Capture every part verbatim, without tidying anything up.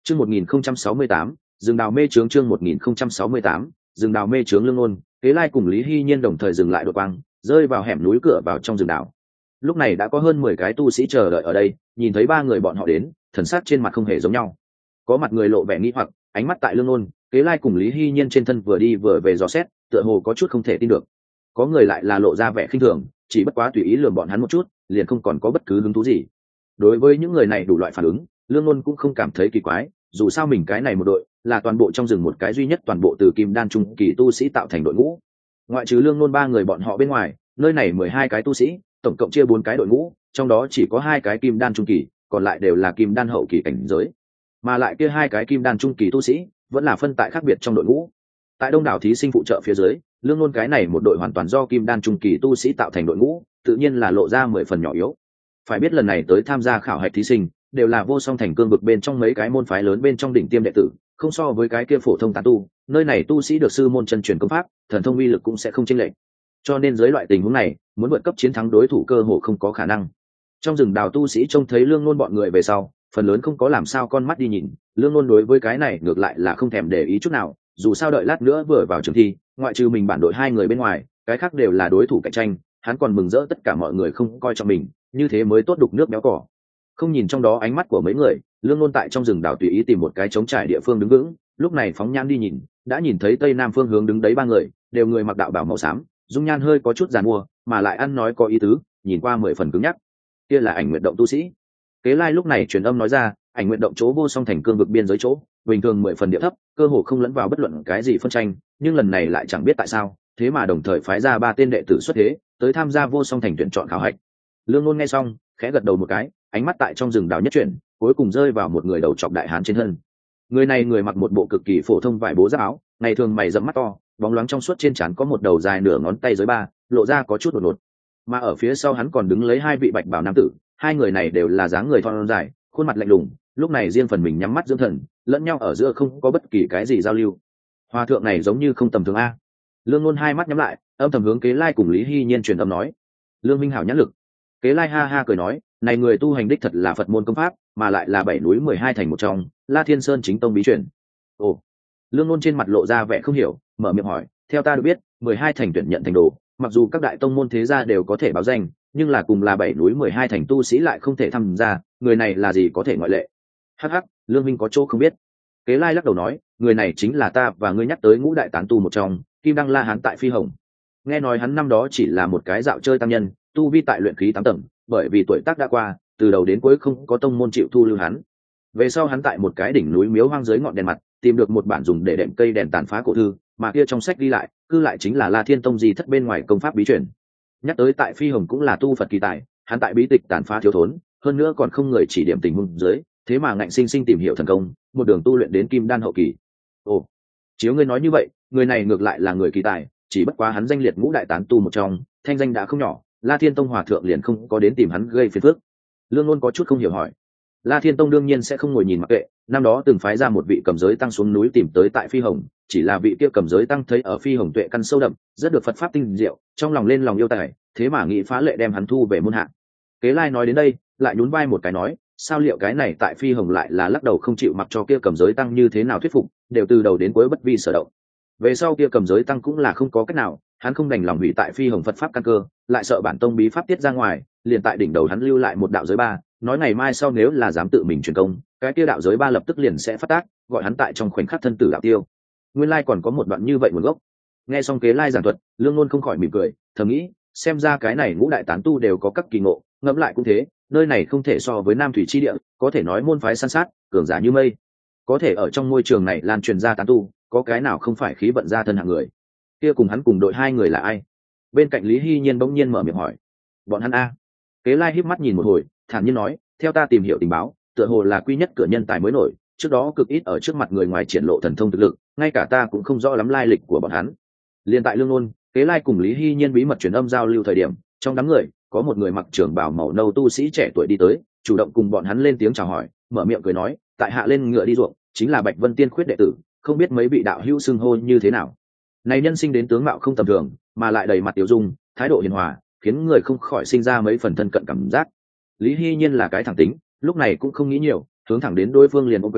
Chương một nghìn không trăm sáu mươi tám, rừng đào mê trướng chương một nghìn không trăm sáu mươi tám, rừng đào mê trướng Lương Ôn, Kế Lai cùng Lý Hy Nhiên đồng thời dừng lại đột quang, rơi vào hẻm núi cửa vào trong rừng đào. Lúc này đã có hơn mười cái tu sĩ chờ đợi ở đây, nhìn thấy ba người bọn họ đến, thần sắc trên mặt không hề giống nhau. Có mặt người lộ vẻ nghi hoặc, ánh mắt tại Lương Ôn, Kế Lai cùng Lý Hy Nhiên trên thân vừa đi vừa về dò xét, tựa hồ có chút không thể tin được. Có người lại là lộ ra vẻ khinh thường, chỉ bất quá tùy ý lườm bọn hắn một chút, liền không còn có bất cứ hứng thú gì. Đối với những người này đủ loại phản ứng, Lương Ôn cũng không cảm thấy kỳ quái, dù sao mình cái này một đội là toàn bộ trong rừng một cái duy nhất toàn bộ từ kim đan trung kỳ tu sĩ tạo thành đội ngũ. Ngoại trừ Lương Nôn ba người bọn họ bên ngoài, nơi này mười hai cái tu sĩ, tổng cộng chia bốn cái đội ngũ, trong đó chỉ có hai cái kim đan trung kỳ, còn lại đều là kim đan hậu kỳ cảnh giới. Mà lại kia hai cái kim đan trung kỳ tu sĩ, vẫn là phân tại khác biệt trong đội ngũ. Tại đông đảo thí sinh phụ trợ phía dưới, Lương Nôn cái này một đội hoàn toàn do kim đan trung kỳ tu sĩ tạo thành đội ngũ, tự nhiên là lộ ra mười phần nhỏ yếu. Phải biết lần này tới tham gia khảo hạch thí sinh, đều là vô song thành cương vực bên trong mấy cái môn phái lớn bên trong đỉnh tiêm đệ tử, không so với cái kia phổ thông tán tu, nơi này tu sĩ được sư môn chân truyền công pháp, thần thông uy lực cũng sẽ không chênh lệch. Cho nên dưới loại tình huống này, muốn vượt cấp chiến thắng đối thủ cơ hồ không có khả năng. Trong rừng đào tu sĩ trông thấy Lương Nôn bọn người về sau, phần lớn không có làm sao con mắt đi nhìn, Lương Nôn đối với cái này ngược lại là không thèm để ý chút nào, dù sao đợi lát nữa vừa vào trường thi, ngoại trừ mình bản đội hai người bên ngoài, cái khác đều là đối thủ cạnh tranh, hắn còn mừng rỡ tất cả mọi người không coi trọng mình, như thế mới tốt đục nước béo cỏ. Không nhìn trong đó ánh mắt của mấy người, Lương Nôn tại trong rừng đào tùy ý tìm một cái trống trải địa phương đứng vững, lúc này phóng nhãn đi nhìn, đã nhìn thấy tây nam phương hướng đứng đấy ba người, đều người mặc đạo bào màu xám, dung nhan hơi có chút giàn mua, mà lại ăn nói có ý tứ, nhìn qua mười phần cứng nhắc. Kia là Ảnh Nguyện Động tu sĩ. Kế Lai lúc này truyền âm nói ra, Ảnh Nguyện Động chỗ vô song thành cương vực biên giới chỗ, bình thường mười phần địa thấp, cơ hồ không lẫn vào bất luận cái gì phân tranh, nhưng lần này lại chẳng biết tại sao, thế mà đồng thời phái ra ba tên đệ tử xuất thế, tới tham gia vô song thành tuyển chọn khảo hạch. Lương Nôn nghe xong, khẽ gật đầu một cái, ánh mắt tại trong rừng đào nhất chuyển, cuối cùng rơi vào một người đầu trọc đại hán trên thân. Người này người mặc một bộ cực kỳ phổ thông vải bố giáp áo, ngày thường mày rậm mắt to, bóng loáng trong suốt, trên trán có một đầu dài nửa ngón tay dưới ba, lộ ra có chút đột ngột. Mà ở phía sau hắn còn đứng lấy hai vị bạch bào nam tử, hai người này đều là dáng người thon dài, khuôn mặt lạnh lùng, lúc này riêng phần mình nhắm mắt dưỡng thần, lẫn nhau ở giữa không có bất kỳ cái gì giao lưu. Hòa thượng này giống như không tầm thường a. Lương Nôn hai mắt nhắm lại, âm thầm hướng Kế Lai cùng Lý Hy Nhiên truyền âm nói: Lương minh hảo nhãn lực. Kế Lai ha ha cười nói, này người tu hành đích thật là Phật môn công pháp, mà lại là bảy núi mười hai thành một trong, La Thiên Sơn chính tông bí truyền. Ồ. Lương Nôn trên mặt lộ ra vẻ không hiểu, mở miệng hỏi, theo ta được biết, mười hai thành tuyển nhận thành đồ, mặc dù các đại tông môn thế gia đều có thể báo danh, nhưng là cùng là bảy núi mười hai thành tu sĩ lại không thể tham gia, người này là gì có thể ngoại lệ? Hắc hắc, Lương minh có chỗ không biết. Kế Lai lắc đầu nói, người này chính là ta và ngươi nhắc tới ngũ đại tán tu một trong, Kim Đăng La Hán tại Phi Hồng. Nghe nói hắn năm đó chỉ là một cái dạo chơi tăng nhân, tu vi tại luyện khí tám tầng, bởi vì tuổi tác đã qua, từ đầu đến cuối không có tông môn chịu thu lưu hắn. Về sau hắn tại một cái đỉnh núi miếu hoang dưới ngọn đèn mặt, tìm được một bản dùng để đệm cây đèn tàn phá cổ thư, mà kia trong sách ghi lại, cư lại chính là La Thiên Tông di thất bên ngoài công pháp bí truyền. Nhắc tới tại Phi Hồng cũng là tu Phật kỳ tài, hắn tại bí tịch tàn phá thiếu thốn, hơn nữa còn không người chỉ điểm tình huống dưới, thế mà ngạnh sinh sinh tìm hiểu thần công, một đường tu luyện đến kim đan hậu kỳ. Ồ, chiếu ngươi nói như vậy, người này ngược lại là người kỳ tài, chỉ bất quá hắn danh liệt ngũ đại tán tu một trong, thanh danh đã không nhỏ, La Thiên Tông hòa thượng liền không có đến tìm hắn gây phiền phức. Lương Nôn có chút không hiểu hỏi. La Thiên Tông đương nhiên sẽ không ngồi nhìn mặc kệ, năm đó từng phái ra một vị cầm giới tăng xuống núi tìm tới tại Phi Hồng, chỉ là vị kia cầm giới tăng thấy ở Phi Hồng tuệ căn sâu đậm, rất được Phật pháp tinh diệu, trong lòng lên lòng yêu tài, thế mà nghĩ phá lệ đem hắn thu về môn hạ. Kế Lai nói đến đây, lại nhún vai một cái nói, sao liệu cái này tại Phi Hồng lại là lắc đầu không chịu mặc cho kia cầm giới tăng như thế nào thuyết phục, đều từ đầu đến cuối bất vi sở động. Về sau kia cầm giới tăng cũng là không có cách nào, hắn không đành lòng hủy tại Phi Hồng Phật pháp căn cơ, lại sợ bản tông bí pháp tiết ra ngoài, liền tại đỉnh đầu hắn lưu lại một đạo giới ba, nói ngày mai sau nếu là dám tự mình truyền công, cái kia đạo giới ba lập tức liền sẽ phát tác, gọi hắn tại trong khoảnh khắc thân tử đạo tiêu. Nguyên lai còn có một đoạn như vậy nguồn gốc. Nghe xong Kế Lai giảng thuật, Lương Nôn không khỏi mỉm cười, thầm nghĩ, xem ra cái này ngũ đại tán tu đều có các kỳ ngộ, ngẫm lại cũng thế, nơi này không thể so với Nam Thủy chi địa, có thể nói môn phái san sát, cường giả như mây. Có thể ở trong môi trường này lan truyền ra tán tu, có cái nào không phải khí vận ra thân hạng người. Kia cùng hắn cùng đội hai người là ai? Bên cạnh Lý Hy Nhiên bỗng nhiên mở miệng hỏi. Bọn hắn a. Kế Lai híp mắt nhìn một hồi, thản nhiên nói, theo ta tìm hiểu tình báo, tựa hồ là quy nhất cửa nhân tài mới nổi, trước đó cực ít ở trước mặt người ngoài triển lộ thần thông thực lực, ngay cả ta cũng không rõ lắm lai lịch của bọn hắn. Liên tại Lương Nôn, Kế Lai cùng Lý Hy Nhiên bí mật truyền âm giao lưu thời điểm, trong đám người có một người mặc trường bào màu nâu tu sĩ trẻ tuổi đi tới, chủ động cùng bọn hắn lên tiếng chào hỏi, mở miệng cười nói, tại hạ lên ngựa đi ruộng, chính là Bạch Vân Tiên Khuyết đệ tử, không biết mấy vị đạo hữu xưng hô như thế nào. Này nhân sinh đến tướng mạo không tầm thường, mà lại đầy mặt tiểu dung, thái độ hiền hòa, khiến người không khỏi sinh ra mấy phần thân cận cảm giác. Lý Hy Nhiên là cái thẳng tính, lúc này cũng không nghĩ nhiều, hướng thẳng đến đối phương liền ôm quyền,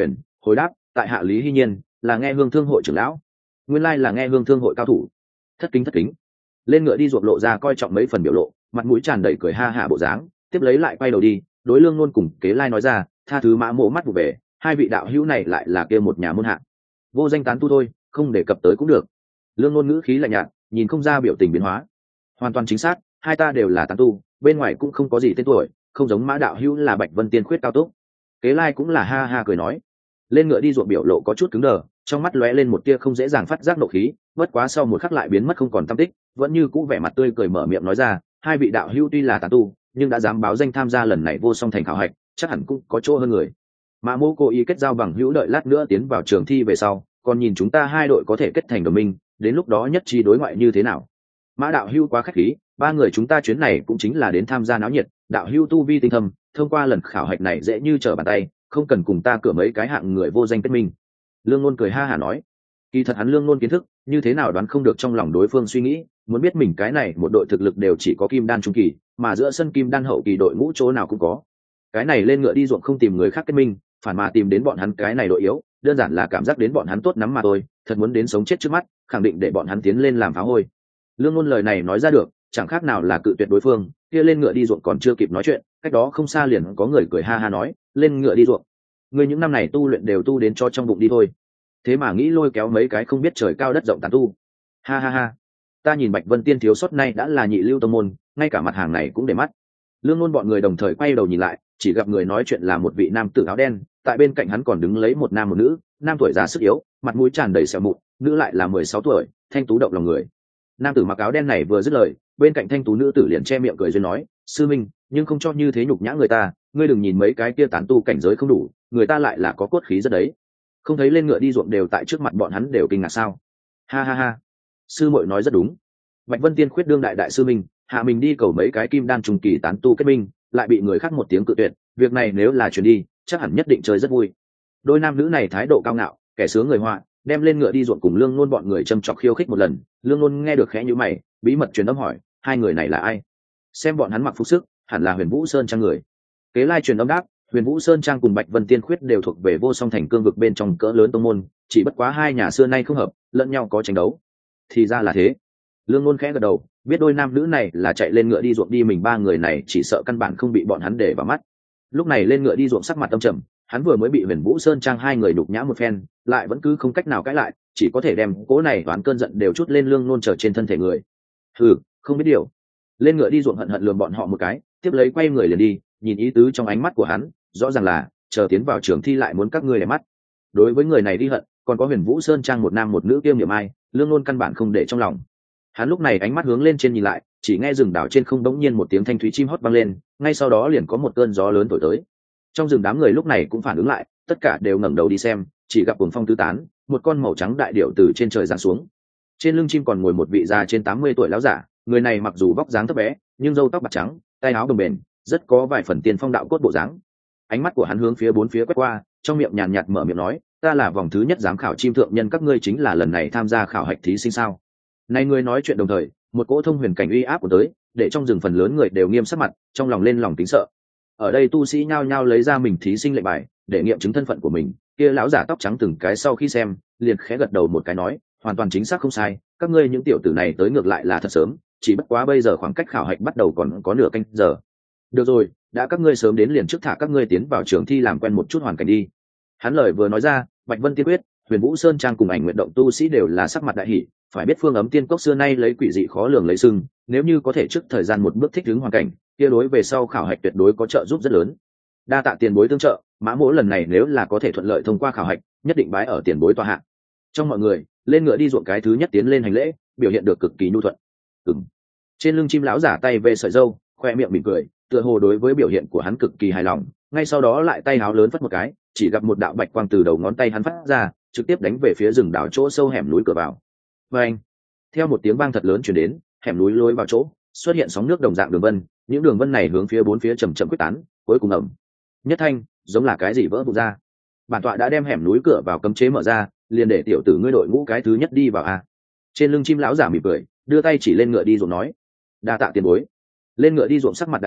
hồi đáp tại hạ lý hy nhiên là nghe hương thương hội trưởng lão. Nguyên lai là nghe hương thương hội cao thủ. Thất kính thất kính. Lên ngựa đi ruột lộ ra coi trọng mấy phần biểu lộ, mặt mũi tràn đầy cười ha hả bộ dáng, tiếp lấy lại quay đầu đi đối Lương Nôn cùng Kế Lai nói ra, tha thứ Mã Mỗ mắt vụ về, hai vị đạo hữu này lại là kia một nhà môn hạ, vô danh tán tu thôi, không đề cập tới cũng được. Lương Nôn ngữ khí lạnh nhạt, nhìn không ra biểu tình biến hóa. Hoàn toàn chính xác, hai ta đều là tán tu, bên ngoài cũng không có gì tên tuổi, không giống Mã đạo hữu là Bạch Vân Tiên Khuyết cao túc. Kế Lai cũng là ha ha cười nói. Lên ngựa đi ruộng biểu lộ có chút cứng đờ, trong mắt lóe lên một tia không dễ dàng phát giác nộ khí, bất quá sau một khắc lại biến mất không còn tăm tích, vẫn như cũ vẻ mặt tươi cười mở miệng nói ra, hai vị đạo hữu tuy là tán tu, nhưng đã dám báo danh tham gia lần này vô song thành khảo hạch, chắc hẳn cũng có chỗ hơn người. Mã Mỗ cố ý kết giao bằng hữu đợi lát nữa tiến vào trường thi về sau, còn nhìn chúng ta hai đội có thể kết thành đồng minh, đến lúc đó nhất trí đối ngoại như thế nào. Mã đạo hữu quá khách khí, ba người chúng ta chuyến này cũng chính là đến tham gia náo nhiệt, đạo hữu tu vi tinh thâm, thông qua lần khảo hạch này dễ như trở bàn tay, không cần cùng ta cửa mấy cái hạng người vô danh kết minh. Lương Nôn cười ha hả nói. Kỳ thật hắn Lương Nôn kiến thức như thế nào đoán không được trong lòng đối phương suy nghĩ, muốn biết mình cái này một đội thực lực đều chỉ có kim đan trung kỳ, mà giữa sân kim đan hậu kỳ đội ngũ chỗ nào cũng có. Cái này lên ngựa đi ruộng không tìm người khác kết minh, phản mà tìm đến bọn hắn cái này đội yếu, đơn giản là cảm giác đến bọn hắn tốt nắm mà thôi, thật muốn đến sống chết trước mắt, khẳng định để bọn hắn tiến lên làm phá hôi. Lương Nôn lời này nói ra được, chẳng khác nào là cự tuyệt đối phương, kia lên ngựa đi ruộng còn chưa kịp nói chuyện, cách đó không xa liền có người cười ha ha nói, lên ngựa đi ruộng, ngươi những năm này tu luyện đều tu đến cho trong bụng đi thôi, thế mà nghĩ lôi kéo mấy cái không biết trời cao đất rộng tán tu. Ha ha ha, ta nhìn Bạch Vân Tiên thiếu sót nay đã là nhị lưu tông môn, ngay cả mặt hàng này cũng để mắt. Lương Nôn bọn người đồng thời quay đầu nhìn lại, chỉ gặp người nói chuyện là một vị nam tử áo đen, tại bên cạnh hắn còn đứng lấy một nam một nữ, nam tuổi già sức yếu, mặt mũi tràn đầy sẹo mụn, nữ lại là mười sáu tuổi, thanh tú động lòng người. Nam tử mặc áo đen này vừa dứt lời, bên cạnh thanh tú nữ tử liền che miệng cười duyên nói, sư minh, nhưng không cho như thế nhục nhã người ta, ngươi đừng nhìn mấy cái kia tán tu cảnh giới không đủ, người ta lại là có cốt khí rất đấy. Không thấy lên ngựa đi ruộng đều tại trước mặt bọn hắn đều kinh ngạc sao? Ha ha ha, sư muội nói rất đúng. Bạch Vân Tiên Khuyết đương đại đại sư minh, hạ mình đi cầu mấy cái kim đan trùng kỳ tán tu kết minh, lại bị người khác một tiếng cự tuyệt, việc này nếu là chuyển đi, chắc hẳn nhất định chơi rất vui. Đôi nam nữ này thái độ cao ngạo, kẻ sướng người họa, đem lên ngựa đi ruộng cùng Lương Nôn bọn người châm chọc khiêu khích một lần. Lương Nôn nghe được khẽ nhíu mày, bí mật truyền âm hỏi, hai người này là ai? Xem bọn hắn mặc phục sức, hẳn là Huyền Vũ Sơn trang người. Kế Lai truyền âm đáp, Huyền Vũ Sơn trang cùng Bạch Vân Tiên Khuyết đều thuộc về vô song thành cương vực bên trong cỡ lớn tông môn, chỉ bất quá hai nhà xưa nay không hợp, lẫn nhau có tranh đấu. Thì ra là thế. Lương Nôn khẽ gật đầu, biết đôi nam nữ này là chạy lên ngựa đi ruộng đi mình ba người này chỉ sợ căn bản không bị bọn hắn để vào mắt. Lúc này lên ngựa đi ruộng sắc mặt âm trầm, hắn vừa mới bị Huyền Vũ Sơn trang hai người đục nhã một phen, lại vẫn cứ không cách nào cãi lại, chỉ có thể đem cố này toán cơn giận đều chút lên Lương Nôn trở trên thân thể người. Hừ, không biết điều. Lên ngựa đi ruộng hận hận lườm bọn họ một cái, tiếp lấy quay người liền đi, nhìn ý tứ trong ánh mắt của hắn, rõ ràng là chờ tiến vào trường thi lại muốn các ngươi để mắt. Đối với người này đi hận, còn có Huyền Vũ Sơn trang một nam một nữ kiêm nhiệm ai, Lương Nôn căn bản không để trong lòng. Hắn lúc này ánh mắt hướng lên trên nhìn lại, chỉ nghe rừng đảo trên không đống nhiên một tiếng thanh thúy chim hót vang lên, ngay sau đó liền có một cơn gió lớn thổi tới. Trong rừng đám người lúc này cũng phản ứng lại, tất cả đều ngẩng đầu đi xem, chỉ gặp cuồng phong tứ tán, một con màu trắng đại điểu từ trên trời giáng xuống. Trên lưng chim còn ngồi một vị già trên tám mươi tuổi lão giả, người này mặc dù vóc dáng thấp bé, nhưng râu tóc bạc trắng, tay áo đồng bền, rất có vài phần tiên phong đạo cốt bộ dáng. Ánh mắt của hắn hướng phía bốn phía quét qua, trong miệng nhàn nhạt mở miệng nói, ta là vòng thứ nhất giám khảo chim thượng nhân, các ngươi chính là lần này tham gia khảo hạch thí sinh sao? Này người nói chuyện đồng thời, một cỗ thông huyền cảnh uy áp của tới, để trong rừng phần lớn người đều nghiêm sắc mặt, trong lòng lên lòng kính sợ. Ở đây tu sĩ nhao nhao lấy ra mình thí sinh lệnh bài, để nghiệm chứng thân phận của mình. Kia lão giả tóc trắng từng cái sau khi xem, liền khẽ gật đầu một cái nói, hoàn toàn chính xác không sai, các ngươi những tiểu tử này tới ngược lại là thật sớm, chỉ bất quá bây giờ khoảng cách khảo hạch bắt đầu còn có nửa canh giờ. Được rồi, đã các ngươi sớm đến liền trước thả các ngươi tiến vào trường thi làm quen một chút hoàn cảnh đi. Hắn lời vừa nói ra, Bạch Vân Tiên Quyết, Huyền Vũ Sơn trang cùng Ảnh Nguyện Động tu sĩ đều là sắc mặt đại hỉ, phải biết Phương Ấm Tiên Cốc xưa nay lấy quỷ dị khó lường lấy sừng, nếu như có thể trước thời gian một bước thích ứng hoàn cảnh, kia đối về sau khảo hạch tuyệt đối có trợ giúp rất lớn. Đa tạ tiền bối tương trợ, Mã Mỗ lần này nếu là có thể thuận lợi thông qua khảo hạch, nhất định bái ở tiền bối tọa hạ. Trong mọi người, lên ngựa đi ruộng cái thứ nhất tiến lên hành lễ, biểu hiện được cực kỳ nhu thuận. Ừm. Trên lưng chim lão giả tay về sợi râu, khoe miệng mỉm cười, tựa hồ đối với biểu hiện của hắn cực kỳ hài lòng, ngay sau đó lại tay háo lớn phất một cái, chỉ gặp một đạo bạch quang từ đầu ngón tay hắn phát ra, trực tiếp đánh về phía rừng đảo chỗ sâu hẻm núi cửa vào. Và anh, theo một tiếng vang thật lớn truyền đến, hẻm núi lối vào chỗ xuất hiện sóng nước đồng dạng đường vân, những đường vân này hướng phía bốn phía chậm chậm quyết tán, cuối cùng ẩm nhất thanh, giống là cái gì vỡ vụn ra. Bản tọa đã đem hẻm núi cửa vào cấm chế mở ra, liền để tiểu tử ngươi đội ngũ cái thứ nhất đi vào a. Trên lưng chim lão giả mỉm cười, đưa tay chỉ lên ngựa đi ruộng nói, đa tạ tiền bối. Lên ngựa đi ruộng sắc mặt đại hỉ,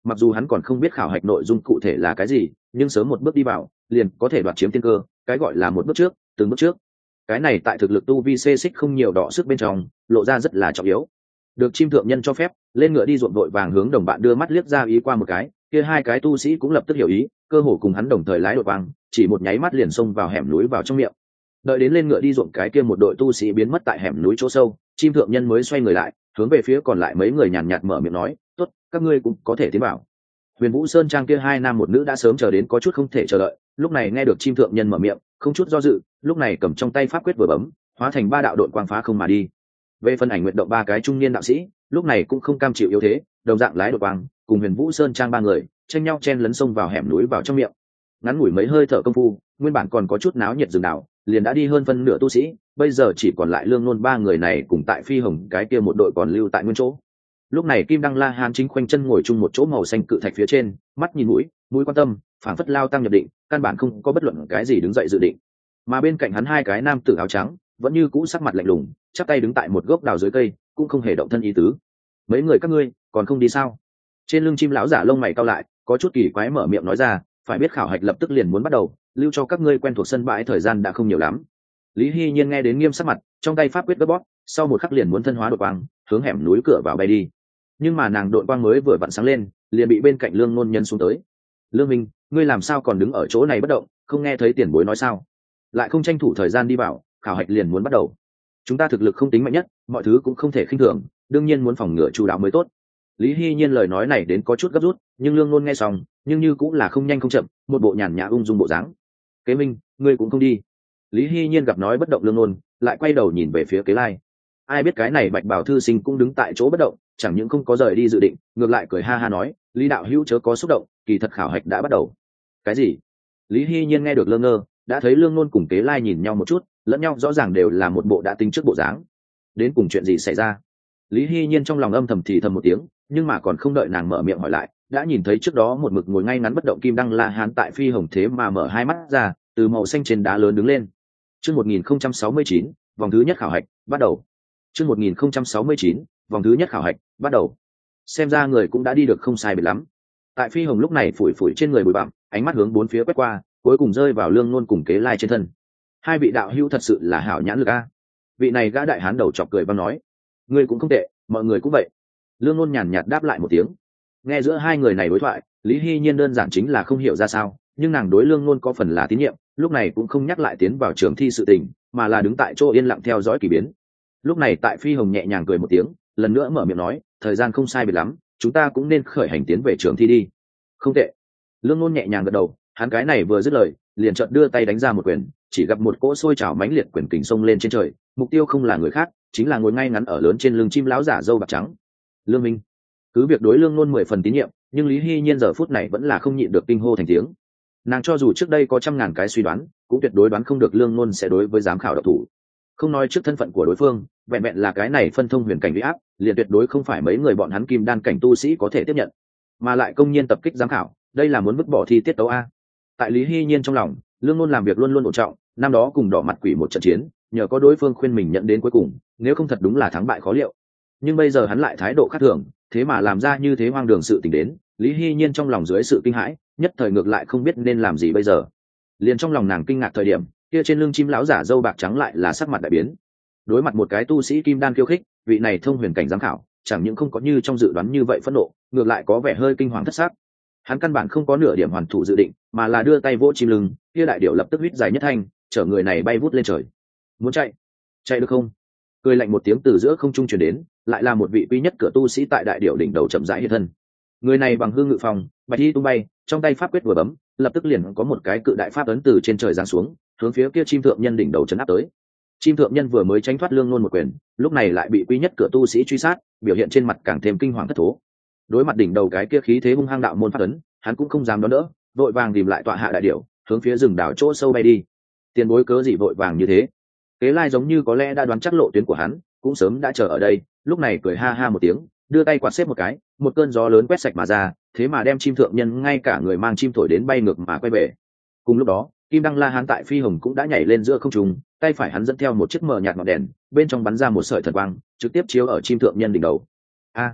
mặc dù hắn còn không biết khảo hạch nội dung cụ thể là cái gì, nhưng sớm một bước đi vào liền có thể đoạt chiếm tiên cơ, cái gọi là một bước trước từng bước trước. Cái này tại thực lực tu vi xê xích không nhiều đọ sức bên trong lộ ra rất là trọng yếu. Được chim thượng nhân cho phép, lên ngựa đi ruộng vội vàng hướng đồng bạn đưa mắt liếc ra ý qua một cái, kia hai cái tu sĩ cũng lập tức hiểu ý, cơ hồ cùng hắn đồng thời lái đội quang, chỉ một nháy mắt liền xông vào hẻm núi vào trong miệng. Đợi đến lên ngựa đi ruộng cái kia một đội tu sĩ biến mất tại hẻm núi chỗ sâu, chim thượng nhân mới xoay người lại, hướng về phía còn lại mấy người nhàn nhạt mở miệng nói, tốt, các ngươi cũng có thể tiến vào. Huyền Vũ Sơn trang kia hai nam một nữ đã sớm chờ đến có chút không thể chờ đợi, lúc này nghe được chim thượng nhân mở miệng, không chút do dự, lúc này cầm trong tay pháp quyết vừa bấm, hóa thành ba đạo đội quang phá không mà đi. Về phần ảnh nguyện động ba cái trung niên đạo sĩ, lúc này cũng không cam chịu yếu thế, đồng dạng lái đội quang, cùng Huyền Vũ Sơn trang ba người, tranh nhau chen lấn sông vào hẻm núi vào trong miệng. Ngắn ngủi mấy hơi thở công phu, nguyên bản còn có chút náo nhiệt rừng đảo, liền đã đi hơn phân nửa tu sĩ, bây giờ chỉ còn lại Lương Nôn ba người này cùng tại Phi Hồng cái kia một đội còn lưu tại nguyên chỗ. Lúc này Kim Đăng La Hán chính khoanh chân ngồi chung một chỗ màu xanh cự thạch phía trên, mắt nhìn mũi, mũi quan tâm, phảng phất lao tăng nhập định, căn bản không có bất luận cái gì đứng dậy dự định. Mà bên cạnh hắn hai cái nam tử áo trắng, vẫn như cũ sắc mặt lạnh lùng, chắp tay đứng tại một gốc đào dưới cây, cũng không hề động thân ý tứ. Mấy người các ngươi còn không đi sao? Trên lưng chim lão giả lông mày cau lại, có chút kỳ quái mở miệng nói ra, phải biết khảo hạch lập tức liền muốn bắt đầu, lưu cho các ngươi quen thuộc sân bãi thời gian đã không nhiều lắm. Lý Hy Nhiên nghe đến nghiêm sắc mặt, trong tay pháp quyết gấp bóp, sau một khắc liền muốn thân hóa đột quang, hướng hẻm núi cửa vào bay đi. Nhưng mà nàng đột quang mới vừa vặn sáng lên, liền bị bên cạnh Lương Nôn nhân xuống tới. Lương Minh, ngươi làm sao còn đứng ở chỗ này bất động, không nghe thấy tiền bối nói sao? Lại không tranh thủ thời gian đi vào, khảo hạch liền muốn bắt đầu. Chúng ta thực lực không tính mạnh nhất, mọi thứ cũng không thể khinh thường, đương nhiên muốn phòng ngừa chu đáo mới tốt. Lý Hy Nhiên lời nói này đến có chút gấp rút, nhưng Lương Nôn nghe xong, nhưng như cũng là không nhanh không chậm, một bộ nhàn nhã ung dung bộ dáng. Kế Minh, ngươi cũng không đi. Lý Hy Nhiên gặp nói bất động Lương Nôn, lại quay đầu nhìn về phía Kế Lai. Ai biết cái này Bạch Bảo thư sinh cũng đứng tại chỗ bất động, chẳng những không có rời đi dự định, ngược lại cười ha ha nói, Lý đạo hữu chớ có xúc động, kỳ thật khảo hạch đã bắt đầu. Cái gì? Lý Hy Nhiên nghe được lơ ngơ, đã thấy Lương Nôn cùng Kế Lai nhìn nhau một chút, lẫn nhau rõ ràng đều là một bộ đã tính trước bộ dáng. Đến cùng chuyện gì xảy ra? Lý Hy Nhiên trong lòng âm thầm thì thầm một tiếng, nhưng mà còn không đợi nàng mở miệng hỏi lại, đã nhìn thấy trước đó một mực ngồi ngay ngắn bất động Kim Đăng La Hán tại Phi Hồng thế mà mở hai mắt ra, từ màu xanh trên đá lớn đứng lên. Chương một nghìn không trăm sáu mươi chín, vòng thứ nhất khảo hạch bắt đầu. Chương một nghìn không trăm sáu mươi chín, vòng thứ nhất khảo hạch bắt đầu. Xem ra người cũng đã đi được không sai biệt lắm. Tại Phi Hồng lúc này phủi phủi trên người bụi bặm, ánh mắt hướng bốn phía quét qua, cuối cùng rơi vào Lương Nôn cùng Kế Lai trên thân. Hai vị đạo hữu thật sự là hảo nhãn lực a. Vị này gã đại hán đầu chọc cười vang nói, ngươi cũng không tệ, mọi người cũng vậy. Lương Nôn nhàn nhạt đáp lại một tiếng. Nghe giữa hai người này đối thoại, Lý Hy Nhiên đơn giản chính là không hiểu ra sao, nhưng nàng đối Lương Nôn có phần là tín nhiệm, lúc này cũng không nhắc lại tiến vào trường thi sự tình, mà là đứng tại chỗ yên lặng theo dõi kỳ biến. Lúc này tại Phi Hồng nhẹ nhàng cười một tiếng, lần nữa mở miệng nói, thời gian không sai biệt lắm, chúng ta cũng nên khởi hành tiến về trường thi đi. Không tệ. Lương Nôn nhẹ nhàng gật đầu, hắn cái này vừa dứt lời, liền chợt đưa tay đánh ra một quyền, chỉ gặp một cỗ sôi trào mãnh liệt quyền kình xông lên trên trời, mục tiêu không là người khác, chính là ngồi ngay ngắn ở lớn trên lưng chim lão giả râu bạc trắng. Lương Minh. Cứ việc đối Lương Nôn mười phần tín nhiệm, nhưng Lý Hy Nhiên giờ phút này vẫn là không nhịn được kinh hô thành tiếng. Nàng cho dù trước đây có trăm ngàn cái suy đoán, cũng tuyệt đối đoán không được Lương Nôn sẽ đối với giám khảo độc thủ. Không nói trước thân phận của đối phương, vẹn vẹn là cái này phân thông huyền cảnh uy áp, liền tuyệt đối không phải mấy người bọn hắn kim đan cảnh tu sĩ có thể tiếp nhận, mà lại công nhiên tập kích giám khảo, đây là muốn vứt bỏ thi tiết tấu a. Tại Lý Hy Nhiên trong lòng, Lương Nôn làm việc luôn luôn ổn trọng, năm đó cùng Đỏ Mặt Quỷ một trận chiến, nhờ có đối phương khuyên mình nhận đến cuối cùng, nếu không thật đúng là thắng bại khó liệu. Nhưng bây giờ hắn lại thái độ khác thường, thế mà làm ra như thế hoang đường sự tình đến, Lý Hy Nhiên trong lòng dưới sự kinh hãi, nhất thời ngược lại không biết nên làm gì bây giờ. Liền trong lòng nàng kinh ngạc thời điểm, kia trên lưng chim lão giả râu bạc trắng lại là sắc mặt đại biến. Đối mặt một cái tu sĩ kim đan khiêu khích, vị này thông huyền cảnh giám khảo, chẳng những không có như trong dự đoán như vậy phẫn nộ, ngược lại có vẻ hơi kinh hoàng thất xác. Hắn căn bản không có nửa điểm hoàn thủ dự định, mà là đưa tay vỗ chim lưng, kia đại điểu lập tức huýt dài nhất thanh, chở người này bay vút lên trời. Muốn chạy, chạy được không? Cười lạnh một tiếng từ giữa không trung truyền đến, lại là một vị quý nhất cửa tu sĩ tại đại điểu đỉnh đầu chậm rãi hiện thân. Người này bằng hương ngự phòng, bạch y tung bay, trong tay pháp quyết vừa bấm, lập tức liền có một cái cự đại pháp ấn từ trên trời giáng xuống, hướng phía kia chim thượng nhân đỉnh đầu chấn áp tới. Chim thượng nhân vừa mới tránh thoát Lương Nôn một quyền, lúc này lại bị quý nhất cửa tu sĩ truy sát, biểu hiện trên mặt càng thêm kinh hoàng thất thố. Đối mặt đỉnh đầu cái kia khí thế hung hăng đạo môn pháp ấn, hắn cũng không dám đón đỡ, vội vàng tìm lại tọa hạ đại điểu, hướng phía rừng đảo chỗ sâu bay đi. Tiền bối cớ gì vội vàng như thế? Kế Lai giống như có lẽ đã đoán chắc lộ tuyến của hắn, cũng sớm đã chờ ở đây, lúc này cười ha ha một tiếng, đưa tay quạt xếp một cái, một cơn gió lớn quét sạch mà ra, thế mà đem chim thượng nhân ngay cả người mang chim thổi đến bay ngược mà quay về. Cùng lúc đó, Kim Đăng La Hán tại Phi Hồng cũng đã nhảy lên giữa không trung, tay phải hắn dẫn theo một chiếc mờ nhạt ngọn đèn, bên trong bắn ra một sợi thần quang, trực tiếp chiếu ở chim thượng nhân đỉnh đầu. A!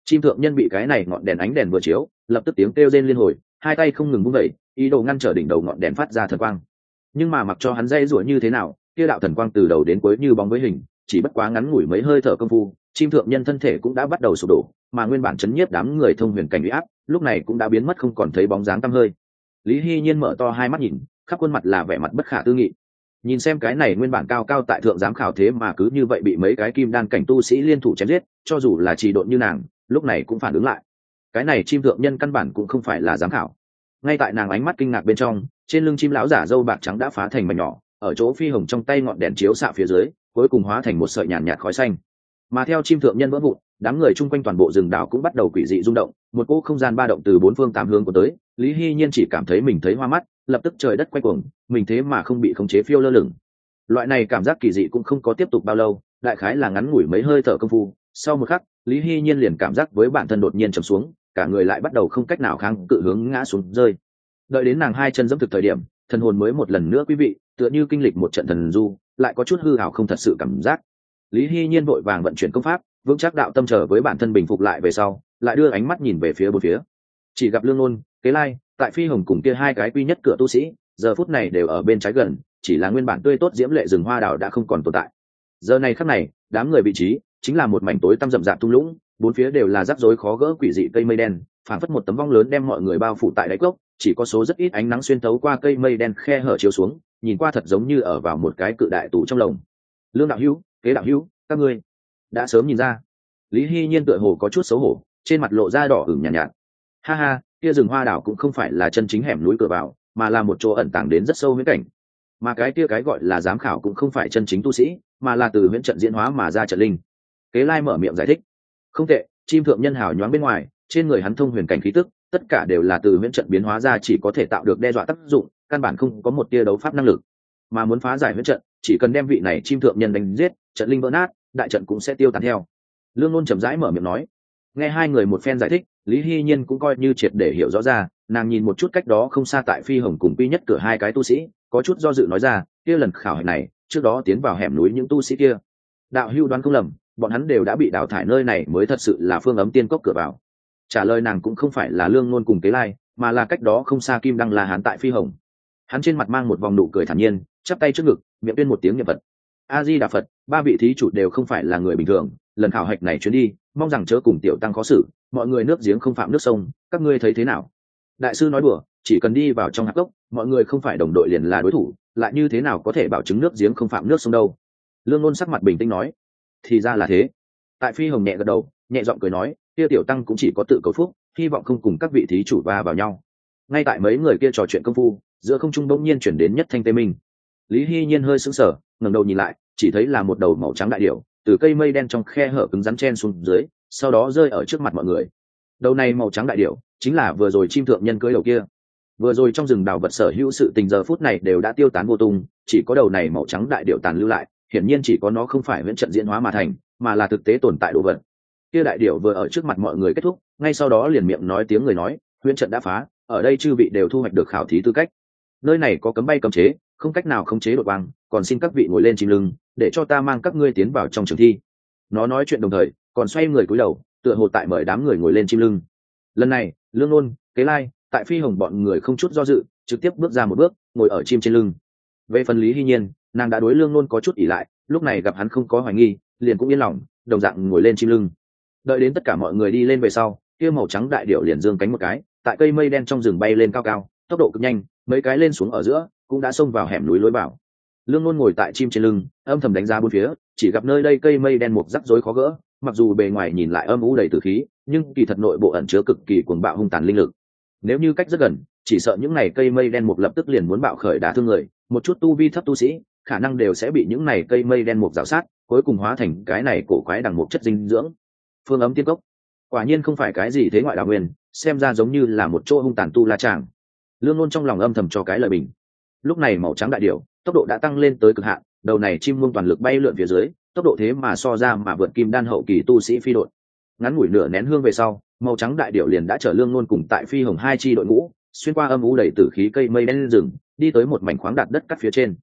Chim thượng nhân bị cái này ngọn đèn ánh đèn vừa chiếu, lập tức tiếng kêu rên liên hồi, hai tay không ngừng vung vẩy, ý đồ ngăn trở đỉnh đầu ngọn đèn phát ra thần quang. Nhưng mà mặc cho hắn dây rủa như thế nào, kia đạo thần quang từ đầu đến cuối như bóng với hình, chỉ bất quá ngắn ngủi mấy hơi thở công phu, chim thượng nhân thân thể cũng đã bắt đầu sụp đổ, mà nguyên bản chấn nhiếp đám người thông huyền cảnh uy áp, lúc này cũng đã biến mất không còn thấy bóng dáng tăm hơi. Lý Hy Nhiên mở to hai mắt nhìn, khắp khuôn mặt là vẻ mặt bất khả tư nghị. Nhìn xem cái này nguyên bản cao cao tại thượng giám khảo thế mà cứ như vậy bị mấy cái kim đan cảnh tu sĩ liên thủ chém giết, cho dù là trì độn như nàng, lúc này cũng phản ứng lại. Cái này chim thượng nhân căn bản cũng không phải là giám khảo. Ngay tại nàng ánh mắt kinh ngạc bên trong, trên lưng chim lão giả râu bạc trắng đã phá thành mảnh nhỏ, ở chỗ phi hồng trong tay ngọn đèn chiếu xạ phía dưới, cuối cùng hóa thành một sợi nhàn nhạt khói xanh. Mà theo chim thượng nhân vỡ vụn, đám người chung quanh toàn bộ rừng đảo cũng bắt đầu quỷ dị rung động, một cỗ không gian ba động từ bốn phương tám hướng của tới. Lý Hy Nhiên chỉ cảm thấy mình thấy hoa mắt, lập tức trời đất quay cuồng, mình thế mà không bị khống chế phiêu lơ lửng. Loại này cảm giác kỳ dị cũng không có tiếp tục bao lâu, đại khái là ngắn ngủi mấy hơi thở công phu, sau một khắc, Lý Hy Nhiên liền cảm giác với bản thân đột nhiên trầm xuống, cả người lại bắt đầu không cách nào kháng cự hướng ngã xuống rơi. Đợi đến nàng hai chân giẫm thực thời điểm, thần hồn mới một lần nữa quý vị, tựa như kinh lịch một trận thần du, lại có chút hư ảo không thật sự cảm giác. Lý Hy Nhiên vội vàng vận chuyển công pháp, vững chắc đạo tâm trở với bản thân bình phục lại về sau, lại đưa ánh mắt nhìn về phía bốn phía. Chỉ gặp Lương Nôn, Kế Lai, tại Phi Hồng cùng kia hai cái quy nhất cửa tu sĩ, giờ phút này đều ở bên trái gần, chỉ là nguyên bản tươi tốt diễm lệ rừng hoa đào đã không còn tồn tại. Giờ này khắc này, đám người vị trí chính là một mảnh tối tăm rậm rạp thung lũng, bốn phía đều là rắc rối khó gỡ quỷ dị cây mây đen, phảng phất một tấm vong lớn đem mọi người bao phủ tại đáy cốc, chỉ có số rất ít ánh nắng xuyên thấu qua cây mây đen khe hở chiếu xuống, nhìn qua thật giống như ở vào một cái cự đại tủ trong lồng. Lương đạo hữu, Kế đạo hữu, các ngươi đã sớm nhìn ra. Lý Hy Nhiên tựa hồ có chút xấu hổ, trên mặt lộ ra đỏ ửng nhàn nhạt, nhạt. Ha ha, kia rừng hoa đảo cũng không phải là chân chính hẻm núi cửa vào, mà là một chỗ ẩn tàng đến rất sâu huyễn cảnh. Mà cái kia cái gọi là giám khảo cũng không phải chân chính tu sĩ, mà là từ huyễn trận diễn hóa mà ra trận linh. Kế Lai mở miệng giải thích. Không tệ, chim thượng nhân hào nhoáng bên ngoài, trên người hắn thông huyền cảnh khí tức, tất cả đều là từ huyễn trận biến hóa ra, chỉ có thể tạo được đe dọa tác dụng, căn bản không có một tia đấu pháp năng lực. Mà muốn phá giải huyễn trận, chỉ cần đem vị này chim thượng nhân đánh giết, trận linh vỡ nát, đại trận cũng sẽ tiêu tán theo. Lương Nôn chậm rãi mở miệng nói. Nghe hai người một phen giải thích, Lý Hy Nhiên cũng coi như triệt để hiểu rõ ra, nàng nhìn một chút cách đó không xa tại Phi Hồng cùng Quy nhất cửa hai cái tu sĩ, có chút do dự nói ra, kia lần khảo hạch này, trước đó tiến vào hẻm núi những tu sĩ kia, đạo hưu đoán không lầm, bọn hắn đều đã bị đào thải, nơi này mới thật sự là phương ấm tiên cốc cửa vào. Trả lời nàng cũng không phải là Lương Nôn cùng Kế Lai, mà là cách đó không xa Kim Đăng La Hán tại Phi Hồng. Hắn trên mặt mang một vòng nụ cười thản nhiên, chắp tay trước ngực, miệng tuyên một tiếng niệm Phật. A Di Đà Phật, ba vị thí chủ đều không phải là người bình thường, lần khảo hạch này chuyến đi, mong rằng chớ cùng tiểu tăng khó xử, mọi người nước giếng không phạm nước sông, các ngươi thấy thế nào? Đại sư nói đùa, chỉ cần đi vào trong hạp gốc, mọi người không phải đồng đội liền là đối thủ, lại như thế nào có thể bảo chứng nước giếng không phạm nước sông đâu? Lương Nôn sắc mặt bình tĩnh nói. Thì ra là thế. Tại Phi Hồng nhẹ gật đầu, nhẹ giọng cười nói, kia tiểu tăng cũng chỉ có tự cầu phúc, hy vọng không cùng các vị thí chủ va vào nhau. Ngay tại mấy người kia trò chuyện công phu, giữa không trung bỗng nhiên chuyển đến nhất thanh tê minh. Lý Hy Nhiên hơi sững sờ, ngẩng đầu nhìn lại, chỉ thấy là một đầu màu trắng đại điểu, từ cây mây đen trong khe hở cứng rắn chen xuống dưới, sau đó rơi ở trước mặt mọi người. Đầu này màu trắng đại điểu, chính là vừa rồi chim thượng nhân cưỡi đầu kia. Vừa rồi trong rừng đào vật sở hữu sự tình giờ phút này đều đã tiêu tán vô tung, chỉ có đầu này màu trắng đại điểu tàn lưu lại, hiển nhiên chỉ có nó không phải huyễn trận diễn hóa mà thành, mà là thực tế tồn tại đồ vật. Kia đại điểu vừa ở trước mặt mọi người kết thúc, ngay sau đó liền miệng nói tiếng người nói, huyễn trận đã phá, ở đây chư vị đều thu hoạch được khảo thí tư cách. Nơi này có cấm bay cấm chế, không cách nào khống chế đột băng, còn xin các vị ngồi lên chim lưng, để cho ta mang các ngươi tiến vào trong trường thi. Nó nói chuyện đồng thời, còn xoay người cúi đầu, tựa hồ tại mời đám người ngồi lên chim lưng. Lần này, Lương Nôn, Kế Lai, tại Phi Hồng bọn người không chút do dự, trực tiếp bước ra một bước, ngồi ở chim trên lưng. Về phần Lý Hy Nhiên, nàng đã đối Lương Nôn có chút ỷ lại, lúc này gặp hắn không có hoài nghi, liền cũng yên lòng, đồng dạng ngồi lên chim lưng. Đợi đến tất cả mọi người đi lên về sau, kia màu trắng đại điểu liền giương cánh một cái, tại cây mây đen trong rừng bay lên cao cao, tốc độ cực nhanh, mấy cái lên xuống ở giữa, cũng đã xông vào hẻm núi lối vào. Lương Nôn ngồi tại chim trên lưng, âm thầm đánh giá bốn phía, chỉ gặp nơi đây cây mây đen mục rắc rối khó gỡ, mặc dù bề ngoài nhìn lại âm u đầy tử khí, nhưng kỳ thật nội bộ ẩn chứa cực kỳ cuồng bạo hung tàn linh lực. Nếu như cách rất gần, chỉ sợ những này cây mây đen mục lập tức liền muốn bạo khởi đả thương người, một chút tu vi thấp tu sĩ, khả năng đều sẽ bị những này cây mây đen mục rào sát, cuối cùng hóa thành cái này cổ quái đằng mục chất dinh dưỡng. Phương ấm tiên cốc, quả nhiên không phải cái gì thế ngoại đảo nguyên, xem ra giống như là một chỗ hung tàn tu la tràng. Lương Nôn trong lòng âm thầm cho cái lời bình. Lúc này màu trắng đại điểu, tốc độ đã tăng lên tới cực hạn, đầu này chim muông toàn lực bay lượn phía dưới, tốc độ thế mà so ra mà vượt kim đan hậu kỳ tu sĩ phi độn. Ngắn ngủi nửa nén hương về sau, màu trắng đại điểu liền đã chở Lương Nôn cùng tại Phi Hồng hai chi đội ngũ, xuyên qua âm u đầy tử khí cây mây đen rừng, đi tới một mảnh khoáng đạt đất cắt phía trên.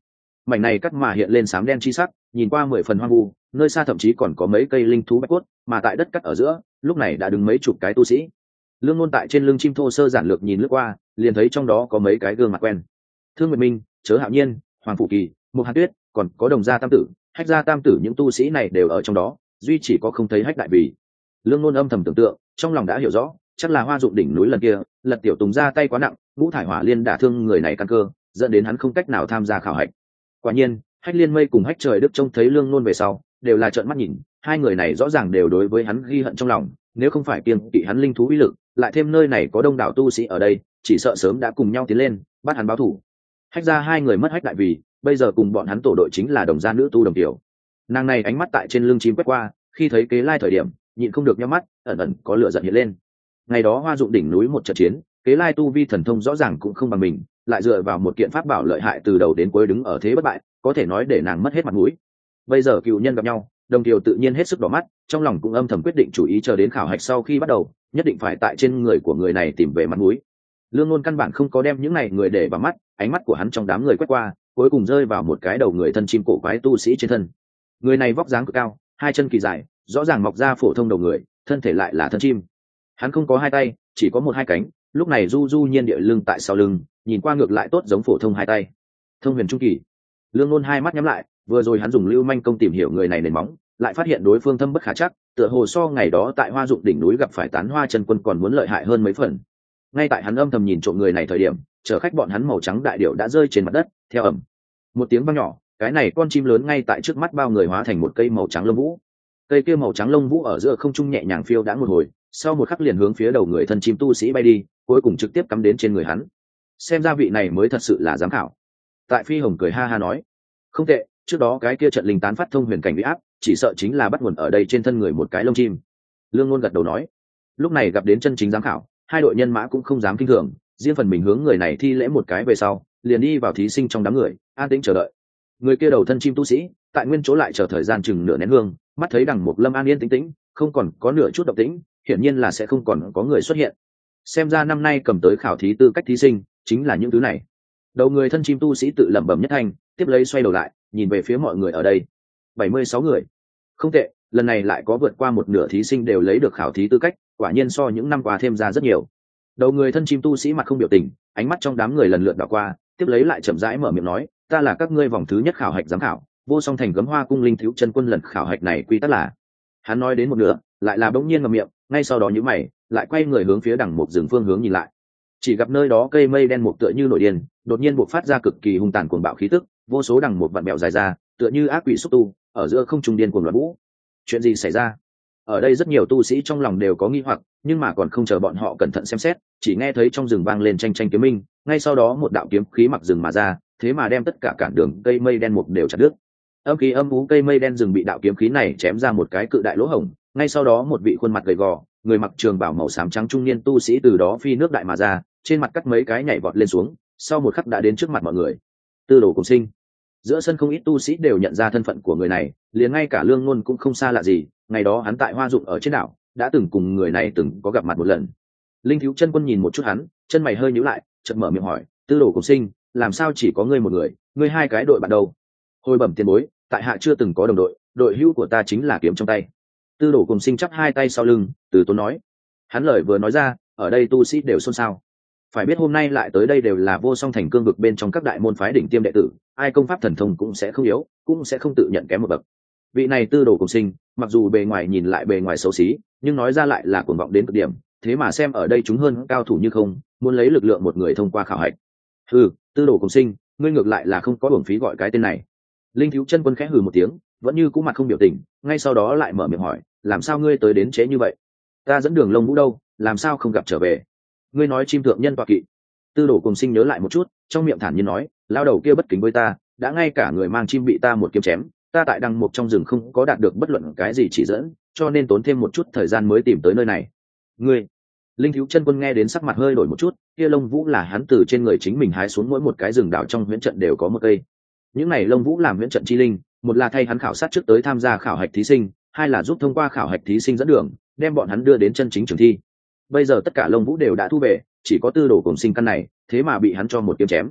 Mảnh này cắt mà hiện lên xám đen chi sắc, nhìn qua mười phần hoang vu, nơi xa thậm chí còn có mấy cây linh thú bạch cốt, mà tại đất cắt ở giữa lúc này đã đứng mấy chục cái tu sĩ. Lương Ngôn tại trên lưng chim thô sơ giản lược nhìn lướt qua, liền thấy trong đó có mấy cái gương mặt quen. Thương Nguyệt Minh, Chớ Hạo Nhiên, Hoàng Phủ Kỳ, Mục Hàn Tuyết, còn có Đồng Gia Tam Tử, Hách Gia Tam Tử, những tu sĩ này đều ở trong đó, duy chỉ có không thấy Hách Đại Vì. Lương Ngôn âm thầm tưởng tượng, trong lòng đã hiểu rõ, chắc là Hoa Dụng đỉnh núi lần kia, Lật Tiểu Tùng ra tay quá nặng, ngũ thải hỏa liên đả thương người này căn cơ, dẫn đến hắn không cách nào tham gia khảo hạch. Quả nhiên, Hách Liên Mây cùng Hách Trời Đức trông thấy Lương Ngôn về sau, đều là trợn mắt nhìn, hai người này rõ ràng đều đối với hắn ghi hận trong lòng, nếu không phải kiêng kỵ hắn linh thú uy lực, lại thêm nơi này có đông đảo tu sĩ ở đây, chỉ sợ sớm đã cùng nhau tiến lên, bắt hắn báo thù. Hách Gia hai người mất Hách Đại Vì, bây giờ cùng bọn hắn tổ đội chính là Đồng Gia nữ tu Đồng Tiểu. Nàng này ánh mắt tại trên lưng chim quét qua, khi thấy Kế Lai thời điểm, nhịn không được nhắm mắt, ẩn ẩn có lửa giận hiện lên. Ngày đó Hoa Dụng đỉnh núi một trận chiến, Kế Lai tu vi thần thông rõ ràng cũng không bằng mình, lại dựa vào một kiện pháp bảo lợi hại từ đầu đến cuối đứng ở thế bất bại, có thể nói để nàng mất hết mặt mũi. Bây giờ cựu nhân gặp nhau, Đồng Tiểu tự nhiên hết sức đỏ mắt, trong lòng cũng âm thầm quyết định chủ ý chờ đến khảo hạch sau khi bắt đầu, nhất định phải tại trên người của người này tìm về mặt mũi. Lương Ngôn căn bản không có đem những này người để vào mắt, ánh mắt của hắn trong đám người quét qua, cuối cùng rơi vào một cái đầu người thân chim cổ quái tu sĩ trên thân. Người này vóc dáng cực cao, hai chân kỳ dài, rõ ràng mọc ra phổ thông đầu người, thân thể lại là thân chim. Hắn không có hai tay, chỉ có một hai cánh, lúc này du du nhiên địa lưng tại sau lưng, nhìn qua ngược lại tốt giống phổ thông hai tay. Thông huyền trung kỳ. Lương Ngôn hai mắt nhắm lại, vừa rồi hắn dùng lưu manh công tìm hiểu người này nền móng, lại phát hiện đối phương thâm bất khả trắc, tựa hồ so ngày đó tại Hoa Dụng đỉnh núi gặp phải Tán Hoa chân quân còn muốn lợi hại hơn mấy phần. Ngay tại hắn âm thầm nhìn trộm người này thời điểm, chở khách bọn hắn màu trắng đại điểu đã rơi trên mặt đất, theo ầm một tiếng vang nhỏ, cái này con chim lớn ngay tại trước mắt bao người hóa thành một cây màu trắng lông vũ. Cây kia màu trắng lông vũ ở giữa không trung nhẹ nhàng phiêu đã một hồi, sau một khắc liền hướng phía đầu người thân chim tu sĩ bay đi, cuối cùng trực tiếp cắm đến trên người hắn. Xem ra vị này mới thật sự là giám khảo. Tại Phi Hồng cười ha ha nói, không tệ, trước đó cái kia trận linh tán phát thông huyền cảnh bị áp, chỉ sợ chính là bắt nguồn ở đây trên thân người một cái lông chim. Lương Ngôn gật đầu nói, lúc này gặp đến chân chính giám khảo, hai đội nhân mã cũng không dám kinh thường, riêng phần mình hướng người này thi lễ một cái về sau, liền đi vào thí sinh trong đám người, an tĩnh chờ đợi. Người kia đầu thân chim tu sĩ, tại nguyên chỗ lại chờ thời gian chừng nửa nén hương, mắt thấy đằng Mục Lâm an yên tĩnh tĩnh, không còn có nửa chút động tĩnh, hiển nhiên là sẽ không còn có người xuất hiện. Xem ra năm nay cầm tới khảo thí tư cách thí sinh, chính là những thứ này. Đầu người thân chim tu sĩ tự lẩm bẩm nhất thanh, tiếp lấy xoay đầu lại, nhìn về phía mọi người ở đây. bảy mươi sáu người. Không tệ, lần này lại có vượt qua một nửa thí sinh đều lấy được khảo thí tư cách, quả nhiên so những năm qua thêm ra rất nhiều. Đầu người thân chim tu sĩ mặt không biểu tình, ánh mắt trong đám người lần lượt đảo qua, tiếp lấy lại chậm rãi mở miệng nói, ta là các ngươi vòng thứ nhất khảo hạch giám khảo, Vô Song Thành Gấm Hoa cung linh thiếu chân quân lần khảo hạch này quy tắc là. Hắn nói đến một nửa, lại là bỗng nhiên ngậm miệng, ngay sau đó nhíu mày, lại quay người hướng phía đằng một rừng phương hướng nhìn lại. Chỉ gặp nơi đó cây mây đen một tựa như nổi điên, đột nhiên bộc phát ra cực kỳ hung tàn cuồng bạo khí tức, vô số đằng một vặn bẹo dài ra, tựa như ác quỷ xúc tu, ở giữa không trung điên cuồng loạn vũ. Chuyện gì xảy ra? Ở đây rất nhiều tu sĩ trong lòng đều có nghi hoặc, nhưng mà còn không chờ bọn họ cẩn thận xem xét, chỉ nghe thấy trong rừng vang lên tranh tranh kiếm minh, ngay sau đó một đạo kiếm khí mặc rừng mà ra, thế mà đem tất cả cản đường cây mây đen mục đều chặt đứt. Âm khí âm ú cây mây đen rừng bị đạo kiếm khí này chém ra một cái cự đại lỗ hổng, ngay sau đó một vị khuôn mặt gầy gò, người mặc trường bào màu xám trắng trung niên tu sĩ từ đó phi nước đại mà ra, trên mặt cắt mấy cái nhảy vọt lên xuống, sau một khắc đã đến trước mặt mọi người. Tư Đồ Cùng Sinh. Giữa sân không ít tu sĩ đều nhận ra thân phận của người này, liền ngay cả Lương Ngôn cũng không xa lạ gì, ngày đó hắn tại Hoa Dụng ở trên đảo, đã từng cùng người này từng có gặp mặt một lần. Linh thiếu chân quân nhìn một chút hắn, chân mày hơi nhíu lại, chợt mở miệng hỏi, Tư Đồ Cùng Sinh, làm sao chỉ có ngươi một người, ngươi hai cái đội bạn đâu? Hồi bẩm tiền bối, tại hạ chưa từng có đồng đội, đội hữu của ta chính là kiếm trong tay. Tư Đồ Cùng Sinh chắp hai tay sau lưng, từ tốn nói. Hắn lời vừa nói ra, ở đây tu sĩ đều xôn xao. Phải biết hôm nay lại tới đây đều là Vô Song Thành cương vực bên trong các đại môn phái đỉnh tiêm đệ tử, ai công pháp thần thông cũng sẽ không yếu, cũng sẽ không tự nhận kém một bậc. Vị này Tư Đồ Cùng Sinh, mặc dù bề ngoài nhìn lại bề ngoài xấu xí, nhưng nói ra lại là cuồng vọng đến cực điểm, thế mà xem ở đây chúng hơn cao thủ như không, muốn lấy lực lượng một người thông qua khảo hạch. Ừ, Tư Đồ Cùng Sinh, ngươi ngược lại là không có uổng phí gọi cái tên này. Linh thiếu chân quân khẽ hừ một tiếng, vẫn như cũ mặt không biểu tình, ngay sau đó lại mở miệng hỏi, làm sao ngươi tới đến trễ như vậy? Ta dẫn đường Lông Vũ đâu, làm sao không gặp trở về? Ngươi nói chim thượng nhân tọa kỵ. Tư Đồ Cùng Sinh nhớ lại một chút, trong miệng thản nhiên nói, lao đầu kia bất kính với ta, đã ngay cả người mang chim bị ta một kiếm chém, ta tại đằng một trong rừng không có đạt được bất luận cái gì chỉ dẫn, cho nên tốn thêm một chút thời gian mới tìm tới nơi này. Ngươi. Linh thiếu chân quân nghe đến sắc mặt hơi đổi một chút, kia lông vũ là hắn từ trên người chính mình hái xuống, mỗi một cái rừng đảo trong huyễn trận đều có một cây. Những này lông vũ làm huyễn trận chi linh, một là thay hắn khảo sát trước tới tham gia khảo hạch thí sinh, hai là giúp thông qua khảo hạch thí sinh dẫn đường, đem bọn hắn đưa đến chân chính trường thi. Bây giờ tất cả lông vũ đều đã thu về, chỉ có Tư Đồ Cùng Sinh căn này, thế mà bị hắn cho một kiếm chém.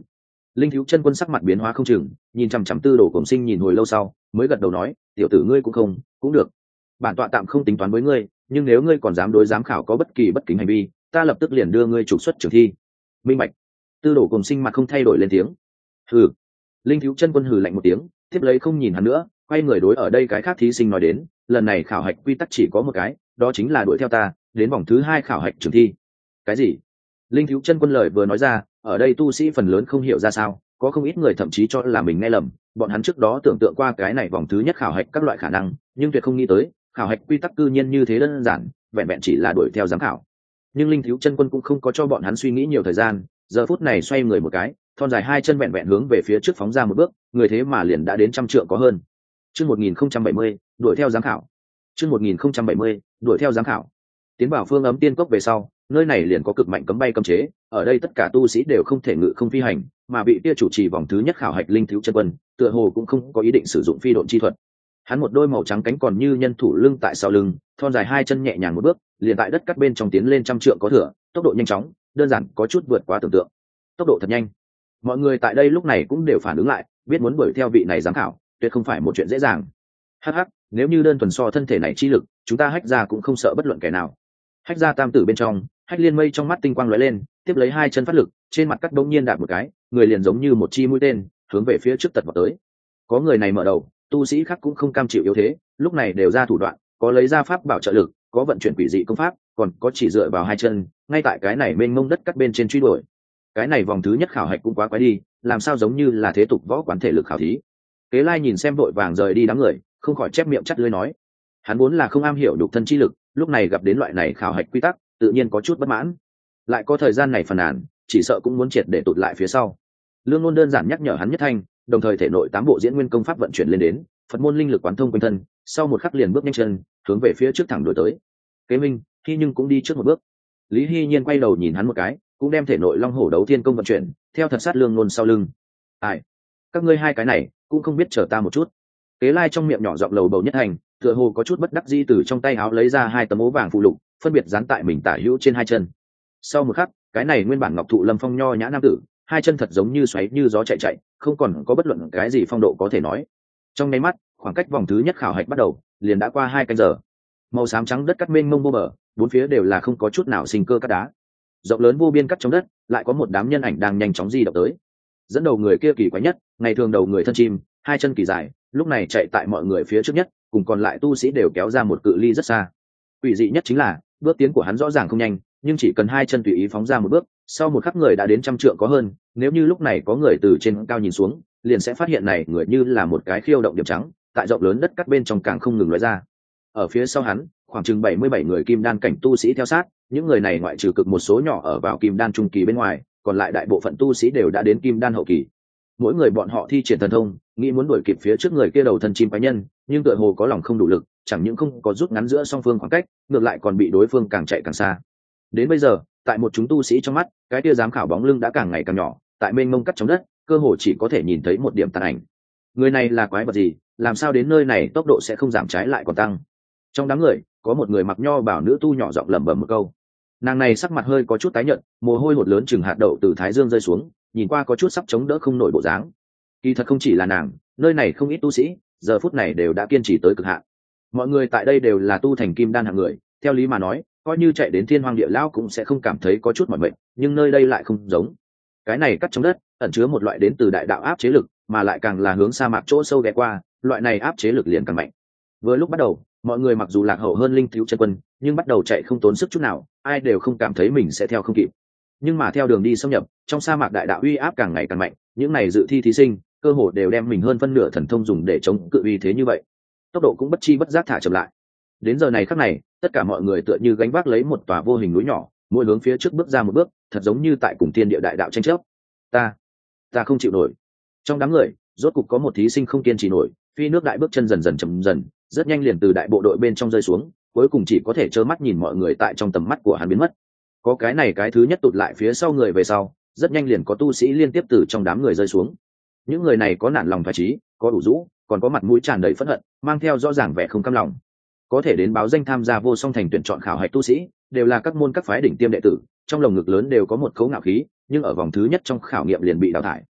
Linh thiếu chân quân sắc mặt biến hóa không chừng, nhìn chằm chằm Tư Đồ Cổng Sinh nhìn hồi lâu sau mới gật đầu nói, tiểu tử ngươi cũng không cũng được, bản tọa tạm không tính toán với ngươi, nhưng nếu ngươi còn dám đối giám khảo có bất kỳ bất kính hành vi, ta lập tức liền đưa ngươi trục xuất trường thi. Minh bạch. Tư Đồ Cổng Sinh mặt không thay đổi lên tiếng. Hừ. Linh thiếu chân quân hừ lạnh một tiếng, tiếp lấy không nhìn hắn nữa, quay người đối ở đây cái khác thí sinh nói đến, lần này khảo hạch quy tắc chỉ có một cái, đó chính là đuổi theo ta đến vòng thứ hai khảo hạch trường thi. Cái gì? Linh thiếu chân quân lời vừa nói ra, ở đây tu sĩ phần lớn không hiểu ra sao, có không ít người thậm chí cho là mình nghe lầm, bọn hắn trước đó tưởng tượng qua cái này vòng thứ nhất khảo hạch các loại khả năng, nhưng tuyệt không nghĩ tới khảo hạch quy tắc cư nhiên như thế đơn giản, vẹn vẹn chỉ là đuổi theo giám khảo. Nhưng Linh thiếu chân quân cũng không có cho bọn hắn suy nghĩ nhiều thời gian, giờ phút này xoay người một cái, thon dài hai chân vẹn vẹn hướng về phía trước phóng ra một bước, người thế mà liền đã đến trăm trượng có hơn. Chương một nghìn không trăm bảy mươi, đuổi theo giám khảo. Chương một nghìn không trăm bảy mươi, đuổi theo giám khảo. Tiến vào Phương Ấm Tiên Cốc về sau, nơi này liền có cực mạnh cấm bay cấm chế, ở đây tất cả tu sĩ đều không thể ngự không phi hành, mà vị kia chủ trì vòng thứ nhất khảo hạch Linh thiếu chân quân, tựa hồ cũng không có ý định sử dụng phi độn chi thuật. Hắn một đôi màu trắng cánh còn như nhân thủ lưng tại sau lưng, thon dài hai chân nhẹ nhàng một bước, liền tại đất cắt bên trong tiến lên trăm trượng có thừa, tốc độ nhanh chóng, đơn giản có chút vượt quá tưởng tượng. Tốc độ thật nhanh. Mọi người tại đây lúc này cũng đều phản ứng lại, biết muốn đuổi theo vị này giám khảo, tuyệt không phải một chuyện dễ dàng. Hắc hắc, nếu như đơn thuần so thân thể này chi lực, chúng ta Hách Gia cũng không sợ bất luận kẻ nào. Hách Gia tam tử bên trong, Hách Liên Mây trong mắt tinh quang lóe lên, tiếp lấy hai chân phát lực, trên mặt cắt bỗng nhiên đạp một cái, người liền giống như một chi mũi tên, hướng về phía trước tật vào tới. Có người này mở đầu, tu sĩ khác cũng không cam chịu yếu thế, lúc này đều ra thủ đoạn, có lấy ra pháp bảo trợ lực, có vận chuyển quỷ dị công pháp, còn có chỉ dựa vào hai chân, ngay tại cái này mênh mông đất cắt bên trên truy đuổi. Cái này vòng thứ nhất khảo hạch cũng quá quái đi, làm sao giống như là thế tục võ quán thể lực khảo thí. Kế Lai nhìn xem vội vàng rời đi đám người, không khỏi chép miệng chắt lưỡi nói, hắn vốn là không am hiểu nhục thân chi lực, lúc này gặp đến loại này khảo hạch quy tắc, tự nhiên có chút bất mãn. Lại có thời gian này phàn nàn, chỉ sợ cũng muốn triệt để tụt lại phía sau. Lương Ngôn đơn giản nhắc nhở hắn nhất thanh, đồng thời thể nội tám bộ diễn nguyên công pháp vận chuyển lên đến, Phật môn linh lực quán thông quanh thân, sau một khắc liền bước nhanh chân, hướng về phía trước thẳng đuổi tới. Kế Minh, Hi nhưng cũng đi trước một bước. Lý Hi Nhiên quay đầu nhìn hắn một cái, cũng đem thể nội Long Hổ Đấu Thiên công vận chuyển, theo thật sát Lương Ngôn sau lưng. Ai, các ngươi hai cái này cũng không biết chờ ta một chút. Kế Lai trong miệng nhỏ giọng lầu bầu nhất hành, tựa hồ có chút bất đắc dĩ từ trong tay áo lấy ra hai tấm ố vàng phụ lục, phân biệt dán tại mình tả hữu trên hai chân. Sau một khắc, cái này nguyên bản ngọc thụ lâm phong nho nhã nam tử, hai chân thật giống như xoáy như gió chạy chạy, không còn có bất luận cái gì phong độ có thể nói. Trong nháy mắt, khoảng cách vòng thứ nhất khảo hạch bắt đầu, liền đã qua hai canh giờ. Màu xám trắng đất cắt mênh mông vô bờ, bốn phía đều là không có chút nào sinh cơ cát đá. Rộng lớn vô biên cắt trong đất, lại có một đám nhân ảnh đang nhanh chóng di động tới. Dẫn đầu người kia kỳ quái nhất, ngày thường đầu người thân chim, hai chân kỳ dài, lúc này chạy tại mọi người phía trước nhất, cùng còn lại tu sĩ đều kéo ra một cự ly rất xa. Quỷ dị nhất chính là, bước tiến của hắn rõ ràng không nhanh, nhưng chỉ cần hai chân tùy ý phóng ra một bước, sau một khắc người đã đến trăm trượng có hơn. Nếu như lúc này có người từ trên cao nhìn xuống, liền sẽ phát hiện này người như là một cái khiêu động điểm trắng, tại rộng lớn đất cắt bên trong càng không ngừng lóe ra. Ở phía sau hắn, khoảng chừng bảy mươi bảy người kim đan cảnh tu sĩ theo sát, những người này ngoại trừ cực một số nhỏ ở vào kim đan trung kỳ bên ngoài, còn lại đại bộ phận tu sĩ đều đã đến kim đan hậu kỳ. Mỗi người bọn họ thi triển thần thông, nghĩ muốn đuổi kịp phía trước người kia đầu thân chim quái nhân, nhưng tựa hồ có lòng không đủ lực, chẳng những không có rút ngắn giữa song phương khoảng cách, ngược lại còn bị đối phương càng chạy càng xa. Đến bây giờ, tại một chúng tu sĩ trong mắt, cái kia giám khảo bóng lưng đã càng ngày càng nhỏ, tại mênh mông cắt trong đất, cơ hồ chỉ có thể nhìn thấy một điểm tàn ảnh. Người này là quái vật gì, làm sao đến nơi này tốc độ sẽ không giảm trái lại còn tăng? Trong đám người, có một người mặc nho bảo nữ tu nhỏ giọng lẩm bẩm một câu. Nàng này sắc mặt hơi có chút tái nhợt, mồ hôi hột lớn chừng hạt đậu từ thái dương rơi xuống, nhìn qua có chút sắp chống đỡ không nổi bộ dáng. Kỳ thật không chỉ là nàng, nơi này không ít tu sĩ, giờ phút này đều đã kiên trì tới cực hạn. Mọi người tại đây đều là tu thành kim đan hạng người, theo lý mà nói, coi như chạy đến thiên hoang địa lão cũng sẽ không cảm thấy có chút mỏi mệt, nhưng nơi đây lại không giống. Cái này cắt trong đất, ẩn chứa một loại đến từ đại đạo áp chế lực, mà lại càng là hướng sa mạc chỗ sâu ghé qua, loại này áp chế lực liền càng mạnh. Vừa lúc bắt đầu, mọi người mặc dù lạc hậu hơn Linh thiếu chân quân, nhưng bắt đầu chạy không tốn sức chút nào, ai đều không cảm thấy mình sẽ theo không kịp. Nhưng mà theo đường đi xâm nhập, trong sa mạc đại đạo uy áp càng ngày càng mạnh, những này dự thi thí sinh, cơ hồ đều đem mình hơn phân nửa thần thông dùng để chống cự uy thế như vậy. Tốc độ cũng bất chi bất giác thả chậm lại. Đến giờ này khắc này, tất cả mọi người tựa như gánh vác lấy một tòa vô hình núi nhỏ, mỗi hướng phía trước bước ra một bước, thật giống như tại cùng thiên địa đại đạo tranh chấp. Ta, ta không chịu nổi. Trong đám người, rốt cục có một thí sinh không kiên trì nổi, phi nước đại bước chân dần dần chậm dần, rất nhanh liền từ đại bộ đội bên trong rơi xuống, cuối cùng chỉ có thể trơ mắt nhìn mọi người tại trong tầm mắt của hắn biến mất. Có cái này cái thứ nhất tụt lại phía sau người về sau, rất nhanh liền có tu sĩ liên tiếp từ trong đám người rơi xuống. Những người này có nản lòng phách trí, có đủ rũ, còn có mặt mũi tràn đầy phẫn hận, mang theo rõ ràng vẻ không cam lòng. Có thể đến báo danh tham gia vô song thành tuyển chọn khảo hạch tu sĩ, đều là các môn các phái đỉnh tiêm đệ tử, trong lồng ngực lớn đều có một khấu ngạo khí, nhưng ở vòng thứ nhất trong khảo nghiệm liền bị đào thải,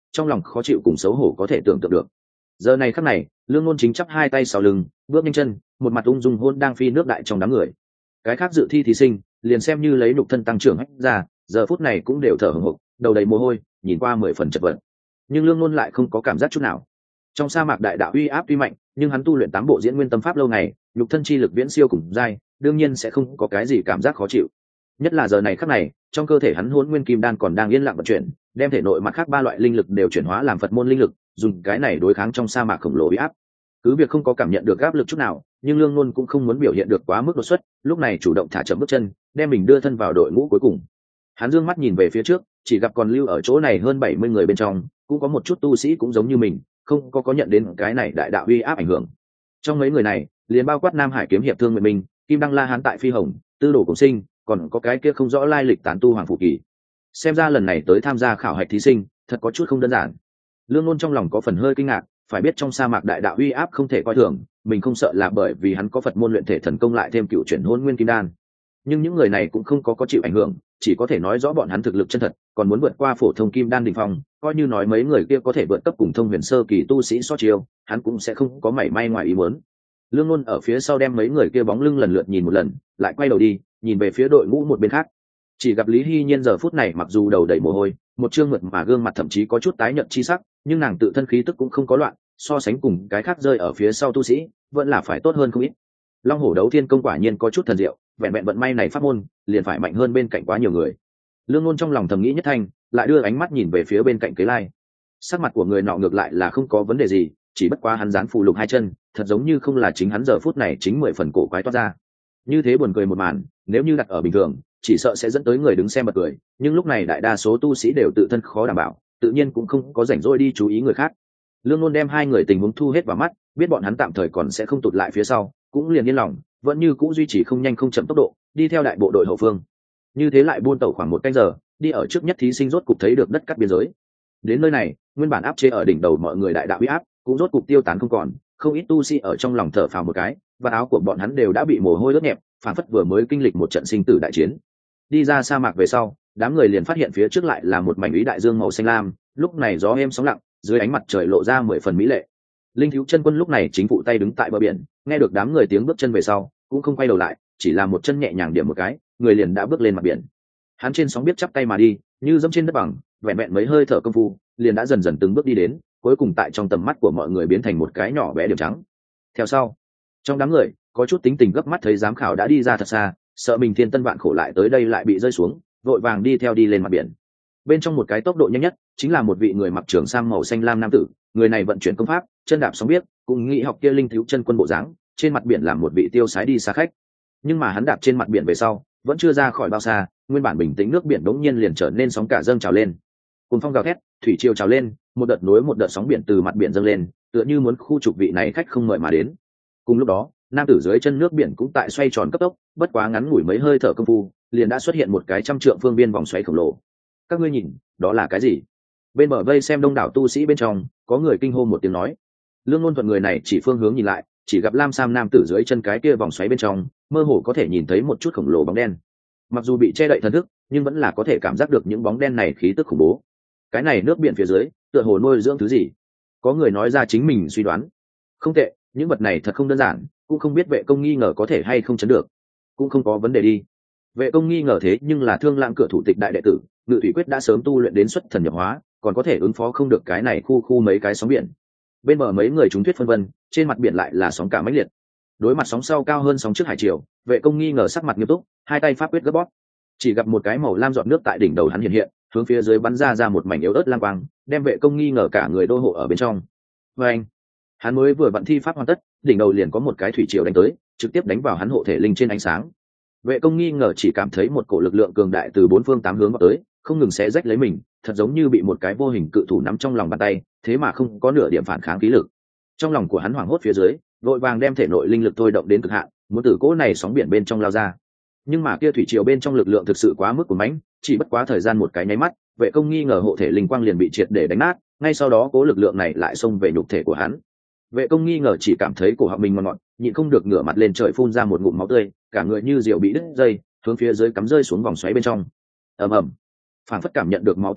trong lòng khó chịu cùng xấu hổ có thể tưởng tượng được. Giờ này khắc này, Lương Ngôn chính chắp hai tay sau lưng, bước nhanh chân, một mặt ung dung hôn đang phi nước đại trong đám người. Cái khác dự thi thí sinh, liền xem như lấy nhục thân tăng trưởng hách ra, giờ phút này cũng đều thở hổn hộc, đầu đầy mồ hôi, nhìn qua mười phần chật vật. Nhưng Lương Ngôn lại không có cảm giác chút nào. Trong sa mạc đại đạo uy áp tuy mạnh, nhưng hắn tu luyện tám bộ diễn nguyên tâm pháp lâu ngày, nhục thân chi lực viễn siêu cùng giai, đương nhiên sẽ không có cái gì cảm giác khó chịu. Nhất là giờ này khắc này, trong cơ thể hắn Hỗn Nguyên Kim Đan còn đang yên lặng vận chuyển, đem thể nội mặt khác ba loại linh lực đều chuyển hóa làm Phật môn linh lực, dùng cái này đối kháng trong sa mạc khổng lồ uy áp. Cứ việc không có cảm nhận được áp lực chút nào, nhưng Lương Nôn cũng không muốn biểu hiện được quá mức đột xuất, lúc này chủ động thả chậm bước chân, đem mình đưa thân vào đội ngũ cuối cùng. Hắn dương mắt nhìn về phía trước, chỉ gặp còn lưu ở chỗ này hơn bảy mươi người bên trong, cũng có một chút tu sĩ cũng giống như mình, không có có nhận đến cái này đại đạo uy áp ảnh hưởng. Trong mấy người này, liền bao quát Nam Hải kiếm hiệp Thương Nguyệt Minh, Kim Đăng La Hán tại Phi Hồng, Tư Đồ Cổ Sinh, còn có cái kia không rõ lai lịch tán tu Hoàng Phủ Kỳ. Xem ra lần này tới tham gia khảo hạch thí sinh, thật có chút không đơn giản. Lương Nôn trong lòng có phần hơi kinh ngạc, phải biết trong sa mạc đại đạo uy áp không thể coi thường, mình không sợ là bởi vì hắn có Phật môn luyện thể thần công lại thêm cựu chuyển Hỗn Nguyên Kim Đan. Nhưng những người này cũng không có có chịu ảnh hưởng, chỉ có thể nói rõ bọn hắn thực lực chân thật, còn muốn vượt qua phổ thông Kim Đan đỉnh phong, coi như nói mấy người kia có thể vượt cấp cùng thông huyền sơ kỳ tu sĩ so chiêu, hắn cũng sẽ không có mảy may ngoài ý muốn. Lương Nôn ở phía sau đem mấy người kia bóng lưng lần lượt nhìn một lần, lại quay đầu đi, nhìn về phía đội ngũ một bên khác. Chỉ gặp Lý Hy Nhiên giờ phút này mặc dù đầu đầy mồ hôi, một trương mượt mà gương mặt thậm chí có chút tái nhợt chi sắc, nhưng nàng tự thân khí tức cũng không có loạn, so sánh cùng cái khác rơi ở phía sau tu sĩ, vẫn là phải tốt hơn không ít. Long Hổ Đấu Thiên Công quả nhiên có chút thần diệu, vẹn vẹn vận may này pháp môn, liền phải mạnh hơn bên cạnh quá nhiều người. Lương Nôn trong lòng thầm nghĩ nhất thanh, lại đưa ánh mắt nhìn về phía bên cạnh Kế Lai. Sắc mặt của người nọ ngược lại là không có vấn đề gì, chỉ bất quá hắn dán phù lục hai chân, thật giống như không là chính hắn giờ phút này chính mười phần cổ quái toát ra. Như thế buồn cười một màn, nếu như đặt ở bình thường, chỉ sợ sẽ dẫn tới người đứng xem bật cười, nhưng lúc này đại đa số tu sĩ đều tự thân khó đảm bảo, tự nhiên cũng không có rảnh rỗi đi chú ý người khác. Lương Nôn đem hai người tình huống thu hết vào mắt, biết bọn hắn tạm thời còn sẽ không tụt lại phía sau, cũng liền yên lòng, vẫn như cũ duy trì không nhanh không chậm tốc độ, đi theo đại bộ đội hậu phương. Như thế lại buôn tẩu khoảng một canh giờ, đi ở trước nhất thí sinh rốt cục thấy được đất cắt biên giới. Đến nơi này, nguyên bản áp chế ở đỉnh đầu mọi người đại đạo uy áp, cũng rốt cục tiêu tán không còn, không ít tu sĩ ở trong lòng thở phào một cái, và áo của bọn hắn đều đã bị mồ hôi ướt nhẹp, phản phất vừa mới kinh lịch một trận sinh tử đại chiến. Đi ra sa mạc về sau, đám người liền phát hiện phía trước lại là một mảnh ý đại dương màu xanh lam, lúc này gió êm sóng lặng, dưới ánh mặt trời lộ ra mười phần mỹ lệ. Linh Thiếu Chân Quân lúc này chính phụ tay đứng tại bờ biển, nghe được đám người tiếng bước chân về sau, cũng không quay đầu lại, chỉ là một chân nhẹ nhàng điểm một cái, người liền đã bước lên mặt biển. Hắn trên sóng biết chắp tay mà đi, như dẫm trên đất bằng, vẹn vẹn mấy hơi thở công phu, liền đã dần dần từng bước đi đến, cuối cùng tại trong tầm mắt của mọi người biến thành một cái nhỏ bé điểm trắng. Theo sau, trong đám người, có chút tính tình gấp mắt thấy giám khảo đã đi ra thật xa, sợ mình thiên tân vạn khổ lại tới đây lại bị rơi xuống, vội vàng đi theo đi lên mặt biển. Bên trong một cái tốc độ nhanh nhất, chính là một vị người mặc trường sam màu xanh lam nam tử, người này vận chuyển công pháp, chân đạp sóng biết, cùng nghĩ học kia Linh Thiếu Chân Quân bộ dáng, trên mặt biển làm một vị tiêu sái đi xa khách. Nhưng mà hắn đạp trên mặt biển về sau, vẫn chưa ra khỏi bao xa, nguyên bản bình tĩnh nước biển đống nhiên liền trở nên sóng cả dâng trào lên. Cùng phong gào thét, thủy triều trào lên, một đợt nối một đợt sóng biển từ mặt biển dâng lên, tựa như muốn khu trục vị này khách không mời mà đến. Cùng lúc đó, nam tử dưới chân nước biển cũng tại xoay tròn cấp tốc, bất quá ngắn ngủi mấy hơi thở công phu, liền đã xuất hiện một cái trăm trượng phương biên vòng xoáy khổng lồ. Các ngươi nhìn, đó là cái gì? Bên bờ vây xem đông đảo tu sĩ bên trong, có người kinh hô một tiếng nói. Lương Ngôn thuận người này chỉ phương hướng nhìn lại, chỉ gặp lam sam nam tử dưới chân cái kia vòng xoáy bên trong, mơ hồ có thể nhìn thấy một chút khổng lồ bóng đen. Mặc dù bị che đậy thần thức, nhưng vẫn là có thể cảm giác được những bóng đen này khí tức khủng bố. Cái này nước biển phía dưới, tựa hồ nuôi dưỡng thứ gì? Có người nói ra chính mình suy đoán. Không tệ, những vật này thật không đơn giản, cũng không biết Vệ Công nghi ngờ có thể hay không chấn được. Cũng không có vấn đề đi. Vệ Công nghi ngờ thế nhưng là Thương Lãng cửa thủ tịch đại đệ tử, Ngự Thủy Quyết đã sớm tu luyện đến xuất thần nhập hóa, còn có thể ứng phó không được cái này khu khu mấy cái sóng biển. Bên bờ mấy người chúng thuyết phân vân, trên mặt biển lại là sóng cả mãnh liệt. Đối mặt sóng sau cao hơn sóng trước hải triều, Vệ Công nghi ngờ sắc mặt nghiêm túc, hai tay pháp quyết gấp bóp. Chỉ gặp một cái màu lam giọt nước tại đỉnh đầu hắn hiện hiện, hướng phía dưới bắn ra ra một mảnh yếu ớt lam quang, đem Vệ Công nghi ngờ cả người đô hộ ở bên trong. Và anh, hắn mới vừa vận thi pháp hoàn tất, đỉnh đầu liền có một cái thủy triều đánh tới, trực tiếp đánh vào hắn hộ thể linh trên ánh sáng. Vệ Công nghi ngờ chỉ cảm thấy một cổ lực lượng cường đại từ bốn phương tám hướng vào tới, không ngừng xé rách lấy mình, thật giống như bị một cái vô hình cự thủ nắm trong lòng bàn tay, thế mà không có nửa điểm phản kháng khí lực. Trong lòng của hắn hoảng hốt phía dưới, vội vàng đem thể nội linh lực thôi động đến cực hạn, muốn từ cỗ này sóng biển bên trong lao ra. Nhưng mà kia thủy triều bên trong lực lượng thực sự quá mức của mãnh, chỉ bất quá thời gian một cái nháy mắt, Vệ Công nghi ngờ hộ thể linh quang liền bị triệt để đánh nát, ngay sau đó cố lực lượng này lại xông về nhục thể của hắn. Vệ Công nghi ngờ chỉ cảm thấy cổ họng mình ngon ngọt, nhịn không được ngửa mặt lên trời phun ra một ngụm máu tươi, cả người như diều bị đứt dây, hướng phía dưới cắm rơi xuống vòng xoáy bên trong. Ầm ầm, phản phất cảm nhận được máu tanh mùi,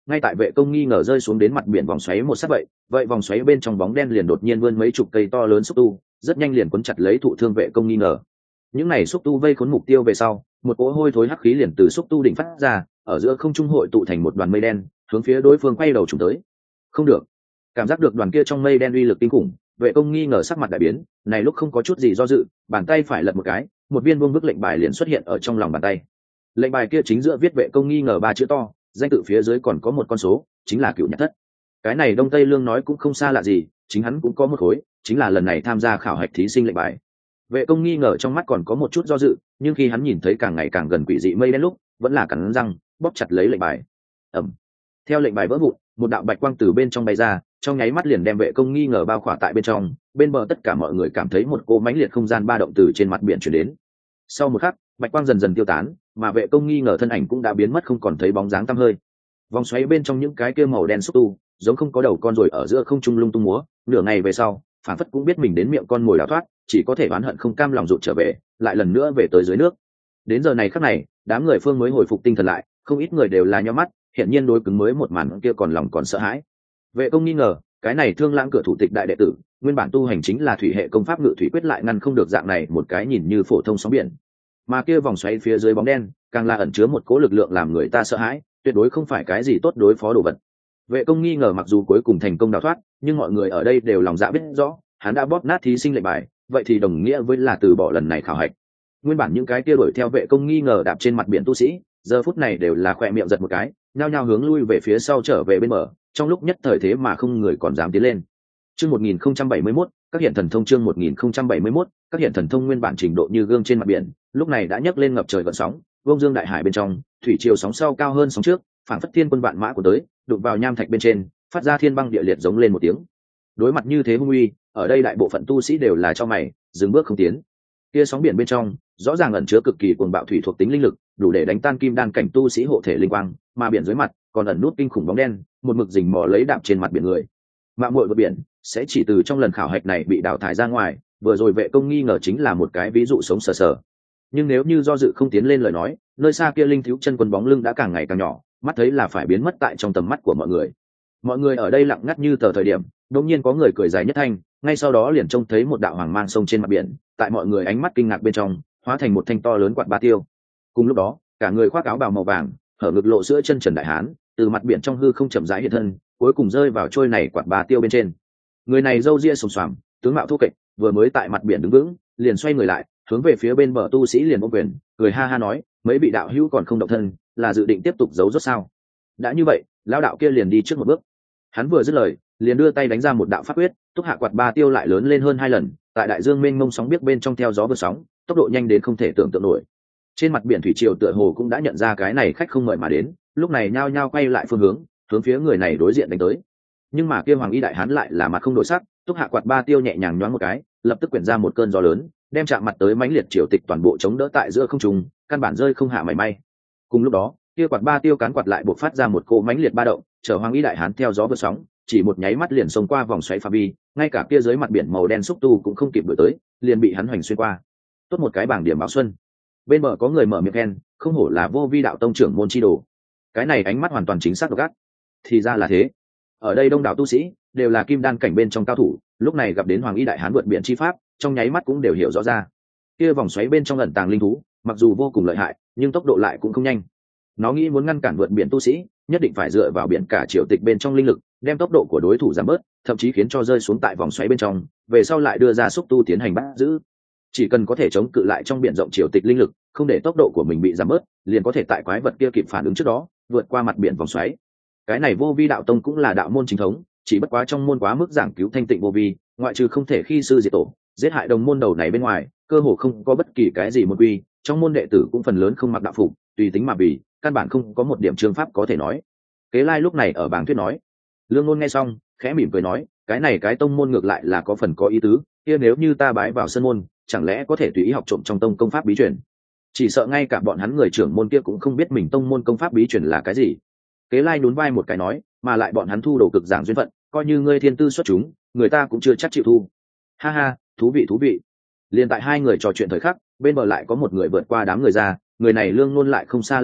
ngay tại vệ công nghi ngờ rơi xuống đến mặt biển vòng xoáy một sát vậy vậy vòng xoáy bên trong bóng đen liền đột nhiên vươn mấy chục cây to lớn xúc tu, rất nhanh liền cuốn chặt lấy thụ thương vệ công nghi ngờ. Những này xúc tu vây khốn mục tiêu về sau, một cỗ hôi thối hắc khí liền từ xúc tu đỉnh phát ra, ở giữa không trung hội tụ thành một đoàn mây đen, hướng phía đối phương quay đầu trùng tới. Không được, cảm giác được đoàn kia trong mây đen uy lực kinh khủng, vệ công nghi ngờ sắc mặt đại biến, này lúc không có chút gì do dự, bàn tay phải lật một cái, một viên vuông bức lệnh bài liền xuất hiện ở trong lòng bàn tay. Lệnh bài kia chính giữa viết vệ công nghi ngờ ba chữ to, danh tự phía dưới còn có một con số, chính là Cựu Nhạc Thất. Cái này Đông Tây Lương nói cũng không xa lạ gì, chính hắn cũng có một khối, chính là lần này tham gia khảo hạch thí sinh lệnh bài. Vệ công nghi ngờ trong mắt còn có một chút do dự, nhưng khi hắn nhìn thấy càng ngày càng gần quỷ dị mây đen lúc, vẫn là cắn răng bóp chặt lấy lệnh bài. Ầm. Theo lệnh bài vỡ vụn, một đạo bạch quang từ bên trong bay ra, trong nháy mắt liền đem vệ công nghi ngờ bao khỏa tại bên trong. Bên bờ tất cả mọi người cảm thấy một cô mãnh liệt không gian ba động từ trên mặt biển chuyển đến. Sau một khắc, bạch quang dần dần tiêu tán, mà vệ công nghi ngờ thân ảnh cũng đã biến mất không còn thấy bóng dáng tăm hơi. Vòng xoáy bên trong những cái kia màu đen xúc tu, giống không có đầu con rồi ở giữa không trung lung tung múa. Nửa ngày về sau, phản phất cũng biết mình đến miệng con mồi đào thoát, chỉ có thể oán hận không cam lòng rụt trở về, lại lần nữa về tới dưới nước. Đến giờ này khắc này, đám người phương mới hồi phục tinh thần lại, không ít người đều là nhíu mắt, hiện nhiên đối cứng mới một màn kia còn lòng còn sợ hãi. Vệ công nghi ngờ, cái này Thương Lãng cửa thủ tịch đại đệ tử, nguyên bản tu hành chính là thủy hệ công pháp ngự thủy quyết, lại ngăn không được dạng này một cái nhìn như phổ thông sóng biển. Mà kia vòng xoáy phía dưới bóng đen, càng là ẩn chứa một cỗ lực lượng làm người ta sợ hãi, tuyệt đối không phải cái gì tốt đối phó đồ vật. Vệ công nghi ngờ mặc dù cuối cùng thành công đào thoát, nhưng mọi người ở đây đều lòng dạ biết rõ, hắn đã bóp nát thí sinh lệnh bài, vậy thì đồng nghĩa với là từ bỏ lần này khảo hạch. Nguyên bản những cái kia đuổi theo vệ công nghi ngờ đạp trên mặt biển tu sĩ, giờ phút này đều là khỏe miệng giật một cái, nhao nhao hướng lui về phía sau trở về bên bờ, trong lúc nhất thời thế mà không người còn dám tiến lên. Chương một nghìn không trăm bảy mươi mốt, các hiện thần thông chương một nghìn không trăm bảy mươi mốt, các hiện thần thông nguyên bản trình độ như gương trên mặt biển, lúc này đã nhấc lên ngập trời gợn sóng, vông dương đại hải bên trong, thủy triều sóng sau cao hơn sóng trước, phảng phất thiên quân vạn mã của tới, đụng vào nham thạch bên trên, phát ra thiên băng địa liệt giống lên một tiếng. Đối mặt như thế hung uy, ở đây đại bộ phận tu sĩ đều là cho mày, dừng bước không tiến. Kia sóng biển bên trong, rõ ràng ẩn chứa cực kỳ cuồng bạo thủy thuộc tính linh lực, đủ để đánh tan kim đan cảnh tu sĩ hộ thể linh quang, mà biển dưới mặt còn ẩn nút kinh khủng bóng đen, một mực rình mò lấy đạp trên mặt biển người. Mạng muội vượt biển sẽ chỉ từ trong lần khảo hạch này bị đào thải ra ngoài, vừa rồi vệ công nghi ngờ chính là một cái ví dụ sống sờ sờ. Nhưng nếu như do dự không tiến lên lời nói, nơi xa kia linh thiếu chân quân bóng lưng đã càng ngày càng nhỏ, mắt thấy là phải biến mất tại trong tầm mắt của mọi người. Mọi người ở đây lặng ngắt như tờ thời điểm, đột nhiên có người cười dài nhất thanh, ngay sau đó liền trông thấy một đạo hoàng mang sông trên mặt biển, tại mọi người ánh mắt kinh ngạc bên trong, hóa thành một thanh to lớn quạt ba tiêu. Cùng lúc đó, cả người khoác áo bào màu vàng, hở ngực lộ sữa chân trần đại hán, từ mặt biển trong hư không chậm rãi hiện thân, cuối cùng rơi vào trôi này quạt ba tiêu bên trên. Người này râu ria sồm xoàm, tướng mạo thô kệch, vừa mới tại mặt biển đứng vững, liền xoay người lại, hướng về phía bên bờ tu sĩ liền ôm quyền, cười ha ha nói, mấy vị đạo hữu còn không động thân, là dự định tiếp tục giấu rốt sao? Đã như vậy, lão đạo kia liền đi trước một bước. Hắn vừa dứt lời, liền đưa tay đánh ra một đạo pháp quyết, túc hạ quạt ba tiêu lại lớn lên hơn hai lần, tại đại dương mênh mông sóng biết bên trong theo gió vượt sóng, tốc độ nhanh đến không thể tưởng tượng nổi. Trên mặt biển thủy triều tựa hồ cũng đã nhận ra cái này khách không mời mà đến, lúc này nhao nhao quay lại phương hướng, hướng phía người này đối diện đánh tới. Nhưng mà kia hoàng y đại hán lại là mặt không đổi sắc, túc hạ quạt ba tiêu nhẹ nhàng nhoáng một cái, lập tức quyển ra một cơn gió lớn, đem chạm mặt tới mãnh liệt triều tịch toàn bộ chống đỡ tại giữa không trung, căn bản rơi không hạ mảy may. Cùng lúc đó, kia quạt ba tiêu cán quạt lại buộc phát ra một cỗ mãnh liệt ba động, chở hoàng y đại hán theo gió vượt sóng, chỉ một nháy mắt liền xông qua vòng xoáy pha vi, ngay cả kia dưới mặt biển màu đen xúc tu cũng không kịp đuổi tới, liền bị hắn hoành xuyên qua. Tốt một cái bảng điểm báo xuân. Bên bờ có người mở miệng khen, không hổ là Vô Vi đạo tông trưởng môn chi đồ. Cái này ánh mắt hoàn toàn chính xác độc ác. Thì ra là thế. Ở đây đông đảo tu sĩ đều là kim đan cảnh bên trong cao thủ, lúc này gặp đến hoàng y đại hán vượt biển chi pháp, trong nháy mắt cũng đều hiểu rõ ra. Kia vòng xoáy bên trong ẩn tàng linh thú, mặc dù vô cùng lợi hại, nhưng tốc độ lại cũng không nhanh. Nó nghĩ muốn ngăn cản vượt biển tu sĩ, nhất định phải dựa vào biển cả triều tịch bên trong linh lực, đem tốc độ của đối thủ giảm bớt, thậm chí khiến cho rơi xuống tại vòng xoáy bên trong, về sau lại đưa ra xúc tu tiến hành bắt giữ. Chỉ cần có thể chống cự lại trong biển rộng triều tịch linh lực, không để tốc độ của mình bị giảm bớt, liền có thể tại quái vật kia kịp phản ứng trước đó, vượt qua mặt biển vòng xoáy. Cái này Vô Vi đạo tông cũng là đạo môn chính thống, chỉ bất quá trong môn quá mức giảng cứu thanh tịnh vô vi, ngoại trừ không thể khi sư diệt tổ, giết hại đồng môn đầu này bên ngoài, cơ hồ không có bất kỳ cái gì một quy, trong môn đệ tử cũng phần lớn không mặc đạo phục, tùy tính mà vì, căn bản không có một điểm chương pháp có thể nói. Kế Lai lúc này ở bảng thuyết nói. Lương Ngôn nghe xong, khẽ mỉm cười nói, cái này cái tông môn ngược lại là có phần có ý tứ, kia nếu như ta bái vào sân môn, chẳng lẽ có thể tùy ý học trộm trong tông công pháp bí truyền? Chỉ sợ ngay cả bọn hắn người trưởng môn kia cũng không biết mình tông môn công pháp bí truyền là cái gì. Kế Lai nhún vai một cái nói, mà lại bọn hắn thu đồ cực giảng duyên phận, coi như ngươi thiên tư xuất chúng, người ta cũng chưa chắc chịu thu. Ha ha, thú vị thú vị. Liên tại hai người trò chuyện thời khắc, bên bờ lại có một người vượt qua đám người ra, người này Lương Ngôn lại không xa lạ gì,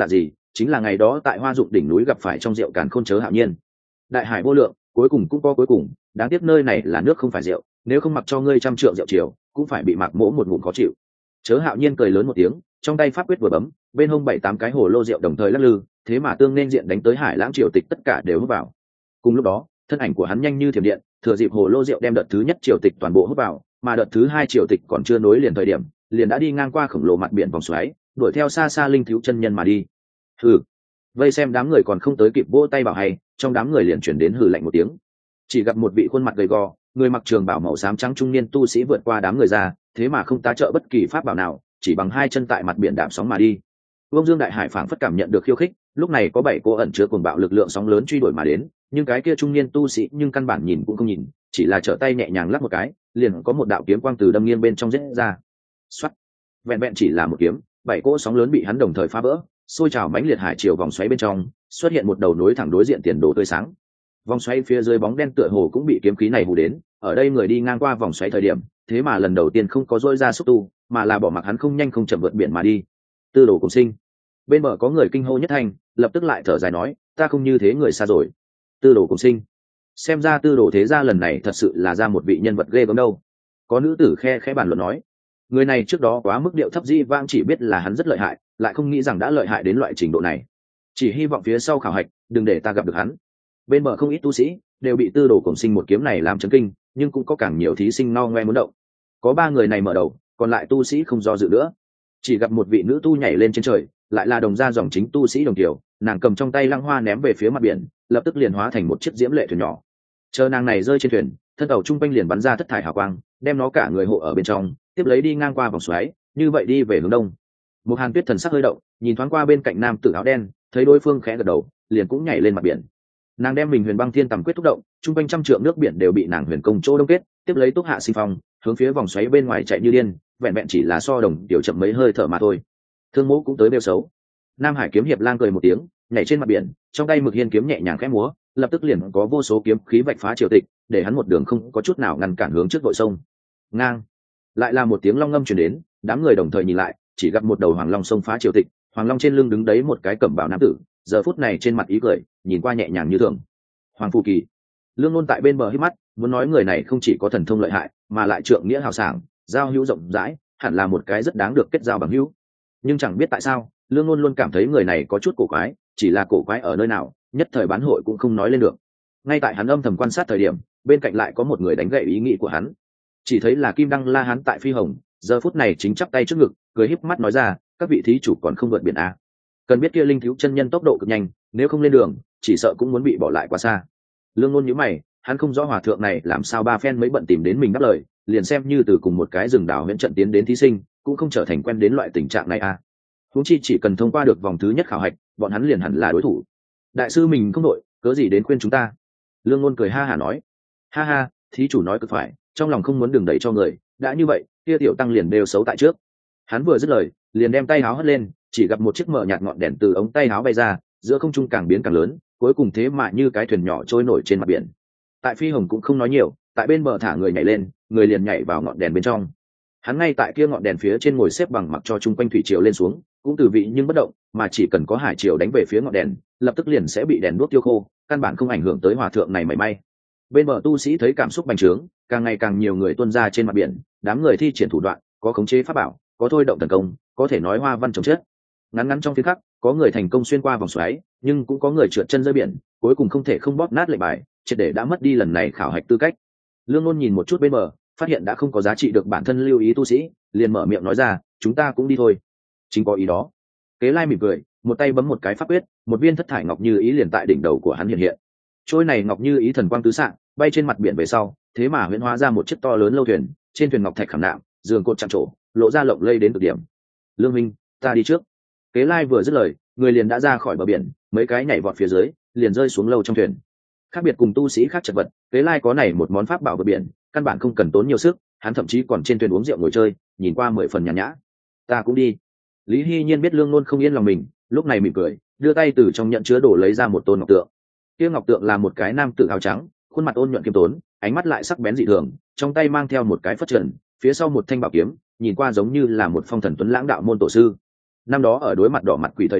chính là ngày đó tại Hoa Dụng đỉnh núi gặp phải trong rượu càn khôn chớ Hạo Nhiên. Đại hải vô lượng, cuối cùng cũng có cuối cùng, đáng tiếc nơi này là nước không phải rượu, nếu không mặc cho ngươi trăm trượng rượu chiều cũng phải bị Mạc Mỗ một ngụm khó chịu. Chớ Hạo Nhiên cười lớn một tiếng, trong tay pháp quyết vừa bấm, bên hông bảy tám cái hồ lô rượu đồng thời lắc lư, thế mà tương nên diện đánh tới Hải Lãng triều tịch tất cả đều hút vào. Cùng lúc đó, thân ảnh của hắn nhanh như thiểm điện, thừa dịp hồ lô rượu đem đợt thứ nhất triều tịch toàn bộ hút vào, mà đợt thứ hai triều tịch còn chưa nối liền thời điểm, liền đã đi ngang qua khổng lồ mặt biển vòng xoáy, đuổi theo xa xa linh thiếu chân nhân mà đi. Hừ. Vây xem đám người còn không tới kịp vỗ tay bảo hay, trong đám người liền chuyển đến hừ lạnh một tiếng. Chỉ gặp một vị khuôn mặt gầy gò, người mặc trường bào màu xám trắng trung niên tu sĩ vượt qua đám người ra, thế mà không tá trợ bất kỳ pháp bảo nào, chỉ bằng hai chân tại mặt biển đạp sóng mà đi. Vương Dương Đại Hải phảng phất cảm nhận được khiêu khích, lúc này có bảy cô ẩn chứa cuồng bạo lực lượng sóng lớn truy đuổi mà đến, nhưng cái kia trung niên tu sĩ nhưng căn bản nhìn cũng không nhìn, chỉ là trở tay nhẹ nhàng lắc một cái, liền có một đạo kiếm quang từ đâm nghiêng bên trong giết ra. Soát. Vẹn vẹn chỉ là một kiếm, bảy cỗ sóng lớn bị hắn đồng thời phá vỡ, xôi trào mãnh liệt hải chiều vòng xoáy bên trong, xuất hiện một đầu nối thẳng đối diện tiền đồ tươi sáng. Vòng xoáy phía dưới bóng đen tựa hồ cũng bị kiếm khí này hù đến, ở đây người đi ngang qua vòng xoáy thời điểm, thế mà lần đầu tiên không có dỗi ra xúc tu, mà là bỏ mặc hắn không nhanh không chậm vượt biển mà đi. Tư đồ cùng sinh. Bên bờ có người kinh hô nhất thành, lập tức lại thở dài nói, ta không như thế người xa rồi. Tư đồ cùng sinh. Xem ra tư đồ thế gia lần này thật sự là ra một vị nhân vật ghê gớm đâu. Có nữ tử khe khẽ bàn luận nói, người này trước đó quá mức điệu thấp dĩ vãng chỉ biết là hắn rất lợi hại, lại không nghĩ rằng đã lợi hại đến loại trình độ này. Chỉ hy vọng phía sau khảo hạch đừng để ta gặp được hắn. Bên bờ không ít tu sĩ đều bị tư đồ cùng sinh một kiếm này làm chấn kinh, nhưng cũng có càng nhiều thí sinh no ngoe muốn động. Có ba người này mở đầu, còn lại tu sĩ không do dự nữa. Chỉ gặp một vị nữ tu nhảy lên trên trời, lại là đồng gia dòng chính tu sĩ Đồng Kiều, nàng cầm trong tay lăng hoa ném về phía mặt biển, lập tức liền hóa thành một chiếc diễm lệ thuyền nhỏ. Chờ nàng này rơi trên thuyền, thân tàu trung quanh liền bắn ra thất thải hào quang, đem nó cả người hộ ở bên trong, tiếp lấy đi ngang qua vòng xoáy, như vậy đi về hướng đông. Một Hàn Tuyết thần sắc hơi động, nhìn thoáng qua bên cạnh nam tử áo đen, thấy đối phương khẽ gật đầu, liền cũng nhảy lên mặt biển. Nàng đem mình Huyền Băng Thiên Tầm quyết thúc động, trung quanh trăm trượng nước biển đều bị nàng huyền công chỗ đông kết, tiếp lấy túc hạ sinh phong, hướng phía vòng xoáy bên ngoài chạy như điên, vẹn vẹn chỉ là so Đồng tiểu chậm mấy hơi thở mà thôi. Thương Mỗ cũng tới bêu xấu. Nam Hải kiếm hiệp lang cười một tiếng, nhảy trên mặt biển, trong tay Mực Hiên kiếm nhẹ nhàng khẽ múa, lập tức liền có vô số kiếm khí vạch phá triều tịch, để hắn một đường không có chút nào ngăn cản hướng trước vội sông. Ngang. Lại là một tiếng long ngâm truyền đến, đám người đồng thời nhìn lại, chỉ gặp một đầu hoàng long xông phá triều tịch, hoàng long trên lưng đứng đấy một cái cẩm bào nam tử, giờ phút này trên mặt ý cười, nhìn qua nhẹ nhàng như thường. Hoàng Phù Kỳ. Lương Ngôn tại bên bờ hít mắt, muốn nói người này không chỉ có thần thông lợi hại, mà lại trượng nghĩa hào sảng, giao hữu rộng rãi, hẳn là một cái rất đáng được kết giao bằng hữu. Nhưng chẳng biết tại sao, Lương Ngôn luôn cảm thấy người này có chút cổ quái, chỉ là cổ quái ở nơi nào, nhất thời bán hội cũng không nói lên được. Ngay tại hắn âm thầm quan sát thời điểm, bên cạnh lại có một người đánh gậy ý nghĩ của hắn. Chỉ thấy là Kim Đăng La Hán tại Phi Hồng, giờ phút này chính chắp tay trước ngực, cười híp mắt nói ra, các vị thí chủ còn không vượt biển à? Cần biết kia linh thiếu chân nhân tốc độ cực nhanh, nếu không lên đường, chỉ sợ cũng muốn bị bỏ lại quá xa. Lương Ngôn nhíu mày, hắn không rõ hòa thượng này làm sao ba phen mấy bận tìm đến mình đáp lời, liền xem như từ cùng một cái rừng đào huyễn trận tiến đến thí sinh, cũng không trở thành quen đến loại tình trạng này à? Huống chi chỉ cần thông qua được vòng thứ nhất khảo hạch, bọn hắn liền hẳn là đối thủ. Đại sư mình không đội, cớ gì đến khuyên chúng ta? Lương Ngôn cười ha hả nói, ha ha, thí chủ nói cực phải, trong lòng không muốn đường đẩy cho người, đã như vậy, kia tiểu tăng liền đều xấu tại trước. Hắn vừa dứt lời, liền đem tay áo hất lên, chỉ gặp một chiếc mở nhạt ngọn đèn từ ống tay áo bay ra, giữa không trung càng biến càng lớn, cuối cùng thế mà như cái thuyền nhỏ trôi nổi trên mặt biển. Tại Phi Hồng cũng không nói nhiều, tại bên bờ thả người nhảy lên, người liền nhảy vào ngọn đèn bên trong. Hắn ngay tại kia ngọn đèn phía trên ngồi xếp bằng mặc cho chung quanh thủy triều lên xuống, cũng từ vị nhưng bất động, mà chỉ cần có hải triều đánh về phía ngọn đèn, lập tức liền sẽ bị đèn đuốc tiêu khô, căn bản không ảnh hưởng tới hòa thượng này mảy may. Bên bờ tu sĩ thấy cảm xúc bành trướng, càng ngày càng nhiều người tuôn ra trên mặt biển, đám người thi triển thủ đoạn, có khống chế pháp bảo, có thôi động tấn công, có thể nói hoa văn trồng chất. Ngắn ngắn trong phiên khắc, có người thành công xuyên qua vòng xoáy, nhưng cũng có người trượt chân rơi biển, cuối cùng không thể không bóp nát lệnh bài, triệt để đã mất đi lần này khảo hạch tư cách. Lương Ngôn nhìn một chút bên bờ, phát hiện đã không có giá trị được bản thân lưu ý tu sĩ, liền mở miệng nói ra, chúng ta cũng đi thôi. Chính có ý đó. Kế Lai mỉm cười, một tay bấm một cái pháp quyết, một viên thất thải ngọc như ý liền tại đỉnh đầu của hắn hiện hiện. Trôi này ngọc như ý thần quang tứ xạ, bay trên mặt biển về sau, thế mà huyễn hóa ra một chiếc to lớn lâu thuyền, trên thuyền ngọc thạch khảm nạm, giường cột chạm trổ, lộ ra lộng lây đến cực điểm. Lương Minh, ta đi trước. Kế Lai vừa dứt lời, người liền đã ra khỏi bờ biển, mấy cái nhảy vọt phía dưới, liền rơi xuống lâu trong thuyền. Khác biệt cùng tu sĩ khác chật vật, Kế Lai có này một món pháp bảo bờ biển, căn bản không cần tốn nhiều sức, hắn thậm chí còn trên thuyền uống rượu ngồi chơi, nhìn qua mười phần nhàn nhã. Ta cũng đi. Lý Hy Nhiên biết Lương Nôn không yên lòng mình, lúc này mỉm cười, đưa tay từ trong nhận chứa đồ lấy ra một tôn ngọc tượng. Kia ngọc tượng là một cái nam tử áo trắng, khuôn mặt ôn nhuận kiêm tốn, ánh mắt lại sắc bén dị thường, trong tay mang theo một cái phất trần, phía sau một thanh bảo kiếm, nhìn qua giống như là một phong thần tuấn lãng đạo môn tổ sư. Năm đó ở đối mặt đỏ mặt quỷ thời điểm,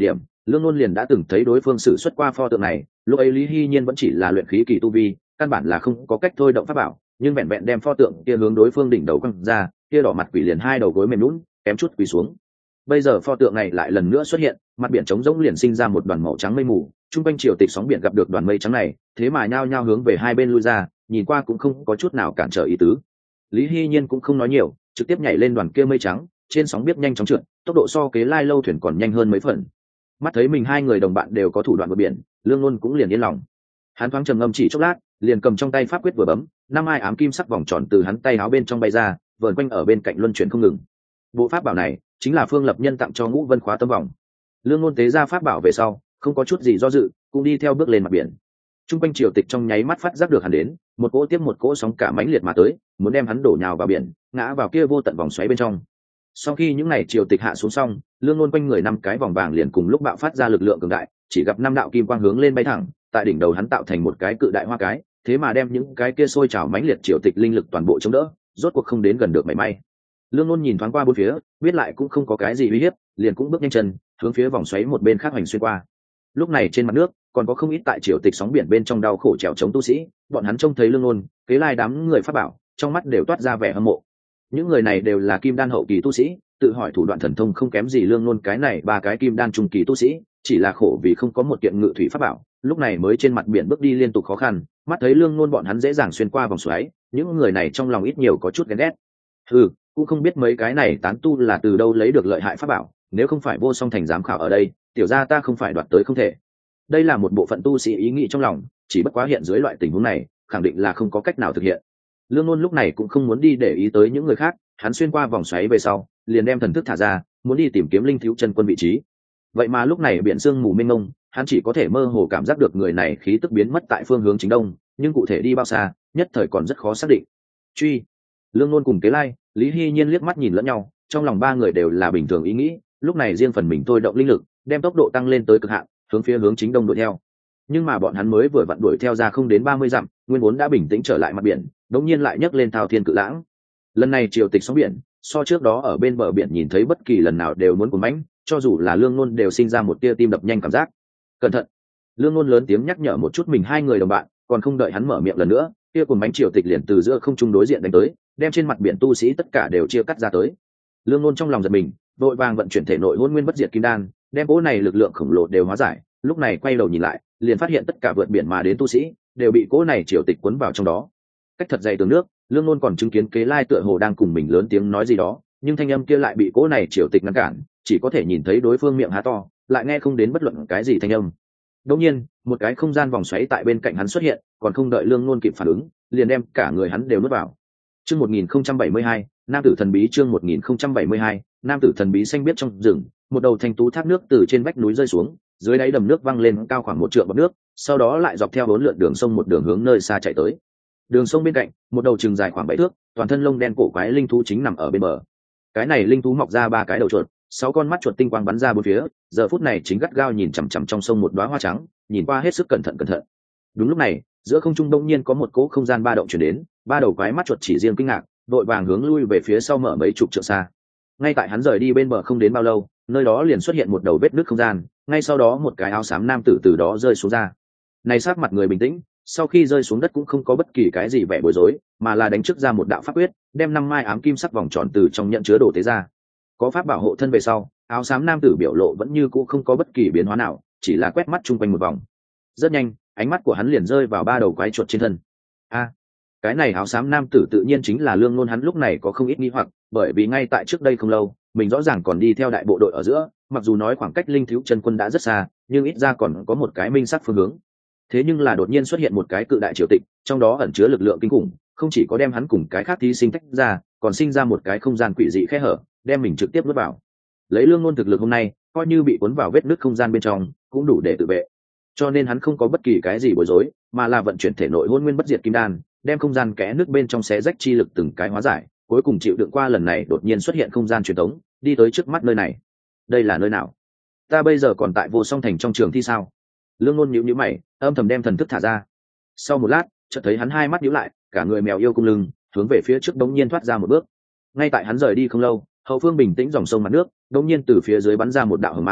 Lương Ngôn liền đã từng thấy đối phương sử xuất qua pho tượng này, lúc ấy Lý Hy Nhiên vẫn chỉ là luyện khí kỳ tu vi, căn bản là không có cách thôi động pháp bảo, nhưng vẹn vẹn đem pho tượng kia hướng đối phương đỉnh đầu quăng ra, kia đỏ mặt quỷ liền hai đầu gối mềm nhũn, kém chút quỳ xuống. Bây giờ pho tượng này lại lần nữa xuất hiện, mặt biển trống rỗng liền sinh ra một đoàn màu trắng mây mù, trung quanh triều tịch sóng biển gặp được đoàn mây trắng này, thế mà nhao nhao hướng về hai bên lui ra, nhìn qua cũng không có chút nào cản trở ý tứ. Lý Hy Nhiên cũng không nói nhiều, trực tiếp nhảy lên đoàn kia mây trắng, trên sóng biết nhanh chóng trượt, tốc độ so Kế Lai lâu thuyền còn nhanh hơn mấy phần. Mắt thấy mình hai người đồng bạn đều có thủ đoạn vượt biển, Lương Ngôn cũng liền yên lòng. Hắn thoáng trầm ngâm chỉ chốc lát, liền cầm trong tay pháp quyết vừa bấm, năm ai ám kim sắc vòng tròn từ hắn tay áo bên trong bay ra, vờn quanh ở bên cạnh luân chuyển không ngừng. Bộ pháp bảo này chính là Phương Lập Nhân tặng cho Ngũ Vân Khóa Tâm Vòng. Lương Ngôn tế ra pháp bảo về sau, không có chút gì do dự, cũng đi theo bước lên mặt biển. Trung quanh triều tịch trong nháy mắt phát giác được hắn đến, một cỗ tiếp một cỗ sóng cả mãnh liệt mà tới, muốn đem hắn đổ nhào vào biển, ngã vào kia vô tận vòng xoáy bên trong. Sau khi những ngày triều tịch hạ xuống xong, Lương Ngôn quanh người năm cái vòng vàng liền cùng lúc bạo phát ra lực lượng cường đại, chỉ gặp năm đạo kim quang hướng lên bay thẳng, tại đỉnh đầu hắn tạo thành một cái cự đại hoa cái, thế mà đem những cái kia sôi trào mãnh liệt triều tịch linh lực toàn bộ chống đỡ, rốt cuộc không đến gần được mảy may. Lương Ngôn nhìn thoáng qua bốn phía, biết lại cũng không có cái gì uy hiếp, liền cũng bước nhanh chân, hướng phía vòng xoáy một bên khác hành xuyên qua. Lúc này trên mặt nước còn có không ít tại triều tịch sóng biển bên trong đau khổ trèo chống tu sĩ, bọn hắn trông thấy Lương Ngôn, Kế Lai đám người pháp bảo, trong mắt đều toát ra vẻ hâm mộ. Những người này đều là kim đan hậu kỳ tu sĩ, tự hỏi thủ đoạn thần thông không kém gì Lương Ngôn cái này ba cái kim đan trung kỳ tu sĩ, chỉ là khổ vì không có một kiện ngự thủy pháp bảo, lúc này mới trên mặt biển bước đi liên tục khó khăn. Mắt thấy Lương Ngôn bọn hắn dễ dàng xuyên qua vòng xoáy, những người này trong lòng ít nhiều có chút ghen ghét. Ừ, cũng không biết mấy cái này tán tu là từ đâu lấy được lợi hại pháp bảo, nếu không phải Vô Song Thành giám khảo ở đây, tiểu gia ta không phải đoạt tới không thể. Đây là một bộ phận tu sĩ ý nghĩ trong lòng, chỉ bất quá hiện dưới loại tình huống này, khẳng định là không có cách nào thực hiện. Lương Ngôn lúc này cũng không muốn đi để ý tới những người khác, hắn xuyên qua vòng xoáy về sau, liền đem thần thức thả ra, muốn đi tìm kiếm Linh Thiếu Chân Quân vị trí. Vậy mà lúc này biển sương mù mênh mông, hắn chỉ có thể mơ hồ cảm giác được người này khí tức biến mất tại phương hướng chính đông, nhưng cụ thể đi bao xa, nhất thời còn rất khó xác định. Truy. Lương Ngôn cùng Kế Lai, Lý Hy Nhiên liếc mắt nhìn lẫn nhau, trong lòng ba người đều là bình thường ý nghĩ, lúc này riêng phần mình thôi động linh lực, đem tốc độ tăng lên tới cực hạn, hướng phía hướng chính đông đuổi theo. Nhưng mà bọn hắn mới vừa vặn đuổi theo ra không đến ba mươi dặm, nguyên vốn đã bình tĩnh trở lại mặt biển, đột nhiên lại nhấc lên thao thiên cự lãng. Lần này triều tịch sóng biển, so trước đó ở bên bờ biển nhìn thấy bất kỳ lần nào đều muốn cuốn mãnh, cho dù là Lương Ngôn đều sinh ra một tia tim đập nhanh cảm giác. Cẩn thận! Lương Ngôn lớn tiếng nhắc nhở một chút mình hai người đồng bạn, còn không đợi hắn mở miệng lần nữa, tia cuốn mãnh triều tịch liền từ giữa không trung đối diện đánh tới, đem trên mặt biển tu sĩ tất cả đều chia cắt ra tới. Lương Ngôn trong lòng giật mình, vội vàng vận chuyển thể nội Hỗn Nguyên Bất Diệt Kim Đan, đem cỗ này lực lượng khổng lồ đều hóa giải. Lúc này quay đầu nhìn lại, liền phát hiện tất cả vượt biển mà đến tu sĩ đều bị cỗ này triều tịch cuốn vào trong đó. Cách thật dày tường nước, Lương Ngôn còn chứng kiến Kế Lai tựa hồ đang cùng mình lớn tiếng nói gì đó, nhưng thanh âm kia lại bị cỗ này triều tịch ngăn cản, chỉ có thể nhìn thấy đối phương miệng há to, lại nghe không đến bất luận cái gì thanh âm. Đột nhiên, một cái không gian vòng xoáy tại bên cạnh hắn xuất hiện, còn không đợi Lương Ngôn kịp phản ứng, liền đem cả người hắn đều nuốt vào. Chương một nghìn không trăm bảy mươi hai, Nam tử thần bí. Chương một nghìn không trăm bảy mươi hai, Nam tử thần bí. Xanh biết trong rừng, một đầu thanh tú thác nước từ trên vách núi rơi xuống, dưới đáy đầm nước văng lên cao khoảng một trượng bọt nước, sau đó lại dọc theo bốn lượn đường sông một đường hướng nơi xa chạy tới. Đường sông bên cạnh, một đầu chừng dài khoảng bảy thước, toàn thân lông đen cổ quái linh thú chính nằm ở bên bờ. Cái này linh thú mọc ra ba cái đầu chuột, sáu con mắt chuột tinh quang bắn ra bốn phía, giờ phút này chính gắt gao nhìn chằm chằm trong sông một đóa hoa trắng, nhìn qua hết sức cẩn thận cẩn thận. Đúng lúc này, giữa không trung đông nhiên có một cỗ không gian ba động truyền đến, ba đầu quái mắt chuột chỉ riêng kinh ngạc, đội vàng hướng lui về phía sau mở mấy chục trượng xa. Ngay tại hắn rời đi bên bờ không đến bao lâu, nơi đó liền xuất hiện một đầu vết nứt không gian, ngay sau đó một cái áo xám nam tử từ đó rơi xuống ra. Này sắc mặt người bình tĩnh, sau khi rơi xuống đất cũng không có bất kỳ cái gì vẻ bối rối, mà là đánh trước ra một đạo pháp quyết, đem năm mai ám kim sắc vòng tròn từ trong nhận chứa đồ tế ra. Có pháp bảo hộ thân về sau, áo xám nam tử biểu lộ vẫn như cũ không có bất kỳ biến hóa nào, chỉ là quét mắt chung quanh một vòng. Rất nhanh, ánh mắt của hắn liền rơi vào ba đầu quái chuột trên thân. A, cái này áo xám nam tử tự nhiên chính là Lương Ngôn. Hắn lúc này có không ít nghi hoặc, bởi vì ngay tại trước đây không lâu, mình rõ ràng còn đi theo đại bộ đội ở giữa, mặc dù nói khoảng cách Linh Thiếu Chân Quân đã rất xa, nhưng ít ra còn có một cái minh sắc phương hướng. Thế nhưng là đột nhiên xuất hiện một cái cự đại triều tịch, trong đó ẩn chứa lực lượng kinh khủng, không chỉ có đem hắn cùng cái khác thí sinh tách ra, còn sinh ra một cái không gian quỷ dị khe hở, đem mình trực tiếp nuốt vào. Lấy Lương Ngôn thực lực hôm nay, coi như bị cuốn vào vết nứt không gian bên trong, cũng đủ để tự vệ. Cho nên hắn không có bất kỳ cái gì bối rối, mà là vận chuyển thể nội Hỗn Nguyên Bất Diệt Kim Đan, đem không gian kẽ nước bên trong xé rách chi lực từng cái hóa giải, cuối cùng chịu đựng qua lần này đột nhiên xuất hiện không gian truyền tống, đi tới trước mắt nơi này. Đây là nơi nào? Ta bây giờ còn tại Vô Song Thành trong trường thi sao? Lương Ngôn nhíu nhíu mày, âm thầm đem thần thức thả ra. Sau một lát, chợt thấy hắn hai mắt nhíu lại, cả người mèo yêu cung lưng, hướng về phía trước đống nhiên thoát ra một bước. Ngay tại hắn rời đi không lâu, hậu phương bình tĩnh dòng sông mặt nước, đống nhiên từ phía dưới bắn ra một đạo hồng mang,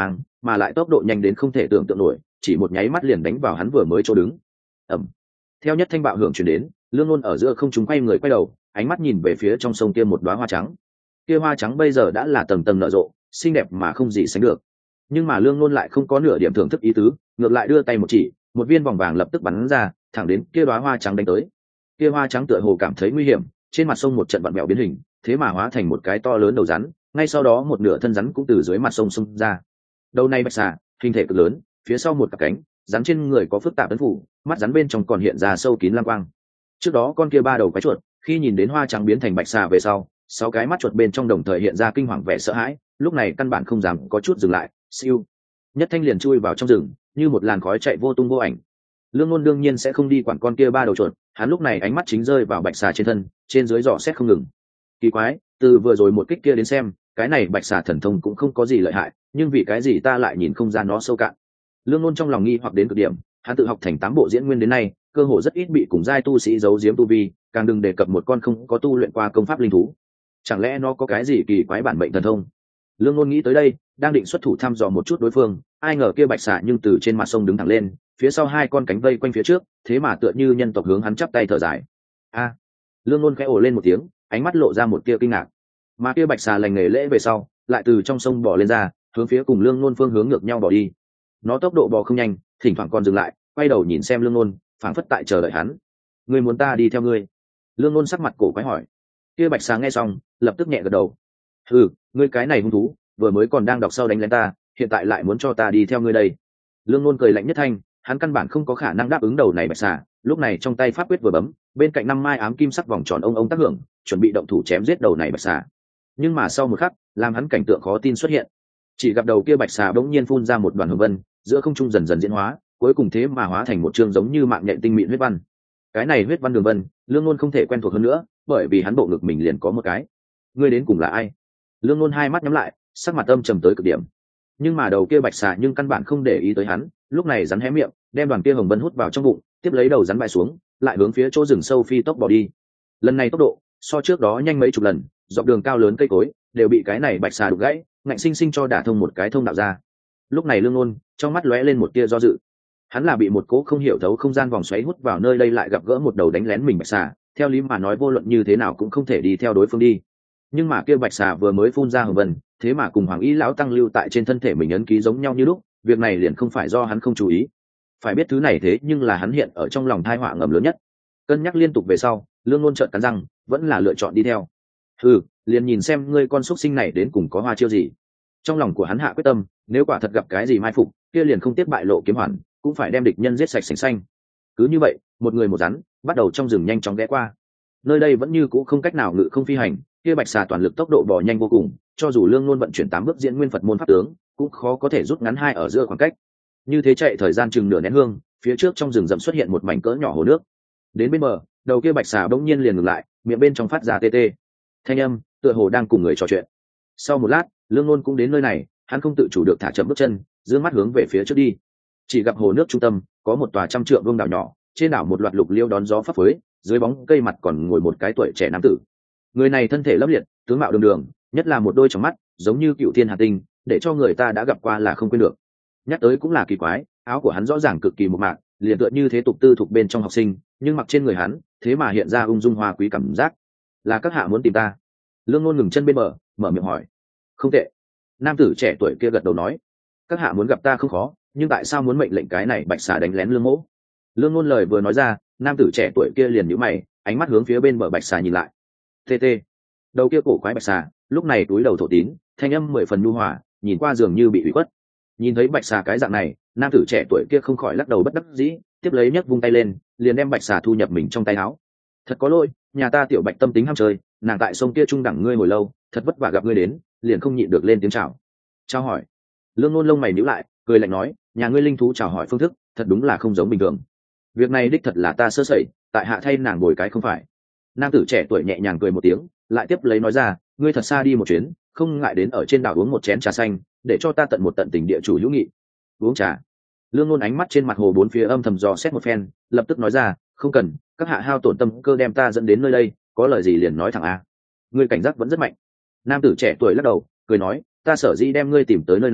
mà lại tốc độ nhanh đến không thể tưởng tượng nổi, chỉ một nháy mắt liền đánh vào hắn vừa mới chỗ đứng. Ầm. Theo nhất thanh bạo hưởng truyền đến, Lương Nôn ở giữa không trung quay người quay đầu, ánh mắt nhìn về phía trong sông kia một đóa hoa trắng. Kia hoa trắng bây giờ đã là tầng tầng nở rộ, xinh đẹp mà không gì sánh được. Nhưng mà Lương Nôn lại không có nửa điểm thưởng thức ý tứ, ngược lại đưa tay một chỉ, một viên vòng vàng lập tức bắn ra, thẳng đến kia đóa hoa trắng đánh tới. Kia hoa trắng tựa hồ cảm thấy nguy hiểm, trên mặt sông một trận vặn vẹo biến hình, thế mà hóa thành một cái to lớn đầu rắn, ngay sau đó một nửa thân rắn cũng từ dưới mặt sông xông ra. Đầu này bạch xà, hình thể cực lớn, phía sau một cặp cánh, rắn trên người có phức tạp ấn phủ, mắt rắn bên trong còn hiện ra sâu kín lam quang. Trước đó con kia ba đầu quái chuột, khi nhìn đến hoa trắng biến thành bạch xà về sau, sáu cái mắt chuột bên trong đồng thời hiện ra kinh hoàng vẻ sợ hãi, lúc này căn bản không dám có chút dừng lại. Siêu, nhất thanh liền chui vào trong rừng, như một làn khói chạy vô tung vô ảnh. Lương Nôn đương nhiên sẽ không đi quản con kia ba đầu chuột, hắn lúc này ánh mắt chính rơi vào bạch xà trên thân, trên dưới dò xét không ngừng. Kỳ quái, từ vừa rồi một kích kia đến xem, cái này bạch xà thần thông cũng không có gì lợi hại, nhưng vì cái gì ta lại nhìn không ra nó sâu cạn. Lương Nôn trong lòng nghi hoặc đến cực điểm, hắn tự học thành tám bộ diễn nguyên đến nay, cơ hồ rất ít bị cùng giai tu sĩ giấu giếm tu vi, càng đừng đề cập một con không có tu luyện qua công pháp linh thú. Chẳng lẽ nó có cái gì kỳ quái bản mệnh thần thông? Lương Nôn nghĩ tới đây, đang định xuất thủ thăm dò một chút đối phương, ai ngờ kia bạch xà nhưng từ trên mặt sông đứng thẳng lên, phía sau hai con cánh vây quanh phía trước, thế mà tựa như nhân tộc hướng hắn chắp tay thở dài. A! Lương Nôn khẽ ồ lên một tiếng, ánh mắt lộ ra một tia kinh ngạc. Mà kia bạch xà lành nghề lễ về sau, lại từ trong sông bò lên ra, hướng phía cùng Lương Nôn phương hướng ngược nhau bò đi. Nó tốc độ bò không nhanh, thỉnh thoảng còn dừng lại, quay đầu nhìn xem Lương Nôn, phảng phất tại chờ đợi hắn. Ngươi muốn ta đi theo ngươi? Lương Nôn sắc mặt cổ quái hỏi. Kia bạch xà nghe xong, lập tức nhẹ gật đầu. Ừ, ngươi cái này hung thú, vừa mới còn đang đọc sau đánh lén ta, hiện tại lại muốn cho ta đi theo ngươi đây. Lương Nôn cười lạnh nhất thanh, hắn căn bản không có khả năng đáp ứng đầu này bạch xà, lúc này trong tay pháp quyết vừa bấm, bên cạnh năm mai ám kim sắc vòng tròn ông ông tác hưởng, chuẩn bị động thủ chém giết đầu này bạch xà. Nhưng mà sau một khắc, làm hắn cảnh tượng khó tin xuất hiện. Chỉ gặp đầu kia bạch xà bỗng nhiên phun ra một đoàn hồng vân, giữa không trung dần dần diễn hóa, cuối cùng thế mà hóa thành một chương giống như mạng nhện tinh mịn huyết văn. Cái này huyết văn đường vân, Lương Nôn không thể quen thuộc hơn nữa, bởi vì hắn bộ ngực mình liền có một cái. Ngươi đến cùng là ai? Lương Nôn hai mắt nhắm lại, sắc mặt âm trầm tới cực điểm. Nhưng mà đầu kia bạch xà nhưng căn bản không để ý tới hắn, lúc này rắn hé miệng, đem đoàn kia hồng vân hút vào trong bụng, tiếp lấy đầu rắn bại xuống, lại hướng phía chỗ rừng sâu phi tốc bỏ đi. Lần này tốc độ so trước đó nhanh mấy chục lần, dọc đường cao lớn cây cối đều bị cái này bạch xà đục gãy, ngạnh sinh sinh cho đả thông một cái thông đạo ra. Lúc này Lương Nôn trong mắt lóe lên một tia do dự. Hắn là bị một cỗ không hiểu thấu không gian vòng xoáy hút vào nơi đây, lại gặp gỡ một đầu đánh lén mình bạch xà, theo lý mà nói vô luận như thế nào cũng không thể đi theo đối phương đi. Nhưng mà kia bạch xà vừa mới phun ra hồng vân, thế mà cùng Hoàng Y lão tăng lưu tại trên thân thể mình ấn ký giống nhau như lúc, việc này liền không phải do hắn không chú ý. Phải biết thứ này thế nhưng là hắn hiện ở trong lòng tai họa ngầm lớn nhất. Cân nhắc liên tục về sau, Lương Nôn trợn cắn răng, vẫn là lựa chọn đi theo. Ừ, liền nhìn xem ngươi con xúc sinh này đến cùng có hoa chiêu gì. Trong lòng của hắn hạ quyết tâm, nếu quả thật gặp cái gì mai phục, kia liền không tiếc bại lộ kiếm hoàn, cũng phải đem địch nhân giết sạch sành xanh. Cứ như vậy, một người một rắn, bắt đầu trong rừng nhanh chóng ghé qua. Nơi đây vẫn như cũ không cách nào ngự không phi hành, kia bạch xà toàn lực tốc độ bò nhanh vô cùng, cho dù Lương Nôn vận chuyển tám bước diễn nguyên Phật môn pháp tướng, cũng khó có thể rút ngắn hai ở giữa khoảng cách. Như thế chạy thời gian chừng nửa nén hương, phía trước trong rừng rậm xuất hiện một mảnh cỡ nhỏ hồ nước. Đến bên bờ, đầu kia bạch xà bỗng nhiên liền ngừng lại, miệng bên trong phát ra tê tê thanh âm, tựa hồ đang cùng người trò chuyện. Sau một lát, Lương Nôn cũng đến nơi này, hắn không tự chủ được thả chậm bước chân, dương mắt hướng về phía trước đi. Chỉ gặp hồ nước trung tâm có một tòa trăm trượng vuông đảo nhỏ, trên đảo một loạt lục liêu đón gió phấp phới, dưới bóng cây mặt còn ngồi một cái tuổi trẻ nam tử. Người này thân thể lấp liệt, tướng mạo đường đường, nhất là một đôi tròng mắt giống như cựu thiên hà tinh, để cho người ta đã gặp qua là không quên được. Nhắc tới cũng là kỳ quái, áo của hắn rõ ràng cực kỳ mộc mạc, liền tựa như thế tục tư thuộc bên trong học sinh, nhưng mặc trên người hắn thế mà hiện ra ung dung hoa quý cảm giác. Là các hạ muốn tìm ta? Lương Nôn ngừng chân bên bờ, mở miệng hỏi. Không tệ. Nam tử trẻ tuổi kia gật đầu nói. Các hạ muốn gặp ta không khó, nhưng tại sao muốn mệnh lệnh cái này bạch xà đánh lén Lương Mỗ? Lương Nôn lời vừa nói ra, nam tử trẻ tuổi kia liền nhíu mày, ánh mắt hướng phía bên bờ bạch xà nhìn lại. Tê tê. Đầu kia cổ quái bạch xà lúc này túi đầu thổ tín, thanh âm mười phần nhu hòa, nhìn qua dường như bị ủy khuất. Nhìn thấy bạch xà cái dạng này, nam tử trẻ tuổi kia không khỏi lắc đầu bất đắc dĩ, tiếp lấy nhấc vung tay lên, liền đem bạch xà thu nhập mình trong tay áo. Thật có lỗi, nhà ta tiểu bạch tâm tính ham chơi, nàng tại sông kia trung đẳng ngươi hồi lâu, thật vất vả gặp ngươi đến, liền không nhịn được lên tiếng chào. Chào hỏi. Lương Nôn lông mày nhíu lại, cười lạnh nói, nhà ngươi linh thú chào hỏi phương thức, thật đúng là không giống bình thường. Việc này đích thật là ta sơ sẩy, tại hạ thay nàng bồi cái không phải. Nam tử trẻ tuổi nhẹ nhàng cười một tiếng, lại tiếp lấy nói ra, ngươi thật xa đi một chuyến, không ngại đến ở trên đảo uống một chén trà xanh, để cho ta tận một tận tình địa chủ hữu nghị. Uống trà. Lương Nôn ánh mắt trên mặt hồ bốn phía âm thầm dò xét một phen, lập tức nói ra, không cần, các hạ hao tổn tâm cơ đem ta dẫn đến nơi đây, có lời gì liền nói thẳng a. Ngươi cảnh giác vẫn rất mạnh. Nam tử trẻ tuổi lắc đầu, cười nói, ta sở dĩ đem ngươi tìm tới nơi này,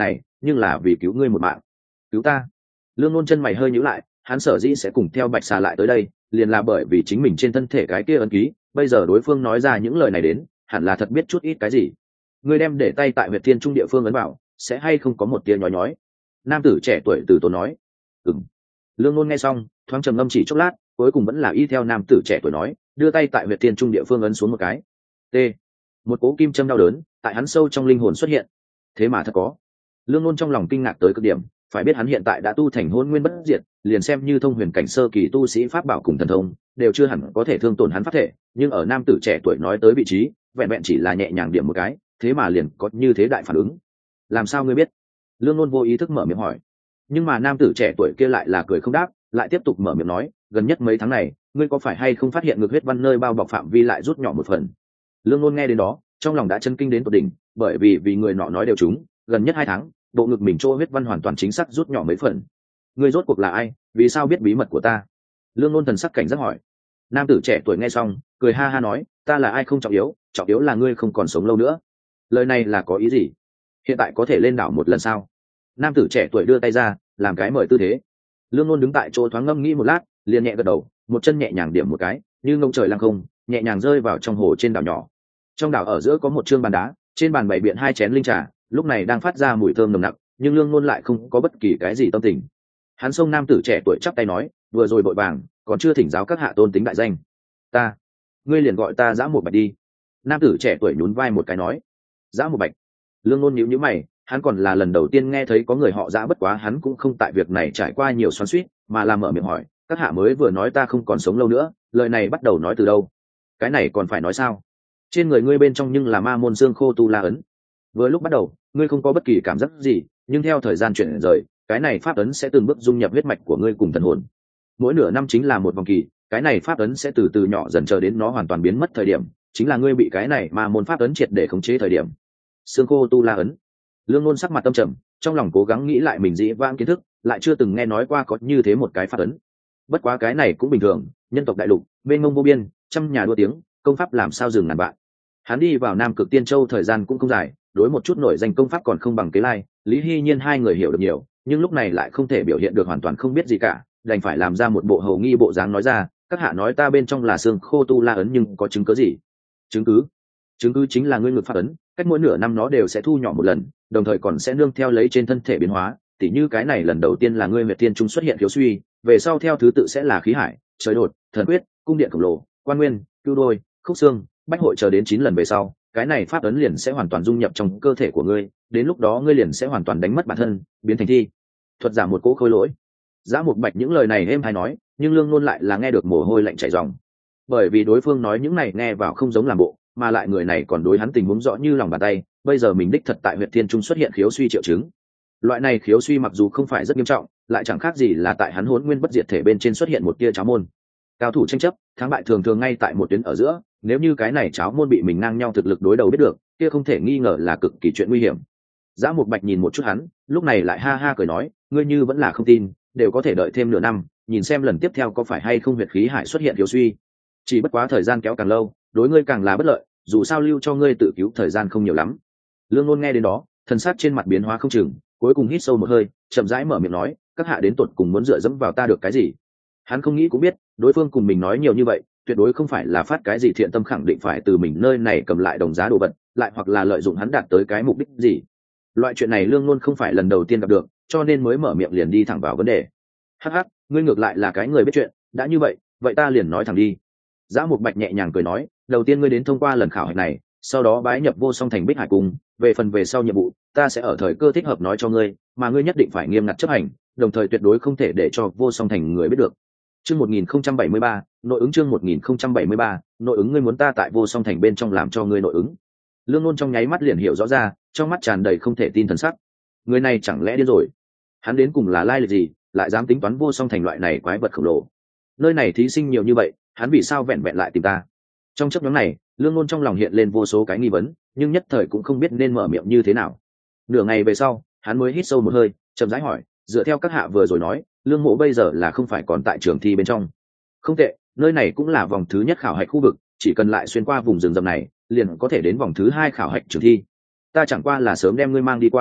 nhưng là vì cứu ngươi một mạng. Cứu ta? Lương Nôn chân mày hơi nhíu lại, hắn sở dĩ sẽ cùng theo Bạch Xà lại tới đây, liền là bởi vì chính mình trên thân thể cái kia ấn ký, bây giờ đối phương nói ra những lời này đến, hẳn là thật biết chút ít cái gì. Ngươi đem để tay tại huyệt thiên trung địa phương ấn vào, sẽ hay không có một tia nhói nhói? Nam tử trẻ tuổi từ tốn nói. Ừm. Lương Nôn nghe xong, thoáng trầm ngâm chỉ chốc lát, cuối cùng vẫn là y theo nam tử trẻ tuổi nói, đưa tay tại huyệt thiên trung địa phương ấn xuống một cái. T. Một cỗ kim châm đau đớn tại hắn sâu trong linh hồn xuất hiện. Thế mà thật có. Lương Nôn trong lòng kinh ngạc tới cực điểm, phải biết hắn hiện tại đã tu thành hôn nguyên bất diệt, liền xem như thông huyền cảnh sơ kỳ tu sĩ pháp bảo cùng thần thông đều chưa hẳn có thể thương tổn hắn pháp thể, nhưng ở nam tử trẻ tuổi nói tới vị trí, vẹn vẹn chỉ là nhẹ nhàng điểm một cái, thế mà liền có như thế đại phản ứng. Làm sao ngươi biết? Lương Nôn vô ý thức mở miệng hỏi. Nhưng mà nam tử trẻ tuổi kia lại là cười không đáp, lại tiếp tục mở miệng nói, gần nhất mấy tháng này ngươi có phải hay không phát hiện ngược huyết văn nơi bao bọc phạm vi lại rút nhỏ một phần? Lương Nôn nghe đến đó, trong lòng đã chấn kinh đến tột đỉnh, bởi vì vì người nọ nói đều trúng, gần nhất hai tháng bộ ngực mình chỗ huyết văn hoàn toàn chính xác rút nhỏ mấy phần. Ngươi rốt cuộc là ai, vì sao biết bí mật của ta? Lương Nôn thần sắc cảnh giác hỏi. Nam tử trẻ tuổi nghe xong cười ha ha nói, ta là ai không trọng yếu, trọng yếu là ngươi không còn sống lâu nữa. Lời này là có ý gì? Hiện tại có thể lên đảo một lần sao? Nam tử trẻ tuổi đưa tay ra làm cái mời tư thế. Lương Nôn đứng tại chỗ thoáng ngâm nghĩ một lát, liền nhẹ gật đầu, một chân nhẹ nhàng điểm một cái, như ngông trời lăng không, nhẹ nhàng rơi vào trong hồ trên đảo nhỏ. Trong đảo ở giữa có một trương bàn đá, trên bàn bày biện hai chén linh trà, lúc này đang phát ra mùi thơm nồng nặc, nhưng Lương Nôn lại không có bất kỳ cái gì tâm tình. Hắn xông nam tử trẻ tuổi chắp tay nói, vừa rồi vội vàng, còn chưa thỉnh giáo các hạ tôn tính đại danh. Ta, ngươi liền gọi ta Dã Một Bạch đi. Nam tử trẻ tuổi nhún vai một cái nói. Dã Một Bạch. Lương Nôn nhíu nhíu mày, hắn còn là lần đầu tiên nghe thấy có người họ Dã, bất quá hắn cũng không tại việc này trải qua nhiều xoắn xuýt, mà là mở miệng hỏi, các hạ mới vừa nói ta không còn sống lâu nữa, lời này bắt đầu nói từ đâu? Cái này còn phải nói sao? Trên người ngươi bên trong nhưng là ma môn xương khô tu la ấn. Vừa lúc bắt đầu ngươi không có bất kỳ cảm giác gì, nhưng theo thời gian chuyển rời, cái này pháp ấn sẽ từng bước dung nhập huyết mạch của ngươi cùng thần hồn. Mỗi nửa năm chính là một vòng kỳ, cái này pháp ấn sẽ từ từ nhỏ dần chờ đến nó hoàn toàn biến mất thời điểm, chính là ngươi bị cái này ma môn pháp ấn triệt để khống chế thời điểm. Xương khô tu la ấn. Lương Nôn sắc mặt tâm trầm, trong lòng cố gắng nghĩ lại mình dĩ vãng kiến thức, lại chưa từng nghe nói qua có như thế một cái pháp ấn. Bất quá cái này cũng bình thường, nhân tộc đại lục mênh mông vô biên, trăm nhà đua tiếng, công pháp làm sao dừng ngàn vạn. Hắn đi vào Nam Cực Tiên Châu thời gian cũng không dài, đối một chút nổi danh công pháp còn không bằng Kế Lai, Lý Hy Nhiên hai người hiểu được nhiều, nhưng lúc này lại không thể biểu hiện được hoàn toàn không biết gì cả, đành phải làm ra một bộ hầu nghi bộ dáng nói ra, các hạ nói ta bên trong là xương khô tu la ấn, nhưng có chứng cứ gì? Chứng cứ? Chứng cứ chính là ngươi ngực pháp ấn, cách mỗi nửa năm nó đều sẽ thu nhỏ một lần, đồng thời còn sẽ nương theo lấy trên thân thể biến hóa, tỉ như cái này lần đầu tiên là ngươi huyệt thiên trung xuất hiện thiếu suy, về sau theo thứ tự sẽ là khí hải, trời đột, thần quyết, cung điện khổng lồ, quan nguyên, cưu đôi, khúc xương, bách hội, chờ đến chín lần về sau, cái này pháp ấn liền sẽ hoàn toàn dung nhập trong cơ thể của ngươi, đến lúc đó ngươi liền sẽ hoàn toàn đánh mất bản thân, biến thành thi thuật giả, một cỗ khôi lỗi. Dã Một Bạch những lời này êm hay nói, nhưng Lương Nôn lại là nghe được mồ hôi lạnh chảy ròng, bởi vì đối phương nói những này nghe vào không giống làm bộ, mà lại người này còn đối hắn tình huống rõ như lòng bàn tay. Bây giờ mình đích thật tại huyệt thiên trung xuất hiện khiếu suy triệu chứng. Loại này khiếu suy mặc dù không phải rất nghiêm trọng, lại chẳng khác gì là tại hắn hỗn nguyên bất diệt thể bên trên xuất hiện một tia cháo môn. Cao thủ tranh chấp, thắng bại thường thường ngay tại một tuyến ở giữa, nếu như cái này cháo môn bị mình ngang nhau thực lực đối đầu biết được, kia không thể nghi ngờ là cực kỳ chuyện nguy hiểm. Dã Một Bạch nhìn một chút hắn, lúc này lại ha ha cười nói, ngươi như vẫn là không tin, đều có thể đợi thêm nửa năm, nhìn xem lần tiếp theo có phải hay không huyệt khí hải xuất hiện khiếu suy. Chỉ bất quá thời gian kéo càng lâu, đối ngươi càng là bất lợi, dù sao lưu cho ngươi tự cứu thời gian không nhiều lắm. Lương Nôn nghe đến đó, thần sắc trên mặt biến hóa không chừng, cuối cùng hít sâu một hơi, chậm rãi mở miệng nói, các hạ đến tột cùng muốn dựa dẫm vào ta được cái gì? Hắn không nghĩ cũng biết, đối phương cùng mình nói nhiều như vậy, tuyệt đối không phải là phát cái gì thiện tâm, khẳng định phải từ mình nơi này cầm lại đồng giá đồ vật, lại hoặc là lợi dụng hắn đạt tới cái mục đích gì. Loại chuyện này Lương Nôn không phải lần đầu tiên gặp được, cho nên mới mở miệng liền đi thẳng vào vấn đề. Hắc hắc, ngươi ngược lại là cái người biết chuyện, đã như vậy, vậy ta liền nói thẳng đi. Dã Một Bạch nhẹ nhàng cười nói, đầu tiên ngươi đến thông qua lần khảo hạch này, sau đó bái nhập Vô Song Thành Bích Hải Cung, về phần về sau nhiệm vụ, ta sẽ ở thời cơ thích hợp nói cho ngươi, mà ngươi nhất định phải nghiêm ngặt chấp hành, đồng thời tuyệt đối không thể để cho Vô Song Thành người biết được. Chương một nghìn không trăm bảy mươi ba, nội ứng. Chương một nghìn không trăm bảy mươi ba, nội ứng. Ngươi muốn ta tại Vô Song Thành bên trong làm cho ngươi nội ứng? Lương Nôn trong nháy mắt liền hiểu rõ ra, trong mắt tràn đầy không thể tin thần sắc. Người này chẳng lẽ điên rồi? Hắn đến cùng là lai lịch gì, lại dám tính toán Vô Song Thành loại này quái vật khổng lồ? Nơi này thí sinh nhiều như vậy, hắn vì sao vẹn vẹn lại tìm ta? Trong chấp nhóm này, Lương Nôn trong lòng hiện lên vô số cái nghi vấn, nhưng nhất thời cũng không biết nên mở miệng như thế nào. Nửa ngày về sau, hắn mới hít sâu một hơi, chậm rãi hỏi, dựa theo các hạ vừa rồi nói, Lương Mộ bây giờ là không phải còn tại trường thi bên trong? Không tệ, nơi này cũng là vòng thứ nhất khảo hạch khu vực, chỉ cần lại xuyên qua vùng rừng rậm này, liền có thể đến vòng thứ hai khảo hạch trường thi. Ta chẳng qua là sớm đem ngươi mang đi qua,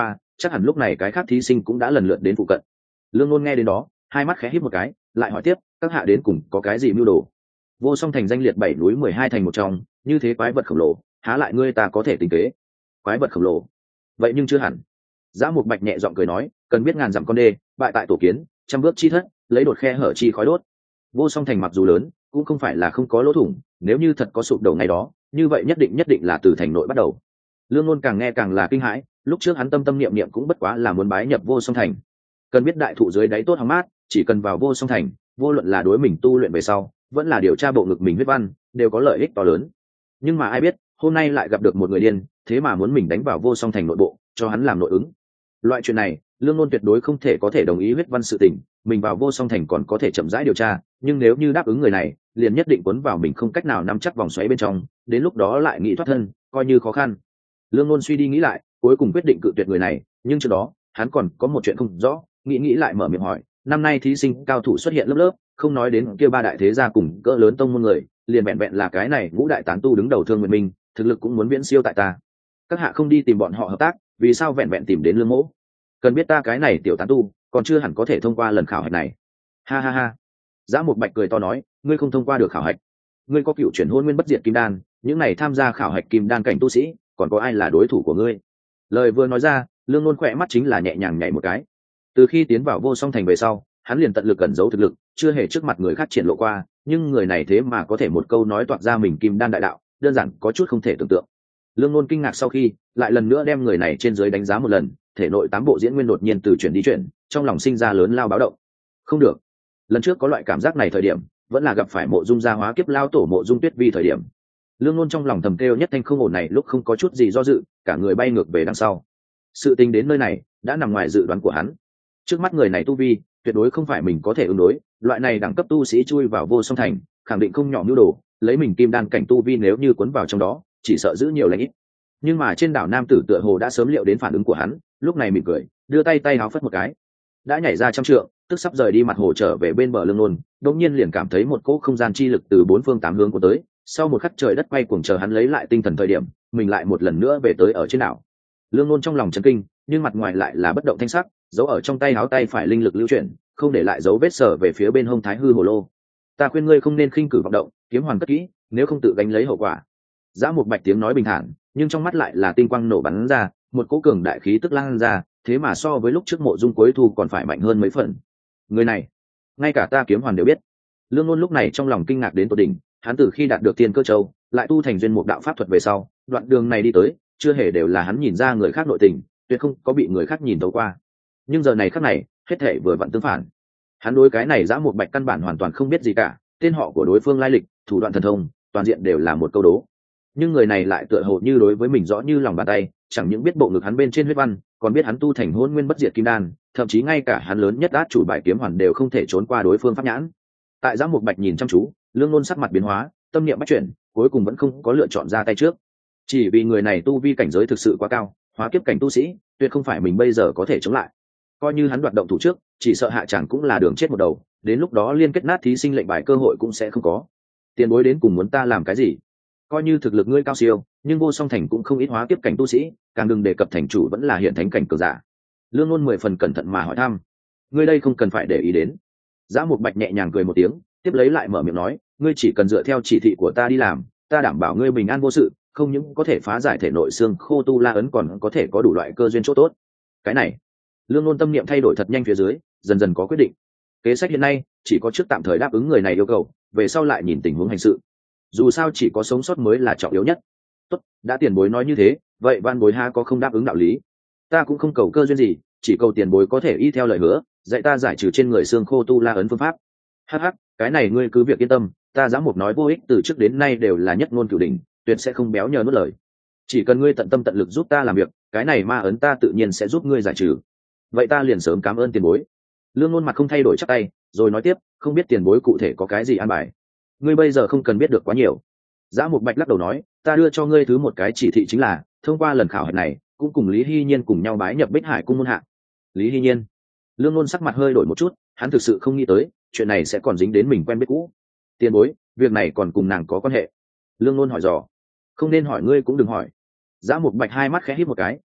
chắc hẳn lúc này cái khác thí sinh cũng đã lần lượt đến phụ cận. Lương Nôn nghe đến đó hai mắt khẽ híp một cái, lại hỏi tiếp, các hạ đến cùng có cái gì mưu đồ? Vô Song Thành danh liệt bảy núi mười hai thành một trong, như thế quái vật khổng lồ há lại ngươi ta có thể tính kế? Quái vật khổng lồ? Vậy nhưng chưa hẳn. Giá Mục Bạch nhẹ giọng cười nói, cần biết ngàn dặm con đê bại tại tổ kiến, trăm bước chi thất lấy đột khe hở chi khói đốt. Vô Song Thành mặc dù lớn cũng không phải là không có lỗ thủng, nếu như thật có sụp đổ ngày đó, như vậy nhất định nhất định là từ thành nội bắt đầu. Lương Nôn càng nghe càng là kinh hãi, lúc trước hắn tâm tâm niệm niệm cũng bất quá là muốn bái nhập Vô Song Thành. Cần biết đại thụ dưới đáy tốt hóng mát, chỉ cần vào Vô Song Thành, vô luận là đối mình tu luyện về sau, vẫn là điều tra bộ ngực mình huyết văn, đều có lợi ích to lớn. Nhưng mà ai biết, hôm nay lại gặp được một người điên, thế mà muốn mình đánh vào Vô Song Thành nội bộ, cho hắn làm nội ứng. Loại chuyện này, Lương Nôn tuyệt đối không thể có thể đồng ý huyết văn sự tình, mình vào Vô Song Thành còn có thể chậm rãi điều tra, nhưng nếu như đáp ứng người này, liền nhất định cuốn vào mình không cách nào nắm chắc vòng xoáy bên trong, đến lúc đó lại nghĩ thoát thân, coi như khó khăn. Lương Nôn suy đi nghĩ lại, cuối cùng quyết định cự tuyệt người này, nhưng trước đó, hắn còn có một chuyện không rõ, nghĩ nghĩ lại mở miệng hỏi, năm nay thí sinh cao thủ xuất hiện lớp lớp, không nói đến kia ba đại thế gia cùng cỡ lớn tông môn người, liền vẹn vẹn là cái này ngũ đại tán tu đứng đầu Thương Nguyệt Minh, thực lực cũng muốn viễn siêu tại ta. Các hạ không đi tìm bọn họ hợp tác, vì sao vẹn vẹn tìm đến Lương Mỗ? Cần biết ta cái này tiểu tán tu, còn chưa hẳn có thể thông qua lần khảo hạch này. Ha ha ha. Giá Mục Bạch cười to nói, ngươi không thông qua được khảo hạch, ngươi có cựu chuyển hôn nguyên bất diệt kim đan, những này tham gia khảo hạch kim đan cảnh tu sĩ, còn có ai là đối thủ của ngươi? Lời vừa nói ra, Lương Nôn khỏe mắt chính là nhẹ nhàng nhảy một cái. Từ khi tiến vào Vô Song Thành về sau, hắn liền tận lực cẩn giấu thực lực, chưa hề trước mặt người khác triển lộ qua, nhưng người này thế mà có thể một câu nói toạc ra mình kim đan đại đạo, đơn giản có chút không thể tưởng tượng. Lương Nôn kinh ngạc sau khi, lại lần nữa đem người này trên dưới đánh giá một lần, thể nội tám bộ diễn nguyên đột nhiên từ chuyển đi chuyển, trong lòng sinh ra lớn lao báo động. Không được, lần trước có loại cảm giác này thời điểm, vẫn là gặp phải Mộ Dung gia hóa kiếp lao tổ Mộ Dung Tuyết Vi thời điểm. Lương Nôn trong lòng thầm kêu nhất thanh không ổn này, lúc không có chút gì do dự, cả người bay ngược về đằng sau. Sự tình đến nơi này đã nằm ngoài dự đoán của hắn. Trước mắt người này tu vi tuyệt đối không phải mình có thể ứng đối, loại này đẳng cấp tu sĩ chui vào Vô Song Thành, khẳng định không nhỏ mưu đồ, lấy mình kim đan cảnh tu vi nếu như cuốn vào trong đó, chỉ sợ giữ nhiều lãnh ít. Nhưng mà trên đảo nam tử tựa hồ đã sớm liệu đến phản ứng của hắn, lúc này mỉm cười, đưa tay tay háo phất một cái, đã nhảy ra trăm trượng, tức sắp rời đi mặt hồ trở về bên bờ Lương Nôn, đột nhiên liền cảm thấy một cỗ không gian chi lực từ bốn phương tám hướng của tới, sau một khắc trời đất quay cuồng, chờ hắn lấy lại tinh thần thời điểm, mình lại một lần nữa về tới ở trên đảo. Lương Nôn trong lòng chấn kinh, nhưng mặt ngoài lại là bất động thanh sắc, giấu ở trong tay áo tay phải linh lực lưu chuyển, không để lại dấu vết sở về phía bên hông Thái Hư Hồ Lô. Ta khuyên ngươi không nên khinh cử vọng động, kiếm hoàn cất kỹ, nếu không tự gánh lấy hậu quả. Giá Mục Bạch tiếng nói bình thản, nhưng trong mắt lại là tinh quang nổ bắn ra, một cỗ cường đại khí tức lan ra, thế mà so với lúc trước Mộ Dung Cuối Thu còn phải mạnh hơn mấy phần. Người này, ngay cả ta kiếm hoàn đều biết. Lương Nôn lúc này trong lòng kinh ngạc đến tột đỉnh, hắn từ khi đạt được Tiên Cơ Châu, lại tu thành duyên mục đạo pháp thuật về sau, đoạn đường này đi tới, chưa hề đều là hắn nhìn ra người khác nội tình, tuyệt không có bị người khác nhìn thấu qua. Nhưng giờ này khắc này, hết thảy vừa vặn tương phản. Hắn đối cái này Giá Mục Bạch căn bản hoàn toàn không biết gì cả, tên họ của đối phương lai lịch, thủ đoạn thần thông, toàn diện đều là một câu đố. Nhưng người này lại tựa hồ như đối với mình rõ như lòng bàn tay, chẳng những biết bộ ngực hắn bên trên huyết văn, còn biết hắn tu thành hôn nguyên bất diệt kim đan, thậm chí ngay cả hắn lớn nhất át chủ bài kiếm hoàn đều không thể trốn qua đối phương pháp nhãn. Tại Giá Mục Bạch nhìn chăm chú, Lương Nôn sắc mặt biến hóa, tâm niệm bắt chuyển, cuối cùng vẫn không có lựa chọn ra tay trước. Chỉ vì người này tu vi cảnh giới thực sự quá cao, hóa kiếp cảnh tu sĩ, tuyệt không phải mình bây giờ có thể chống lại. Coi như hắn đoạt động thủ trước, chỉ sợ hạ chẳng cũng là đường chết một đầu, đến lúc đó liên kết nát thí sinh lệnh bài cơ hội cũng sẽ không có. Tiền bối đến cùng muốn ta làm cái gì? Coi như thực lực ngươi cao siêu, nhưng Vô Song Thành cũng không ít hóa kiếp cảnh tu sĩ, càng đừng đề cập thành chủ vẫn là hiện thánh cảnh cường giả. Lương Nôn mười phần cẩn thận mà hỏi thăm. Ngươi đây không cần phải để ý đến. Giá Mục Bạch nhẹ nhàng cười một tiếng, tiếp lấy lại mở miệng nói, ngươi chỉ cần dựa theo chỉ thị của ta đi làm, ta đảm bảo ngươi bình an vô sự, không những có thể phá giải thể nội xương khô tu la ấn, còn có thể có đủ loại cơ duyên chỗ tốt. Cái này, Lương Nôn tâm niệm thay đổi thật nhanh phía dưới, dần dần có quyết định. Kế sách hiện nay chỉ có trước tạm thời đáp ứng người này yêu cầu, về sau lại nhìn tình huống hành sự. Dù sao chỉ có sống sót mới là trọng yếu nhất. Tốt, đã tiền bối nói như thế, vậy van bối ha có không đáp ứng đạo lý. Ta cũng không cầu cơ duyên gì, chỉ cầu tiền bối có thể y theo lời hứa, dạy ta giải trừ trên người xương khô tu la ấn phương pháp. Hắc hắc, cái này ngươi cứ việc yên tâm, ta dám một nói vô ích từ trước đến nay đều là nhất ngôn cửu đỉnh, tuyệt sẽ không béo nhờ nuốt lời. Chỉ cần ngươi tận tâm tận lực giúp ta làm việc, cái này ma ấn ta tự nhiên sẽ giúp ngươi giải trừ. Vậy ta liền sớm cảm ơn tiền bối. Lương Nôn mặt không thay đổi chắp tay, rồi nói tiếp, không biết tiền bối cụ thể có cái gì an bài. Ngươi bây giờ không cần biết được quá nhiều. Giá Mục Bạch lắc đầu nói, ta đưa cho ngươi thứ một cái chỉ thị chính là, thông qua lần khảo hạch này, cũng cùng Lý Hy Nhiên cùng nhau bái nhập Bích Hải cung môn hạ. Lý Hy Nhiên. Lương Nôn sắc mặt hơi đổi một chút, hắn thực sự không nghĩ tới, chuyện này sẽ còn dính đến mình quen biết cũ. Tiền bối, việc này còn cùng nàng có quan hệ. Lương Nôn hỏi dò. Không nên hỏi ngươi cũng đừng hỏi. Giá Mục Bạch hai mắt khẽ híp một cái,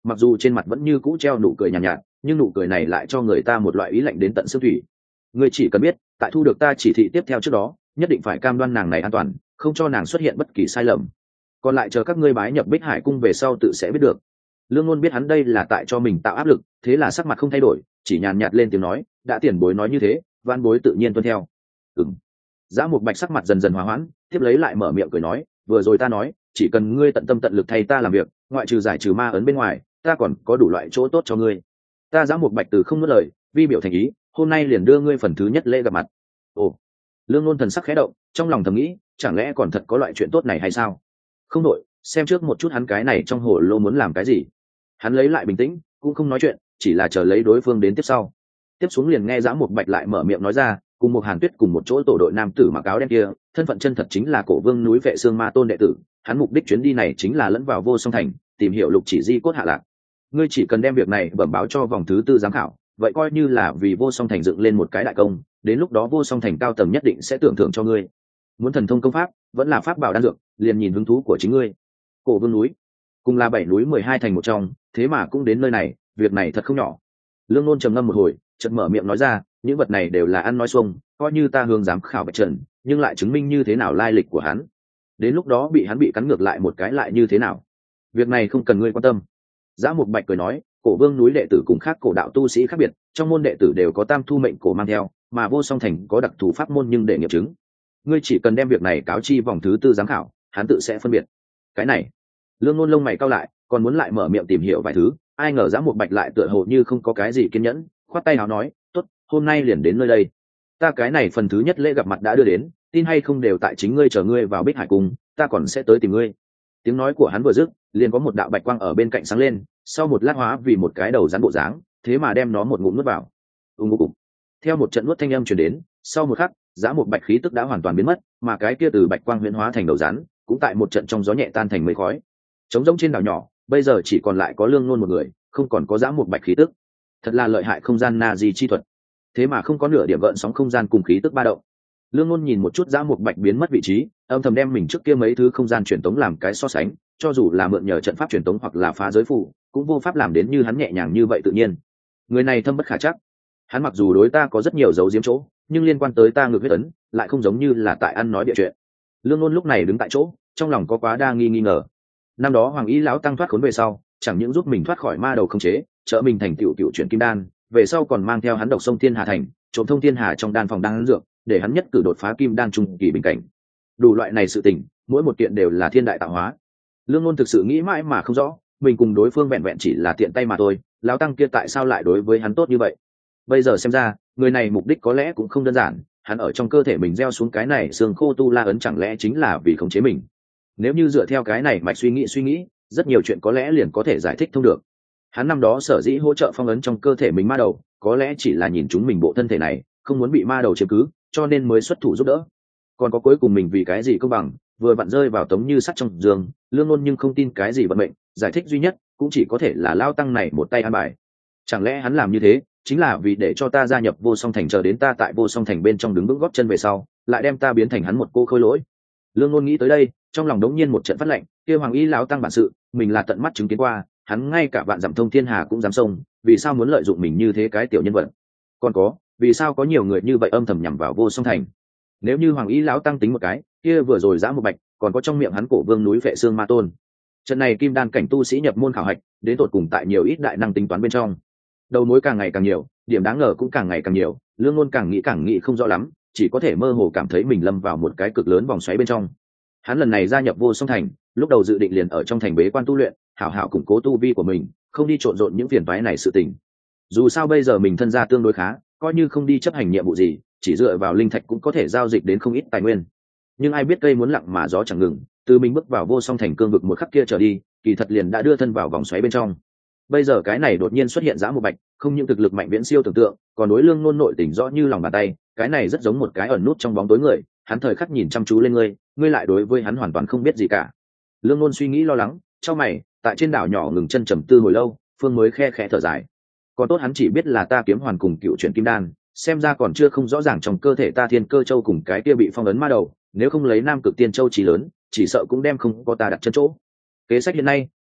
mặc dù trên mặt vẫn như cũ treo nụ cười nhàn nhạt, nhạt nhưng nụ cười này lại cho người ta một loại ý lạnh đến tận xương thủy. Ngươi chỉ cần biết tại thu được ta chỉ thị tiếp theo trước đó nhất định phải cam đoan nàng này an toàn, không cho nàng xuất hiện bất kỳ sai lầm, còn lại chờ các ngươi bái nhập Bích Hải cung về sau tự sẽ biết được. Lương Ngôn biết hắn đây là tại cho mình tạo áp lực, thế là sắc mặt không thay đổi, chỉ nhàn nhạt lên tiếng nói, đã tiền bối nói như thế, van bối tự nhiên tuân theo. Ừm. Giá Mục Bạch sắc mặt dần dần hòa hoãn, tiếp lấy lại mở miệng cười nói, vừa rồi ta nói, chỉ cần ngươi tận tâm tận lực thay ta làm việc, ngoại trừ giải trừ ma ấn bên ngoài, ta còn có đủ loại chỗ tốt cho ngươi. Ta Giá Mục Bạch từ không nuốt lời, vi biểu thành ý, hôm nay liền đưa ngươi phần thứ nhất lễ gặp mặt. Ồ. Lương Ngôn thần sắc khẽ động, trong lòng thầm nghĩ, chẳng lẽ còn thật có loại chuyện tốt này hay sao? Không đổi, xem trước một chút hắn cái này trong hồ lô muốn làm cái gì. Hắn lấy lại bình tĩnh, cũng không nói chuyện, chỉ là chờ lấy đối phương đến tiếp sau. Tiếp xuống liền nghe Giá Mục Bạch lại mở miệng nói ra, cùng một Hàn Tuyết cùng một chỗ tổ đội nam tử mặc áo đen kia, thân phận chân thật chính là Cổ Vương núi Vệ Xương Ma Tôn đệ tử, hắn mục đích chuyến đi này chính là lẫn vào Vô Song Thành, tìm hiểu lục chỉ di cốt hạ lạc. Ngươi chỉ cần đem việc này bẩm báo cho vòng thứ tư giám khảo, vậy coi như là vì Vô Song Thành dựng lên một cái đại công, đến lúc đó Vô Song Thành cao tầng nhất định sẽ tưởng thưởng cho ngươi. Muốn thần thông công pháp, vẫn là pháp bảo đan dược, liền nhìn hứng thú của chính ngươi. Cổ Vương núi, cùng là bảy núi mười hai thành một trong, thế mà cũng đến nơi này, việc này thật không nhỏ. Lương Nôn trầm ngâm một hồi, chợt mở miệng nói ra, những vật này đều là ăn nói xuông, coi như ta hướng giám khảo Bạch Trần, nhưng lại chứng minh như thế nào lai lịch của hắn. Đến lúc đó bị hắn bị cắn ngược lại một cái lại như thế nào? Việc này không cần ngươi quan tâm. Giá Mục Bạch cười nói, Cổ Vương núi đệ tử cùng khác cổ đạo tu sĩ khác biệt, trong môn đệ tử đều có tam thu mệnh cổ mang theo, mà Vô Song Thành có đặc thù pháp môn nhưng để nghiệm chứng. Ngươi chỉ cần đem việc này cáo chi vòng thứ tư giám khảo, hắn tự sẽ phân biệt. Cái này, Lương Nôn lông mày cau lại, còn muốn lại mở miệng tìm hiểu vài thứ, ai ngờ Giá Mục Bạch lại tựa hồ như không có cái gì kiên nhẫn, khoát tay áo nói, tốt, hôm nay liền đến nơi đây. Ta cái này phần thứ nhất lễ gặp mặt đã đưa đến, tin hay không đều tại chính ngươi chờ ngươi vào Bích Hải cung, ta còn sẽ tới tìm ngươi. Tiếng nói của hắn vừa dứt, liền có một đạo bạch quang ở bên cạnh sáng lên, sau một lát hóa vì một cái đầu rắn bộ dáng, thế mà đem nó một ngụm nuốt vào. Ung ung ung. Theo một trận nuốt thanh âm truyền đến, sau một khắc, Giá Mục Bạch khí tức đã hoàn toàn biến mất, mà cái kia từ bạch quang huyễn hóa thành đầu rắn, cũng tại một trận trong gió nhẹ tan thành mây khói. Trống rỗng trên đảo nhỏ, bây giờ chỉ còn lại có Lương Nôn một người, không còn có Giá Mục Bạch khí tức. Thật là lợi hại không gian na di chi thuật, thế mà không có nửa điểm gợn sóng không gian cùng khí tức ba động. Lương Nôn nhìn một chút Giá Mục Bạch biến mất vị trí, âm thầm đem mình trước kia mấy thứ không gian truyền tống làm cái so sánh, cho dù là mượn nhờ trận pháp truyền tống hoặc là phá giới phù, cũng vô pháp làm đến như hắn nhẹ nhàng như vậy tự nhiên. Người này thâm bất khả trắc. Hắn mặc dù đối ta có rất nhiều dấu diếm chỗ, nhưng liên quan tới ta ngược huyết ấn, lại không giống như là tại ăn nói địa chuyện. Lương Nôn lúc này đứng tại chỗ, trong lòng có quá đa nghi nghi ngờ. Năm đó Hoàng Y lão tăng thoát khốn về sau, chẳng những giúp mình thoát khỏi ma đầu khống chế, trợ mình thành tựu cựu chuyển kim đan, về sau còn mang theo hắn độc sông Thiên Hà thành, trộm thông Thiên Hà trong đan phòng đan dược, để hắn nhất cử đột phá kim đan trung kỳ bình cảnh. Đủ loại này sự tình, mỗi một kiện đều là thiên đại tạo hóa. Lương Nôn thực sự nghĩ mãi mà không rõ, mình cùng đối phương vẹn vẹn chỉ là tiện tay mà thôi, lão tăng kia tại sao lại đối với hắn tốt như vậy? Bây giờ xem ra, người này mục đích có lẽ cũng không đơn giản, hắn ở trong cơ thể mình gieo xuống cái này xương khô tu la ấn chẳng lẽ chính là vì khống chế mình? Nếu như dựa theo cái này mạch suy nghĩ suy nghĩ, rất nhiều chuyện có lẽ liền có thể giải thích thông được. Hắn năm đó sở dĩ hỗ trợ phong ấn trong cơ thể mình ma đầu, có lẽ chỉ là nhìn chúng mình bộ thân thể này, không muốn bị ma đầu chiếm cứ, cho nên mới xuất thủ giúp đỡ. Còn có cuối cùng mình vì cái gì công bằng, vừa vặn rơi vào tống như sắt trong giường, Lương Nôn nhưng không tin cái gì vận mệnh, giải thích duy nhất cũng chỉ có thể là lao tăng này một tay an bài. Chẳng lẽ hắn làm như thế chính là vì để cho ta gia nhập Vô Song Thành, chờ đến ta tại Vô Song Thành bên trong đứng vững gót chân về sau, lại đem ta biến thành hắn một cô khôi lỗi? Lương Nôn nghĩ tới đây, trong lòng đống nhiên một trận phát lạnh, kia Hoàng Y lão tăng bản sự, mình là tận mắt chứng kiến qua, hắn ngay cả vạn dặm thông thiên hà cũng dám xông, vì sao muốn lợi dụng mình như thế cái tiểu nhân vật? Còn có, vì sao có nhiều người như vậy âm thầm nhằm vào Vô Song Thành? Nếu như Hoàng Y lão tăng tính một cái, kia vừa rồi Giá Mục Bạch, còn có trong miệng hắn Cổ Vương núi Vệ Xương Ma Tôn. Trận này kim đan cảnh tu sĩ nhập môn khảo hạch, đến tột cùng tại nhiều ít đại năng tính toán bên trong. Đầu mối càng ngày càng nhiều, điểm đáng ngờ cũng càng ngày càng nhiều, Lương Nôn càng nghĩ càng nghĩ không rõ lắm, chỉ có thể mơ hồ cảm thấy mình lâm vào một cái cực lớn vòng xoáy bên trong. Hắn lần này gia nhập Vô Song Thành, lúc đầu dự định liền ở trong thành bế quan tu luyện, hảo hảo củng cố tu vi của mình, không đi trộn rộn những phiền toái này sự tình. Dù sao bây giờ mình thân gia tương đối khá, coi như không đi chấp hành nhiệm vụ gì, chỉ dựa vào linh thạch cũng có thể giao dịch đến không ít tài nguyên. Nhưng ai biết cây muốn lặng mà gió chẳng ngừng, từ mình bước vào Vô Song Thành cương vực một khắc kia trở đi, kỳ thật liền đã đưa thân vào vòng xoáy bên trong. Bây giờ cái này đột nhiên xuất hiện Giá Mục Bạch, không những thực lực mạnh viễn siêu tưởng tượng, còn đối Lương Nôn nội tình rõ như lòng bàn tay, cái này rất giống một cái ẩn nút trong bóng tối người, hắn thời khắc nhìn chăm chú lên ngươi, ngươi lại đối với hắn hoàn toàn không biết gì cả. Lương Nôn suy nghĩ lo lắng, chau mày, tại trên đảo nhỏ ngừng chân trầm tư hồi lâu, phương mới khe khẽ thở dài. Còn tốt hắn chỉ biết là ta kiếm hoàn cùng cựu chuyển kim đan, xem ra còn chưa không rõ ràng trong cơ thể ta thiên cơ châu cùng cái kia bị phong ấn ma đầu, nếu không lấy nam cực tiên châu trí lớn, chỉ sợ cũng đem không có ta đặt chân chỗ. Kế sách hiện nay,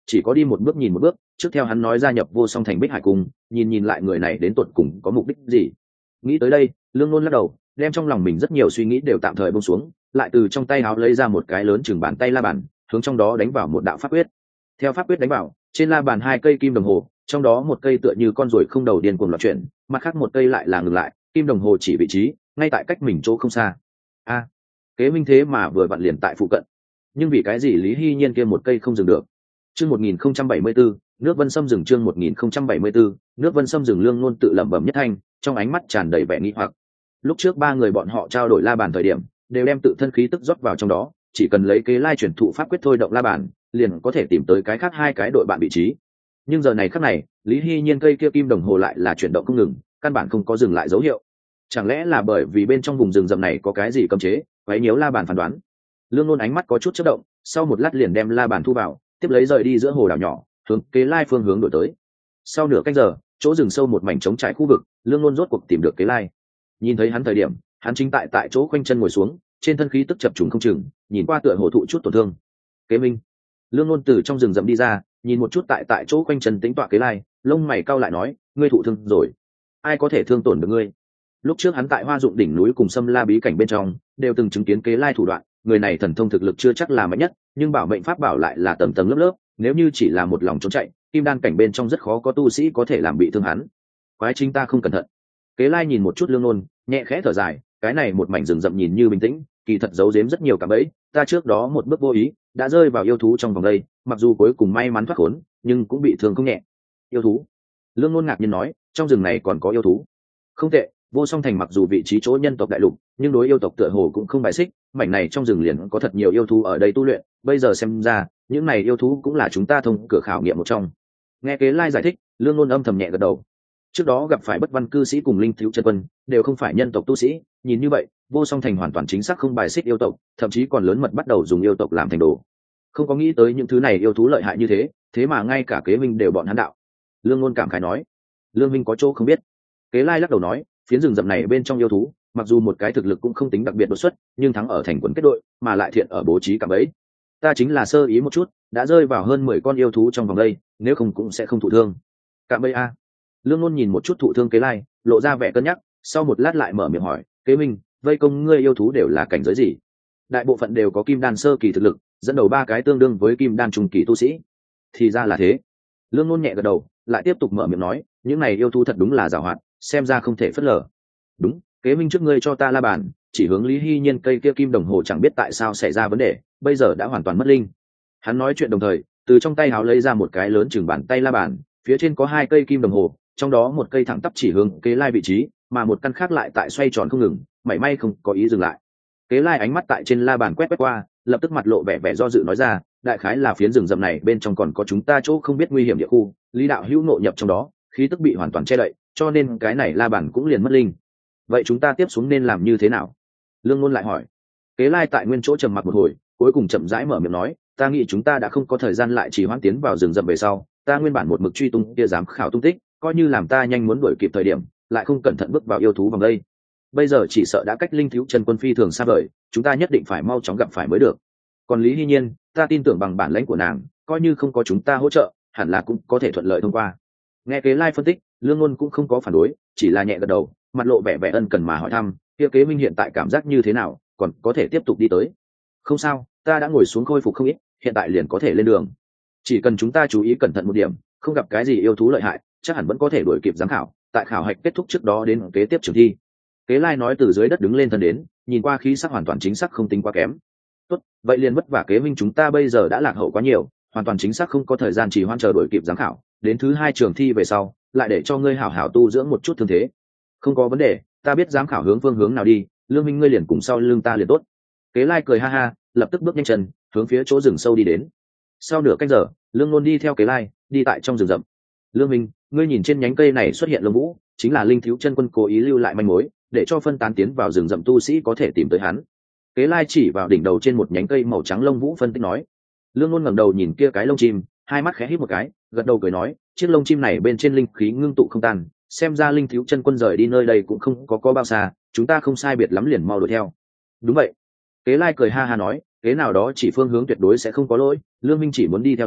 chỉ có đi một bước nhìn một bước, trước theo hắn nói gia nhập Vô Song Thành Bích Hải Cung, nhìn nhìn lại người này đến tột cùng có mục đích gì. Nghĩ tới đây, Lương Nôn lắc đầu, đem trong lòng mình rất nhiều suy nghĩ đều tạm thời buông xuống, lại từ trong tay áo lấy ra một cái lớn chừng bàn tay la bàn, hướng trong đó đánh vào một đạo pháp quyết. Theo pháp quyết đánh vào, trên la bàn hai cây kim đồng hồ, trong đó một cây tựa như con ruồi không đầu điên cuồng loạn chuyển, mặt khác một cây lại là ngừng lại, kim đồng hồ chỉ vị trí ngay tại cách mình chỗ không xa. A, kế minh thế mà vừa vặn liền tại phụ cận, nhưng vì cái gì Lý Hy Nhiên kia một cây không dừng được? Chương một nghìn không trăm bảy mươi bốn, nước Vân Sâm rừng chương một nghìn không trăm bảy mươi bốn, nước Vân Sâm rừng Lương Nôn tự lẩm bẩm nhất thanh, trong ánh mắt tràn đầy vẻ nghi hoặc. Lúc trước ba người bọn họ trao đổi la bàn thời điểm, đều đem tự thân khí tức rót vào trong đó, chỉ cần lấy kế lai chuyển thụ pháp quyết thôi động la bàn, liền có thể tìm tới cái khác hai cái đội bạn vị trí. Nhưng giờ này khắc này, Lý Hy Nhiên cây kia kim đồng hồ lại là chuyển động không ngừng, căn bản không có dừng lại dấu hiệu. Chẳng lẽ là bởi vì bên trong vùng rừng rậm này có cái gì cấm chế, quấy nhiễu la bàn phán đoán? Lương Nôn ánh mắt có chút chớp động, sau một lát liền đem la bàn thu vào, tiếp lấy rời đi giữa hồ đảo nhỏ, hướng kế lai phương hướng đổi tới. Sau nửa canh giờ, chỗ rừng sâu một mảnh trống trải khu vực, Lương Nôn rốt cuộc tìm được kế lai. Nhìn thấy hắn thời điểm, hắn chính tại tại chỗ khoanh chân ngồi xuống, trên thân khí tức chập trùng không chừng, nhìn qua tựa hồ thụ chút tổn thương. Kế Minh. Lương Nôn từ trong rừng rậm đi ra, nhìn một chút tại tại chỗ khoanh chân tính tọa kế lai, lông mày cau lại nói, ngươi thụ thương rồi? Ai có thể thương tổn được ngươi? Lúc trước hắn tại Hoa Dụng đỉnh núi cùng Sâm La bí cảnh bên trong, đều từng chứng kiến kế lai thủ đoạn, người này thần thông thực lực chưa chắc là mạnh nhất, nhưng bảo mệnh pháp bảo lại là tầng tầng lớp lớp, nếu như chỉ là một lòng trốn chạy, kim đan cảnh bên trong rất khó có tu sĩ có thể làm bị thương hắn. Quái chính ta không cẩn thận. Kế lai nhìn một chút Lương Nôn, nhẹ khẽ thở dài, cái này một mảnh rừng rậm nhìn như bình tĩnh, kỳ thật giấu giếm rất nhiều cả bẫy, ta trước đó một bước vô ý đã rơi vào yêu thú trong vòng đây, mặc dù cuối cùng may mắn thoát khốn, nhưng cũng bị thương không nhẹ. Yêu thú? Lương Nôn ngạc nhiên nói, trong rừng này còn có yêu thú? Không tệ, Vô Song Thành mặc dù vị trí chỗ nhân tộc đại lục, nhưng đối yêu tộc tựa hồ cũng không bài xích, mảnh này trong rừng liền có thật nhiều yêu thú ở đây tu luyện, bây giờ xem ra, những này yêu thú cũng là chúng ta thông cửa khảo nghiệm một trong. Nghe kế lai giải thích, Lương Nôn âm thầm nhẹ gật đầu. Trước đó gặp phải bất văn cư sĩ cùng linh thiếu chân quân, đều không phải nhân tộc tu sĩ, nhìn như vậy, Vô Song Thành hoàn toàn chính xác không bài xích yêu tộc, thậm chí còn lớn mật bắt đầu dùng yêu tộc làm thành đồ. Không có nghĩ tới những thứ này yêu thú lợi hại như thế, thế mà ngay cả kế minh đều bọn hắn đạo. Lương Nôn cảm khái nói. Lương minh có chỗ không biết. Kế lai lắc đầu nói, phiến rừng rậm này bên trong yêu thú, mặc dù một cái thực lực cũng không tính đặc biệt đột xuất, nhưng thắng ở thành quần kết đội, mà lại thiện ở bố trí cả bẫy. Ta chính là sơ ý một chút, đã rơi vào hơn mười con yêu thú trong vòng đây, nếu không cũng sẽ không thụ thương. Cạm bẫy a. Lương Nôn nhìn một chút thụ thương kế lai, lộ ra vẻ cân nhắc, sau một lát lại mở miệng hỏi, kế minh, vây công ngươi yêu thú đều là cảnh giới gì? Đại bộ phận đều có kim đan sơ kỳ thực lực, dẫn đầu ba cái tương đương với kim đan trung kỳ tu sĩ. Thì ra là thế. Lương Nôn nhẹ gật đầu, lại tiếp tục mở miệng nói, những này yêu thú thật đúng là giàu hoạt, xem ra không thể phớt lờ. Đúng, kế minh trước ngươi cho ta la bàn, chỉ hướng Lý Hy Nhiên cây kia kim đồng hồ chẳng biết tại sao xảy ra vấn đề, bây giờ đã hoàn toàn mất linh. Hắn nói chuyện đồng thời, từ trong tay áo lấy ra một cái lớn chừng bàn tay la bàn, phía trên có hai cây kim đồng hồ, trong đó một cây thẳng tắp chỉ hướng kế lai vị trí, mà một căn khác lại tại xoay tròn không ngừng, mảy may không có ý dừng lại. Kế lai ánh mắt tại trên la bàn quét quét qua, lập tức mặt lộ vẻ vẻ do dự nói ra, đại khái là phiến rừng rậm này bên trong còn có chúng ta chỗ không biết nguy hiểm địa khu, Lý đạo hữu nội nhập trong đó, khí tức bị hoàn toàn che đậy, cho nên cái này la bàn cũng liền mất linh. Vậy chúng ta tiếp xuống nên làm như thế nào? Lương Nôn lại hỏi. Kế lai tại nguyên chỗ trầm mặc một hồi, cuối cùng chậm rãi mở miệng nói, ta nghĩ chúng ta đã không có thời gian lại chỉ hoãn tiến vào rừng rậm về sau, ta nguyên bản một mực truy tung kia giám khảo tung tích, coi như làm ta nhanh muốn đuổi kịp thời điểm, lại không cẩn thận bước vào yêu thú vòng đây. Bây giờ chỉ sợ đã cách linh thiếu chân quân phi thường xa vời, chúng ta nhất định phải mau chóng gặp phải mới được. Còn Lý Hy Nhiên, ta tin tưởng bằng bản lãnh của nàng, coi như không có chúng ta hỗ trợ, hẳn là cũng có thể thuận lợi thông qua. Nghe kế lai phân tích, Lương Nôn cũng không có phản đối, chỉ là nhẹ gật đầu, mặt lộ vẻ vẻ ân cần mà hỏi thăm, kia kế minh hiện tại cảm giác như thế nào, còn có thể tiếp tục đi tới? Không sao, ta đã ngồi xuống khôi phục không ít, hiện tại liền có thể lên đường. Chỉ cần chúng ta chú ý cẩn thận một điểm, không gặp cái gì yêu thú lợi hại, chắc hẳn vẫn có thể đuổi kịp giám khảo, tại khảo hạch kết thúc trước đó đến kế tiếp trường thi. Kế lai nói từ dưới đất đứng lên thân đến, nhìn qua khí sắc hoàn toàn chính xác không tính quá kém. Tốt, vậy liền vất vả kế minh chúng ta bây giờ đã lạc hậu quá nhiều, hoàn toàn chính xác không có thời gian trì hoãn chờ đuổi kịp giám khảo, đến thứ hai trường thi về sau, lại để cho ngươi hảo hảo tu dưỡng một chút thương thế. Không có vấn đề, ta biết giám khảo hướng phương hướng nào đi, Lương minh ngươi liền cùng sau lưng ta liền tốt. Kế lai cười ha ha, lập tức bước nhanh chân, hướng phía chỗ rừng sâu đi đến. Sau nửa canh giờ, Lương Nôn đi theo kế lai, đi tại trong rừng rậm. Lương minh, ngươi nhìn trên nhánh cây này xuất hiện lông vũ, chính là linh thiếu chân quân cố ý lưu lại manh mối, để cho phân tán tiến vào rừng rậm tu sĩ có thể tìm tới hắn. Kế lai chỉ vào đỉnh đầu trên một nhánh cây màu trắng lông vũ phân tích nói. Lương Nôn ngẩng đầu nhìn kia cái lông chim, hai mắt khẽ híp một cái, gật đầu cười nói, chiếc lông chim này bên trên linh khí ngưng tụ không tan, xem ra linh thiếu chân quân rời đi nơi đây cũng không có có bao xa, chúng ta không sai biệt lắm liền mau đuổi theo. Đúng vậy. Kế lai cười ha ha nói, kế nào đó chỉ phương hướng tuyệt đối sẽ không có lỗi, Lương minh chỉ muốn đi theo ta,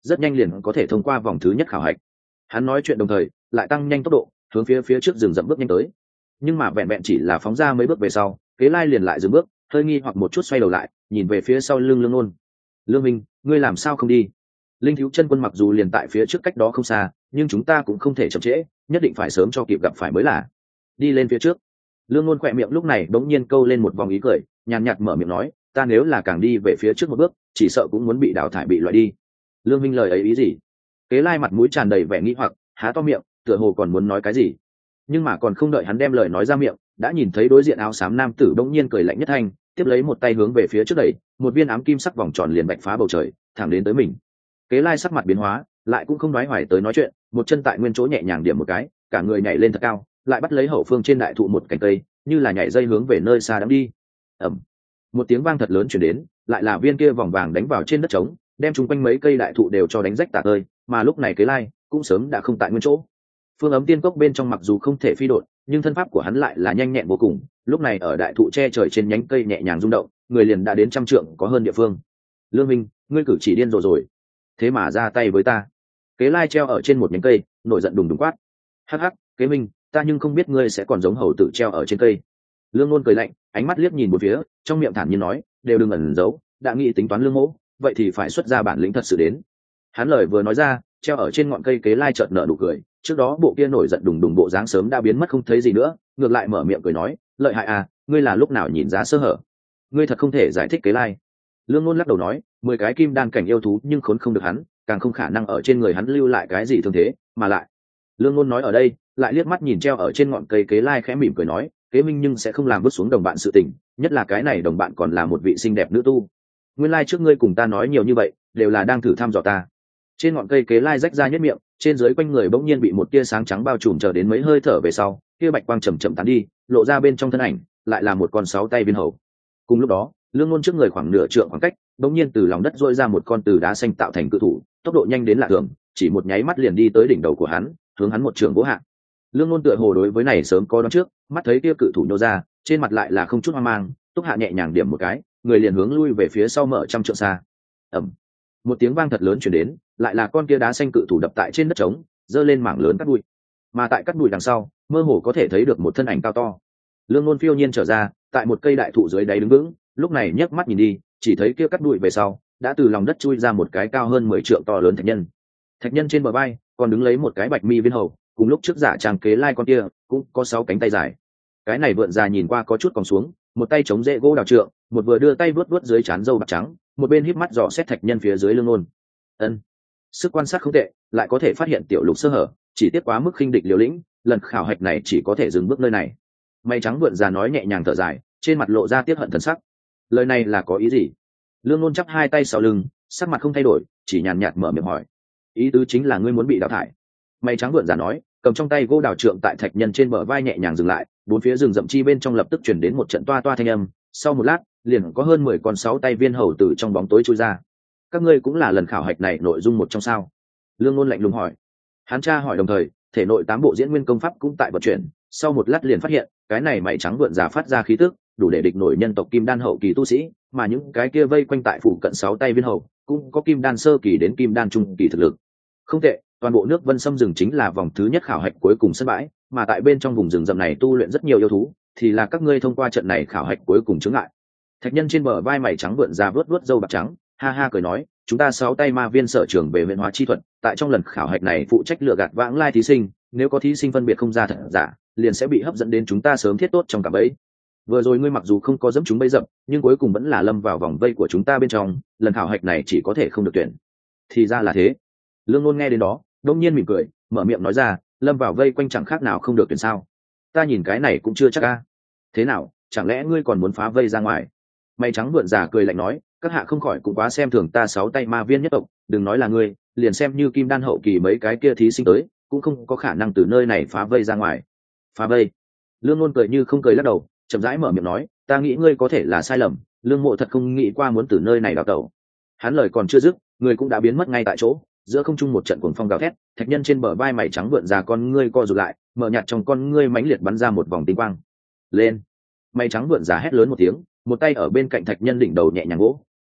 rất nhanh liền có thể thông qua vòng thứ nhất khảo hạch. Hắn nói chuyện đồng thời lại tăng nhanh tốc độ hướng phía phía trước rừng rậm bước nhanh tới, nhưng mà vẹn vẹn chỉ là phóng ra mấy bước về sau, Kế Lai liền lại dừng bước, hơi nghi hoặc một chút xoay đầu lại nhìn về phía sau lưng Lương Nôn. Lương Minh, ngươi làm sao không đi? Linh Thiếu Chân Quân mặc dù liền tại phía trước cách đó không xa, nhưng chúng ta cũng không thể chậm trễ, nhất định phải sớm cho kịp gặp phải mới là. Đi lên phía trước. Lương Nôn khỏe miệng lúc này bỗng nhiên câu lên một vòng ý cười, nhàn nhạt mở miệng nói, ta nếu là càng đi về phía trước một bước, chỉ sợ cũng muốn bị đào thải bị loại đi. Lương Minh lời ấy ý gì? Kế Lai mặt mũi tràn đầy vẻ nghi hoặc, há to miệng, tựa hồ còn muốn nói cái gì, nhưng mà còn không đợi hắn đem lời nói ra miệng, đã nhìn thấy đối diện áo xám nam tử bỗng nhiên cười lạnh nhất thanh, tiếp lấy một tay hướng về phía trước đẩy, một viên ám kim sắc vòng tròn liền bạch phá bầu trời, thẳng đến tới mình. Kế Lai sắc mặt biến hóa, lại cũng không nói hoài tới nói chuyện, một chân tại nguyên chỗ nhẹ nhàng điểm một cái, cả người nhảy lên thật cao, lại bắt lấy hậu phương trên đại thụ một cành cây, như là nhảy dây hướng về nơi xa đắm đi. Ầm, một tiếng vang thật lớn truyền đến, lại là viên kia vòng vàng đánh vào trên đất trống, đem chung quanh mấy cây đại thụ đều cho đánh rách tả tơi, mà lúc này Kế Lai cũng sớm đã không tại nguyên chỗ. Phương ấm tiên cốc bên trong mặc dù không thể phi đột, nhưng thân pháp của hắn lại là nhanh nhẹn vô cùng, lúc này ở đại thụ che trời trên nhánh cây nhẹ nhàng rung động, người liền đã đến trăm trượng có hơn địa phương. Lương Minh, ngươi cử chỉ điên rồ rồi, thế mà ra tay với ta. Kế Lai treo ở trên một nhánh cây, nổi giận đùng đùng quát. Hắc hắc, Kế Minh, ta nhưng không biết ngươi sẽ còn giống hầu tử treo ở trên cây. Lương Nôn cười lạnh, ánh mắt liếc nhìn một phía, trong miệng thản nhiên nói, đều đừng ẩn giấu, đã nghĩ tính toán Lương Mỗ, vậy thì phải xuất ra bản lĩnh thật sự đến. Hắn lời vừa nói ra, treo ở trên ngọn cây Kế Lai chợt nở nụ cười, trước đó bộ kia nổi giận đùng đùng bộ dáng sớm đã biến mất không thấy gì nữa, ngược lại mở miệng cười nói, lợi hại à, ngươi là lúc nào nhìn ra sơ hở? Ngươi thật không thể giải thích Kế Lai. Lương Nôn lắc đầu nói, mười cái kim đan cảnh yêu thú nhưng khốn không được hắn, càng không khả năng ở trên người hắn lưu lại cái gì thương thế, mà lại. Lương Nôn nói ở đây, lại liếc mắt nhìn treo ở trên ngọn cây Kế Lai khẽ mỉm cười nói, Kế Minh nhưng sẽ không làm vứt xuống đồng bạn sự tình, nhất là cái này đồng bạn còn là một vị xinh đẹp nữ tu. Nguyên lai trước ngươi cùng ta nói nhiều như vậy, đều là đang thử thăm dò ta. Trên ngọn cây Kế Lai rách ra nhất miệng, trên dưới quanh người bỗng nhiên bị một tia sáng trắng bao trùm, chờ đến mấy hơi thở về sau, tia bạch quang chậm chậm tán đi, lộ ra bên trong thân ảnh lại là một con sáu tay viên hầu. Cùng lúc đó, Lương Nôn trước người khoảng nửa trượng khoảng cách, bỗng nhiên từ lòng đất rỗi ra một con từ đá xanh tạo thành cự thủ, tốc độ nhanh đến lạ thường, chỉ một nháy mắt liền đi tới đỉnh đầu của hắn, hướng hắn một trường vỗ hạ. Lương Nôn tựa hồ đối với này sớm có đoán trước, mắt thấy kia cự thủ nhô ra, trên mặt lại là không chút hoang mang, túc hạ nhẹ nhàng điểm một cái, người liền hướng lui về phía sau mở trăm trượng xa. Ầm, một tiếng vang thật lớn truyền đến, lại là con kia đá xanh cự thủ đập tại trên đất trống, giơ lên mảng lớn cát bụi. Mà tại cát bụi đằng sau, mơ hồ có thể thấy được một thân ảnh cao to. Lương Nôn phiêu nhiên trở ra, tại một cây đại thụ dưới đáy đứng vững, lúc này nhấc mắt nhìn đi, chỉ thấy kia cát bụi về sau, đã từ lòng đất chui ra một cái cao hơn mười trượng to lớn thạch nhân. Thạch nhân trên bờ vai còn đứng lấy một cái bạch mi viên hầu, cùng lúc trước giả trang Kế Lai con kia cũng có sáu cánh tay dài. Cái này vượn già nhìn qua có chút còn xuống, một tay chống rễ gỗ đào trượng, một vừa đưa tay vuốt vuốt dưới trán râu bạc trắng, một bên híp mắt dò xét thạch nhân phía dưới Lương Nôn. Ân, sức quan sát không tệ, lại có thể phát hiện tiểu lục sơ hở, chỉ tiếc quá mức khinh địch liều lĩnh, lần khảo hạch này chỉ có thể dừng bước nơi này. Mày trắng vượn già nói nhẹ nhàng thở dài, trên mặt lộ ra tiếc hận thần sắc. Lời này là có ý gì? Lương Nôn chắp hai tay sau lưng, sắc mặt không thay đổi, chỉ nhàn nhạt mở miệng hỏi. Ý tứ chính là ngươi muốn bị đào thải. Mày trắng vượn già nói, cầm trong tay gỗ đào trượng tại thạch nhân trên bờ vai nhẹ nhàng dừng lại, bốn phía rừng rậm chi bên trong lập tức chuyển đến một trận toa toa thanh âm, sau một lát liền có hơn mười con sáu tay viên hầu từ trong bóng tối chui ra. Các ngươi cũng là lần khảo hạch này nội dung một trong sao? Lương Nôn lạnh lùng hỏi. Hắn tra hỏi đồng thời, thể nội tám bộ diễn nguyên công pháp cũng tại vận chuyển, sau một lát liền phát hiện cái này mày trắng vượn già phát ra khí tức đủ để địch nổi nhân tộc kim đan hậu kỳ tu sĩ, mà những cái kia vây quanh tại phủ cận sáu tay viên hầu cũng có kim đan sơ kỳ đến kim đan trung kỳ thực lực. Không tệ, toàn bộ nước Vân Sâm rừng chính là vòng thứ nhất khảo hạch cuối cùng sân bãi, mà tại bên trong vùng rừng rậm này tu luyện rất nhiều yêu thú, thì là các ngươi thông qua trận này khảo hạch cuối cùng chứng lại. Thạch nhân trên bờ vai mày trắng vượn ra vớt vớt râu bạc trắng, ha ha cười nói, chúng ta sáu tay ma viên sở trường về huyền hóa chi thuật, tại trong lần khảo hạch này phụ trách lựa gạt vãng lai thí sinh, nếu có thí sinh phân biệt không ra thật giả, liền sẽ bị hấp dẫn đến chúng ta sớm thiết tốt trong cả bẫy. Vừa rồi ngươi mặc dù không có dẫm chúng bẫy dập, nhưng cuối cùng vẫn là lâm vào vòng vây của chúng ta bên trong, lần khảo hạch này chỉ có thể không được tuyển. Thì ra là thế. Lương Nôn nghe đến đó, đông nhiên mỉm cười, mở miệng nói ra, lâm vào vây quanh chẳng khác nào không được tuyển sao? Ta nhìn cái này cũng chưa chắc a. Thế nào, chẳng lẽ ngươi còn muốn phá vây ra ngoài? Mày trắng vượn già cười lạnh nói, các hạ không khỏi cũng quá xem thường ta sáu tay ma viên nhất tộc, đừng nói là ngươi, liền xem như kim đan hậu kỳ mấy cái kia thí sinh tới, cũng không có khả năng từ nơi này phá vây ra ngoài. Phá vây? Lương Nôn cười như không cười lắc đầu, chậm rãi mở miệng nói, ta nghĩ ngươi có thể là sai lầm, Lương Mộ thật không nghĩ qua muốn từ nơi này đào tẩu. Hắn lời còn chưa dứt, người cũng đã biến mất ngay tại chỗ, giữa không trung một trận cuồng phong gào thét, thạch nhân trên bờ vai mày trắng vượn già con ngươi co rụt lại, mở nhạt trong con ngươi mãnh liệt bắn ra một vòng tinh quang. Lên! Mày trắng vượn già hét lớn một tiếng, một tay ở bên cạnh thạch nhân đỉnh đầu nhẹ nhàng gỗ,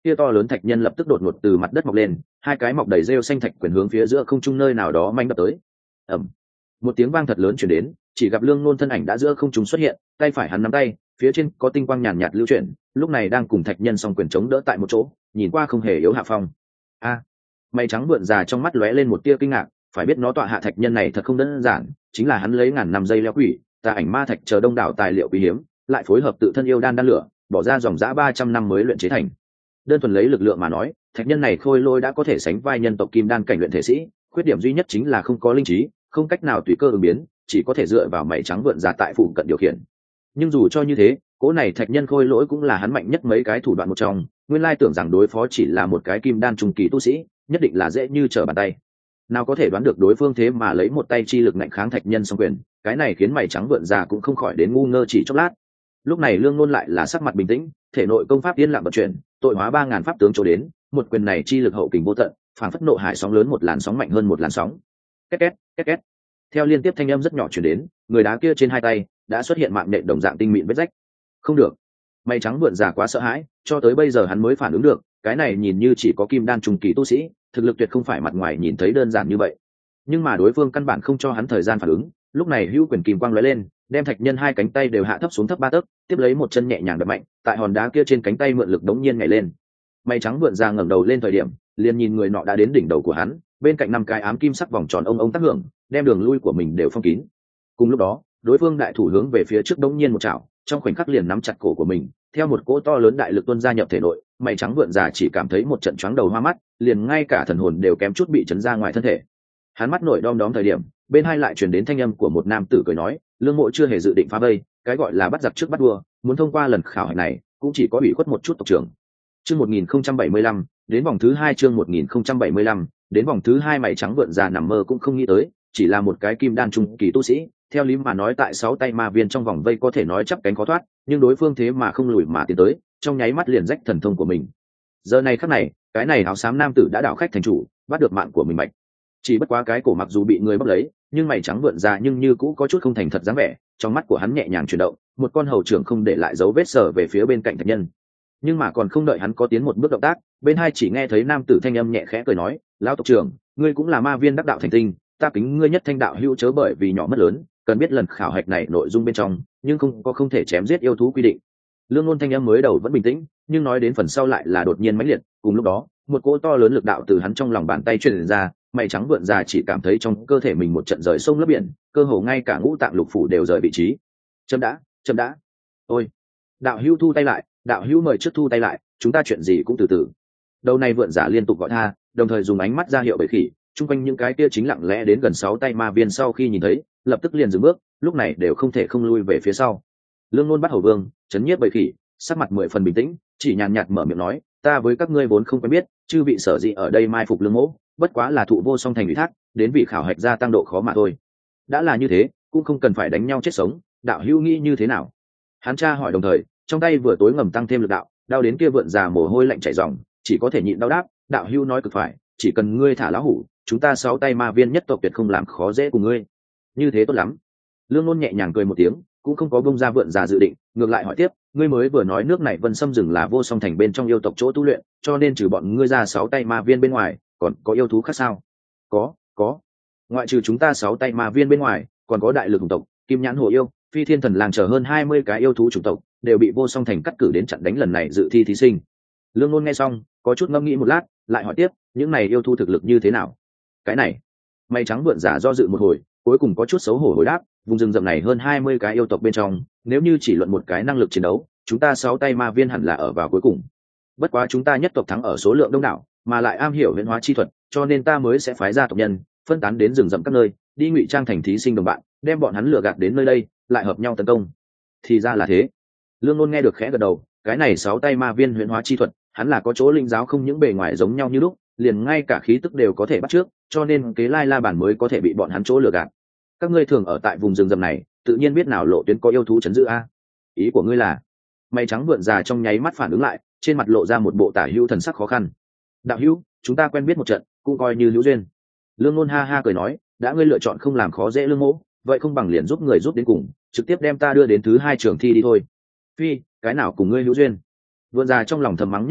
kia to lớn thạch nhân lập tức đột ngột từ mặt đất mọc lên, hai cái mọc đầy rêu xanh thạch quyển hướng phía giữa không trung nơi nào đó manh đập tới. Ầm, một tiếng vang thật lớn truyền đến, chỉ gặp Lương Nôn thân ảnh đã giữa không trung xuất hiện, tay phải hắn nắm tay, phía trên có tinh quang nhàn nhạt lưu chuyển, lúc này đang cùng thạch nhân song quyền chống đỡ tại một chỗ, nhìn qua không hề yếu hạ phong. A, mày trắng vượn già trong mắt lóe lên một tia kinh ngạc, phải biết nó tọa hạ thạch nhân này thật không đơn giản, chính là hắn lấy ngàn năm dây leo quỷ, tà ảnh ma thạch chờ đông đảo tài liệu quý hiếm, lại phối hợp tự thân yêu đan đan lửa, bỏ ra dòng dã ba trăm năm mới luyện chế thành. Đơn thuần lấy lực lượng mà nói, thạch nhân này khôi lôi đã có thể sánh vai nhân tộc kim đan cảnh luyện thể sĩ, khuyết điểm duy nhất chính là không có linh trí, không cách nào tùy cơ ứng biến, chỉ có thể dựa vào mảy trắng vượn già tại phụ cận điều khiển. Nhưng dù cho như thế, cỗ này thạch nhân khôi lỗi cũng là hắn mạnh nhất mấy cái thủ đoạn một trong, nguyên lai tưởng rằng đối phó chỉ là một cái kim đan trung kỳ tu sĩ, nhất định là dễ như trở bàn tay. Nào có thể đoán được đối phương thế mà lấy một tay chi lực ngạnh kháng thạch nhân song quyền, cái này khiến mảy trắng vượn già cũng không khỏi đến ngu ngơ chỉ chốc lát. Lúc này Lương Nôn lại là sắc mặt bình tĩnh, thể nội công pháp yên lặng vận chuyển, tội hóa ba ngàn pháp tướng chỗ đến, một quyền này chi lực hậu kình vô tận, phản phất nộ hải sóng lớn một làn sóng mạnh hơn một làn sóng. Két két, két két. Theo liên tiếp thanh âm rất nhỏ truyền đến, người đá kia trên hai tay đã xuất hiện mạng nện đồng dạng tinh mịn vết rách. Không được, mày trắng vượn già quá sợ hãi, cho tới bây giờ hắn mới phản ứng được, cái này nhìn như chỉ có kim đan trung kỳ tu sĩ, thực lực tuyệt không phải mặt ngoài nhìn thấy đơn giản như vậy. Nhưng mà đối phương căn bản không cho hắn thời gian phản ứng, lúc này hữu quyền kìm quang lóe lên, đem thạch nhân hai cánh tay đều hạ thấp xuống thấp ba tấc, tiếp lấy một chân nhẹ nhàng đập mạnh, tại hòn đá kia trên cánh tay mượn lực đống nhiên nhảy lên. Mày trắng vượn già ngẩng đầu lên thời điểm, liền nhìn người nọ đã đến đỉnh đầu của hắn, bên cạnh năm cái ám kim sắc vòng tròn ông ông tác hưởng, đem đường lui của mình đều phong kín. Cùng lúc đó, đối phương đại thủ hướng về phía trước đống nhiên một chảo, trong khoảnh khắc liền nắm chặt cổ của mình, theo một cỗ to lớn đại lực tuôn ra nhập thể nội, mày trắng vượn già chỉ cảm thấy một trận choáng đầu hoa mắt, liền ngay cả thần hồn đều kém chút bị chấn ra ngoài thân thể. Hắn mắt nổi đom đóm thời điểm, bên hai lại truyền đến thanh âm của một nam tử cười nói, Lương Mộ chưa hề dự định phá vây, cái gọi là bắt giặc trước bắt đua, muốn thông qua lần khảo hạch này, cũng chỉ có bị khuất một chút tộc trưởng. Chương một nghìn không trăm bảy mươi lăm, đến vòng thứ hai chương một nghìn không trăm bảy mươi lăm, đến vòng thứ hai mày trắng vượn già nằm mơ cũng không nghĩ tới, chỉ là một cái kim đan trung kỳ tu sĩ, theo lý mà nói tại sáu tay ma viên trong vòng vây có thể nói chắp cánh khó thoát, nhưng đối phương thế mà không lùi mà tiến tới, trong nháy mắt liền rách thần thông của mình. Giờ này khắc này, cái này áo xám nam tử đã đảo khách thành chủ, bắt được mạng của mình mạch. Chỉ bất quá cái cổ mặc dù bị người bóc lấy, nhưng mày trắng vượn già nhưng như cũ có chút không thành thật dáng vẻ, trong mắt của hắn nhẹ nhàng chuyển động, một con hầu trưởng không để lại dấu vết sờ về phía bên cạnh thạch nhân. Nhưng mà còn không đợi hắn có tiến một bước động tác, bên hai chỉ nghe thấy nam tử thanh âm nhẹ khẽ cười nói, lão tộc trưởng, ngươi cũng là ma viên đắc đạo thành tinh, ta kính ngươi nhất thanh đạo hữu chớ bởi vì nhỏ mất lớn, cần biết lần khảo hạch này nội dung bên trong, nhưng không có không thể chém giết yêu thú quy định. Lương Nôn thanh âm mới đầu vẫn bình tĩnh, nhưng nói đến phần sau lại là đột nhiên mãnh liệt, cùng lúc đó, một cỗ to lớn lực đạo từ hắn trong lòng bàn tay truyền ra, mày trắng vượn già chỉ cảm thấy trong cơ thể mình một trận rời sông lấp biển, cơ hồ ngay cả ngũ tạng lục phủ đều rời vị trí. Chấm đã, chấm đã. Ôi, đạo hữu thu tay lại, đạo hữu mời trước thu tay lại, chúng ta chuyện gì cũng từ từ. Đầu này vượn giả liên tục gọi tha, đồng thời dùng ánh mắt ra hiệu bầy khỉ, chung quanh những cái kia chính lặng lẽ đến gần sáu tay ma viên sau khi nhìn thấy, lập tức liền dừng bước, lúc này đều không thể không lui về phía sau. Lương Nôn bắt hầu vương, chấn nhiếp bầy khỉ, sắc mặt mười phần bình tĩnh, chỉ nhàn nhạt mở miệng nói, ta với các ngươi vốn không quen biết, chư vị sở dĩ ở đây mai phục Lương Mỗ, bất quá là thụ vô song thành ủy thác, đến vị khảo hạch gia tăng độ khó mà thôi. Đã là như thế, cũng không cần phải đánh nhau chết sống, đạo hữu nghĩ như thế nào? Hắn tra hỏi đồng thời, trong tay vừa tối ngầm tăng thêm lực đạo, đau đến kia vượn già mồ hôi lạnh chảy ròng, chỉ có thể nhịn đau đáp, đạo hữu nói cực phải, chỉ cần ngươi thả lão hủ, chúng ta sáu tay ma viên nhất tộc tuyệt không làm khó dễ của ngươi. Như thế tốt lắm. Lương Nôn nhẹ nhàng cười một tiếng, cũng không có bông ra vượn già dự định, ngược lại hỏi tiếp, ngươi mới vừa nói nước này Vân Sâm rừng là vô song thành bên trong yêu tộc chỗ tu luyện, cho nên trừ bọn ngươi ra sáu tay ma viên bên ngoài, còn có yêu thú khác sao? Có, có. Ngoại trừ chúng ta sáu tay ma viên bên ngoài, còn có đại lực chủng tộc, kim nhãn hồ yêu, phi thiên thần làng chờ hơn hai mươi cái yêu thú chủng tộc, đều bị vô song thành cắt cử đến chặn đánh lần này dự thi thí sinh. Lương Nôn nghe xong, có chút ngẫm nghĩ một lát, lại hỏi tiếp, những này yêu thú thực lực như thế nào? Cái này, mày trắng vượn giả do dự một hồi, cuối cùng có chút xấu hổ hồi đáp, vùng rừng rậm này hơn hai mươi cái yêu tộc bên trong, nếu như chỉ luận một cái năng lực chiến đấu, chúng ta sáu tay ma viên hẳn là ở vào cuối cùng. Bất quá chúng ta nhất tộc thắng ở số lượng đông đảo, mà lại am hiểu huyễn hóa chi thuật, cho nên ta mới sẽ phái ra tộc nhân, phân tán đến rừng rậm các nơi, đi ngụy trang thành thí sinh đồng bạn, đem bọn hắn lừa gạt đến nơi đây, lại hợp nhau tấn công. Thì ra là thế. Lương Nôn nghe được khẽ gật đầu, cái này sáu tay ma viên huyễn hóa chi thuật, hắn là có chỗ linh giáo không những bề ngoài giống nhau như lúc, liền ngay cả khí tức đều có thể bắt trước, cho nên kế lai la bản mới có thể bị bọn hắn chỗ lừa gạt. Các ngươi thường ở tại vùng rừng rậm này, tự nhiên biết nào lộ tuyến có yêu thú chấn giữ a. Ý của ngươi là? Mày trắng vượn già trong nháy mắt phản ứng lại, trên mặt lộ ra một bộ tả hữu thần sắc khó khăn. Đạo hữu, chúng ta quen biết một trận, cũng coi như hữu duyên. Lương Nôn ha ha cười nói, đã ngươi lựa chọn không làm khó dễ Lương Mỗ, vậy không bằng liền giúp người giúp đến cùng, trực tiếp đem ta đưa đến thứ hai trường thi đi thôi. Phi, cái nào cùng ngươi hữu duyên? Vượn già trong lòng thầm mắng nhất thanh,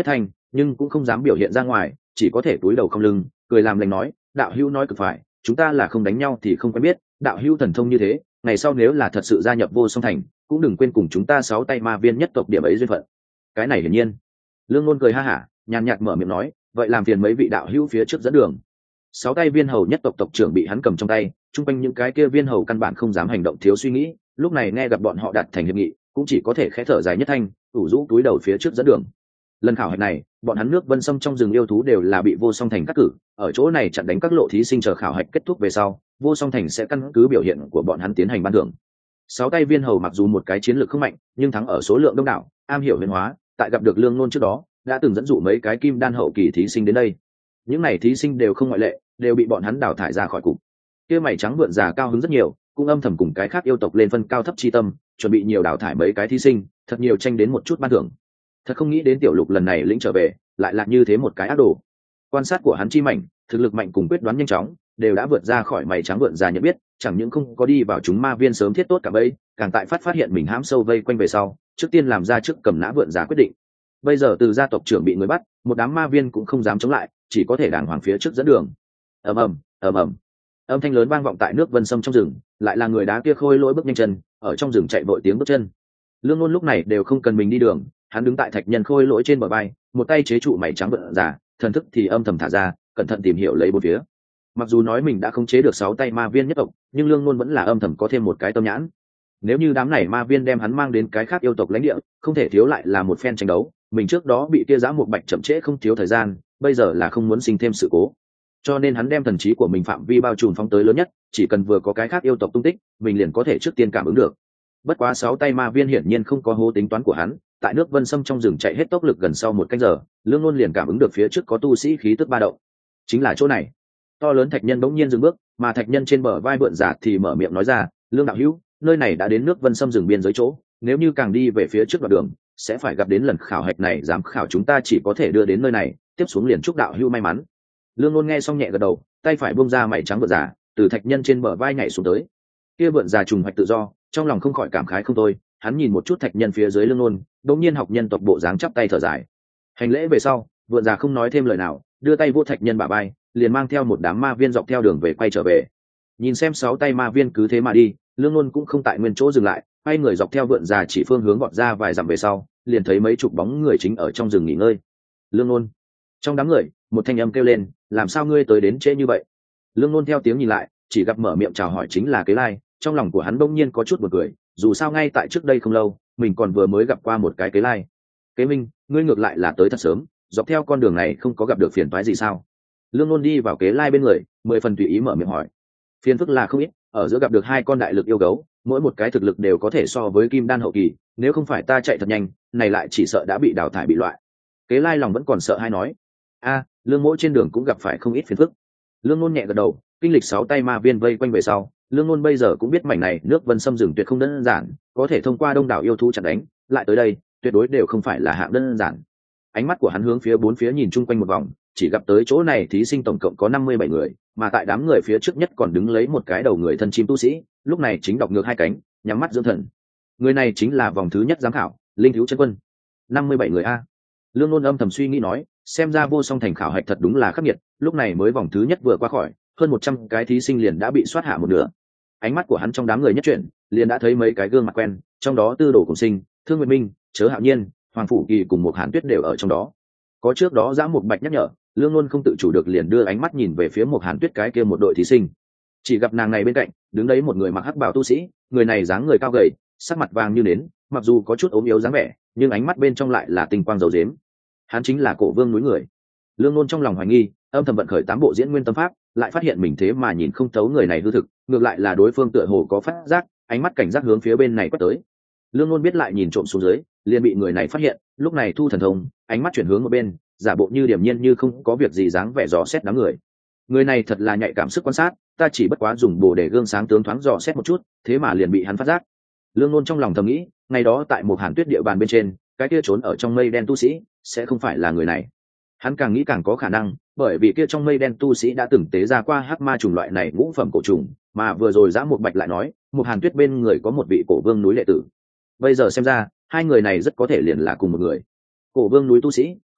nhưng cũng không dám biểu hiện ra ngoài, chỉ có thể cúi đầu không lưng cười làm lành nói, đạo hữu nói cực phải, chúng ta là không đánh nhau thì không quen biết, đạo hữu thần thông như thế, ngày sau nếu là thật sự gia nhập Vô Song Thành cũng đừng quên cùng chúng ta sáu tay ma viên nhất tộc điểm ấy duyên phận. Cái này hiển nhiên. Lương Ngôn cười ha hả, nhàn nhạt mở miệng nói, vậy làm phiền mấy vị đạo hữu phía trước dẫn đường. Sáu tay viên hầu nhất tộc tộc trưởng bị hắn cầm trong tay, chung quanh những cái kia viên hầu căn bản không dám hành động thiếu suy nghĩ, lúc này nghe gặp bọn họ đặt thành hiệp nghị, cũng chỉ có thể khẽ thở dài nhất thanh, ủ rũ túi đầu phía trước dẫn đường. Lần khảo hạch này, bọn hắn nước Vân Sâm trong rừng yêu thú đều là bị Vô Song Thành cắt cử, ở chỗ này chặn đánh các lộ thí sinh chờ khảo hạch kết thúc về sau, Vô Song Thành sẽ căn cứ biểu hiện của bọn hắn tiến hành ban thưởng. Sáu tay viên hầu mặc dù một cái chiến lược không mạnh, nhưng thắng ở số lượng đông đảo, am hiểu huyền hóa, tại gặp được Lương Nôn trước đó, đã từng dẫn dụ mấy cái kim đan hậu kỳ thí sinh đến đây. Những này thí sinh đều không ngoại lệ, đều bị bọn hắn đào thải ra khỏi cục. Kia mày trắng vượn già cao hứng rất nhiều, cũng âm thầm cùng cái khác yêu tộc lên phân cao thấp chi tâm, chuẩn bị nhiều đào thải mấy cái thí sinh, thật nhiều tranh đến một chút ban thưởng. Thật không nghĩ đến tiểu lục lần này lĩnh trở về, lại là như thế một cái ác đồ. Quan sát của hắn chi mạnh, thực lực mạnh cùng quyết đoán nhanh chóng, đều đã vượt ra khỏi mày trắng vượn già nhận biết, chẳng những không có đi vào chúng ma viên sớm thiết tốt cả bấy, càng tại phát phát hiện mình hãm sâu vây quanh về sau, trước tiên làm ra trước cầm nã vượn già quyết định. Bây giờ từ gia tộc trưởng bị người bắt, một đám ma viên cũng không dám chống lại, chỉ có thể đàng hoàng phía trước dẫn đường. Ầm ầm, ầm ầm. Âm thanh lớn vang vọng tại nước Vân Sâm trong rừng, lại là người đá kia khôi lỗi bước nhanh chân, ở trong rừng chạy vội tiếng bước chân. Lương Nôn lúc này đều không cần mình đi đường, hắn đứng tại thạch nhân khôi lỗi trên bờ vai, một tay chế trụ mày trắng vượn già, thần thức thì âm thầm thả ra, cẩn thận tìm hiểu lấy bốn phía. Mặc dù nói mình đã khống chế được sáu tay ma viên nhất tộc, nhưng Lương Nôn vẫn là âm thầm có thêm một cái tâm nhãn. Nếu như đám này ma viên đem hắn mang đến cái khác yêu tộc lãnh địa, không thể thiếu lại là một phen tranh đấu. Mình trước đó bị kia giã một bạch chậm trễ không thiếu thời gian, bây giờ là không muốn sinh thêm sự cố, cho nên hắn đem thần trí của mình phạm vi bao trùm phóng tới lớn nhất, chỉ cần vừa có cái khác yêu tộc tung tích, mình liền có thể trước tiên cảm ứng được. Bất quá sáu tay ma viên hiển nhiên không có hố tính toán của hắn, tại nước Vân Sâm trong rừng chạy hết tốc lực gần sau một canh giờ, Lương Nôn liền cảm ứng được phía trước có tu sĩ khí tức ba động. Chính là chỗ này. To lớn thạch nhân bỗng nhiên dừng bước, mà thạch nhân trên bờ vai vượn giả thì mở miệng nói ra, Lương đạo hữu, nơi này đã đến nước Vân Sâm rừng biên giới chỗ, nếu như càng đi về phía trước đoạn đường, sẽ phải gặp đến lần khảo hạch này, giám khảo chúng ta chỉ có thể đưa đến nơi này, tiếp xuống liền chúc đạo hữu may mắn. Lương Nôn nghe xong nhẹ gật đầu, tay phải buông ra mảy trắng vượn giả, từ thạch nhân trên bờ vai nhảy xuống tới. Kia vượn giả trùng hoạch tự do, trong lòng không khỏi cảm khái không thôi, hắn nhìn một chút thạch nhân phía dưới Lương Nôn, đột nhiên học nhân tộc bộ dáng chắp tay thở dài. Hành lễ về sau, vượn giả không nói thêm lời nào, đưa tay vô thạch nhân bả vai, liền mang theo một đám ma viên dọc theo đường về quay trở về. Nhìn xem sáu tay ma viên cứ thế mà đi, Lương Nôn cũng không tại nguyên chỗ dừng lại, quay người dọc theo vượn giả chỉ phương hướng vọt ra vài dặm về sau, liền thấy mấy chục bóng người chính ở trong rừng nghỉ ngơi. Lương Nôn, trong đám người, một thanh âm kêu lên, làm sao ngươi tới đến trễ như vậy? Lương Nôn theo tiếng nhìn lại, chỉ gặp mở miệng chào hỏi chính là Kế Lai, trong lòng của hắn bỗng nhiên có chút buồn cười, dù sao ngay tại trước đây không lâu, mình còn vừa mới gặp qua một cái Kế Lai. Kế Minh, ngươi ngược lại là tới thật sớm, dọc theo con đường này không có gặp được phiền toái gì sao? Lương Nôn đi vào Kế Lai bên người, mười phần tùy ý mở miệng hỏi. Phiền phức là không ít, ở giữa gặp được hai con đại lực yêu gấu, mỗi một cái thực lực đều có thể so với kim đan hậu kỳ, nếu không phải ta chạy thật nhanh, này lại chỉ sợ đã bị đào thải bị loại. Kế Lai lòng vẫn còn sợ hay nói, a, Lương Mỗ trên đường cũng gặp phải không ít phiền phức. Lương Nôn nhẹ gật đầu, kinh lịch sáu tay ma viên vây quanh về sau, Lương Nôn bây giờ cũng biết mảnh này nước Vân Sâm rừng tuyệt không đơn giản, có thể thông qua đông đảo yêu thú chặn đánh, lại tới đây, tuyệt đối đều không phải là hạng đơn giản. Ánh mắt của hắn hướng phía bốn phía nhìn chung quanh một vòng, chỉ gặp tới chỗ này thí sinh tổng cộng có năm mươi bảy người, mà tại đám người phía trước nhất còn đứng lấy một cái đầu người thân chim tu sĩ, lúc này chính đọc ngược hai cánh, nhắm mắt dưỡng thần. Người này chính là vòng thứ nhất giám khảo, Linh Thiếu Chân Quân. năm mươi bảy người a. Lương Nôn âm thầm suy nghĩ nói, xem ra Vô Song Thành khảo hạch thật đúng là khắc nghiệt, lúc này mới vòng thứ nhất vừa qua khỏi, hơn một trăm cái thí sinh liền đã bị soát hạ một nửa. Ánh mắt của hắn trong đám người nhất chuyển, liền đã thấy mấy cái gương mặt quen, trong đó Tư Đồ Cùng Sinh, Thương Nguyệt Minh, Chớ Hạo Nhiên, Hoàng Phủ Kỳ cùng một Hàn Tuyết đều ở trong đó. Có trước đó Dã Mục Bạch nhắc nhở, Lương Nôn không tự chủ được liền đưa ánh mắt nhìn về phía một Hàn Tuyết cái kia một đội thí sinh. Chỉ gặp nàng này bên cạnh, đứng đấy một người mặc hắc bào tu sĩ, người này dáng người cao gầy, sắc mặt vàng như nến, mặc dù có chút ốm yếu dáng vẻ, nhưng ánh mắt bên trong lại là tinh quang dầu dếm. Hắn chính là Cổ Vương núi người. Lương Nôn trong lòng hoài nghi, âm thầm vận khởi tám bộ diễn nguyên tâm pháp, lại phát hiện mình thế mà nhìn không thấu người này hư thực, ngược lại là đối phương tựa hồ có phát giác, ánh mắt cảnh giác hướng phía bên này quét tới. Lương Nôn biết lại nhìn trộm xuống dưới, liền bị người này phát hiện, lúc này thu thần thông, ánh mắt chuyển hướng một bên, giả bộ như điềm nhiên như không có việc gì dáng vẻ dò xét đám người. Người này thật là nhạy cảm sức quan sát, ta chỉ bất quá dùng bồ để gương sáng tướng thoáng dò xét một chút, thế mà liền bị hắn phát giác. Lương Nôn trong lòng thầm nghĩ, ngày đó tại một Hàn Tuyết địa bàn bên trên, cái kia trốn ở trong mây đen tu sĩ sẽ không phải là người này. Hắn càng nghĩ càng có khả năng, bởi vì kia trong mây đen tu sĩ đã từng tế ra qua hắc ma trùng loại này ngũ phẩm cổ trùng, mà vừa rồi Dã Mục Bạch lại nói, một Hàn Tuyết bên người có một vị Cổ Vương núi đệ tử. Bây giờ xem ra, hai người này rất có thể liền là cùng một người. Cổ Vương núi tu sĩ,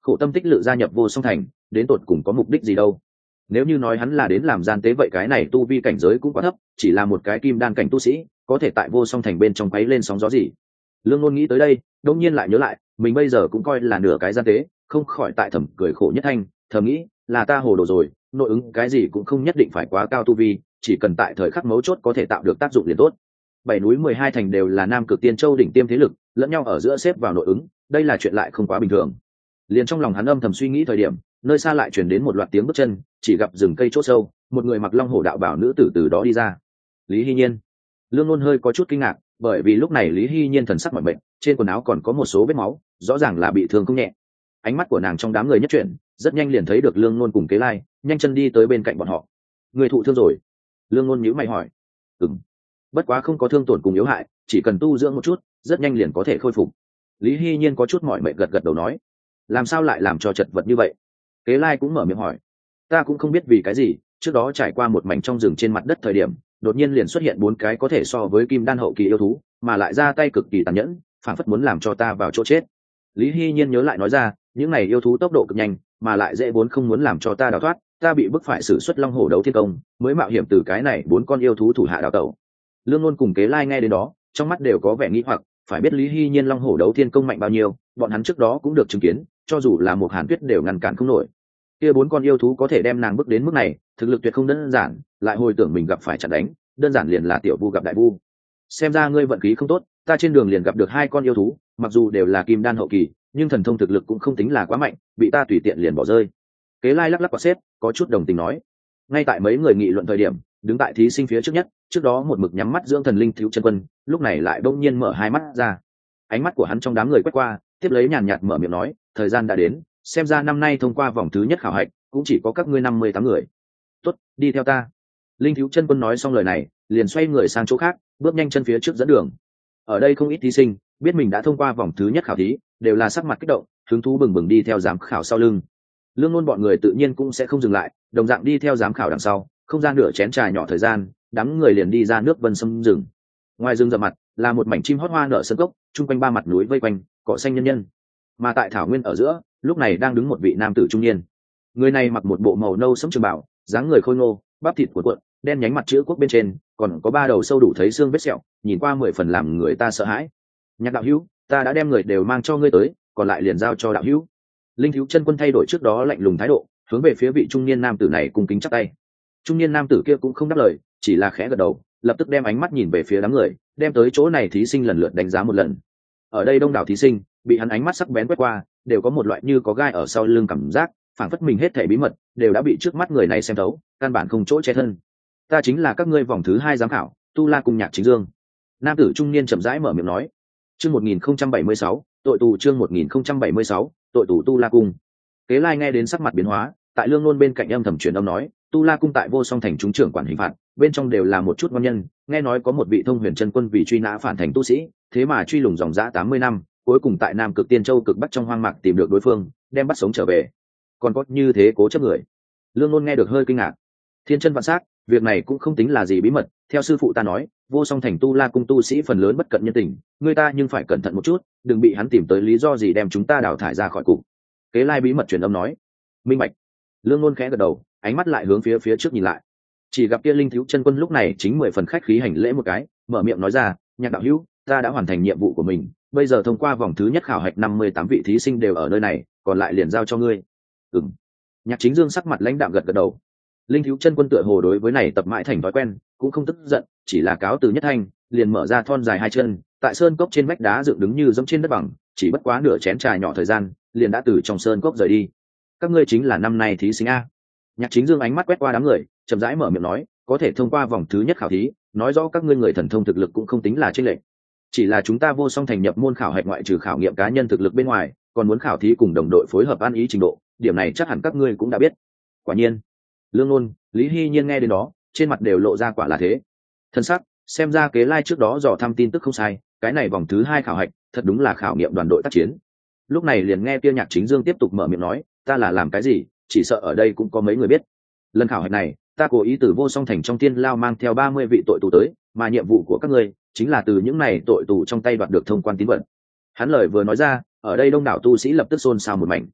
khổ tâm tích lự gia nhập vô song thành đến tột cùng có mục đích gì đâu? Nếu như nói hắn là đến làm gian tế vậy cái này tu vi cảnh giới cũng quá thấp, chỉ là một cái kim đan cảnh tu sĩ có thể tại vô song thành bên trong quấy lên sóng gió gì? Lương Nôn nghĩ tới đây đông nhiên lại nhớ lại mình bây giờ cũng coi là nửa cái gian tế, không khỏi tại thầm cười khổ nhất thanh, thầm nghĩ là ta hồ đồ rồi, nội ứng cái gì cũng không nhất định phải quá cao tu vi, chỉ cần tại thời khắc mấu chốt có thể tạo được tác dụng liền tốt. Bảy núi mười hai thành đều là Nam Cực Tiên Châu đỉnh tiêm thế lực, lẫn nhau ở giữa xếp vào nội ứng, đây là chuyện lại không quá bình thường. Liền trong lòng hắn âm thầm suy nghĩ thời điểm, nơi xa lại truyền đến một loạt tiếng bước chân, chỉ gặp rừng cây chỗ sâu, một người mặc long hổ đạo bảo nữ tử từ đó đi ra. Lý Hy Nhiên. Lương Nôn hơi có chút kinh ngạc, bởi vì lúc này Lý Hy Nhiên thần sắc mỏi mệt, trên quần áo còn có một số vết máu, rõ ràng là bị thương không nhẹ. Ánh mắt của nàng trong đám người nhất chuyển, rất nhanh liền thấy được Lương Nôn cùng Kế Lai, nhanh chân đi tới bên cạnh bọn họ. Người thụ thương rồi? Lương Nôn nhíu mày hỏi. Ừm, bất quá không có thương tổn cùng yếu hại, chỉ cần tu dưỡng một chút, rất nhanh liền có thể khôi phục. Lý Hy Nhiên có chút mỏi mệt gật gật đầu nói. Làm sao lại làm cho chật vật như vậy? Kế Lai cũng mở miệng hỏi. Ta cũng không biết vì cái gì, trước đó trải qua một mảnh trong rừng trên mặt đất thời điểm, đột nhiên liền xuất hiện bốn cái có thể so với kim đan hậu kỳ yêu thú, mà lại ra tay cực kỳ tàn nhẫn, phản phất muốn làm cho ta vào chỗ chết. Lý Hy Nhiên nhớ lại nói ra, những này yêu thú tốc độ cực nhanh, mà lại dễ vốn không muốn làm cho ta đào thoát, ta bị bức phải sử xuất long hổ đấu thiên công, mới mạo hiểm từ cái này bốn con yêu thú thủ hạ đào tẩu. Lương Nôn cùng Kế Lai nghe đến đó, trong mắt đều có vẻ nghi hoặc, phải biết Lý Hy Nhiên long hổ đấu thiên công mạnh bao nhiêu, bọn hắn trước đó cũng được chứng kiến, cho dù là một Hàn Tuyết đều ngăn cản không nổi. Kia bốn con yêu thú có thể đem nàng bước đến mức này, thực lực tuyệt không đơn giản, lại hồi tưởng mình gặp phải chặn đánh, đơn giản liền là tiểu vu gặp đại vu. Xem ra ngươi vận khí không tốt, ta trên đường liền gặp được hai con yêu thú, mặc dù đều là kim đan hậu kỳ, nhưng thần thông thực lực cũng không tính là quá mạnh, bị ta tùy tiện liền bỏ rơi. Kế Lai lắc lắc quả xếp, có chút đồng tình nói. Ngay tại mấy người nghị luận thời điểm, đứng tại thí sinh phía trước nhất, trước đó một mực nhắm mắt dưỡng thần linh thiếu chân quân, lúc này lại bỗng nhiên mở hai mắt ra. Ánh mắt của hắn trong đám người quét qua, tiếp lấy nhàn nhạt mở miệng nói, thời gian đã đến, xem ra năm nay thông qua vòng thứ nhất khảo hạch, cũng chỉ có các ngươi năm mươi tám người. Tốt, đi theo ta. Linh thiếu chân quân nói xong lời này, liền xoay người sang chỗ khác, bước nhanh chân phía trước dẫn đường. Ở đây không ít thí sinh biết mình đã thông qua vòng thứ nhất khảo thí, đều là sắc mặt kích động, hứng thú bừng bừng đi theo giám khảo sau lưng. Lương Nôn bọn người tự nhiên cũng sẽ không dừng lại, đồng dạng đi theo giám khảo đằng sau, không gian nửa chén trà nhỏ thời gian, đám người liền đi ra nước vân sâm rừng. Ngoài rừng rậm mặt là một mảnh chim hót hoa nở sân cốc, chung quanh ba mặt núi vây quanh, cỏ xanh nhân nhân. Mà tại thảo nguyên ở giữa, lúc này đang đứng một vị nam tử trung niên. Người này mặc một bộ màu nâu sẫm trường bảo, dáng người khôi ngô, bắp thịt cuộn cuộn, đen nhánh mặt chữ quốc bên trên, còn có ba đầu sâu đủ thấy xương vết sẹo, nhìn qua mười phần làm người ta sợ hãi. Nhạc đạo hữu, ta đã đem người đều mang cho ngươi tới, còn lại liền giao cho đạo hữu. Linh thiếu chân quân thay đổi trước đó lạnh lùng thái độ, hướng về phía vị trung niên nam tử này cung kính chắp tay. Trung niên nam tử kia cũng không đáp lời, chỉ là khẽ gật đầu, lập tức đem ánh mắt nhìn về phía đám người, đem tới chỗ này thí sinh lần lượt đánh giá một lần. Ở đây đông đảo thí sinh bị hắn ánh mắt sắc bén quét qua, đều có một loại như có gai ở sau lưng cảm giác, phảng phất mình hết thảy bí mật đều đã bị trước mắt người này xem thấu, căn bản không chỗ che thân. Ta chính là các ngươi vòng thứ hai giám khảo, Tu La cùng Nhạc Chính Dương. Nam tử trung niên chậm rãi mở miệng nói. Chương một nghìn không trăm bảy mươi sáu, tội tù chương một nghìn không trăm bảy mươi sáu, tội tù Tu La cung. Kế Lai nghe đến sắc mặt biến hóa, tại Lương Nôn bên cạnh âm thầm truyền âm nói, Tu La cung tại Vô Song thành chúng trưởng quản hình phạt, bên trong đều là một chút ngon nhân, nghe nói có một vị thông huyền chân quân vì truy nã phản thành tu sĩ, thế mà truy lùng dòng dã tám mươi năm, cuối cùng tại Nam Cực Tiên Châu cực bắc trong hoang mạc tìm được đối phương, đem bắt sống trở về. Còn có như thế cố chấp người. Lương Nôn nghe được hơi kinh ngạc. Thiên chân vạn sắc, việc này cũng không tính là gì bí mật, theo sư phụ ta nói, Vô Song thành Tu La cung tu sĩ phần lớn bất cận nhân tình, người ta nhưng phải cẩn thận một chút, đừng bị hắn tìm tới lý do gì đem chúng ta đào thải ra khỏi cục. Kế Lai bí mật truyền âm nói. Minh bạch. Lương Nôn khẽ gật đầu, ánh mắt lại hướng phía phía trước nhìn lại, chỉ gặp kia linh thiếu chân quân lúc này chính mười phần khách khí hành lễ một cái, mở miệng nói ra, Nhạc đạo hữu, ta đã hoàn thành nhiệm vụ của mình, bây giờ thông qua vòng thứ nhất khảo hạch năm mươi tám vị thí sinh đều ở nơi này, còn lại liền giao cho ngươi. Ừm. Nhạc Chính Dương sắc mặt lãnh đạm gật gật đầu. Linh thiếu chân quân tựa hồ đối với này tập mãi thành thói quen, cũng không tức giận, chỉ là cáo từ nhất thanh, liền mở ra thon dài hai chân, tại sơn cốc trên vách đá dựng đứng như dẫm trên đất bằng, chỉ bất quá nửa chén trà nhỏ thời gian, liền đã từ trong sơn cốc rời đi. Các ngươi chính là năm nay thí sinh a. Nhạc Chính Dương ánh mắt quét qua đám người, chậm rãi mở miệng nói, có thể thông qua vòng thứ nhất khảo thí, nói rõ các ngươi người thần thông thực lực cũng không tính là chênh lệch. Chỉ là chúng ta Vô Song thành nhập môn khảo hạch ngoại trừ khảo nghiệm cá nhân thực lực bên ngoài, còn muốn khảo thí cùng đồng đội phối hợp ăn ý trình độ, điểm này chắc hẳn các ngươi cũng đã biết. Quả nhiên. Lương Nôn, Lý Hy Nhiên nghe đến đó, trên mặt đều lộ ra quả là thế. Thân sắc, xem ra Kế Lai trước đó dò thăm tin tức không sai, cái này vòng thứ hai khảo hạch, thật đúng là khảo nghiệm đoàn đội tác chiến. Lúc này liền nghe kia Nhạc Chính Dương tiếp tục mở miệng nói, ta là làm cái gì, chỉ sợ ở đây cũng có mấy người biết. Lần khảo hạch này, ta cố ý từ Vô Song thành trong Tiên Lao mang theo ba mươi vị tội tù tới, mà nhiệm vụ của các ngươi chính là từ những này tội tù trong tay đoạt được thông quan tín vật. Hắn lời vừa nói ra, ở đây đông đảo tu sĩ lập tức xôn xao một mảnh.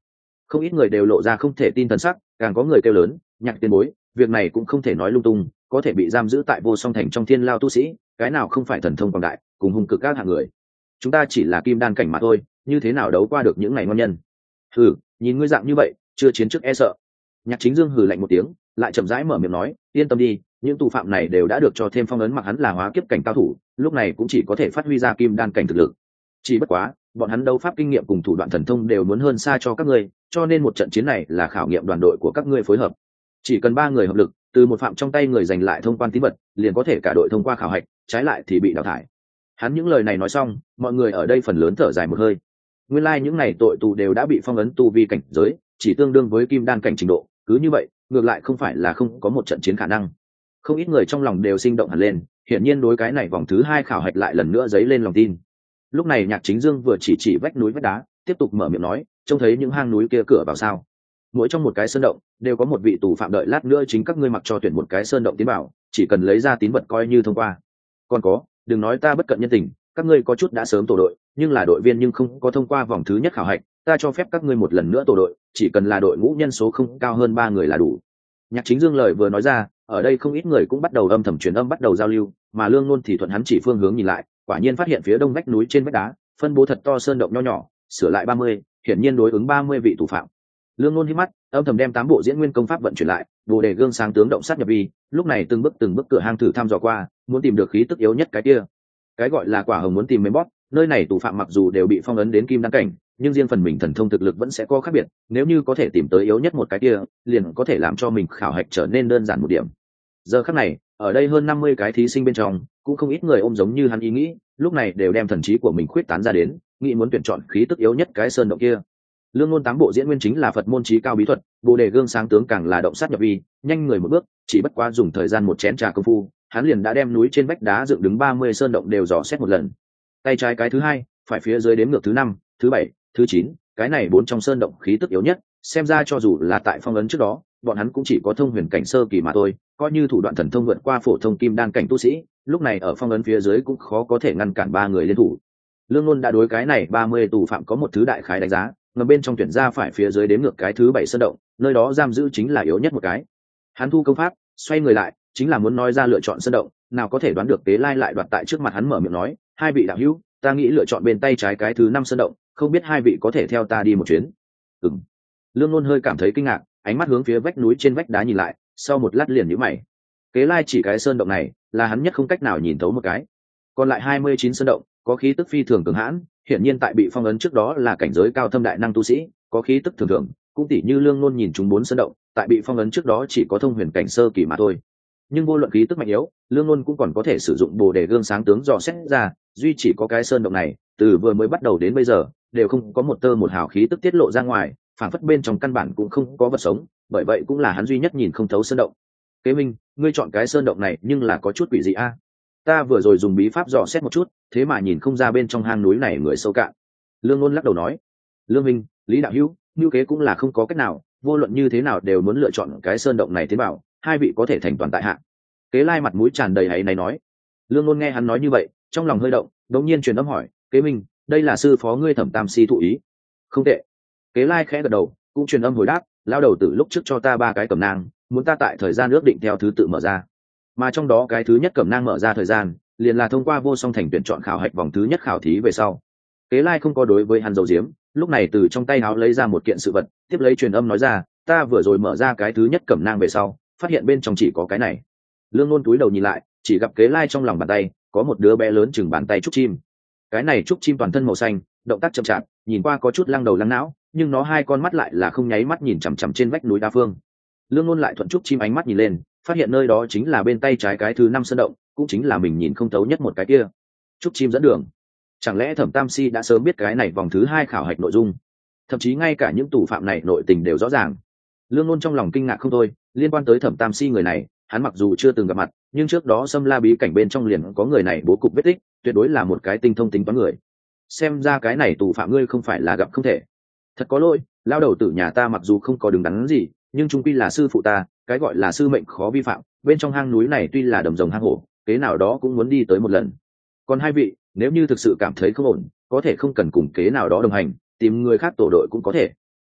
Không ít người đều lộ ra không thể tin thần sắc, càng có người kêu lớn, Nhạc tiền bối, việc này cũng không thể nói lung tung, có thể bị giam giữ tại vô song thành trong thiên lao tu sĩ, cái nào không phải thần thông quảng đại cùng hung cực các hạng người. Chúng ta chỉ là kim đan cảnh mà thôi, như thế nào đấu qua được những ngày ngon nhân. Hừ, nhìn ngươi dạng như vậy, chưa chiến trước e sợ. Nhạc Chính Dương hừ lạnh một tiếng, lại chậm rãi mở miệng nói, yên tâm đi, những tù phạm này đều đã được cho thêm phong ấn, mặc hắn là hóa kiếp cảnh cao thủ, lúc này cũng chỉ có thể phát huy ra kim đan cảnh thực lực. Chỉ bất quá, bọn hắn đấu pháp kinh nghiệm cùng thủ đoạn thần thông đều muốn hơn xa cho các ngươi, cho nên một trận chiến này là khảo nghiệm đoàn đội của các ngươi phối hợp. Chỉ cần ba người hợp lực, từ một phạm trong tay người giành lại thông quan tín vật, liền có thể cả đội thông qua khảo hạch, trái lại thì bị đào thải. Hắn những lời này nói xong, mọi người ở đây phần lớn thở dài một hơi. Nguyên lai like những này tội tù đều đã bị phong ấn tu vi cảnh giới, chỉ tương đương với kim đan cảnh trình độ, cứ như vậy, ngược lại không phải là không có một trận chiến khả năng. Không ít người trong lòng đều sinh động hẳn lên, hiển nhiên đối cái này vòng thứ hai khảo hạch lại lần nữa dấy lên lòng tin. Lúc này Nhạc Chính Dương vừa chỉ chỉ vách núi vách đá, tiếp tục mở miệng nói, trông thấy những hang núi kia cửa vào sao? Mỗi trong một cái sơn động đều có một vị tù phạm đợi lát nữa chính các ngươi mặc cho tuyển một cái sơn động tiến bảo, chỉ cần lấy ra tín vật coi như thông qua. Còn có, đừng nói ta bất cận nhân tình, các ngươi có chút đã sớm tổ đội, nhưng là đội viên nhưng không có thông qua vòng thứ nhất khảo hạch, ta cho phép các ngươi một lần nữa tổ đội, chỉ cần là đội ngũ nhân số không cao hơn ba người là đủ. Nhạc Chính Dương lời vừa nói ra, ở đây không ít người cũng bắt đầu âm thầm truyền âm, bắt đầu giao lưu, mà Lương Nôn thì thuận hắn chỉ phương hướng nhìn lại, quả nhiên phát hiện phía đông vách núi trên vách đá phân bố thật to sơn động nho nhỏ, sửa lại ba mươi, hiển nhiên đối ứng ba mươi vị tù phạm. Lương Nôn hít mắt, âm thầm đem tám bộ diễn nguyên công pháp vận chuyển lại, bồ đề gương sáng tướng động sát nhập vi, lúc này từng bước từng bước cửa hang thử thăm dò qua, muốn tìm được khí tức yếu nhất cái kia. Cái gọi là quả hồng muốn tìm mấy bóp, nơi này tù phạm mặc dù đều bị phong ấn đến kim đan cảnh, nhưng riêng phần mình thần thông thực lực vẫn sẽ có khác biệt, nếu như có thể tìm tới yếu nhất một cái kia, liền có thể làm cho mình khảo hạch trở nên đơn giản một điểm. Giờ khắc này, ở đây hơn năm mươi cái thí sinh bên trong, cũng không ít người ôm giống như hắn ý nghĩ, lúc này đều đem thần trí của mình khuyết tán ra đến, nghĩ muốn tuyển chọn khí tức yếu nhất cái sơn động kia. Lương Ngôn tám bộ diễn nguyên chính là Phật môn trí cao bí thuật, bồ đề gương sáng tướng càng là động sát nhập vi, nhanh người một bước, chỉ bất quá dùng thời gian một chén trà công phu, hắn liền đã đem núi trên vách đá dựng đứng ba mươi sơn động đều dò xét một lần. Tay trái cái thứ hai, phải phía dưới đếm ngược thứ năm, thứ bảy, thứ chín, cái này bốn trong sơn động khí tức yếu nhất, xem ra cho dù là tại phong ấn trước đó, bọn hắn cũng chỉ có thông huyền cảnh sơ kỳ mà thôi, coi như thủ đoạn thần thông vượt qua phổ thông kim đan cảnh tu sĩ, lúc này ở phong ấn phía dưới cũng khó có thể ngăn cản ba người liên thủ. Lương Ngôn đã đối cái này ba mươi tù phạm có một thứ đại khái đánh giá, ngầm bên trong tuyển ra phải phía dưới đếm ngược cái thứ bảy sơn động, nơi đó giam giữ chính là yếu nhất một cái. Hắn thu công pháp, xoay người lại, chính là muốn nói ra lựa chọn sơn động, nào có thể đoán được Tế Lai lại đoạt tại trước mặt hắn mở miệng nói, hai vị đạo hữu, ta nghĩ lựa chọn bên tay trái cái thứ năm sơn động, không biết hai vị có thể theo ta đi một chuyến. Ừm. Lương Ngôn hơi cảm thấy kinh ngạc, ánh mắt hướng phía vách núi trên vách đá nhìn lại, sau một lát liền nhíu mày. Kế Lai chỉ cái sơn động này, là hắn nhất không cách nào nhìn thấu một cái. Còn lại hai mươi chín sơn động, có khí tức phi thường cường hãn, hiển nhiên tại bị phong ấn trước đó là cảnh giới cao thâm đại năng tu sĩ, có khí tức thường thường, cũng tỉ như Lương Ngôn nhìn chúng bốn sơn động, tại bị phong ấn trước đó chỉ có thông huyền cảnh sơ kỳ mà thôi. Nhưng vô luận khí tức mạnh yếu, Lương Ngôn cũng còn có thể sử dụng bồ đề gương sáng tướng dò xét ra, duy chỉ có cái sơn động này, từ vừa mới bắt đầu đến bây giờ, đều không có một tơ một hào khí tức tiết lộ ra ngoài, phản phất bên trong căn bản cũng không có vật sống, bởi vậy cũng là hắn duy nhất nhìn không thấu sơn động. Kế Minh, ngươi chọn cái sơn động này nhưng là có chút quỷ dị a. Ta vừa rồi dùng bí pháp dò xét một chút, thế mà nhìn không ra bên trong hang núi này người sâu cạn. Lương Ngôn lắc đầu nói. Lương Minh, Lý đạo hữu, như kế cũng là không có cách nào, vô luận như thế nào đều muốn lựa chọn cái sơn động này tiến bảo, hai vị có thể thành toàn tại hạ. Kế Lai mặt mũi tràn đầy hãy này nói. Lương Ngôn nghe hắn nói như vậy, trong lòng hơi động, đột nhiên truyền âm hỏi, Kế Minh, đây là sư phó ngươi Thẩm Tam Si thụ ý? Không tệ. Kế Lai khẽ gật đầu, cũng truyền âm hồi đáp, lao đầu tử lúc trước cho ta ba cái cẩm nang, muốn ta tại thời gian ước định theo thứ tự mở ra, mà trong đó cái thứ nhất cẩm nang mở ra thời gian liền là thông qua vô song thành tuyển chọn khảo hạch vòng thứ nhất khảo thí về sau. Kế Lai không có đối với hắn dầu diếm, lúc này từ trong tay áo lấy ra một kiện sự vật, tiếp lấy truyền âm nói ra, ta vừa rồi mở ra cái thứ nhất cẩm nang về sau, phát hiện bên trong chỉ có cái này. Lương Ngôn túi đầu nhìn lại, chỉ gặp Kế Lai trong lòng bàn tay có một đứa bé lớn chừng bàn tay trúc chim. Cái này trúc chim toàn thân màu xanh, động tác chậm chạp, nhìn qua có chút lăng đầu lăng não, nhưng nó hai con mắt lại là không nháy mắt nhìn chằm chằm trên vách núi đa phương. Lương Ngôn lại thuận trúc chim ánh mắt nhìn lên, phát hiện nơi đó chính là bên tay trái cái thứ năm sơn động, cũng chính là mình nhìn không thấu nhất một cái kia. Trúc chim dẫn đường. Chẳng lẽ Thẩm Tam Si đã sớm biết cái này vòng thứ hai khảo hạch nội dung, thậm chí ngay cả những tù phạm này nội tình đều rõ ràng. Lương Ngôn trong lòng kinh ngạc không thôi, liên quan tới Thẩm Tam Si người này, hắn mặc dù chưa từng gặp mặt, nhưng trước đó Sâm La bí cảnh bên trong liền có người này bố cục vết tích, tuyệt đối là một cái tinh thông tính toán người. Xem ra cái này tù phạm ngươi không phải là gặp không thể. Thật có lỗi, lao đầu tử nhà ta mặc dù không có đứng đắn gì, nhưng trung quy là sư phụ ta, cái gọi là sư mệnh khó vi phạm, bên trong hang núi này tuy là đầm rồng hang hổ, thế nào đó cũng muốn đi tới một lần. Còn hai vị, nếu như thực sự cảm thấy không ổn, có thể không cần cùng kế nào đó đồng hành, tìm người khác tổ đội cũng có thể.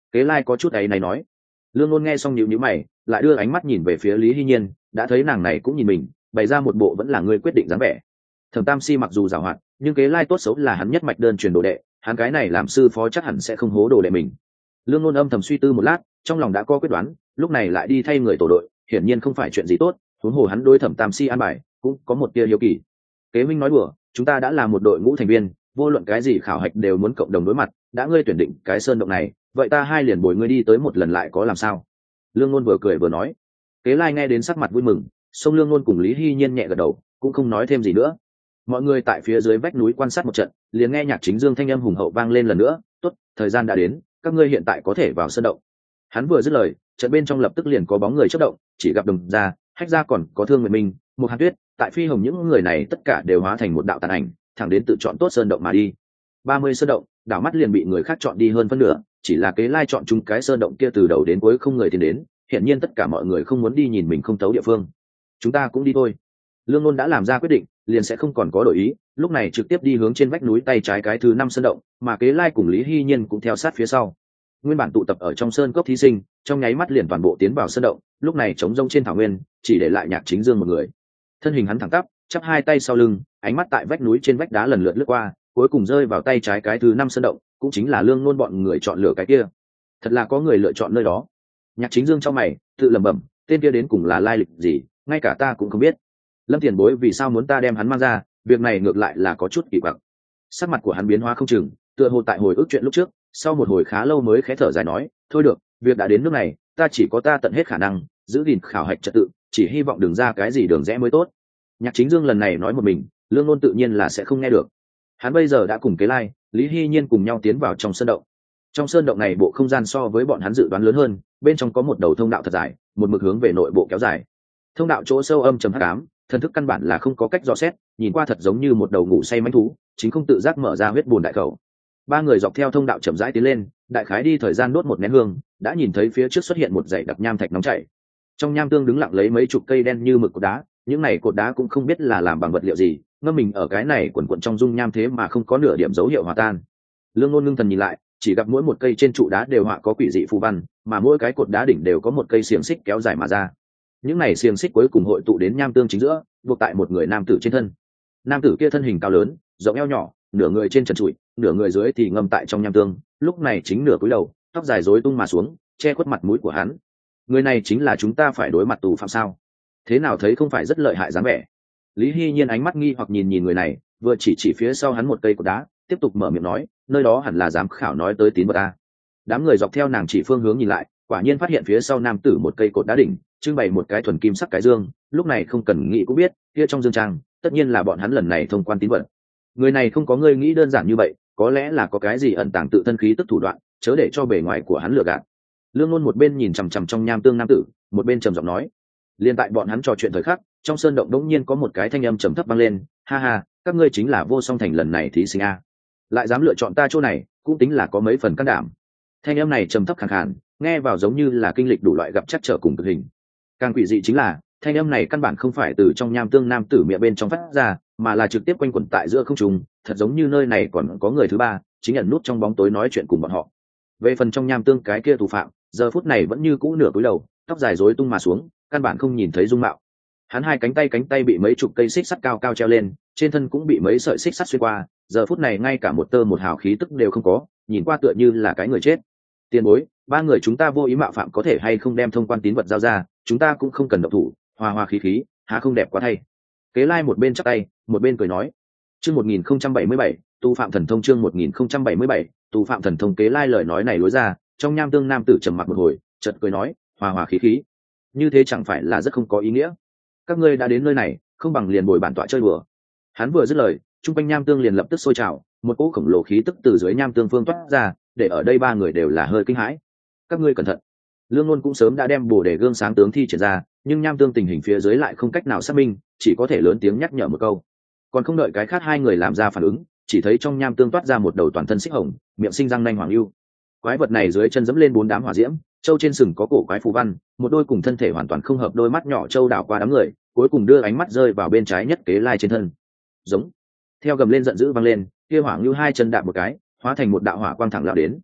Kế lai có chút ấy này nói. Lương Ngôn nghe xong nhíu nhíu mày, lại đưa ánh mắt nhìn về phía Lý Hy Nhiên, đã thấy nàng này cũng nhìn mình, bày ra một bộ vẫn là người quyết định dáng vẻ. Thẩm Tam Si mặc dù giàu hoạt, nhưng Kế lai tốt xấu là hắn nhất mạch đơn truyền đồ đệ, hắn cái này làm sư phó chắc hẳn sẽ không hố đồ đệ mình. Lương Ngôn âm thầm suy tư một lát, trong lòng đã có quyết đoán, lúc này lại đi thay người tổ đội, hiển nhiên không phải chuyện gì tốt, huống hồ hắn đối Thẩm Tam Si an bài, cũng có một tia hiếu kỳ. Kế Minh nói đùa, chúng ta đã là một đội ngũ thành viên, vô luận cái gì khảo hạch đều muốn cộng đồng đối mặt, đã ngươi tuyển định cái sơn động này, vậy ta hai liền bồi ngươi đi tới một lần lại có làm sao? Lương Ngôn vừa cười vừa nói. Kế Lai nghe đến sắc mặt vui mừng, song Lương Ngôn cùng Lý Hy Nhiên nhẹ gật đầu, cũng không nói thêm gì nữa. Mọi người tại phía dưới vách núi quan sát một trận, liền nghe Nhạc Chính Dương thanh âm hùng hậu vang lên lần nữa, "Tốt, thời gian đã đến, các ngươi hiện tại có thể vào sơn động." Hắn vừa dứt lời, trận bên trong lập tức liền có bóng người chớp động, chỉ gặp Đồng Gia, Hách Gia còn có Thương Nguyệt Minh, một Hàn Tuyết, tại Phi Hồng những người này tất cả đều hóa thành một đạo tàn ảnh, thẳng đến tự chọn tốt sơn động mà đi. Ba mươi sơn động, đảo mắt liền bị người khác chọn đi hơn phân nửa, chỉ là Kế Lai chọn chúng cái sơn động kia từ đầu đến cuối không người tiến đến, hiển nhiên tất cả mọi người không muốn đi nhìn mình không thấu địa phương. Chúng ta cũng đi thôi. Lương Ngôn đã làm ra quyết định, liền sẽ không còn có đổi ý, lúc này trực tiếp đi hướng trên vách núi tay trái cái thứ năm sơn động, mà Kế Lai cùng Lý Hy Nhiên cũng theo sát phía sau. Nguyên bản tụ tập ở trong sơn cốc thí sinh, trong nháy mắt liền toàn bộ tiến vào sơn động, lúc này trống rông trên thảo nguyên, chỉ để lại Nhạc Chính Dương một người. Thân hình hắn thẳng tắp, chắp hai tay sau lưng, ánh mắt tại vách núi trên vách đá lần lượt lướt qua, cuối cùng rơi vào tay trái cái thứ năm sơn động, cũng chính là Lương Ngôn bọn người chọn lựa cái kia. Thật là có người lựa chọn nơi đó. Nhạc Chính Dương trong mày tự lẩm bẩm, tên kia đến cùng là lai lịch gì, ngay cả ta cũng không biết. Lâm Tiền Bối vì sao muốn ta đem hắn mang ra, việc này ngược lại là có chút kỳ quặc. Sắc mặt của hắn biến hóa không chừng, tựa hồ tại hồi ức chuyện lúc trước, sau một hồi khá lâu mới khẽ thở dài nói, thôi được, việc đã đến nước này, ta chỉ có ta tận hết khả năng giữ gìn khảo hạch trật tự, chỉ hy vọng đừng ra cái gì đường rẽ mới tốt. Nhạc Chính Dương lần này nói một mình, Lương Ngôn tự nhiên là sẽ không nghe được. Hắn bây giờ đã cùng Kế Lai, Lý Hy Nhiên cùng nhau tiến vào trong sơn động. Trong sơn động này bộ không gian so với bọn hắn dự đoán lớn hơn, bên trong có một đầu thông đạo thật dài, một mực hướng về nội bộ kéo dài. Thông đạo chỗ sâu âm trầm hắc ám, thần thức căn bản là không có cách dò xét, nhìn qua thật giống như một đầu ngủ say mãnh thú, chính không tự giác mở ra huyết bùn đại khẩu. Ba người dọc theo thông đạo chậm rãi tiến lên, đại khái đi thời gian đốt một nén hương, đã nhìn thấy phía trước xuất hiện một dãy đặc nham thạch nóng chảy. Trong nham tương đứng lặng lấy mấy chục cây đen như mực cột đá, những này cột đá cũng không biết là làm bằng vật liệu gì, ngâm mình ở cái này quần quần trong dung nham thế mà không có nửa điểm dấu hiệu hòa tan. Lương Ngôn ngưng thần nhìn lại, chỉ gặp mỗi một cây trên trụ đá đều họa có quỷ dị phù văn, mà mỗi cái cột đá đỉnh đều có một cây xiềng xích kéo dài mà ra. Những này xiềng xích cuối cùng hội tụ đến nham tương chính giữa, buộc tại một người nam tử trên thân. Nam tử kia thân hình cao lớn, rộng eo nhỏ, nửa người trên trần trụi, nửa người dưới thì ngâm tại trong nham tương, lúc này chính nửa cúi đầu, tóc dài rối tung mà xuống, che khuất mặt mũi của hắn. Người này chính là chúng ta phải đối mặt tù phạm sao? Thế nào thấy không phải rất lợi hại dáng vẻ. Lý Hy Nhiên ánh mắt nghi hoặc nhìn nhìn người này, vừa chỉ chỉ phía sau hắn một cây cột đá, tiếp tục mở miệng nói, nơi đó hẳn là giám khảo nói tới tín vật ta. Đám người dọc theo nàng chỉ phương hướng nhìn lại, quả nhiên phát hiện phía sau nam tử một cây cột đá đỉnh, trưng bày một cái thuần kim sắc cái dương, lúc này không cần nghĩ cũng biết, kia trong dương trang, tất nhiên là bọn hắn lần này thông quan tín vật. Người này không có ngươi nghĩ đơn giản như vậy, có lẽ là có cái gì ẩn tàng tự thân khí tức thủ đoạn, chớ để cho bề ngoài của hắn lừa gạt. Lương Ngôn một bên nhìn chằm chằm trong nham tương nam tử, một bên trầm giọng nói. Liên tại bọn hắn trò chuyện thời khắc, trong sơn động đống nhiên có một cái thanh âm trầm thấp vang lên, ha ha, các ngươi chính là Vô Song Thành lần này thí sinh a, lại dám lựa chọn ta chỗ này, cũng tính là có mấy phần can đảm. Thanh âm này trầm thấp khàn khàn, nghe vào giống như là kinh lịch đủ loại gặp chắc trở cùng cực hình. Càng quỷ dị chính là, thanh âm này căn bản không phải từ trong nham tương nam tử miệng bên trong phát ra, mà là trực tiếp quanh quẩn tại giữa không trung, thật giống như nơi này còn có người thứ ba, chính ẩn nút trong bóng tối nói chuyện cùng bọn họ. Về phần trong nham tương cái kia thủ phạm, giờ phút này vẫn như cũ nửa cúi đầu, tóc dài rối tung mà xuống, căn bản không nhìn thấy dung mạo. Hắn hai cánh tay cánh tay bị mấy chục cây xích sắt cao cao treo lên, trên thân cũng bị mấy sợi xích sắt xuyên qua, giờ phút này ngay cả một tơ một hào khí tức đều không có, nhìn qua tựa như là cái người chết. Tiền bối, ba người chúng ta vô ý mạo phạm có thể hay không đem thông quan tín vật giao ra, chúng ta cũng không cần động thủ, hòa hòa khí khí, há không đẹp quá thay. Kế Lai một bên chắp tay, một bên cười nói. Chương một nghìn không trăm bảy mươi bảy, tu phạm thần thông chương một nghìn không trăm bảy mươi bảy, tu phạm thần thông. Kế Lai lời nói này lối ra, trong nham tương nam tử trầm mặc một hồi, chợt cười nói, hòa hòa khí khí, như thế chẳng phải là rất không có ý nghĩa. Các ngươi đã đến nơi này, không bằng liền bồi bản tọa chơi đùa. Hắn vừa dứt lời, trung quanh nham tương liền lập tức sôi trào, một cỗ khổng lồ khí tức từ dưới nham tương phương toát ra, để ở đây ba người đều là hơi kinh hãi. Các ngươi cẩn thận. Lương Luân cũng sớm đã đem bổ để gương sáng tướng thi triển ra, nhưng nham tương tình hình phía dưới lại không cách nào xác minh, chỉ có thể lớn tiếng nhắc nhở một câu. Còn không đợi cái khác hai người làm ra phản ứng, chỉ thấy trong nham tương toát ra một đầu toàn thân xích hồng, miệng sinh răng nanh hoàng lưu. Quái vật này dưới chân dẫm lên bốn đám hỏa diễm, châu trên sừng có cổ quái phù văn, một đôi cùng thân thể hoàn toàn không hợp đôi mắt nhỏ châu đảo qua đám người, cuối cùng đưa ánh mắt rơi vào bên trái nhất Kế Lai trên thân. Giống. Theo gầm lên giận dữ vang lên, kia hỏa lưu hai chân đạp một cái, hóa thành một đạo hỏa quang thẳng lao đến.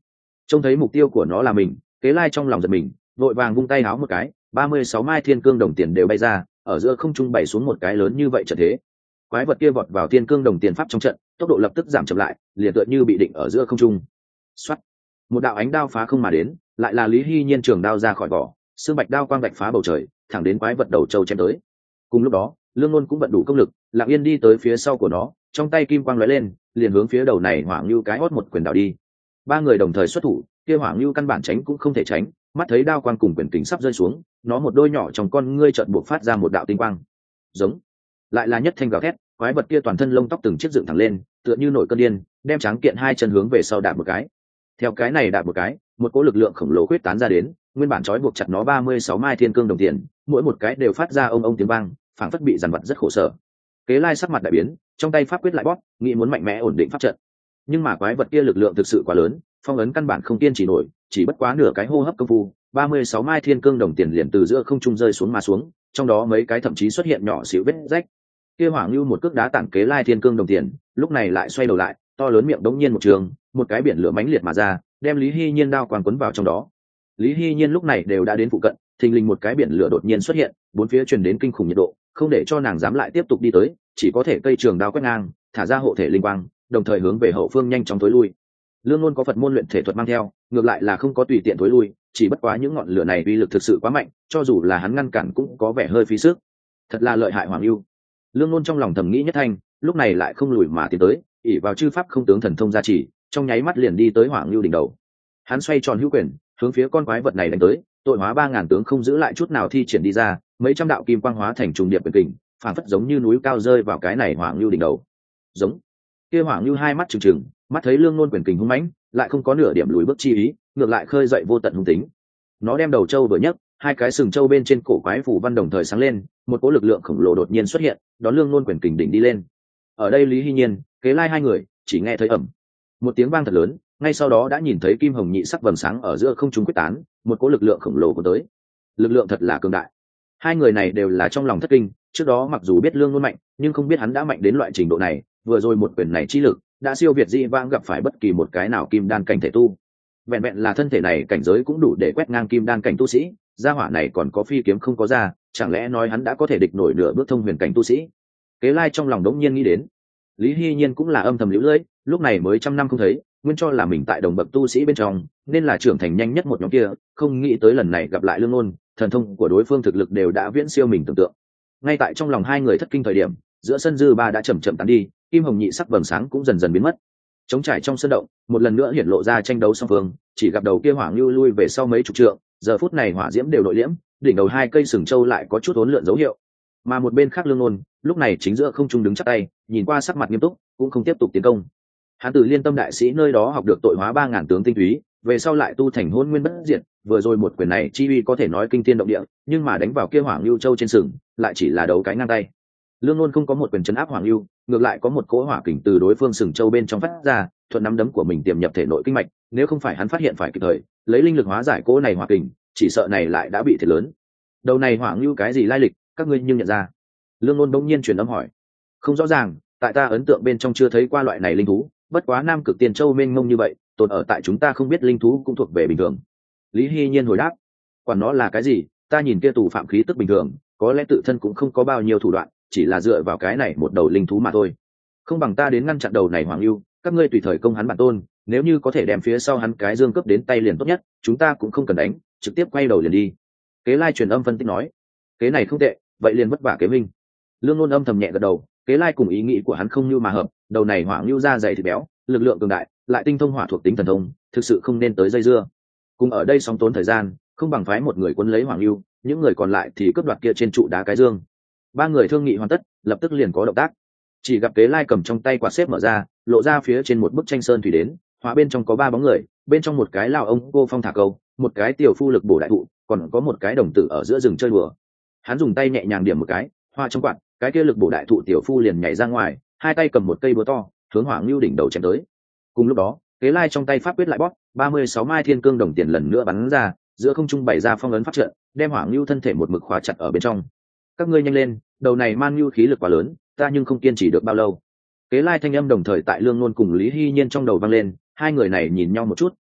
Trông thấy mục tiêu của nó là mình, Kế Lai trong lòng giật mình, vội vàng vung tay háo một cái, ba mươi sáu mai thiên cương đồng tiền đều bay ra, ở giữa không trung bày xuống một cái lớn như vậy trận thế. Quái vật kia vọt vào thiên cương đồng tiền pháp trong trận, tốc độ lập tức giảm chậm lại, liền tựa như bị định ở giữa không trung. Soát, một đạo ánh đao phá không mà đến, lại là Lý Hy Nhiên trường đao ra khỏi vỏ, xương bạch đao quang bạch phá bầu trời, thẳng đến quái vật đầu châu chém tới. Cùng lúc đó, Lương Nôn cũng vận đủ công lực, lặng yên đi tới phía sau của nó, trong tay kim quang lóe lên, liền hướng phía đầu này Hỏa Ngưu cái hót một quyền đảo đi. Ba người đồng thời xuất thủ, kia Hỏa Ngưu căn bản tránh cũng không thể tránh, mắt thấy đao quang cùng quyền kình sắp rơi xuống, nó một đôi nhỏ trong con ngươi chợt buộc phát ra một đạo tinh quang. Giống, lại là nhất thanh gào thét, quái vật kia toàn thân lông tóc từng chiếc dựng thẳng lên, tựa như nổi cơn điên, đem tráng kiện hai chân hướng về sau đạp một cái. Theo cái này đạp một cái, một cỗ lực lượng khổng lồ quyết tán ra đến, nguyên bản trói buộc chặt nó ba mươi sáu mai thiên cương đồng tiền, mỗi một cái đều phát ra ông ông tiếng vang, phảng phất bị dằn vặt rất khổ sở. Kế Lai sắc mặt đại biến, trong tay pháp quyết lại bóp, nghĩ muốn mạnh mẽ ổn định pháp trận. Nhưng mà quái vật kia lực lượng thực sự quá lớn, phong ấn căn bản không kiên trì nổi, chỉ bất quá nửa cái hô hấp công phu, ba mươi sáu mai thiên cương đồng tiền liền từ giữa không trung rơi xuống mà xuống, trong đó mấy cái thậm chí xuất hiện nhỏ xíu vết rách. Kia Hoàng Lưu một cước đá tản Kế Lai thiên cương đồng tiền, lúc này lại xoay đầu lại, to lớn miệng đống nhiên một trường, một cái biển lửa mãnh liệt mà ra, đem Lý Hy Nhiên đao quang quấn vào trong đó. Lý Hy Nhiên lúc này đều đã đến phụ cận, thình lình một cái biển lửa đột nhiên xuất hiện, bốn phía truyền đến kinh khủng nhiệt độ, không để cho nàng dám lại tiếp tục đi tới, chỉ có thể cây trường đao quét ngang, thả ra hộ thể linh quang, đồng thời hướng về hậu phương nhanh chóng tối lui. Lương Nôn có Phật môn luyện thể thuật mang theo, ngược lại là không có tùy tiện tối lui, chỉ bất quá những ngọn lửa này uy lực thực sự quá mạnh, cho dù là hắn ngăn cản cũng có vẻ hơi phí sức. Thật là lợi hại Hoàng Lưu. Lương Nôn trong lòng thầm nghĩ nhất thanh, lúc này lại không lùi mà tiến tới, ỷ vào chư pháp không tướng thần thông gia trì, trong nháy mắt liền đi tới Hoàng Lưu đỉnh đầu. Hắn xoay tròn hữu quyền, hướng phía con quái vật này đánh tới, tội hóa ba ngàn tướng không giữ lại chút nào thi triển đi ra, mấy trăm đạo kim quang hóa thành trùng điệp quyền kình, phản phất giống như núi cao rơi vào cái này Hoàng Lưu đỉnh đầu. Giống. Kia Hoàng Lưu hai mắt trừng trừng, mắt thấy Lương Nôn quyền kình hung mãnh, lại không có nửa điểm lùi bước chi ý, ngược lại khơi dậy vô tận hung tính. Nó đem đầu trâu vừa nhấc, hai cái sừng trâu bên trên cổ quái phủ văn đồng thời sáng lên, một cỗ lực lượng khổng lồ đột nhiên xuất hiện, đón Lương Nôn quyền kình đỉnh đi lên. Ở đây Lý Hy Nhiên, Kế Lai hai người chỉ nghe thấy ầm một tiếng vang thật lớn, ngay sau đó đã nhìn thấy kim hồng nhị sắc vầng sáng ở giữa không trung quyết tán, một cỗ lực lượng khổng lồ của tới. Lực lượng thật là cường đại. Hai người này đều là trong lòng thất kinh, trước đó mặc dù biết Lương Nôn mạnh, nhưng không biết hắn đã mạnh đến loại trình độ này, vừa rồi một quyền này chi lực đã siêu việt dị vãng gặp phải bất kỳ một cái nào kim đan cảnh thể tu. Vẹn vẹn là thân thể này cảnh giới cũng đủ để quét ngang kim đan cảnh tu sĩ, gia hỏa này còn có phi kiếm không có ra, chẳng lẽ nói hắn đã có thể địch nổi nửa bước thông huyền cảnh tu sĩ? Kế Lai trong lòng đống nhiên nghĩ đến. Lý Hy Nhiên cũng là âm thầm liễu lưỡi, lúc này mới trăm năm không thấy, nguyên cho là mình tại đồng bậc tu sĩ bên trong, nên là trưởng thành nhanh nhất một nhóm kia, không nghĩ tới lần này gặp lại Lương Nôn, thần thông của đối phương thực lực đều đã viễn siêu mình tưởng tượng. Ngay tại trong lòng hai người thất kinh thời điểm, giữa sân dư ba đã chậm chậm tán đi, kim hồng nhị sắc vầng sáng cũng dần dần biến mất. Trống trải trong sân động, một lần nữa hiển lộ ra tranh đấu song phương, chỉ gặp đầu kia Hỏa Ngưu lui về sau mấy chục trượng, giờ phút này hỏa diễm đều nội liễm, đỉnh đầu hai cây sừng trâu lại có chút uốn lượn dấu hiệu. Mà một bên khác Lương Nôn, lúc này chính giữa không trung đứng chắp tay, nhìn qua sắc mặt nghiêm túc, cũng không tiếp tục tiến công. Hắn từ Liên Tâm đại sĩ nơi đó học được tội hóa ba ngàn tướng tinh túy, về sau lại tu thành Hôn Nguyên Bất Diệt, vừa rồi một quyền này chi uy có thể nói kinh thiên động địa, nhưng mà đánh vào kia Hỏa Ngưu châu trên sừng, lại chỉ là đấu cái ngang tay. Lương Nôn không có một quyền chấn áp Hỏa Ngưu, ngược lại có một cỗ hỏa kình từ đối phương sừng châu bên trong phát ra, thuận nắm đấm của mình tiềm nhập thể nội kinh mạch, nếu không phải hắn phát hiện phải kịp thời, lấy linh lực hóa giải cỗ này hỏa kình, chỉ sợ này lại đã bị thiệt lớn. Đầu này Hỏa Ngưu cái gì lai lịch, các ngươi nhưng nhận ra? Lương Nôn bỗng nhiên truyền âm hỏi. Không rõ ràng, tại ta ấn tượng bên trong chưa thấy qua loại này linh thú, bất quá Nam Cực Tiên Châu mênh mông như vậy, tồn ở tại chúng ta không biết linh thú cũng thuộc về bình thường. Lý Hy Nhiên hồi đáp. Quản nó là cái gì, ta nhìn kia tù phạm khí tức bình thường, có lẽ tự thân cũng không có bao nhiêu thủ đoạn, chỉ là dựa vào cái này một đầu linh thú mà thôi. Không bằng ta đến ngăn chặn đầu này Hoàng Lưu, các ngươi tùy thời công hắn bản tôn, nếu như có thể đem phía sau hắn cái dương cướp đến tay liền tốt nhất, chúng ta cũng không cần đánh, trực tiếp quay đầu liền đi. Kế Lai truyền âm phân tích nói. Kế này không tệ, vậy liền vất vả Kế Minh. Lương Nôn âm thầm nhẹ gật đầu, Kế Lai cùng ý nghĩ của hắn không như mà hợp, đầu này Hoàng Lưu da dày thịt béo, lực lượng cường đại, lại tinh thông hỏa thuộc tính thần thông, thực sự không nên tới dây dưa. Cùng ở đây sóng tốn thời gian, không bằng phái một người quân lấy Hoàng Lưu, những người còn lại thì cướp đoạt kia trên trụ đá cái dương. Ba người thương nghị hoàn tất, lập tức liền có động tác. Chỉ gặp Kế Lai cầm trong tay quạt xếp mở ra, lộ ra phía trên một bức tranh sơn thủy đến, hóa bên trong có ba bóng người, bên trong một cái lao ông cô phong thả câu, một cái tiểu phu lực bổ đại thụ, còn có một cái đồng tử ở giữa rừng chơi đùa. Hắn dùng tay nhẹ nhàng điểm một cái, hoa trong quạt, cái kia lực bổ đại thụ tiểu phu liền nhảy ra ngoài, hai tay cầm một cây búa to, hướng Hoàng Lưu đỉnh đầu chém tới. Cùng lúc đó, Kế Lai trong tay pháp quyết lại bóp, ba mươi sáu mai thiên cương đồng tiền lần nữa bắn ra, giữa không trung bày ra phong ấn pháp trận, đem Hoàng Lưu thân thể một mực khóa chặt ở bên trong. Các ngươi nhanh lên, đầu này man nhu khí lực quá lớn, ta nhưng không kiên trì được bao lâu. Kế Lai thanh âm đồng thời tại Lương Nôn cùng Lý Hy Nhiên trong đầu vang lên, hai người này nhìn nhau một chút,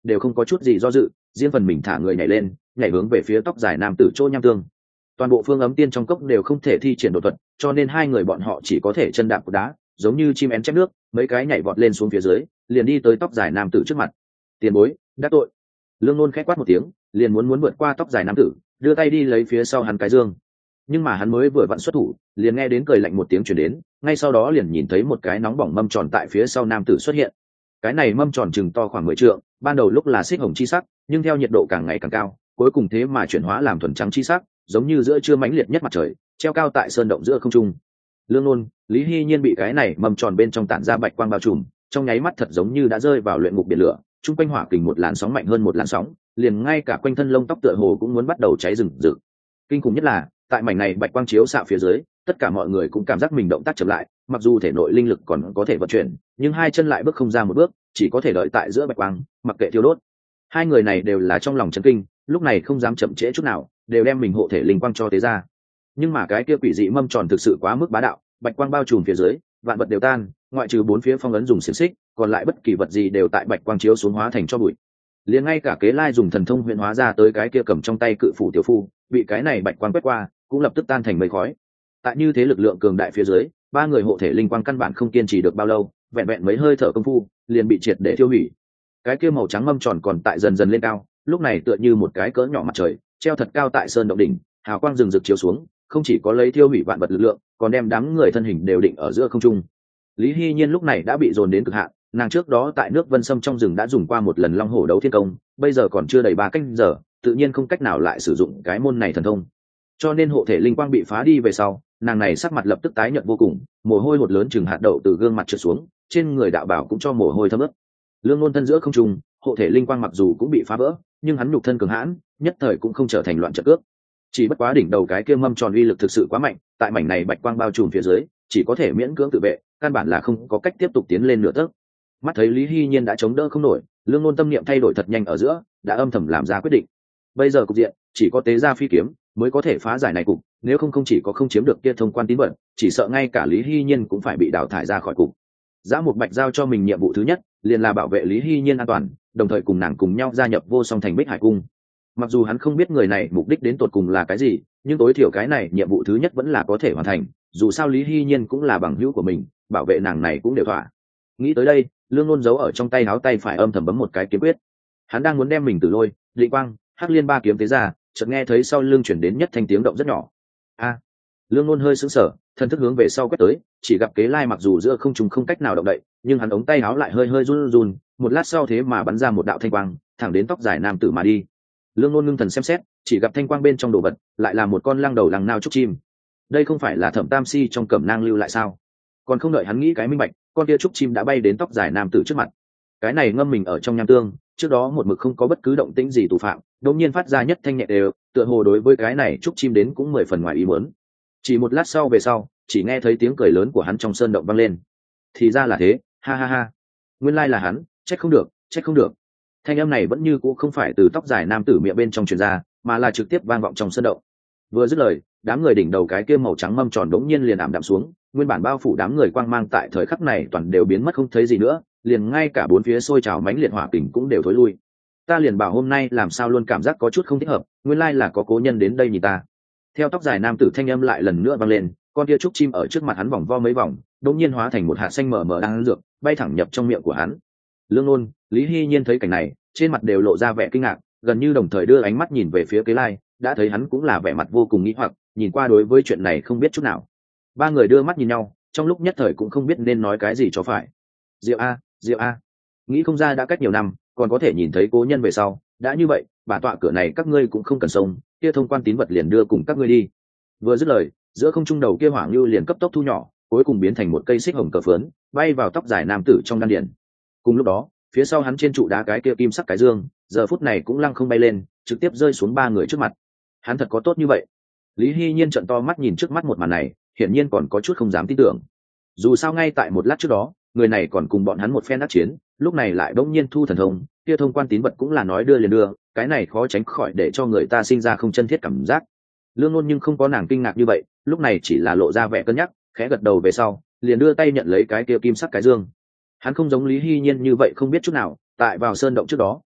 đều không có chút gì do dự, riêng phần mình thả người nhảy lên, nhảy hướng về phía tóc dài nam tử chỗ nham tương. Toàn bộ phương ấm tiên trong cốc đều không thể thi triển đột thuật, cho nên hai người bọn họ chỉ có thể chân đạp cục đá, giống như chim én chép nước, mấy cái nhảy vọt lên xuống phía dưới, liền đi tới tóc dài nam tử trước mặt. Tiền bối, đắc tội. Lương Nôn khẽ quát một tiếng, liền muốn muốn vượt qua tóc dài nam tử, đưa tay đi lấy phía sau hắn cái dương. Nhưng mà hắn mới vừa vặn xuất thủ, liền nghe đến cười lạnh một tiếng truyền đến, ngay sau đó liền nhìn thấy một cái nóng bỏng mâm tròn tại phía sau nam tử xuất hiện. Cái này mâm tròn chừng to khoảng mười trượng, ban đầu lúc là xích hồng chi sắc, nhưng theo nhiệt độ càng ngày càng cao, cuối cùng thế mà chuyển hóa làm thuần trắng chi sắc, giống như giữa trưa mãnh liệt nhất mặt trời, treo cao tại sơn động giữa không trung. Lương Nôn, Lý Hy Nhiên bị cái này mâm tròn bên trong tản ra bạch quang bao trùm, trong nháy mắt thật giống như đã rơi vào luyện ngục biển lửa, trung quanh hỏa kình một làn sóng mạnh hơn một làn sóng, liền ngay cả quanh thân lông tóc tựa hồ cũng muốn bắt đầu cháy rừng rực. Kinh khủng nhất là, tại mảnh này bạch quang chiếu xạ phía dưới, tất cả mọi người cũng cảm giác mình động tác chậm lại, mặc dù thể nội linh lực còn có thể vận chuyển, nhưng hai chân lại bước không ra một bước, chỉ có thể đợi tại giữa bạch quang, mặc kệ thiêu đốt. Hai người này đều là trong lòng chấn kinh, lúc này không dám chậm trễ chút nào, đều đem mình hộ thể linh quang cho tế ra. Nhưng mà cái kia quỷ dị mâm tròn thực sự quá mức bá đạo, bạch quang bao trùm phía dưới, vạn vật đều tan, ngoại trừ bốn phía phong ấn dùng xiềng xích, còn lại bất kỳ vật gì đều tại bạch quang chiếu xuống hóa thành cho bụi. Liền ngay cả Kế Lai dùng thần thông huyền hóa ra tới cái kia cầm trong tay cự phủ tiểu phu, bị cái này bạch quang quét qua, cũng lập tức tan thành mây khói. Tại như thế lực lượng cường đại phía dưới, ba người hộ thể linh quang căn bản không kiên trì được bao lâu, vẹn vẹn mấy hơi thở công phu, liền bị triệt để tiêu hủy. Cái kia màu trắng mâm tròn còn tại dần dần lên cao, lúc này tựa như một cái cỡ nhỏ mặt trời, treo thật cao tại sơn động đỉnh, hào quang rừng rực chiếu xuống, không chỉ có lấy tiêu hủy vạn vật lực lượng, còn đem đám người thân hình đều định ở giữa không trung. Lý Hy Nhiên lúc này đã bị dồn đến cực hạn, nàng trước đó tại nước Vân Sâm trong rừng đã dùng qua một lần long hổ đấu thiên công, bây giờ còn chưa đầy ba canh giờ, tự nhiên không cách nào lại sử dụng cái môn này thần thông. Cho nên hộ thể linh quang bị phá đi về sau, nàng này sắc mặt lập tức tái nhợt vô cùng, mồ hôi một lớn chừng hạt đậu từ gương mặt trượt xuống, trên người đạo bảo cũng cho mồ hôi thấm ướt. Lương Nôn thân giữa không trung, hộ thể linh quang mặc dù cũng bị phá vỡ, nhưng hắn nhục thân cường hãn, nhất thời cũng không trở thành loạn trận cước. Chỉ bất quá đỉnh đầu cái kia mâm tròn uy lực thực sự quá mạnh, tại mảnh này bạch quang bao trùm phía dưới, chỉ có thể miễn cưỡng tự vệ, căn bản là không có cách tiếp tục tiến lên nửa tấc. Mắt thấy Lý Hy Nhiên đã chống đỡ không nổi, Lương Nôn tâm niệm thay đổi thật nhanh ở giữa, đã âm thầm làm ra quyết định. Bây giờ cục diện chỉ có tế gia phi kiếm mới có thể phá giải này cục, nếu không không chỉ có không chiếm được kia thông quan tín vật, chỉ sợ ngay cả Lý Hy Nhiên cũng phải bị đào thải ra khỏi cục. Giá Một Bạch giao cho mình nhiệm vụ thứ nhất, liền là bảo vệ Lý Hy Nhiên an toàn, đồng thời cùng nàng cùng nhau gia nhập Vô Song Thành Bích Hải Cung. Mặc dù hắn không biết người này mục đích đến tột cùng là cái gì, nhưng tối thiểu cái này nhiệm vụ thứ nhất vẫn là có thể hoàn thành, dù sao Lý Hy Nhiên cũng là bằng hữu của mình, bảo vệ nàng này cũng đều thỏa. Nghĩ tới đây, Lương Nôn giấu ở trong tay áo tay phải âm thầm bấm một cái kiếm quyết. Hắn đang muốn đem mình Tử Lôi, Định Quang, Hắc Liên ba kiếm tế ra, chợt nghe thấy sau lưng chuyển đến nhất thanh tiếng động rất nhỏ. A! Lương Nôn hơi sững sờ, thân thức hướng về sau quét tới, chỉ gặp Kế Lai mặc dù giữa không trung không cách nào động đậy, nhưng hắn ống tay áo lại hơi hơi run run, một lát sau thế mà bắn ra một đạo thanh quang, thẳng đến tóc dài nam tử mà đi. Lương Nôn ngưng thần xem xét, chỉ gặp thanh quang bên trong đồ vật lại là một con lăng đầu lăng nao trúc chim. Đây không phải là Thẩm Tam Si trong cẩm nang lưu lại sao? Còn không đợi hắn nghĩ cái minh bạch, con kia trúc chim đã bay đến tóc dài nam tử trước mặt. Cái này ngâm mình ở trong nham tương, trước đó một mực không có bất cứ động tĩnh gì tù phạm, đột nhiên phát ra nhất thanh nhẹ đều, tựa hồ đối với cái này trúc chim đến cũng mười phần ngoài ý muốn. Chỉ một lát sau về sau, chỉ nghe thấy tiếng cười lớn của hắn trong sơn động vang lên. Thì ra là thế, ha ha ha. Nguyên lai là hắn, trách không được, trách không được. Thanh âm này vẫn như cũ không phải từ tóc dài nam tử miệng bên trong truyền ra, mà là trực tiếp vang vọng trong sơn động. Vừa dứt lời, đám người đỉnh đầu cái kia màu trắng mâm tròn đống nhiên liền ảm đạm xuống, nguyên bản bao phủ đám người quang mang tại thời khắc này toàn đều biến mất không thấy gì nữa, liền ngay cả bốn phía sôi trào mãnh liệt hỏa kình cũng đều thối lui. Ta liền bảo hôm nay làm sao luôn cảm giác có chút không thích hợp, nguyên lai là có cố nhân đến đây nhìn ta. Theo tóc dài nam tử thanh âm lại lần nữa vang lên, con kia trúc chim ở trước mặt hắn vòng vo mấy vòng, đột nhiên hóa thành một hạt xanh mờ mờ đang ăn dược, bay thẳng nhập trong miệng của hắn. Lương Nôn, Lý Hy Nhiên thấy cảnh này, trên mặt đều lộ ra vẻ kinh ngạc, gần như đồng thời đưa ánh mắt nhìn về phía Kế Lai, đã thấy hắn cũng là vẻ mặt vô cùng nghi hoặc, nhìn qua đối với chuyện này không biết chút nào. Ba người đưa mắt nhìn nhau, trong lúc nhất thời cũng không biết nên nói cái gì cho phải. Diệu a, Diệu a, nghĩ không ra đã cách nhiều năm, còn có thể nhìn thấy cố nhân về sau, đã như vậy, bà tọa cửa này các ngươi cũng không cần xông, kia thông quan tín vật liền đưa cùng các ngươi đi. Vừa dứt lời, giữa không trung đầu kia hỏa ngưu liền cấp tốc thu nhỏ, cuối cùng biến thành một cây xích hồng cờ phướn, bay vào tóc dài nam tử trong đan điền. Cùng lúc đó, phía sau hắn trên trụ đá cái kia kim sắc cái dương, giờ phút này cũng lăng không bay lên, trực tiếp rơi xuống ba người trước mặt. Hắn thật có tốt như vậy? Lý Hy Nhiên trợn to mắt nhìn trước mắt một màn này, hiển nhiên còn có chút không dám tin tưởng. Dù sao ngay tại một lát trước đó, người này còn cùng bọn hắn một phen đắc chiến, lúc này lại đống nhiên thu thần thông, kia thông quan tín vật cũng là nói đưa liền đưa, cái này khó tránh khỏi để cho người ta sinh ra không chân thiết cảm giác. Lương Nôn nhưng không có nàng kinh ngạc như vậy, lúc này chỉ là lộ ra vẻ cân nhắc, khẽ gật đầu về sau, liền đưa tay nhận lấy cái kia kim sắc cái dương. Hắn không giống Lý Hy Nhiên như vậy không biết chút nào, tại vào sơn động trước đó,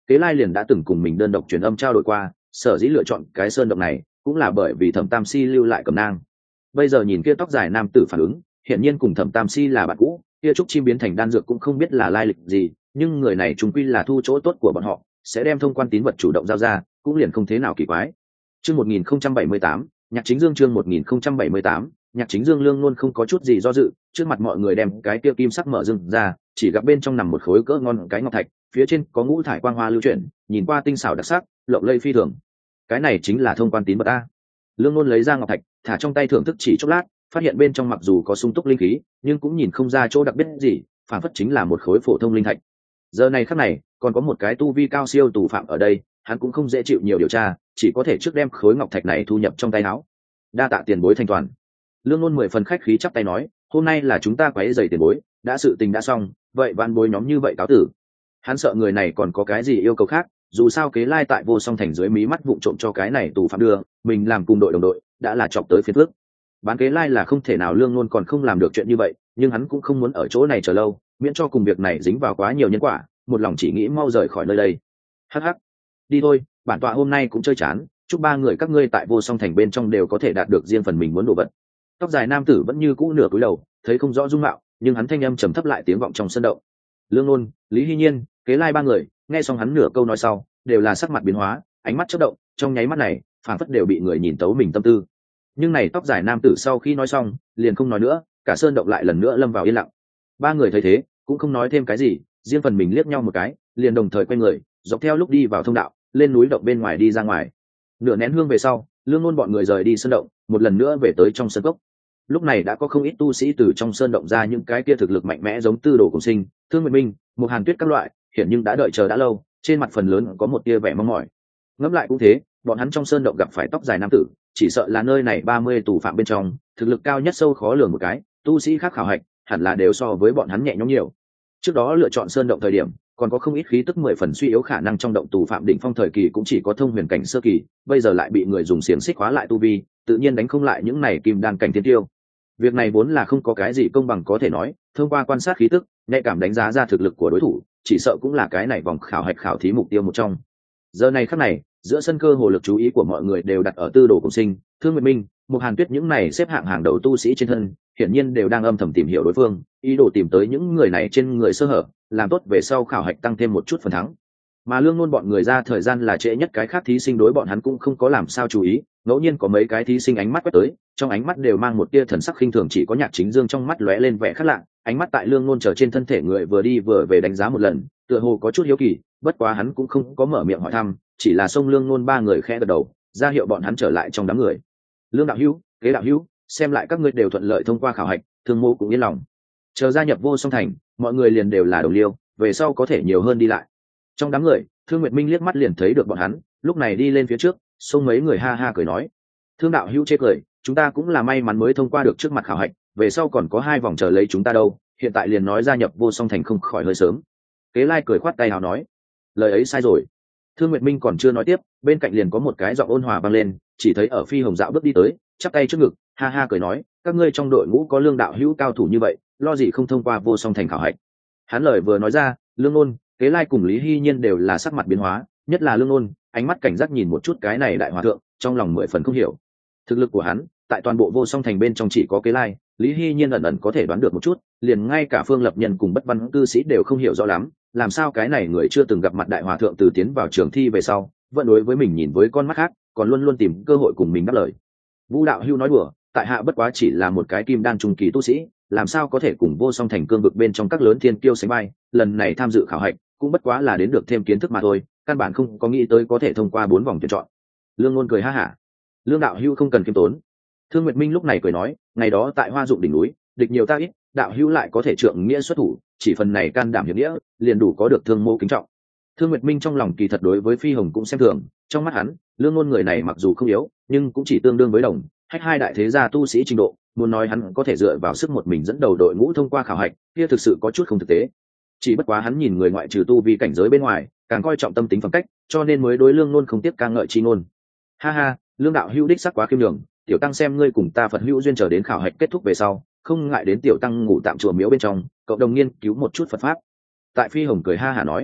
Kế Lai liền đã từng cùng mình đơn độc truyền âm trao đổi qua, sở dĩ lựa chọn cái sơn động này cũng là bởi vì Thẩm Tam Si lưu lại cẩm nang. Bây giờ nhìn kia tóc dài nam tử phản ứng, hiển nhiên cùng Thẩm Tam Si là bạn cũ, kia trúc chim biến thành đan dược cũng không biết là lai lịch gì, nhưng người này trùng quy là thu chỗ tốt của bọn họ, sẽ đem thông quan tín vật chủ động giao ra, cũng liền không thế nào kỳ quái. Chương một nghìn không trăm bảy mươi tám, Nhạc Chính Dương chương một nghìn không trăm bảy mươi tám, Nhạc Chính Dương Lương luôn không có chút gì do dự, trước mặt mọi người đem cái kia kim sắc mở dưng ra, chỉ gặp bên trong nằm một khối cỡ ngon cái ngọc thạch, phía trên có ngũ thải quang hoa lưu chuyển, nhìn qua tinh xảo đặc sắc, lộng lẫy phi thường. Cái này chính là thông quan tín vật a. Lương luôn lấy ra ngọc thạch, thả trong tay thưởng thức chỉ chốc lát, phát hiện bên trong mặc dù có sung túc linh khí, nhưng cũng nhìn không ra chỗ đặc biệt gì, phản phất chính là một khối phổ thông linh thạch. Giờ này khắc này, còn có một cái tu vi cao siêu tù phạm ở đây, hắn cũng không dễ chịu nhiều điều tra, chỉ có thể trước đem khối ngọc thạch này thu nhập trong tay áo. Đa tạ tiền bối thanh toàn. Lương Nôn mười phần khách khí chắp tay nói, hôm nay là chúng ta quấy rầy tiền bối, đã sự tình đã xong, vậy van bối nhóm như vậy cáo tử. Hắn sợ người này còn có cái gì yêu cầu khác, dù sao Kế Lai tại Vô Song Thành dưới mí mắt vụng trộm cho cái này tù phạm đưa, mình làm cùng đội đồng đội, đã là chọc tới phiền phức. Bán Kế Lai là không thể nào Lương Nôn còn không làm được chuyện như vậy, nhưng hắn cũng không muốn ở chỗ này chờ lâu, miễn cho cùng việc này dính vào quá nhiều nhân quả, một lòng chỉ nghĩ mau rời khỏi nơi đây. Hắc hắc, đi thôi, bản tọa hôm nay cũng chơi chán, chúc ba người các ngươi tại Vô Song Thành bên trong đều có thể đạt được riêng phần mình muốn đồ vật. Tóc dài nam tử vẫn như cũ nửa cúi đầu, thấy không rõ dung mạo, nhưng hắn thanh âm trầm thấp lại tiếng vọng trong sân động. Lương Nôn, Lý Hy Nhiên, Kế Lai ba người, nghe xong hắn nửa câu nói sau, đều là sắc mặt biến hóa, ánh mắt chớp động, trong nháy mắt này, phảng phất đều bị người nhìn tấu mình tâm tư. Nhưng này tóc dài nam tử sau khi nói xong, liền không nói nữa, cả sơn động lại lần nữa lâm vào yên lặng. Ba người thấy thế, cũng không nói thêm cái gì, riêng phần mình liếc nhau một cái, liền đồng thời quay người, dọc theo lúc đi vào thông đạo, lên núi động bên ngoài đi ra ngoài. Nửa nén hương về sau, Lương Nôn bọn người rời đi sơn động, một lần nữa về tới trong sơn cốc. Lúc này đã có không ít tu sĩ từ trong sơn động ra, những cái kia thực lực mạnh mẽ giống Tư Đồ Cùng Sinh, Thương Nguyệt Minh, Một Hàn Tuyết các loại, hiện nhưng đã đợi chờ đã lâu, trên mặt phần lớn có một tia vẻ mong mỏi. Ngẫm lại cũng thế, bọn hắn trong sơn động gặp phải tóc dài nam tử, chỉ sợ là nơi này ba mươi tù phạm bên trong, thực lực cao nhất sâu khó lường một cái, tu sĩ khác khảo hạch, hẳn là đều so với bọn hắn nhẹ nhõm nhiều. Trước đó lựa chọn sơn động thời điểm, còn có không ít khí tức mười phần suy yếu, khả năng trong động tù phạm đỉnh phong thời kỳ cũng chỉ có thông huyền cảnh sơ kỳ, bây giờ lại bị người dùng xiềng xích khóa lại tu vi, tự nhiên đánh không lại những này kim đan cảnh thiên tiêu. Việc này vốn là không có cái gì công bằng có thể nói, thông qua quan sát khí tức, nhạy cảm đánh giá ra thực lực của đối thủ, chỉ sợ cũng là cái này vòng khảo hạch khảo thí mục tiêu một trong. Giờ này khắc này, giữa sân cơ hồ lực chú ý của mọi người đều đặt ở Tư Đồ Cùng Sinh, Thương Nguyệt Minh, Một Hàn Tuyết những này xếp hạng hàng đầu tu sĩ trên thân, hiển nhiên đều đang âm thầm tìm hiểu đối phương, ý đồ tìm tới những người này trên người sơ hở, làm tốt về sau khảo hạch tăng thêm một chút phần thắng. Mà Lương Nôn bọn người ra thời gian là trễ nhất, cái khác thí sinh đối bọn hắn cũng không có làm sao chú ý, ngẫu nhiên có mấy cái thí sinh ánh mắt quét tới, trong ánh mắt đều mang một tia thần sắc khinh thường, chỉ có Nhạc Chính Dương trong mắt lóe lên vẻ khác lạ, ánh mắt tại Lương Nôn chờ trên thân thể người vừa đi vừa về đánh giá một lần, tựa hồ có chút hiếu kỳ, bất quá hắn cũng không có mở miệng hỏi thăm, chỉ là xông Lương Nôn ba người khẽ gật đầu, ra hiệu bọn hắn trở lại trong đám người. Lương đạo hữu, Kế đạo hữu, xem lại các ngươi đều thuận lợi thông qua khảo hạch, Thương mô cũng yên lòng. Chờ gia nhập Vô Song Thành, mọi người liền đều là đồng liêu, về sau có thể nhiều hơn đi lại. Trong đám người, Thương Nguyệt Minh liếc mắt liền thấy được bọn hắn, lúc này đi lên phía trước, xông mấy người ha ha cười nói: Thương đạo hữu chê cười, chúng ta cũng là may mắn mới thông qua được trước mặt khảo hạch, về sau còn có hai vòng chờ lấy chúng ta đâu, hiện tại liền nói gia nhập Vô Song Thành không khỏi hơi sớm. Kế Lai cười khoát tay áo nói: lời ấy sai rồi. Thương Nguyệt Minh còn chưa nói tiếp, bên cạnh liền có một cái giọng ôn hòa vang lên, chỉ thấy ở Phi Hồng dạo bước đi tới, chắp tay trước ngực, ha ha cười nói: các ngươi trong đội ngũ có Lương đạo hữu cao thủ như vậy, lo gì không thông qua Vô Song Thành khảo hạch. Hắn lời vừa nói ra, Lương Nôn, Kế Lai cùng Lý Hy Nhiên đều là sắc mặt biến hóa, nhất là Lương Nôn, ánh mắt cảnh giác nhìn một chút cái này đại hòa thượng, trong lòng mười phần không hiểu. Thực lực của hắn, tại toàn bộ Vô Song Thành bên trong chỉ có Kế Lai, Lý Hy Nhiên ẩn ẩn có thể đoán được một chút, liền ngay cả Phương Lập Nhân cùng Bất Văn cư sĩ đều không hiểu rõ lắm, làm sao cái này người chưa từng gặp mặt đại hòa thượng từ tiến vào trường thi về sau, vẫn đối với mình nhìn với con mắt khác, còn luôn luôn tìm cơ hội cùng mình đáp lời. Vũ đạo hưu nói đùa, tại hạ bất quá chỉ là một cái kim đan trung kỳ tu sĩ, làm sao có thể cùng Vô Song Thành cương vực bên trong các lớn thiên kiêu sánh vai, lần này tham dự khảo hạch, cũng bất quá là đến được thêm kiến thức mà thôi, căn bản không có nghĩ tới có thể thông qua bốn vòng tuyển chọn. Lương Ngôn cười ha hả: Lương đạo hưu không cần khiêm tốn. Thương Nguyệt Minh lúc này cười nói: ngày đó tại Hoa Dụng đỉnh núi, địch nhiều ta ít, đạo hưu lại có thể trượng nghĩa xuất thủ, chỉ phần này can đảm hiệp nghĩa, liền đủ có được Thương mô kính trọng. Thương Nguyệt Minh trong lòng kỳ thật đối với Phi Hồng cũng xem thường, trong mắt hắn, Lương Ngôn người này mặc dù không yếu, nhưng cũng chỉ tương đương với đồng hách hai đại thế gia tu sĩ trình độ, muốn nói hắn có thể dựa vào sức một mình dẫn đầu đội ngũ thông qua khảo hạch, kia thực sự có chút không thực tế. Chỉ bất quá hắn nhìn người ngoại trừ tu vi cảnh giới bên ngoài, càng coi trọng tâm tính phẩm cách, cho nên mới đối Lương Ngôn không tiếc ca ngợi chi ngôn. Ha ha, Lương đạo hữu đích sắc quá khiêm nhường, tiểu tăng xem ngươi cùng ta Phật hữu duyên, chờ đến khảo hạch kết thúc về sau, không ngại đến tiểu tăng ngủ tạm chùa miếu bên trong, cộng đồng nghiên cứu một chút Phật pháp. Tại Phi Hồng cười ha hả nói: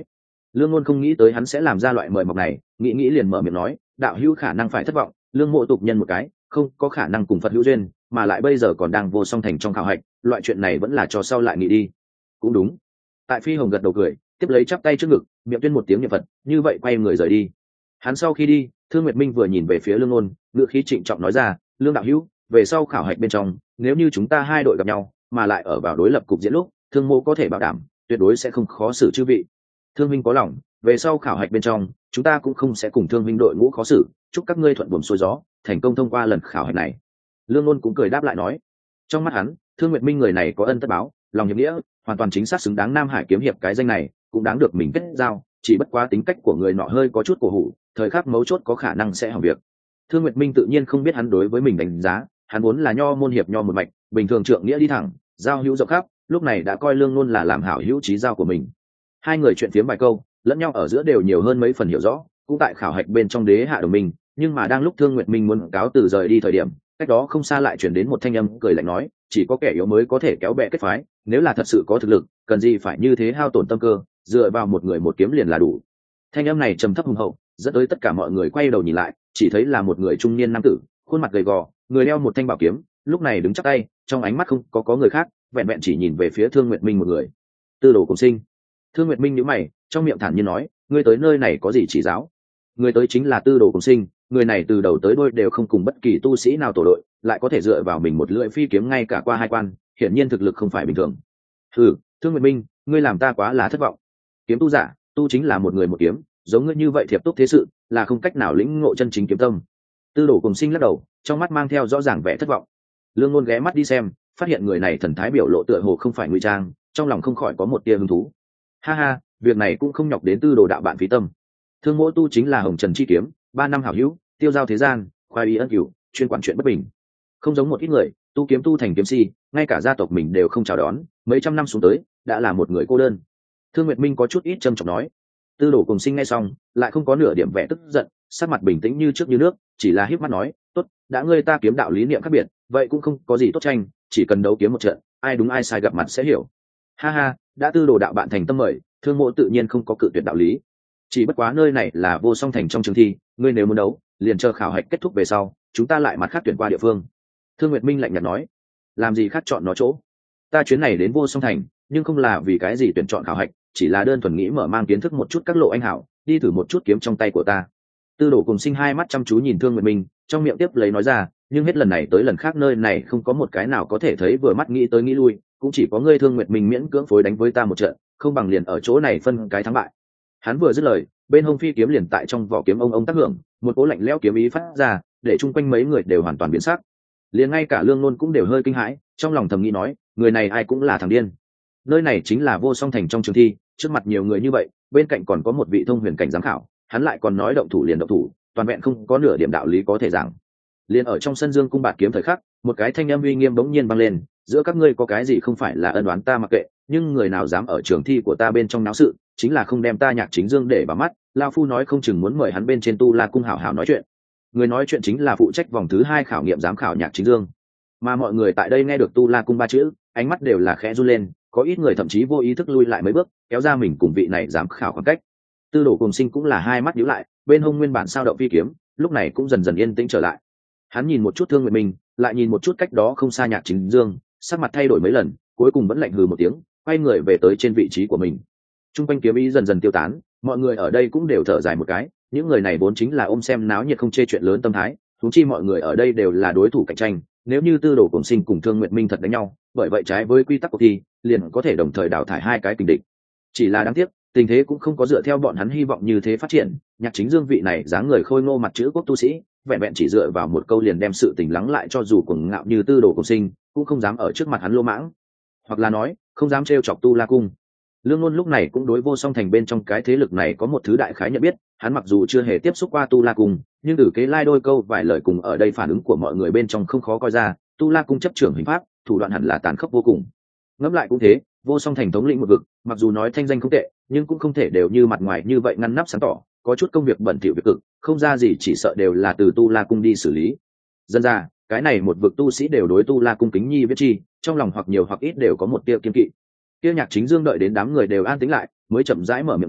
Lương Ngôn không nghĩ tới hắn sẽ làm ra loại mời mọc này, nghĩ nghĩ liền mở miệng nói, đạo hữu khả năng phải thất vọng, lương mộ tục nhân một cái, không có khả năng cùng Phật hữu duyên, mà lại bây giờ còn đang vô song thành trong khảo hạch, loại chuyện này vẫn là cho sau lại nghĩ đi. Cũng đúng. Tại Phi Hồng gật đầu cười, tiếp lấy chắp tay trước ngực, miệng tuyên một tiếng niệm Phật, như vậy quay người rời đi. Hắn sau khi đi, Thương Nguyệt Minh vừa nhìn về phía Lương Ngôn, ngữ khí trịnh trọng nói ra, Lương đạo hữu, về sau khảo hạch bên trong, nếu như chúng ta hai đội gặp nhau, mà lại ở vào đối lập cục diễn lúc, Thương mộ có thể bảo đảm, tuyệt đối sẽ không khó xử chư vị. Thương Minh có lòng, về sau khảo hạch bên trong, chúng ta cũng không sẽ cùng Thương Minh đội ngũ khó xử, chúc các ngươi thuận buồm xuôi gió, thành công thông qua lần khảo hạch này. Lương Ngôn cũng cười đáp lại nói, trong mắt hắn, Thương Nguyệt Minh người này có ân tất báo, lòng hiệp nghĩa, hoàn toàn chính xác xứng đáng Nam Hải kiếm hiệp cái danh này, cũng đáng được mình kết giao, chỉ bất quá tính cách của người nọ hơi có chút cổ hủ, thời khắc mấu chốt có khả năng sẽ hỏng việc. Thương Nguyệt Minh tự nhiên không biết hắn đối với mình đánh giá, hắn vốn là nho môn hiệp nho một mạch, bình thường trượng nghĩa đi thẳng, giao hữu rộng khắp, lúc này đã coi Lương Ngôn là làm hảo hữu chí giao của mình. Hai người chuyện phiếm vài câu, lẫn nhau ở giữa đều nhiều hơn mấy phần hiểu rõ, cũng tại khảo hạch bên trong đế hạ đồng minh, nhưng mà đang lúc Thương Nguyệt Minh muốn cáo từ rời đi thời điểm, cách đó không xa lại chuyển đến một thanh âm cười lạnh nói, chỉ có kẻ yếu mới có thể kéo bè kết phái, nếu là thật sự có thực lực, cần gì phải như thế hao tổn tâm cơ, dựa vào một người một kiếm liền là đủ. Thanh âm này trầm thấp hùng hậu, dẫn tới tất cả mọi người quay đầu nhìn lại, chỉ thấy là một người trung niên nam tử, khuôn mặt gầy gò, người đeo một thanh bảo kiếm, lúc này đứng chắp tay, trong ánh mắt không có có người khác, vẹn vẹn chỉ nhìn về phía Thương Nguyệt Minh một người. Tư Đồ Cùng Sinh. Thương Nguyệt Minh nhíu mày, trong miệng thản nhiên nói, ngươi tới nơi này có gì chỉ giáo? Người tới chính là Tư Đồ Cùng Sinh, người này từ đầu tới đuôi đều không cùng bất kỳ tu sĩ nào tổ đội, lại có thể dựa vào mình một lưỡi phi kiếm ngay cả qua hai quan, hiển nhiên thực lực không phải bình thường. Hừ, Thương Nguyệt Minh, ngươi làm ta quá là thất vọng. Kiếm tu giả, tu chính là một người một kiếm, giống ngươi như vậy thiệp túc thế sự, là không cách nào lĩnh ngộ chân chính kiếm tâm. Tư Đồ Cùng Sinh lắc đầu, trong mắt mang theo rõ ràng vẻ thất vọng. Lương Ngôn ghé mắt đi xem, phát hiện người này thần thái biểu lộ tựa hồ không phải ngụy trang, trong lòng không khỏi có một tia hứng thú. Ha ha, việc này cũng không nhọc đến Tư Đồ đạo bạn phí tâm. Thương Mỗ tu chính là Hồng Trần chi kiếm, ba năm hảo hữu, tiêu giao thế gian, khoái ý ân cửu, chuyên quản chuyện bất bình. Không giống một ít người, tu kiếm tu thành kiếm si, ngay cả gia tộc mình đều không chào đón, mấy trăm năm xuống tới, đã là một người cô đơn. Thương Nguyệt Minh có chút ít trầm trọng nói. Tư Đồ Cùng Sinh nghe xong, lại không có nửa điểm vẻ tức giận, sắc mặt bình tĩnh như trước như nước, chỉ là híp mắt nói, tốt, đã ngươi ta kiếm đạo lý niệm khác biệt, vậy cũng không có gì tốt tranh, chỉ cần đấu kiếm một trận, ai đúng ai sai gặp mặt sẽ hiểu. Ha ha, đã Tư Đồ đạo bạn thành tâm mời, Thương Mộ tự nhiên không có cự tuyệt đạo lý. Chỉ bất quá nơi này là vô song thành trong trường thi, ngươi nếu muốn đấu, liền chờ khảo hạch kết thúc về sau, chúng ta lại mặt khác tuyển qua địa phương. Thương Nguyệt Minh lạnh nhạt nói, làm gì khác chọn nó chỗ? Ta chuyến này đến vô song thành, nhưng không là vì cái gì tuyển chọn khảo hạch, chỉ là đơn thuần nghĩ mở mang kiến thức một chút các lộ anh hảo, đi thử một chút kiếm trong tay của ta. Tư Đồ Cùng Sinh hai mắt chăm chú nhìn Thương Nguyệt Minh, trong miệng tiếp lấy nói ra, nhưng hết lần này tới lần khác nơi này không có một cái nào có thể thấy vừa mắt nghĩ tới nghĩ lui, cũng chỉ có ngươi Thương Nguyệt Minh miễn cưỡng phối đánh với ta một trận, không bằng liền ở chỗ này phân cái thắng bại. Hắn vừa dứt lời, bên hông phi kiếm liền tại trong vỏ kiếm ông ông tác hưởng, một cỗ lạnh lẽo kiếm ý phát ra, để chung quanh mấy người đều hoàn toàn biến sắc. Liền ngay cả Lương Nôn cũng đều hơi kinh hãi, trong lòng thầm nghĩ nói, người này ai cũng là thằng điên. Nơi này chính là vô song thành trong trường thi, trước mặt nhiều người như vậy, bên cạnh còn có một vị thông huyền cảnh giám khảo, hắn lại còn nói động thủ liền động thủ, toàn vẹn không có nửa điểm đạo lý có thể giảng. Liền ở trong sân dương cung bạt kiếm thời khắc, một cái thanh âm uy nghiêm bỗng nhiên vang lên, giữa các ngươi có cái gì không phải là ân oán ta mặc kệ, nhưng người nào dám ở trường thi của ta bên trong náo sự, chính là không đem ta Nhạc Chính Dương để vào mắt, lao phu nói không chừng muốn mời hắn bên trên Tu La cung hảo hảo nói chuyện. Người nói chuyện chính là phụ trách vòng thứ hai khảo nghiệm giám khảo Nhạc Chính Dương. Mà mọi người tại đây nghe được Tu La cung ba chữ, ánh mắt đều là khẽ run lên, có ít người thậm chí vô ý thức lui lại mấy bước, kéo ra mình cùng vị này giám khảo khoảng cách. Tư Đồ Cùng Sinh cũng là hai mắt nhíu lại, bên hông nguyên bản sao động phi kiếm, lúc này cũng dần dần yên tĩnh trở lại. Hắn nhìn một chút Thương Nguyệt Minh, lại nhìn một chút cách đó không xa Nhạc Chính Dương, sắc mặt thay đổi mấy lần, cuối cùng vẫn lạnh hừ một tiếng, quay người về tới trên vị trí của mình. Trung quanh kiếm ý dần dần tiêu tán, mọi người ở đây cũng đều thở dài một cái, những người này vốn chính là ôm xem náo nhiệt không chê chuyện lớn tâm thái, huống chi mọi người ở đây đều là đối thủ cạnh tranh, nếu như Tư Đồ Cùng Sinh cùng Thương Nguyệt Minh thật đánh nhau, bởi vậy trái với quy tắc cuộc thi, liền có thể đồng thời đào thải hai cái kình địch. Chỉ là đáng tiếc, tình thế cũng không có dựa theo bọn hắn hy vọng như thế phát triển, Nhạc Chính Dương vị này dáng người khôi ngô mặt chữ quốc tu sĩ, vẹn vẹn chỉ dựa vào một câu liền đem sự tình lắng lại, cho dù cuồng ngạo như Tư Đồ Cùng Sinh, cũng không dám ở trước mặt hắn lô mãng, hoặc là nói, không dám trêu chọc Tu La cung. Lương Luân lúc này cũng đối vô song thành bên trong cái thế lực này có một thứ đại khái nhận biết, hắn mặc dù chưa hề tiếp xúc qua Tu La cung, nhưng từ kế lai đôi câu vài lời cùng ở đây phản ứng của mọi người bên trong không khó coi ra, Tu La cung chấp trưởng hình pháp, thủ đoạn hẳn là tàn khốc vô cùng. Ngẫm lại cũng thế, vô song thành thống lĩnh một vực, mặc dù nói thanh danh không tệ, nhưng cũng không thể đều như mặt ngoài như vậy ngăn nắp sáng tỏ, có chút công việc bẩn thỉu việc cực, không ra gì chỉ sợ đều là từ Tu La cung đi xử lý. Dân ra, cái này một vực tu sĩ đều đối Tu La cung kính nhi viết chi, trong lòng hoặc nhiều hoặc ít đều có một tia kiên kỵ. Kia Nhạc Chính Dương đợi đến đám người đều an tĩnh lại, mới chậm rãi mở miệng nói,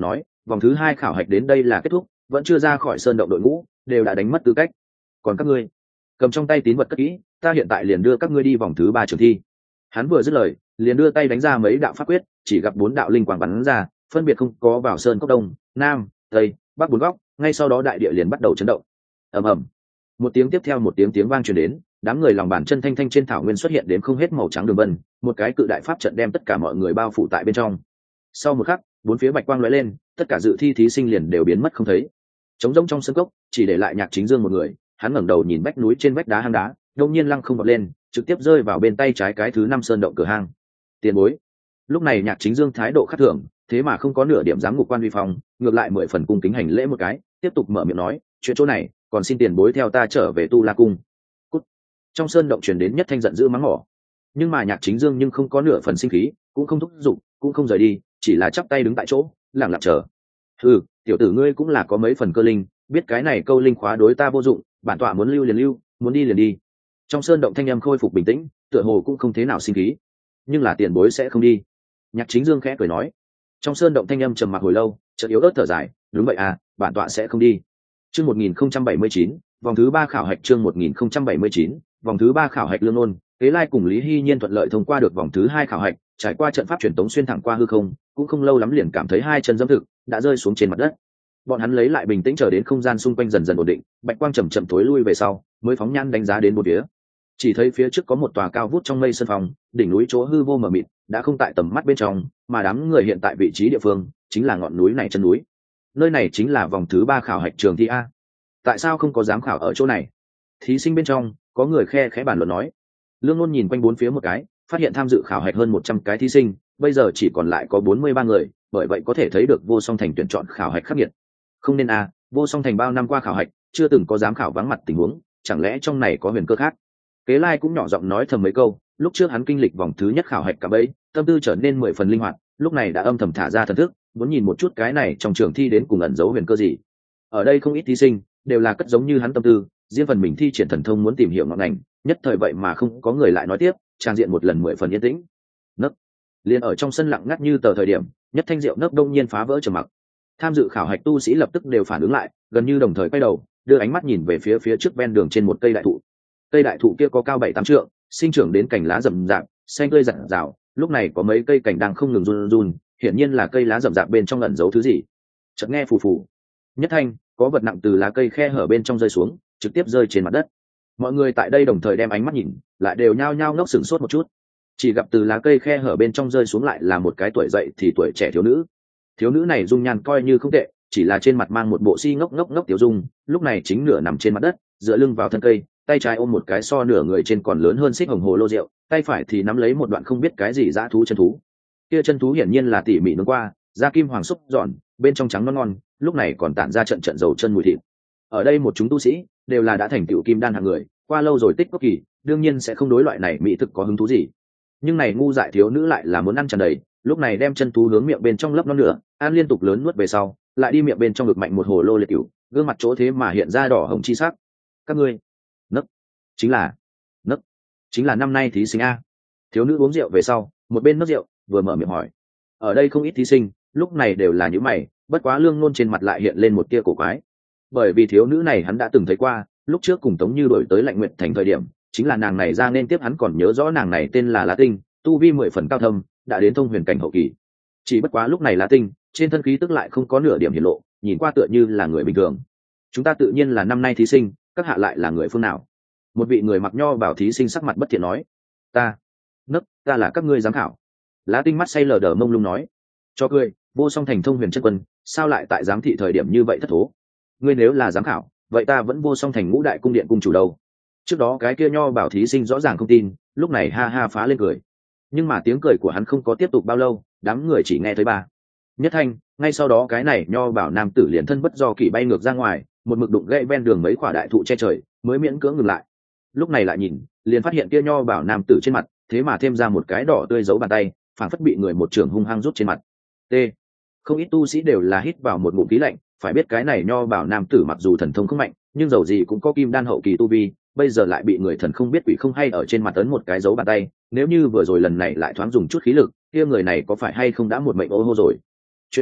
vòng thứ hai khảo hạch đến đây là kết thúc, vẫn chưa ra khỏi sơn động đội ngũ đều đã đánh mất tư cách. Còn các ngươi, cầm trong tay tín vật cất kỹ, ta hiện tại liền đưa các ngươi đi vòng thứ ba trường thi. Hắn vừa dứt lời, liền đưa tay đánh ra mấy đạo pháp quyết, chỉ gặp bốn đạo linh quang bắn ra, phân biệt không có vào sơn cốc đông, nam, tây, bắc bốn góc. Ngay sau đó đại địa liền bắt đầu chấn động. Ầm ầm, một tiếng tiếp theo một tiếng tiếng vang truyền đến, đám người lòng bàn chân thanh thanh trên thảo nguyên xuất hiện đến không hết màu trắng đường vân, một cái cự đại pháp trận đem tất cả mọi người bao phủ tại bên trong. Sau một khắc, bốn phía bạch quang lóe lên, tất cả dự thi thí sinh liền đều biến mất không thấy. Trống rỗng trong sân cốc, chỉ để lại Nhạc Chính Dương một người. Hắn ngẩng đầu nhìn vách núi trên vách đá hang đá, đột nhiên lăng không vọt lên, trực tiếp rơi vào bên tay trái cái thứ năm sơn động cửa hang. Tiền bối. Lúc này Nhạc Chính Dương thái độ khác thường, thế mà không có nửa điểm dám ngục quan uy phong, ngược lại mười phần cung kính hành lễ một cái, tiếp tục mở miệng nói, chuyện chỗ này, còn xin tiền bối theo ta trở về Tu La cung. Cút. Trong sơn động truyền đến nhất thanh giận dữ mắng mỏ. Nhưng mà Nhạc Chính Dương nhưng không có nửa phần sinh khí, cũng không thúc giục, cũng không rời đi, chỉ là chắp tay đứng tại chỗ, lặng lặng chờ. Ừ, tiểu tử ngươi cũng là có mấy phần cơ linh, biết cái này câu linh khóa đối ta vô dụng, bản tọa muốn lưu liền lưu, muốn đi liền đi. Trong sơn động thanh âm khôi phục bình tĩnh, tựa hồ cũng không thế nào sinh khí. Nhưng là tiền bối sẽ không đi. Nhạc Chính Dương khẽ cười nói. Trong sơn động thanh âm trầm mặc hồi lâu, chợt yếu ớt thở dài, đúng vậy à, bản tọa sẽ không đi. Chương một nghìn không trăm bảy mươi chín, vòng thứ ba khảo hạch chương một nghìn không trăm bảy mươi chín, vòng thứ ba khảo hạch Lương Ôn, Kế Lai cùng Lý Hy Nhiên thuận lợi thông qua được vòng thứ hai khảo hạch, trải qua trận pháp truyền tống xuyên thẳng qua hư không, cũng không lâu lắm liền cảm thấy hai chân dẫm thực, đã rơi xuống trên mặt đất. Bọn hắn lấy lại bình tĩnh chờ đến không gian xung quanh dần dần ổn định, bạch quang chậm chậm tối lui về sau, mới phóng nhan đánh giá đến một phía. Chỉ thấy phía trước có một tòa cao vút trong mây sân phòng, đỉnh núi chỗ hư vô mờ mịt, đã không tại tầm mắt bên trong, mà đám người hiện tại vị trí địa phương chính là ngọn núi này chân núi. Nơi này chính là vòng thứ ba khảo hạch trường thi a. Tại sao không có giám khảo ở chỗ này? Thí sinh bên trong có người khe khẽ bàn luận nói. Lương Ngôn nhìn quanh bốn phía một cái, phát hiện tham dự khảo hạch hơn một trăm cái thí sinh, bây giờ chỉ còn lại có bốn mươi ba người, bởi vậy có thể thấy được Vô Song Thành tuyển chọn khảo hạch khắc nghiệt. Không nên a, Vô Song Thành bao năm qua khảo hạch, chưa từng có giám khảo vắng mặt tình huống, chẳng lẽ trong này có huyền cơ khác? Kế Lai cũng nhỏ giọng nói thầm mấy câu, lúc trước hắn kinh lịch vòng thứ nhất khảo hạch cả bấy, tâm tư trở nên mười phần linh hoạt, lúc này đã âm thầm thả ra thần thức, muốn nhìn một chút cái này trong trường thi đến cùng ẩn giấu huyền cơ gì. Ở đây không ít thí sinh đều là cất giống như hắn tâm tư, riêng phần mình thi triển thần thông muốn tìm hiểu ngọn ngành, nhất thời vậy mà không có người lại nói tiếp, trang diện một lần mười phần yên tĩnh. Nấc, liền ở trong sân lặng ngắt như tờ thời điểm, nhất thanh rượu nấc đông nhiên phá vỡ trầm mặc. Tham dự khảo hạch tu sĩ lập tức đều phản ứng lại, gần như đồng thời quay đầu, đưa ánh mắt nhìn về phía phía trước ven đường trên một cây đại thụ. Cây đại thụ kia có cao bảy tám trượng, sinh trưởng đến cành lá rậm rạp, xanh tươi rạng rào, lúc này có mấy cây cành đang không ngừng run run, hiển nhiên là cây lá rậm rạp bên trong ẩn giấu thứ gì. Chợt nghe phù phù, nhất thanh, có vật nặng từ lá cây khe hở bên trong rơi xuống, trực tiếp rơi trên mặt đất. Mọi người tại đây đồng thời đem ánh mắt nhìn, lại đều nhao nhao ngốc sửng sốt một chút. Chỉ gặp từ lá cây khe hở bên trong rơi xuống lại là một cái tuổi dậy thì tuổi trẻ thiếu nữ. Thiếu nữ này dung nhan coi như không tệ, chỉ là trên mặt mang một bộ si ngốc ngốc ngốc tiểu dung, lúc này chính nửa nằm trên mặt đất, dựa lưng vào thân cây, tay trái ôm một cái so nửa người trên còn lớn hơn xích hồng hồ lô rượu, tay phải thì nắm lấy một đoạn không biết cái gì dã thú chân thú. Kia chân thú hiển nhiên là tỉ mỉ nướng qua, da kim hoàng xúc giòn, bên trong trắng non ngon, lúc này còn tản ra trận trận dầu chân mùi thịt. Ở đây một chúng tu sĩ đều là đã thành tựu kim đan hạng người, qua lâu rồi tích cốc kỳ, đương nhiên sẽ không đối loại này mỹ thực có hứng thú gì. Nhưng này ngu dại thiếu nữ lại là muốn ăn tràn đầy, lúc này đem chân thú hướng miệng bên trong lấp non nữa, ăn liên tục lớn nuốt về sau, lại đi miệng bên trong ngực mạnh một hồ lô liệt cửu, gương mặt chỗ thế mà hiện ra đỏ hồng chi sắc. Các ngươi, nấc, chính là, nấc, chính là năm nay thí sinh a. Thiếu nữ uống rượu về sau, một bên nấc rượu, vừa mở miệng hỏi. Ở đây không ít thí sinh, lúc này đều là những mày, bất quá Lương Nôn trên mặt lại hiện lên một tia cổ quái. Bởi vì thiếu nữ này hắn đã từng thấy qua, lúc trước cùng Tống Như đổi tới Lạnh Nguyện Thành thời điểm, chính là nàng này ra nên tiếp hắn còn nhớ rõ nàng này tên là Lá Tinh, tu vi mười phần cao thâm, đã đến thông huyền cảnh hậu kỳ. Chỉ bất quá lúc này Lá Tinh, trên thân khí tức lại không có nửa điểm hiển lộ, nhìn qua tựa như là người bình thường. Chúng ta tự nhiên là năm nay thí sinh, các hạ lại là người phương nào? Một vị người mặc nho bảo thí sinh sắc mặt bất thiện nói. Ta, nấc, ta là các ngươi giám khảo. Lá Tinh mắt say lờ đờ mông lung nói. Cho cười, Vô Song Thành thông huyền chân quân, sao lại tại giám thị thời điểm như vậy thất thố? Ngươi nếu là giám khảo, vậy ta vẫn Vô Song Thành ngũ đại cung điện cung chủ đâu. Trước đó cái kia nho bảo thí sinh rõ ràng không tin, lúc này ha ha phá lên cười. Nhưng mà tiếng cười của hắn không có tiếp tục bao lâu, đám người chỉ nghe thấy ba nhất thanh, ngay sau đó cái này nho bảo nam tử liền thân bất do kỳ bay ngược ra ngoài, một mực đụng gãy ven đường mấy quả đại thụ che trời, mới miễn cưỡng ngừng lại. Lúc này lại nhìn, liền phát hiện kia nho bảo nam tử trên mặt, thế mà thêm ra một cái đỏ tươi dấu bàn tay, phảng phất bị người một trường hung hăng rút trên mặt. T. Không ít tu sĩ đều là hít vào một ngụm khí lạnh, phải biết cái này nho bảo nam tử mặc dù thần thông không mạnh, nhưng dầu gì cũng có kim đan hậu kỳ tu vi, bây giờ lại bị người thần không biết quỷ không hay ở trên mặt ấn một cái dấu bàn tay, nếu như vừa rồi lần này lại thoáng dùng chút khí lực, kia người này có phải hay không đã một mệnh ô hô rồi. Chuyện này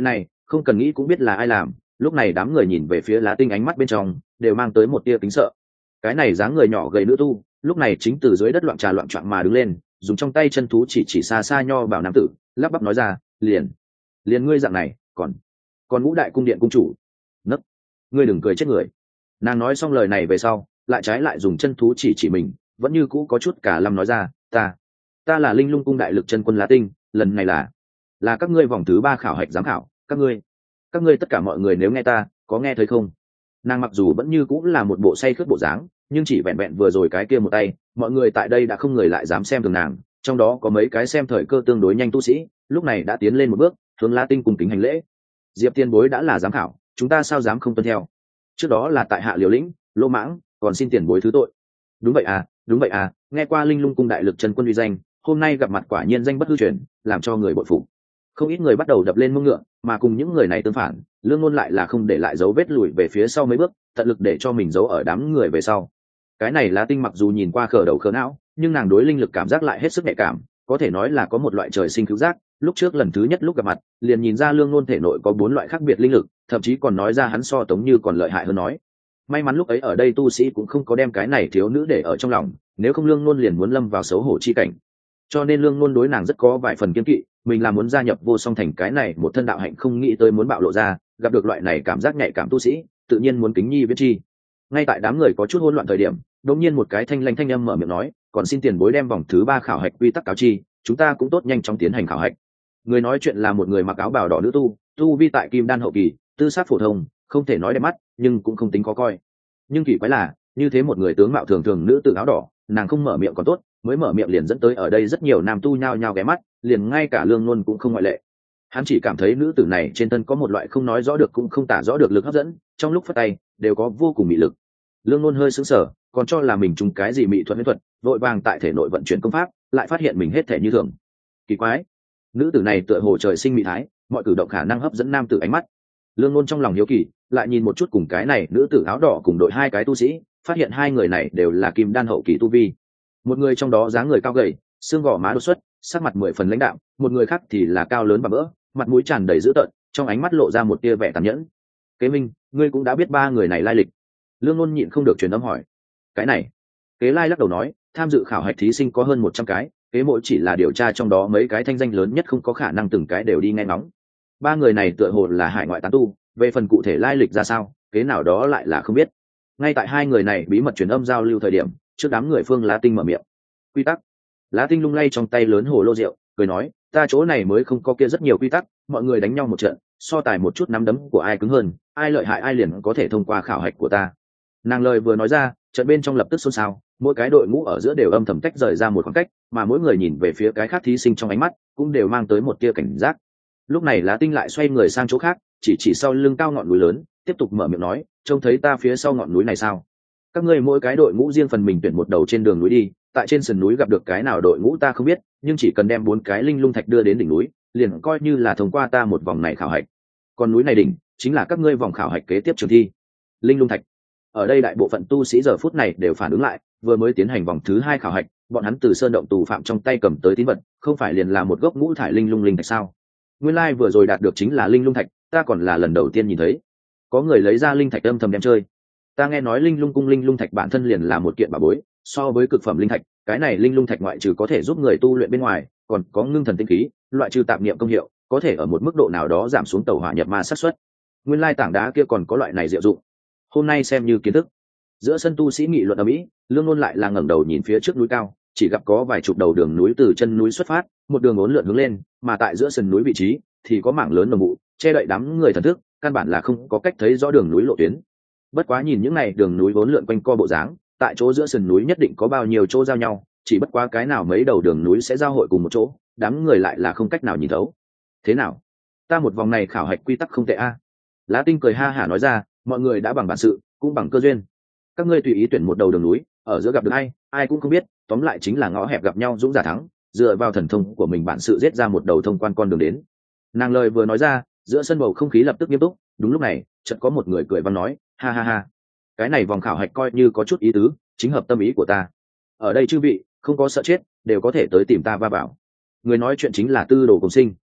không cần nghĩ cũng biết là ai làm. Lúc này đám người nhìn về phía Lá Tinh, ánh mắt bên trong đều mang tới một tia kính sợ. Cái này dáng người nhỏ gầy nữ tu lúc này chính từ dưới đất loạn trà loạn trọn mà đứng lên, dùng trong tay chân thú chỉ chỉ xa xa nho bảo nam tử, lắp bắp nói ra, liền liền ngươi dạng này, còn còn ngũ đại cung điện cung chủ, nấc, ngươi đừng cười chết người. Nàng nói xong lời này về sau, lại trái lại dùng chân thú chỉ chỉ mình, vẫn như cũ có chút cả lâm nói ra, ta ta là Linh Lung cung đại lực chân quân Lá Tinh, lần này là là các ngươi vòng thứ ba khảo hạch giám khảo, các ngươi các ngươi tất cả mọi người nếu nghe ta, có nghe thấy không? Nàng mặc dù vẫn như cũng là một bộ say khướt bộ dáng, nhưng chỉ vẹn vẹn vừa rồi cái kia một tay, mọi người tại đây đã không người lại dám xem thường nàng. Trong đó có mấy cái xem thời cơ tương đối nhanh tu sĩ, lúc này đã tiến lên một bước, hướng Lá Tinh cùng kính hành lễ. Diệp Tiên Bối đã là giám khảo, chúng ta sao dám không tuân theo? Trước đó là tại hạ liều lĩnh, lỗ mãng, còn xin tiền bối thứ tội. Đúng vậy à, đúng vậy à, nghe qua Linh Lung cung đại lực chân quân uy danh, hôm nay gặp mặt quả nhiên danh bất hư truyền, làm cho người bội phục. Không ít người bắt đầu đập lên mông ngựa, mà cùng những người này tương phản, Lương Ngôn lại là không để lại dấu vết lùi về phía sau mấy bước, tận lực để cho mình giấu ở đám người về sau. Cái này Lá Tinh mặc dù nhìn qua khờ đầu khờ não, nhưng nàng đối linh lực cảm giác lại hết sức nhạy cảm, có thể nói là có một loại trời sinh cứu giác. Lúc trước lần thứ nhất lúc gặp mặt, liền nhìn ra Lương Ngôn thể nội có bốn loại khác biệt linh lực, thậm chí còn nói ra hắn so Tống Như còn lợi hại hơn nói. May mắn lúc ấy ở đây tu sĩ cũng không có đem cái này thiếu nữ để ở trong lòng, nếu không Lương Ngôn liền muốn lâm vào xấu hổ chi cảnh. Cho nên Lương Ngôn đối nàng rất có vài phần kiêng kỵ, mình là muốn gia nhập Vô Song Thành cái này một thân đạo hạnh không nghĩ tới muốn bạo lộ ra, gặp được loại này cảm giác nhạy cảm tu sĩ, tự nhiên muốn kính nhi viết chi. Ngay tại đám người có chút hỗn loạn thời điểm, đột nhiên một cái thanh lãnh thanh âm mở miệng nói, còn xin tiền bối đem vòng thứ ba khảo hạch quy tắc cáo chi, chúng ta cũng tốt nhanh chóng tiến hành khảo hạch. Người nói chuyện là một người mặc áo bào đỏ nữ tu, tu vi tại kim đan hậu kỳ, tư sắc phổ thông, không thể nói đẹp mắt, nhưng cũng không tính khó coi. Nhưng kỳ quái là, như thế một người tướng mạo thường thường nữ tử áo đỏ, nàng không mở miệng còn tốt, mới mở miệng liền dẫn tới ở đây rất nhiều nam tu nhao nhao ghé mắt, liền ngay cả Lương Ngôn cũng không ngoại lệ. Hắn chỉ cảm thấy nữ tử này trên thân có một loại không nói rõ được cũng không tả rõ được lực hấp dẫn, trong lúc phất tay đều có vô cùng mị lực. Lương Ngôn hơi sững sờ, còn cho là mình trúng cái gì mị thuật huyễn thuật, vội vàng tại thể nội vận chuyển công pháp, lại phát hiện mình hết thể như thường. Kỳ quái, nữ tử này tựa hồ trời sinh mị thái, mọi cử động khả năng hấp dẫn nam tử ánh mắt. Lương Ngôn trong lòng hiếu kỳ, lại nhìn một chút cùng cái này nữ tử áo đỏ cùng đội hai cái tu sĩ, phát hiện hai người này đều là kim đan hậu kỳ tu vi. Một người trong đó dáng người cao gầy, xương gò má đột xuất, sắc mặt mười phần lãnh đạm, một người khác thì là cao lớn và vỡ, mặt mũi tràn đầy dữ tợn, trong ánh mắt lộ ra một tia vẻ tàn nhẫn. Kế Minh, ngươi cũng đã biết ba người này lai lịch. Lương Ngôn nhịn không được truyền âm hỏi. Cái này, Kế Lai lắc đầu nói, tham dự khảo hạch thí sinh có hơn một trăm cái, Kế mỗi chỉ là điều tra trong đó mấy cái thanh danh lớn nhất, không có khả năng từng cái đều đi nghe ngóng. Ba người này tựa hồ là hải ngoại tán tu, về phần cụ thể lai lịch ra sao, Kế nào đó lại là không biết. Ngay tại hai người này bí mật truyền âm giao lưu thời điểm, trước đám người Phương Lá Tinh mở miệng. Quy tắc. Lá Tinh lung lay trong tay lớn hồ lô rượu, cười nói, ta chỗ này mới không có kia rất nhiều quy tắc, mọi người đánh nhau một trận, so tài một chút nắm đấm của ai cứng hơn, ai lợi hại ai liền có thể thông qua khảo hạch của ta. Nàng lời vừa nói ra, trận bên trong lập tức xôn xao, mỗi cái đội ngũ ở giữa đều âm thầm tách rời ra một khoảng cách, mà mỗi người nhìn về phía cái khác thí sinh trong ánh mắt cũng đều mang tới một tia cảnh giác. Lúc này Lá Tinh lại xoay người sang chỗ khác, chỉ chỉ sau lưng cao ngọn núi lớn, tiếp tục mở miệng nói, trông thấy ta phía sau ngọn núi này sao? Các ngươi mỗi cái đội ngũ riêng phần mình tuyển một đầu trên đường núi đi, tại trên sườn núi gặp được cái nào đội ngũ ta không biết, nhưng chỉ cần đem bốn cái linh lung thạch đưa đến đỉnh núi, liền coi như là thông qua ta một vòng này khảo hạch. Còn núi này đỉnh chính là các ngươi vòng khảo hạch kế tiếp trường thi. Linh lung thạch. Ở đây đại bộ phận tu sĩ giờ phút này đều phản ứng lại, vừa mới tiến hành vòng thứ hai khảo hạch, bọn hắn từ sơn động tù phạm trong tay cầm tới tín vật, không phải liền là một gốc ngũ thải linh lung linh thạch sao? Nguyên lai like vừa rồi đạt được chính là linh lung thạch, ta còn là lần đầu tiên nhìn thấy. Có người lấy ra linh thạch âm thầm đem chơi. Ta nghe nói linh lung cung linh lung thạch bản thân liền là một kiện bảo bối, so với cực phẩm linh thạch, cái này linh lung thạch ngoại trừ có thể giúp người tu luyện bên ngoài, còn có ngưng thần tinh khí, loại trừ tạp niệm công hiệu, có thể ở một mức độ nào đó giảm xuống tẩu hỏa nhập ma xác suất. Nguyên lai tảng đá kia còn có loại này diệu dụng. Hôm nay xem như kiến thức. Giữa sân tu sĩ nghị luận ở mỹ, Lương Ngôn lại là ngẩng đầu nhìn phía trước núi cao, chỉ gặp có vài chục đầu đường núi từ chân núi xuất phát, một đường uốn lượn hướng lên, mà tại giữa sườn núi vị trí thì có mảng lớn đồng mụ che đậy đám người thần thức, căn bản là không có cách thấy rõ đường núi lộ tuyến. Bất quá nhìn những này đường núi uốn lượn quanh co bộ dáng, tại chỗ giữa sườn núi nhất định có bao nhiêu chỗ giao nhau, chỉ bất quá cái nào mấy đầu đường núi sẽ giao hội cùng một chỗ, đám người lại là không cách nào nhìn thấu. Thế nào, ta một vòng này khảo hạch quy tắc không tệ a? Lá Tinh cười ha hả nói ra, mọi người đã bằng bản sự, cũng bằng cơ duyên. Các ngươi tùy ý tuyển một đầu đường núi, ở giữa gặp được ai, ai cũng không biết, tóm lại chính là ngõ hẹp gặp nhau dũng giả thắng, dựa vào thần thông của mình bản sự giết ra một đầu thông quan con đường đến. Nàng lời vừa nói ra, giữa sân bầu không khí lập tức nghiêm túc. Đúng lúc này, chợt có một người cười vang nói, ha ha ha, cái này vòng khảo hạch coi như có chút ý tứ, chính hợp tâm ý của ta. Ở đây chư vị không có sợ chết, đều có thể tới tìm ta va vào. Người nói chuyện chính là Tư Đồ Cùng Sinh.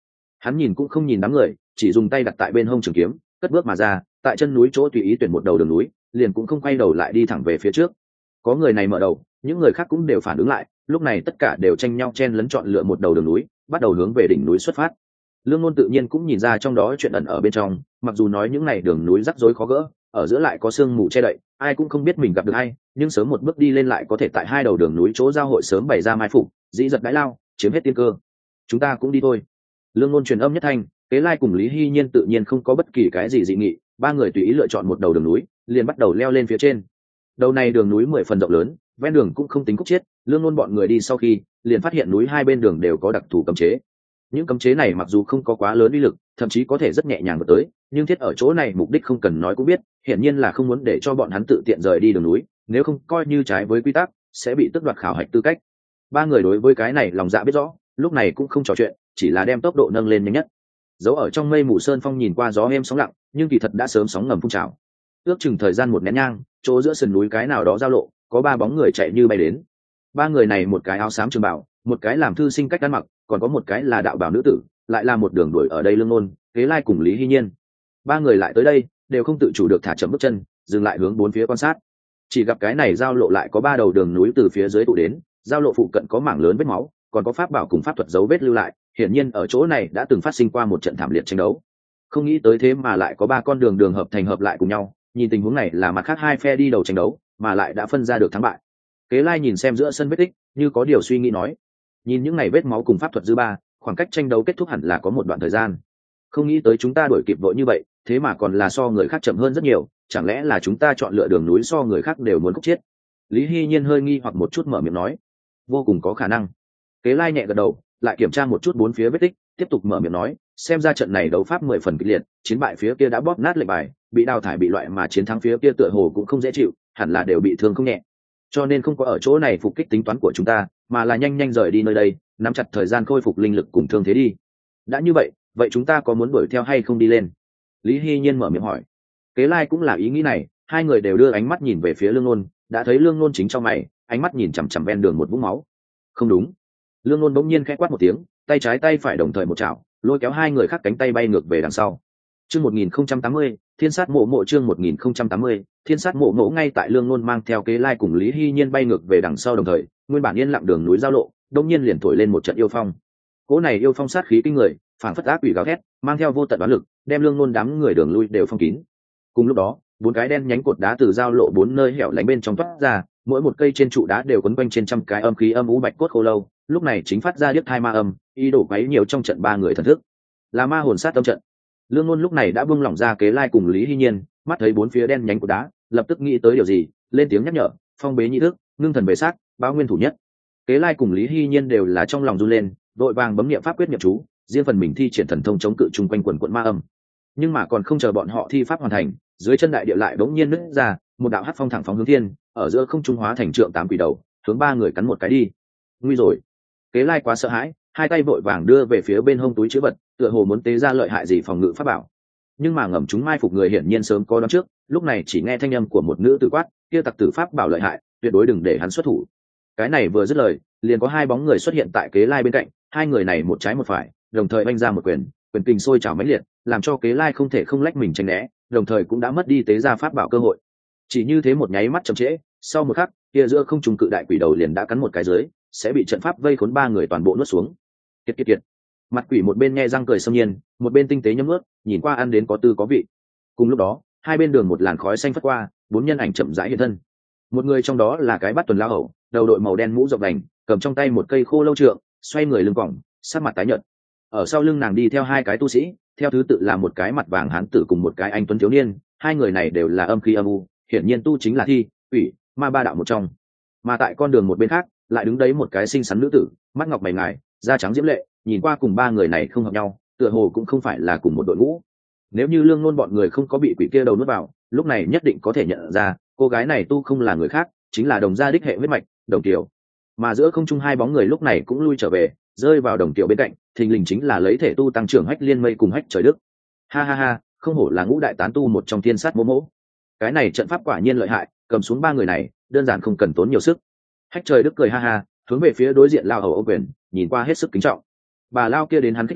Hắn nhìn cũng không nhìn đám người, chỉ dùng tay đặt tại bên hông trường kiếm, cất bước mà ra, tại chân núi chỗ tùy ý tuyển một đầu đường núi, liền cũng không quay đầu lại đi thẳng về phía trước. Có người này mở đầu, những người khác cũng đều phản ứng lại, lúc này tất cả đều tranh nhau chen lấn chọn lựa một đầu đường núi, bắt đầu hướng về đỉnh núi xuất phát. Lương Ngôn tự nhiên cũng nhìn ra trong đó chuyện ẩn ở bên trong, mặc dù nói những này đường núi rắc rối khó gỡ, ở giữa lại có sương mù che đậy, ai cũng không biết mình gặp được ai, nhưng sớm một bước đi lên lại có thể tại hai đầu đường núi chỗ giao hội sớm bày ra mai phục, dĩ giật đãi lao, chiếm hết tiên cơ. Chúng ta cũng đi thôi. Lương Ngôn truyền âm nhất thanh, Kế Lai cùng Lý Hy Nhiên tự nhiên không có bất kỳ cái gì dị nghị, ba người tùy ý lựa chọn một đầu đường núi, liền bắt đầu leo lên phía trên. Đầu này đường núi mười phần rộng lớn, ven đường cũng không tính khúc chiết, Lương Ngôn bọn người đi sau khi, liền phát hiện núi hai bên đường đều có đặc thù cấm chế. Những cấm chế này mặc dù không có quá lớn uy lực, thậm chí có thể rất nhẹ nhàng vượt tới, nhưng thiết ở chỗ này mục đích không cần nói cũng biết, hiển nhiên là không muốn để cho bọn hắn tự tiện rời đi đường núi, nếu không coi như trái với quy tắc, sẽ bị tước đoạt khảo hạch tư cách. Ba người đối với cái này lòng dạ biết rõ, lúc này cũng không trò chuyện, chỉ là đem tốc độ nâng lên nhanh nhất. Giấu ở trong mây mù sơn phong nhìn qua gió êm sóng lặng, nhưng kỳ thật đã sớm sóng ngầm phun trào. Ước chừng thời gian một nén nhang, chỗ giữa sườn núi cái nào đó giao lộ, có ba bóng người chạy như bay đến. Ba người này một cái áo xám trường bào, một cái làm thư sinh cách ăn mặc, còn có một cái là đạo bào nữ tử, lại là một đường đuổi ở đây Lương Ngôn, Kế Lai cùng Lý Hy Nhiên. Ba người lại tới đây, đều không tự chủ được thả chậm bước chân, dừng lại hướng bốn phía quan sát. Chỉ gặp cái này giao lộ lại có ba đầu đường núi từ phía dưới tụ đến, giao lộ phụ cận có mảng lớn vết máu, còn có pháp bảo cùng pháp thuật dấu vết lưu lại, hiển nhiên ở chỗ này đã từng phát sinh qua một trận thảm liệt tranh đấu. Không nghĩ tới thế mà lại có ba con đường đường hợp thành hợp lại cùng nhau, nhìn tình huống này là mặt khác hai phe đi đầu tranh đấu, mà lại đã phân ra được thắng bại. Kế Lai nhìn xem giữa sân vết tích, như có điều suy nghĩ nói: nhìn những ngày vết máu cùng pháp thuật dư ba, khoảng cách tranh đấu kết thúc hẳn là có một đoạn thời gian. Không nghĩ tới chúng ta đuổi kịp vội như vậy, thế mà còn là so người khác chậm hơn rất nhiều, chẳng lẽ là chúng ta chọn lựa đường núi so người khác đều muốn khúc chết? Lý Hy Nhiên hơi nghi hoặc một chút mở miệng nói: vô cùng có khả năng. Kế Lai nhẹ gật đầu, lại kiểm tra một chút bốn phía vết tích, tiếp tục mở miệng nói: xem ra trận này đấu pháp mười phần kịch liệt, chiến bại phía kia đã bóp nát lệnh bài, bị đào thải bị loại mà chiến thắng phía kia tựa hồ cũng không dễ chịu, hẳn là đều bị thương không nhẹ. Cho nên không có ở chỗ này phục kích tính toán của chúng ta, mà là nhanh nhanh rời đi nơi đây, nắm chặt thời gian khôi phục linh lực cùng thương thế đi. Đã như vậy, vậy chúng ta có muốn đuổi theo hay không đi lên? Lý Hy Nhiên mở miệng hỏi. Kế Lai cũng là ý nghĩ này, hai người đều đưa ánh mắt nhìn về phía Lương Ngôn, đã thấy Lương Ngôn chính trong mày, ánh mắt nhìn chằm chằm ven đường một vũng máu. Không đúng. Lương Ngôn bỗng nhiên khẽ quát một tiếng, tay trái tay phải đồng thời một chảo, lôi kéo hai người khác cánh tay bay ngược về đằng sau. Chương một nghìn không trăm tám mươi, Thiên sát mộ mộ chương một nghìn không trăm tám mươi, Thiên sát mộ mộ ngay tại Lương Ngôn mang theo Kế Lai cùng Lý Hy Nhiên bay ngược về đằng sau đồng thời, nguyên bản yên lặng đường núi giao lộ, đột nhiên liền thổi lên một trận yêu phong. Cỗ này yêu phong sát khí kinh người, phảng phất ác quỷ gào thét, mang theo vô tận đoán lực, đem Lương Ngôn đám người đường lui đều phong kín. Cùng lúc đó, bốn cái đen nhánh cột đá từ giao lộ bốn nơi hẻo lánh bên trong toát ra, mỗi một cây trên trụ đá đều quấn quanh trên trăm cái âm khí âm u bạch cốt khô lâu, lúc này chính phát ra điếc thai ma âm, ý đồ quấy nhiều trong trận ba người thần thức. Là ma hồn sát tâm trận. Lương Ngôn lúc này đã buông lỏng ra Kế Lai cùng Lý Hy Nhiên, mắt thấy bốn phía đen nhánh cột đá, lập tức nghĩ tới điều gì, lên tiếng nhắc nhở: phong bế nhị thức, ngưng thần về sát, báo nguyên thủ nhất. Kế Lai cùng Lý Hy Nhiên đều là trong lòng run lên, đội vàng bấm niệm pháp quyết niệm chú, riêng phần mình thi triển thần thông chống cự chung quanh quần quận ma âm. Nhưng mà còn không chờ bọn họ thi pháp hoàn thành, dưới chân đại địa lại bỗng nhiên nứt ra, một đạo hắc phong thẳng phóng hướng thiên, ở giữa không trung hóa thành trượng tám quỷ đầu, hướng ba người cắn một cái đi. Nguy rồi! Kế Lai quá sợ hãi, hai tay vội vàng đưa về phía bên hông túi trữ vật, tựa hồ muốn tế ra lợi hại gì phòng ngự pháp bảo. Nhưng mà ngầm chúng mai phục người hiển nhiên sớm có đoán trước, lúc này chỉ nghe thanh âm của một nữ tử quát: kia tặc tử pháp bảo lợi hại, tuyệt đối đừng để hắn xuất thủ. Cái này vừa dứt lời, liền có hai bóng người xuất hiện tại Kế Lai bên cạnh, hai người này một trái một phải, đồng thời oanh ra một quyền, quyền kình sôi trào mãnh liệt, làm cho Kế Lai không thể không lách mình tránh né, đồng thời cũng đã mất đi tế ra pháp bảo cơ hội. Chỉ như thế một nháy mắt chậm trễ, sau một khắc, kia giữa không trung cự đại quỷ đầu liền đã cắn một cái dưới, sẽ bị trận pháp vây khốn ba người toàn bộ nuốt xuống. Kiệt kiệt kiệt. Mặt quỷ một bên nghe răng cười xâm nhiên, một bên tinh tế nhấm nuốt, nhìn qua ăn đến có tư có vị. Cùng lúc đó, hai bên đường một làn khói xanh phất qua, bốn nhân ảnh chậm rãi hiện thân. Một người trong đó là cái bắt tuần lao hầu, đầu đội màu đen mũ rộng đành, cầm trong tay một cây khô lâu trượng, xoay người lưng còng, sắc mặt tái nhợt. Ở sau lưng nàng đi theo hai cái tu sĩ, theo thứ tự là một cái mặt vàng hán tử cùng một cái anh tuấn thiếu niên, hai người này đều là âm khí âm u, hiển nhiên tu chính là thi, ủy, ma ba đạo một trong. Mà tại con đường một bên khác, lại đứng đấy một cái xinh xắn nữ tử, mắt ngọc mày ngài, da trắng diễm lệ, nhìn qua cùng ba người này không hợp nhau, tựa hồ cũng không phải là cùng một đội ngũ. Nếu như Lương Ngôn bọn người không có bị quỷ kia đầu nuốt vào, lúc này nhất định có thể nhận ra, cô gái này tu không là người khác, chính là Đồng gia đích hệ huyết mạch, Đồng Tiểu. Mà giữa không trung hai bóng người lúc này cũng lui trở về, rơi vào Đồng Tiểu bên cạnh, thình lình chính là lấy thể tu tăng trưởng Hách Liên Mây cùng Hách Trời Đức. Ha ha ha, không hổ là ngũ đại tán tu một trong thiên sát mỗ mỗ. Cái này trận pháp quả nhiên lợi hại, cầm xuống ba người này, đơn giản không cần tốn nhiều sức. Hách Trời Đức cười ha ha, hướng về phía đối diện lao hầu ô quyền, nhìn qua hết sức kính trọng. Bà lao kia đến hắn khích lệ,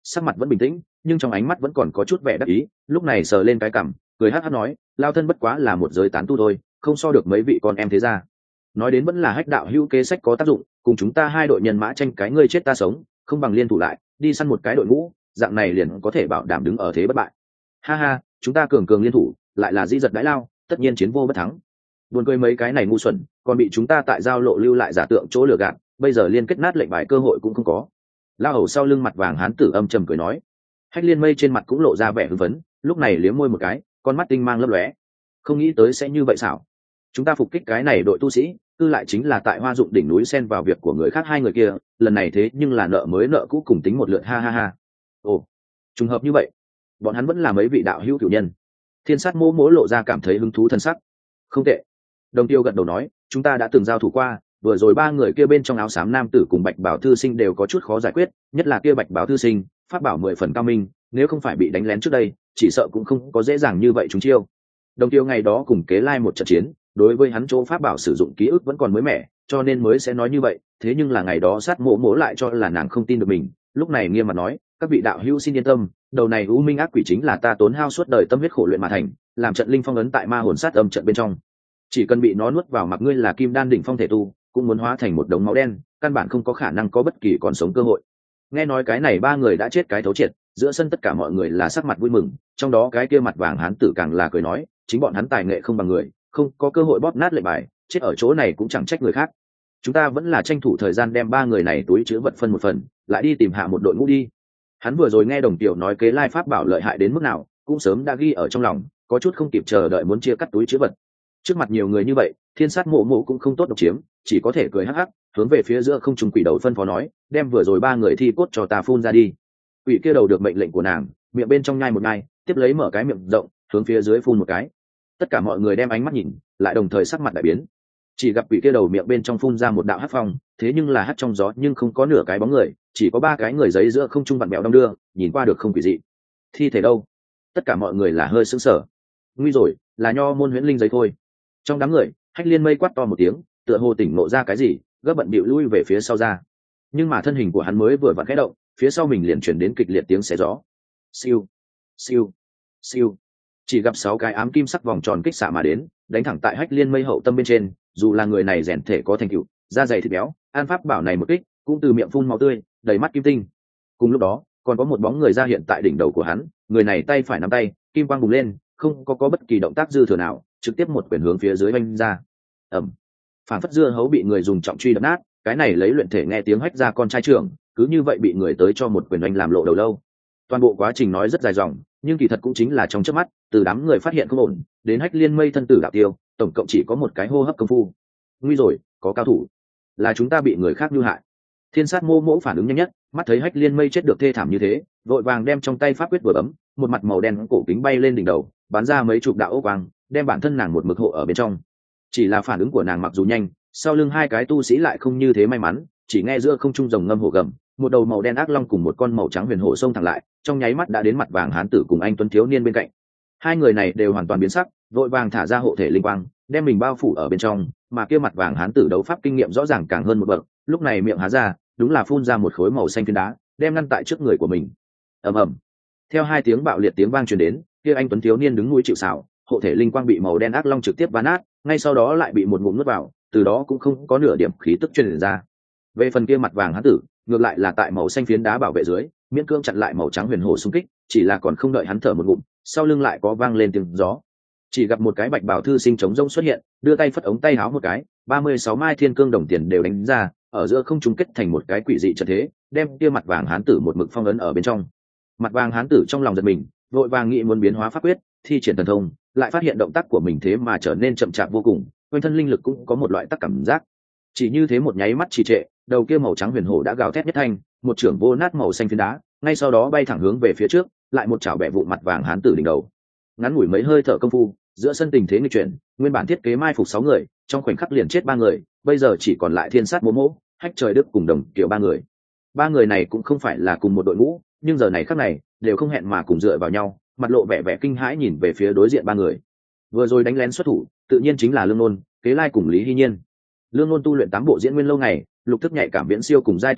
sắc mặt vẫn bình tĩnh nhưng trong ánh mắt vẫn còn có chút vẻ đắc ý, lúc này sờ lên cái cằm cười hát hát nói, lao thân bất quá là một giới tán tu thôi, không so được mấy vị con em thế gia. Nói đến vẫn là hách đạo hữu kế sách có tác dụng, cùng chúng ta hai đội nhân mã tranh cái ngươi chết ta sống, không bằng liên thủ lại đi săn một cái đội ngũ, dạng này liền có thể bảo đảm đứng ở thế bất bại. Ha ha, chúng ta cường cường liên thủ lại là dĩ giật đãi lao, tất nhiên chiến vô bất thắng. Buồn cười mấy cái này ngu xuẩn, còn bị chúng ta tại giao lộ lưu lại giả tượng chỗ lừa gạt, bây giờ liên kết nát lệnh bài cơ hội cũng không có. Lao hầu sau lưng mặt vàng hán tử âm trầm cười nói. Hách Liên Mây trên mặt cũng lộ ra vẻ hưng phấn, lúc này liếm môi một cái, con mắt tinh mang lấp lóe. Không nghĩ tới sẽ như vậy xảo. Chúng ta phục kích cái này đội tu sĩ, tư lại chính là tại Hoa Dụng đỉnh núi xen vào việc của người khác hai người kia, lần này thế nhưng là nợ mới nợ cũ cùng tính một lượt, ha ha ha. Ồ, trùng hợp như vậy, bọn hắn vẫn là mấy vị đạo hữu cửu nhân. Thiên Sát Mỗ Mỗ lộ ra cảm thấy hứng thú thân sắc. Không tệ. Đồng Tiêu gật đầu nói, chúng ta đã từng giao thủ qua, vừa rồi ba người kia bên trong áo xám nam tử cùng Bạch Bảo thư sinh đều có chút khó giải quyết, nhất là kia Bạch Bảo thư sinh, pháp bảo mười phần cao minh, nếu không phải bị đánh lén trước đây, chỉ sợ cũng không có dễ dàng như vậy chúng chiêu. Đồng Tiêu ngày đó cùng Kế Lai một trận chiến, đối với hắn chỗ pháp bảo sử dụng ký ức vẫn còn mới mẻ, cho nên mới sẽ nói như vậy, thế nhưng là ngày đó Sát Mỗ Mỗ lại cho là nàng không tin được mình, lúc này nghiêm mặt nói, các vị đạo hữu xin yên tâm, đầu này u minh ác quỷ chính là ta tốn hao suốt đời tâm huyết khổ luyện mà thành, làm trận linh phong ấn tại ma hồn sát âm trận bên trong, chỉ cần bị nó nuốt vào, mặc ngươi là kim đan đỉnh phong thể tu cũng muốn hóa thành một đống máu đen, căn bản không có khả năng có bất kỳ còn sống cơ hội. Nghe nói cái này ba người đã chết cái thấu triệt, giữa sân tất cả mọi người là sắc mặt vui mừng, trong đó cái kia mặt vàng hán tử càng là cười nói, chính bọn hắn tài nghệ không bằng người, không có cơ hội bóp nát lệnh bài, chết ở chỗ này cũng chẳng trách người khác. Chúng ta vẫn là tranh thủ thời gian đem ba người này túi chứa vật phân một phần, lại đi tìm hạ một đội ngũ đi. Hắn vừa rồi nghe Đồng Tiểu nói Kế Lai pháp bảo lợi hại đến mức nào, cũng sớm đã ghi ở trong lòng, có chút không kịp chờ đợi muốn chia cắt túi chứa vật. Trước mặt nhiều người như vậy, Thiên Sát Mộ Mộ cũng không tốt độc chiếm, chỉ có thể cười hắc hắc, hướng về phía giữa không trung quỷ đầu phân phó nói, đem vừa rồi ba người thi cốt cho ta phun ra đi. Quỷ kia đầu được mệnh lệnh của nàng, miệng bên trong nhai một nhai, tiếp lấy mở cái miệng rộng, hướng phía dưới phun một cái. Tất cả mọi người đem ánh mắt nhìn, lại đồng thời sắc mặt đại biến. Chỉ gặp quỷ kia đầu miệng bên trong phun ra một đạo hắc phong, thế nhưng là hắc trong gió nhưng không có nửa cái bóng người, chỉ có ba cái người giấy giữa không trung vặn bẹo đong đưa, nhìn qua được không quỷ dị. Thi thể đâu? Tất cả mọi người là hơi sững sờ. Nguy rồi, là Nho môn huyễn linh giấy thôi. Trong đám người, Hách Liên Mây quát to một tiếng, tựa hồ tỉnh ngộ ra cái gì, gấp bận bịu lui về phía sau ra. Nhưng mà thân hình của hắn mới vừa vặn khẽ động, phía sau mình liền chuyển đến kịch liệt tiếng xé gió. Siêu, siêu, siêu. Chỉ gặp sáu cái ám kim sắc vòng tròn kích xạ mà đến, đánh thẳng tại Hách Liên Mây hậu tâm bên trên, dù là người này rèn thể có thành tựu, da dày thịt béo, an pháp bảo này một kích, cũng từ miệng phun máu tươi, đầy mắt kim tinh. Cùng lúc đó, còn có một bóng người ra hiện tại đỉnh đầu của hắn, người này tay phải nắm tay, kim quang bùng lên, không có có bất kỳ động tác dư thừa nào, trực tiếp một quyền hướng phía dưới vanh ra. Ầm. Phản phất dưa hấu bị người dùng trọng truy đập nát, cái này lấy luyện thể nghe tiếng hách ra con trai trưởng, cứ như vậy bị người tới cho một quyền đánh làm lộ đầu lâu. Toàn bộ quá trình nói rất dài dòng, nhưng kỳ thật cũng chính là trong chớp mắt, từ đám người phát hiện không ổn, đến Hách Liên Mây thân tử đạo tiêu, tổng cộng chỉ có một cái hô hấp công phu. Nguy rồi, có cao thủ, là chúng ta bị người khác mưu hại. Thiên Sát Mô Mỗ phản ứng nhanh nhất, mắt thấy Hách Liên Mây chết được thê thảm như thế, vội vàng đem trong tay pháp quyết vừa bấm, một mặt màu đen cổ kính bay lên đỉnh đầu, bắn ra mấy chục đạo ốc quang, đem bản thân nàng một mực hộ ở bên trong. Chỉ là phản ứng của nàng mặc dù nhanh, sau lưng hai cái tu sĩ lại không như thế may mắn, chỉ nghe giữa không trung rồng ngâm hổ gầm, một đầu màu đen ác long cùng một con màu trắng huyền hổ xông thẳng lại, trong nháy mắt đã đến mặt vàng hán tử cùng anh tuấn thiếu niên bên cạnh. Hai người này đều hoàn toàn biến sắc, vội vàng thả ra hộ thể linh quang, đem mình bao phủ ở bên trong, mà kia mặt vàng hán tử đấu pháp kinh nghiệm rõ ràng càng hơn một bậc, lúc này miệng há ra, đúng là phun ra một khối màu xanh phiến đá, đem ngăn tại trước người của mình. Ầm ầm. Theo hai tiếng bạo liệt tiếng vang truyền đến, kia anh tuấn thiếu niên đứng núi chịu sào, hộ thể linh quang bị màu đen ác long trực tiếp ván nát, ngay sau đó lại bị một ngụm nuốt vào, từ đó cũng không có nửa điểm khí tức truyền ra. Về phần kia mặt vàng hán tử, ngược lại là tại màu xanh phiến đá bảo vệ dưới, miễn cưỡng chặn lại màu trắng huyền hổ xung kích, chỉ là còn không đợi hắn thở một ngụm, sau lưng lại có vang lên tiếng gió. Chỉ gặp một cái bạch bảo thư sinh chống rông xuất hiện, đưa tay phất ống tay áo một cái, ba mươi sáu mai thiên cương đồng tiền đều đánh ra, ở giữa không trung kết thành một cái quỷ dị trận thế, đem kia mặt vàng hán tử một mực phong ấn ở bên trong. Mặt vàng hán tử trong lòng giật mình, vội vàng nghĩ muốn biến hóa pháp quyết, thi triển thần thông, lại phát hiện động tác của mình thế mà trở nên chậm chạp vô cùng, quanh thân linh lực cũng có một loại tắc cảm giác. Chỉ như thế một nháy mắt trì trệ, đầu kia màu trắng huyền hổ đã gào thét nhất thanh, một trưởng vô nát màu xanh phiến đá, ngay sau đó bay thẳng hướng về phía trước, lại một chảo bẻ vụn mặt vàng hán tử đỉnh đầu. Ngắn ngủi mấy hơi thở công phu, giữa sân tình thế nghịch chuyển, nguyên bản thiết kế mai phục sáu người, trong khoảnh khắc liền chết ba người, bây giờ chỉ còn lại Thiên Sát Mỗ Mỗ, Hách Trời Đức cùng Đồng Kiều ba người. Ba người này cũng không phải là cùng một đội ngũ, nhưng giờ này khắc này đều không hẹn mà cùng dựa vào nhau, mặt lộ vẻ vẻ kinh hãi nhìn về phía đối diện ba người. Vừa rồi đánh lén xuất thủ, tự nhiên chính là Lương Nôn, Kế Lai cùng Lý Hy Nhiên. Lương Nôn tu luyện tám bộ diễn nguyên lâu ngày, lục thức nhạy cảm viễn siêu cùng giai tu sĩ,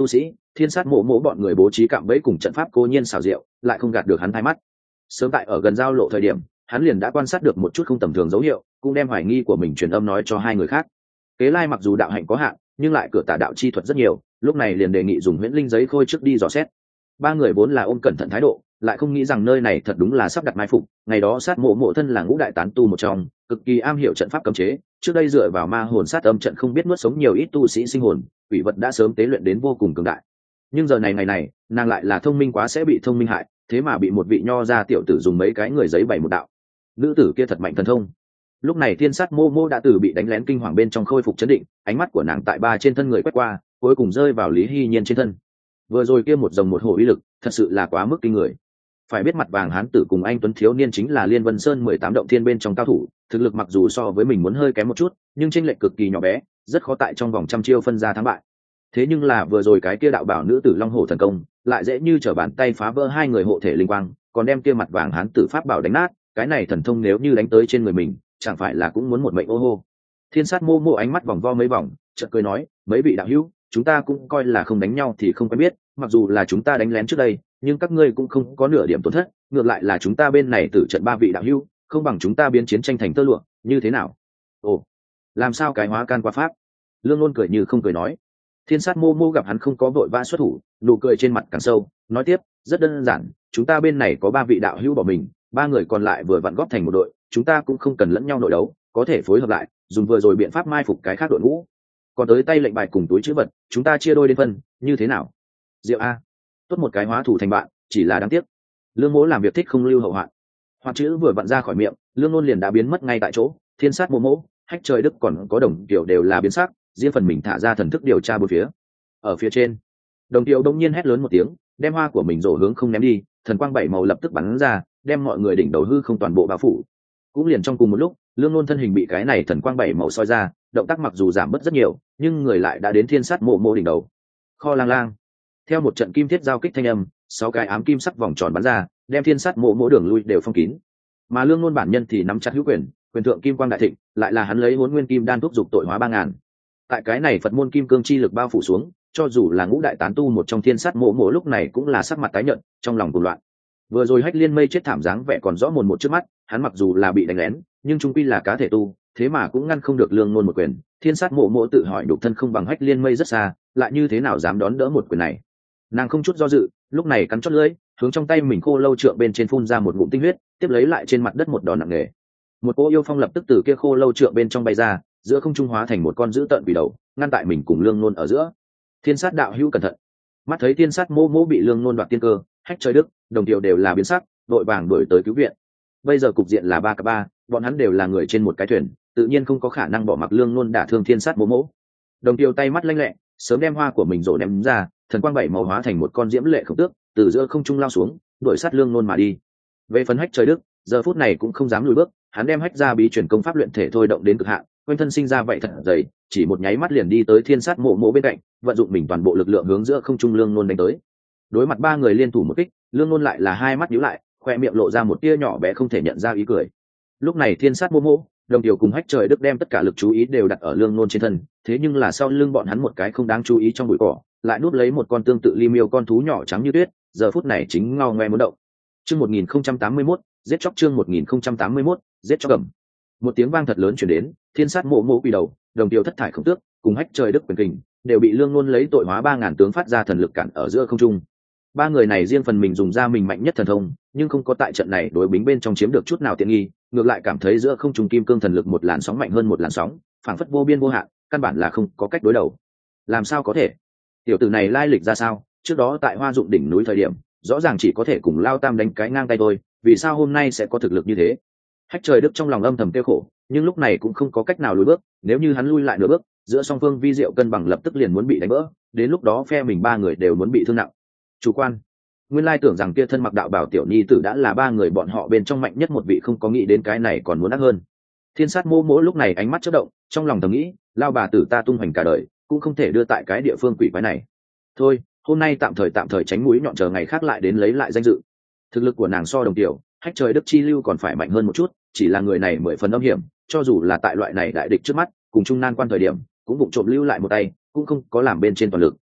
thiên sát mộ mộ bọn người bố trí cạm bẫy cùng trận pháp cố nhiên xảo diệu, lại không gạt được hắn thay mắt. Sớm tại ở gần giao lộ thời điểm, hắn liền đã quan sát được một chút không tầm thường dấu hiệu, cũng đem hoài nghi của mình truyền âm nói cho hai người khác. Kế Lai mặc dù đạo hạnh có hạn, nhưng lại cửa tà đạo chi thuật rất nhiều, lúc này liền đề nghị dùng huyễn linh giấy khôi trước đi dò xét. Ba người vốn là ôm cẩn thận thái độ, lại không nghĩ rằng nơi này thật đúng là sắp đặt mai phục. Ngày đó sát mộ mộ thân là ngũ đại tán tu một trong, cực kỳ am hiểu trận pháp cấm chế, trước đây dựa vào ma hồn sát âm trận không biết nuốt sống nhiều ít tu sĩ sinh hồn, quỷ vật đã sớm tế luyện đến vô cùng cường đại. Nhưng giờ này ngày này, nàng lại là thông minh quá sẽ bị thông minh hại, thế mà bị một vị nho gia tiểu tử dùng mấy cái người giấy bày một đạo. Nữ tử kia thật mạnh thần thông. Lúc này thiên sát mô mô đã từ bị đánh lén kinh hoàng bên trong khôi phục chấn định, ánh mắt của nàng tại ba trên thân người quét qua, cuối cùng rơi vào Lý Hy Nhiên trên thân. Vừa rồi kia một dòng một hổ uy lực, thật sự là quá mức kinh người. Phải biết mặt vàng hán tử cùng anh tuấn thiếu niên chính là Liên Vân Sơn mười tám động thiên bên trong cao thủ, thực lực mặc dù so với mình muốn hơi kém một chút, nhưng chênh lệch cực kỳ nhỏ bé, rất khó tại trong vòng trăm chiêu phân ra thắng bại. Thế nhưng là vừa rồi cái kia đạo bảo nữ tử Long Hổ thần công, lại dễ như trở bàn tay phá vỡ hai người hộ thể linh quang, còn đem kia mặt vàng hán tử pháp bảo đánh nát, cái này thần thông nếu như đánh tới trên người mình, chẳng phải là cũng muốn một mệnh ô hô. Thiên sát mô mô ánh mắt vòng vo mấy vòng, chợt cười nói, mấy vị đạo hữu, chúng ta cũng coi là không đánh nhau thì không quen biết, mặc dù là chúng ta đánh lén trước đây, nhưng các ngươi cũng không có nửa điểm tổn thất, ngược lại là chúng ta bên này tử trận ba vị đạo hữu, không bằng chúng ta biến chiến tranh thành tơ lụa, như thế nào? Ồ, làm sao cái hóa can qua pháp? Lương Luân cười như không cười nói. Thiên sát mô mô gặp hắn không có vội vã xuất thủ, nụ cười trên mặt càng sâu, nói tiếp, rất đơn giản, chúng ta bên này có ba vị đạo hữu bỏ mình, ba người còn lại vừa vặn góp thành một đội, chúng ta cũng không cần lẫn nhau nội đấu, có thể phối hợp lại, dùng vừa rồi biện pháp mai phục cái khác đội ngũ. Còn tới tay lệnh bài cùng túi trữ vật, chúng ta chia đôi đến phân, như thế nào? Diệu a, tốt một cái hóa thủ thành bạn, chỉ là đáng tiếc. Lương Mỗ làm việc thích không lưu hậu hoạn. Hoặc chữ vừa vặn ra khỏi miệng, Lương Nôn liền đã biến mất ngay tại chỗ. Thiên sát mô mỗ, Hách Trời Đức còn có Đồng Kiều đều là biến sắc, riêng phần mình thả ra thần thức điều tra bốn phía. Ở phía trên, Đồng Kiều đông nhiên hét lớn một tiếng, đem hoa của mình rổ hướng không ném đi, thần quang bảy màu lập tức bắn ra, đem mọi người đỉnh đầu hư không toàn bộ bao phủ. Cũng liền trong cùng một lúc, Lương Nôn thân hình bị cái này thần quang bảy màu soi ra, động tác mặc dù giảm bớt rất nhiều, nhưng người lại đã đến thiên sát mộ mộ đỉnh đầu. Kho lang lang, theo một trận kim thiết giao kích thanh âm, sáu cái ám kim sắc vòng tròn bắn ra, đem thiên sát mộ mộ đường lui đều phong kín. Mà Lương Nôn bản nhân thì nắm chặt hữu quyền, quyền thượng kim quang đại thịnh, lại là hắn lấy Hỗn Nguyên Kim đan thúc dục tội hóa ba ngàn. Tại cái này Phật môn kim cương chi lực bao phủ xuống, cho dù là ngũ đại tán tu một trong thiên sát mộ mộ lúc này cũng là sắc mặt tái nhợt, trong lòng cuồng loạn. Vừa rồi Hách Liên Mây chết thảm dáng vẻ còn rõ mồn một trước mắt, hắn mặc dù là bị đánh lén, nhưng trung quy là cá thể tu, thế mà cũng ngăn không được Lương Nôn một quyền. Thiên sát mộ mộ tự hỏi đục thân không bằng Hách Liên Mây rất xa, lại như thế nào dám đón đỡ một quyền này. Nàng không chút do dự, lúc này cắn chót lưỡi, hướng trong tay mình khô lâu trượng bên trên phun ra một ngụm tinh huyết, tiếp lấy lại trên mặt đất một đòn nặng nề. Một cỗ yêu phong lập tức từ kia khô lâu trượng bên trong bay ra, giữa không trung hóa thành một con dữ tợn quỷ đầu, ngăn tại mình cùng Lương Nôn ở giữa. Thiên sát đạo hữu cẩn thận. Mắt thấy thiên sát mô mô bị Lương Nôn đoạt tiên cơ, Hách Trời Đức, Đồng Kiều đều là biến sắc, đội vàng đuổi tới cứu viện. Bây giờ cục diện là ba cả ba, bọn hắn đều là người trên một cái thuyền, tự nhiên không có khả năng bỏ mặc Lương Nôn đả thương thiên sát mô mô. Đồng Kiều tay mắt lanh lẹ, sớm đem hoa của mình rổ ném ra, thần quang bảy màu hóa thành một con diễm lệ khổng tước, từ giữa không trung lao xuống, đuổi sát Lương Nôn mà đi. Về phần Hách Trời Đức, giờ phút này cũng không dám lùi bước, hắn đem Hách ra bí truyền công pháp luyện thể thôi động đến cực hạn, quanh thân sinh ra vậy thật dày, chỉ một nháy mắt liền đi tới thiên sát mộ mộ bên cạnh, vận dụng mình toàn bộ lực lượng hướng giữa không trung Lương Nôn đánh tới. Đối mặt ba người liên thủ một kích, Lương Nôn lại là hai mắt nhíu lại, khoe miệng lộ ra một tia nhỏ bé không thể nhận ra ý cười. Lúc này thiên sát mộ mộ, Đồng Kiều cùng Hách Trời Đức đem tất cả lực chú ý đều đặt ở Lương Nôn trên thân, thế nhưng là sau lưng bọn hắn một cái không đáng chú ý trong bụi cỏ, lại núp lấy một con tương tự li miêu con thú nhỏ trắng như tuyết, giờ phút này chính ngao ngoe muốn động. Chương một nghìn không trăm tám mươi mốt, giết chóc chương một nghìn không trăm tám mươi mốt, giết chóc gầm. Một tiếng vang thật lớn truyền đến, thiên sát mộ mộ quỳ đầu, Đồng Kiều thất thải không tước, cùng Hách Trời Đức quyền kình, đều bị Lương Nôn lấy tội hóa ba ngàn tướng phát ra thần lực cản ở giữa không trung. Ba người này riêng phần mình dùng ra mình mạnh nhất thần thông, nhưng không có tại trận này đối bính bên trong chiếm được chút nào tiện nghi, ngược lại cảm thấy giữa không trung kim cương thần lực một làn sóng mạnh hơn một làn sóng, phảng phất vô biên vô hạn, căn bản là không có cách đối đầu. Làm sao có thể? Tiểu tử này lai lịch ra sao? Trước đó tại Hoa Dụng đỉnh núi thời điểm, rõ ràng chỉ có thể cùng Lao Tam đánh cái ngang tay thôi, vì sao hôm nay sẽ có thực lực như thế? Hách Trời Đức trong lòng âm thầm tiêu khổ, nhưng lúc này cũng không có cách nào lùi bước, nếu như hắn lui lại nửa bước, giữa song phương vi diệu cân bằng lập tức liền muốn bị đánh vỡ, đến lúc đó phe mình ba người đều muốn bị thương nặng. Chủ quan, nguyên lai tưởng rằng kia thân mặc đạo bảo tiểu nhi tử đã là ba người bọn họ bên trong mạnh nhất một vị, không có nghĩ đến cái này còn muốn ác hơn. Thiên sát mô mỗ lúc này ánh mắt chớp động, trong lòng thầm nghĩ, lao bà tử ta tung hoành cả đời, cũng không thể đưa tại cái địa phương quỷ quái này. Thôi, hôm nay tạm thời tạm thời tránh mũi nhọn, chờ ngày khác lại đến lấy lại danh dự. Thực lực của nàng so Đồng Kiều, Hách Trời Đức chi lưu còn phải mạnh hơn một chút, chỉ là người này mười phần âm hiểm, cho dù là tại loại này đại địch trước mắt, cùng trung nan quan thời điểm, cũng vụng trộm lưu lại một tay, cũng không có làm bên trên toàn lực.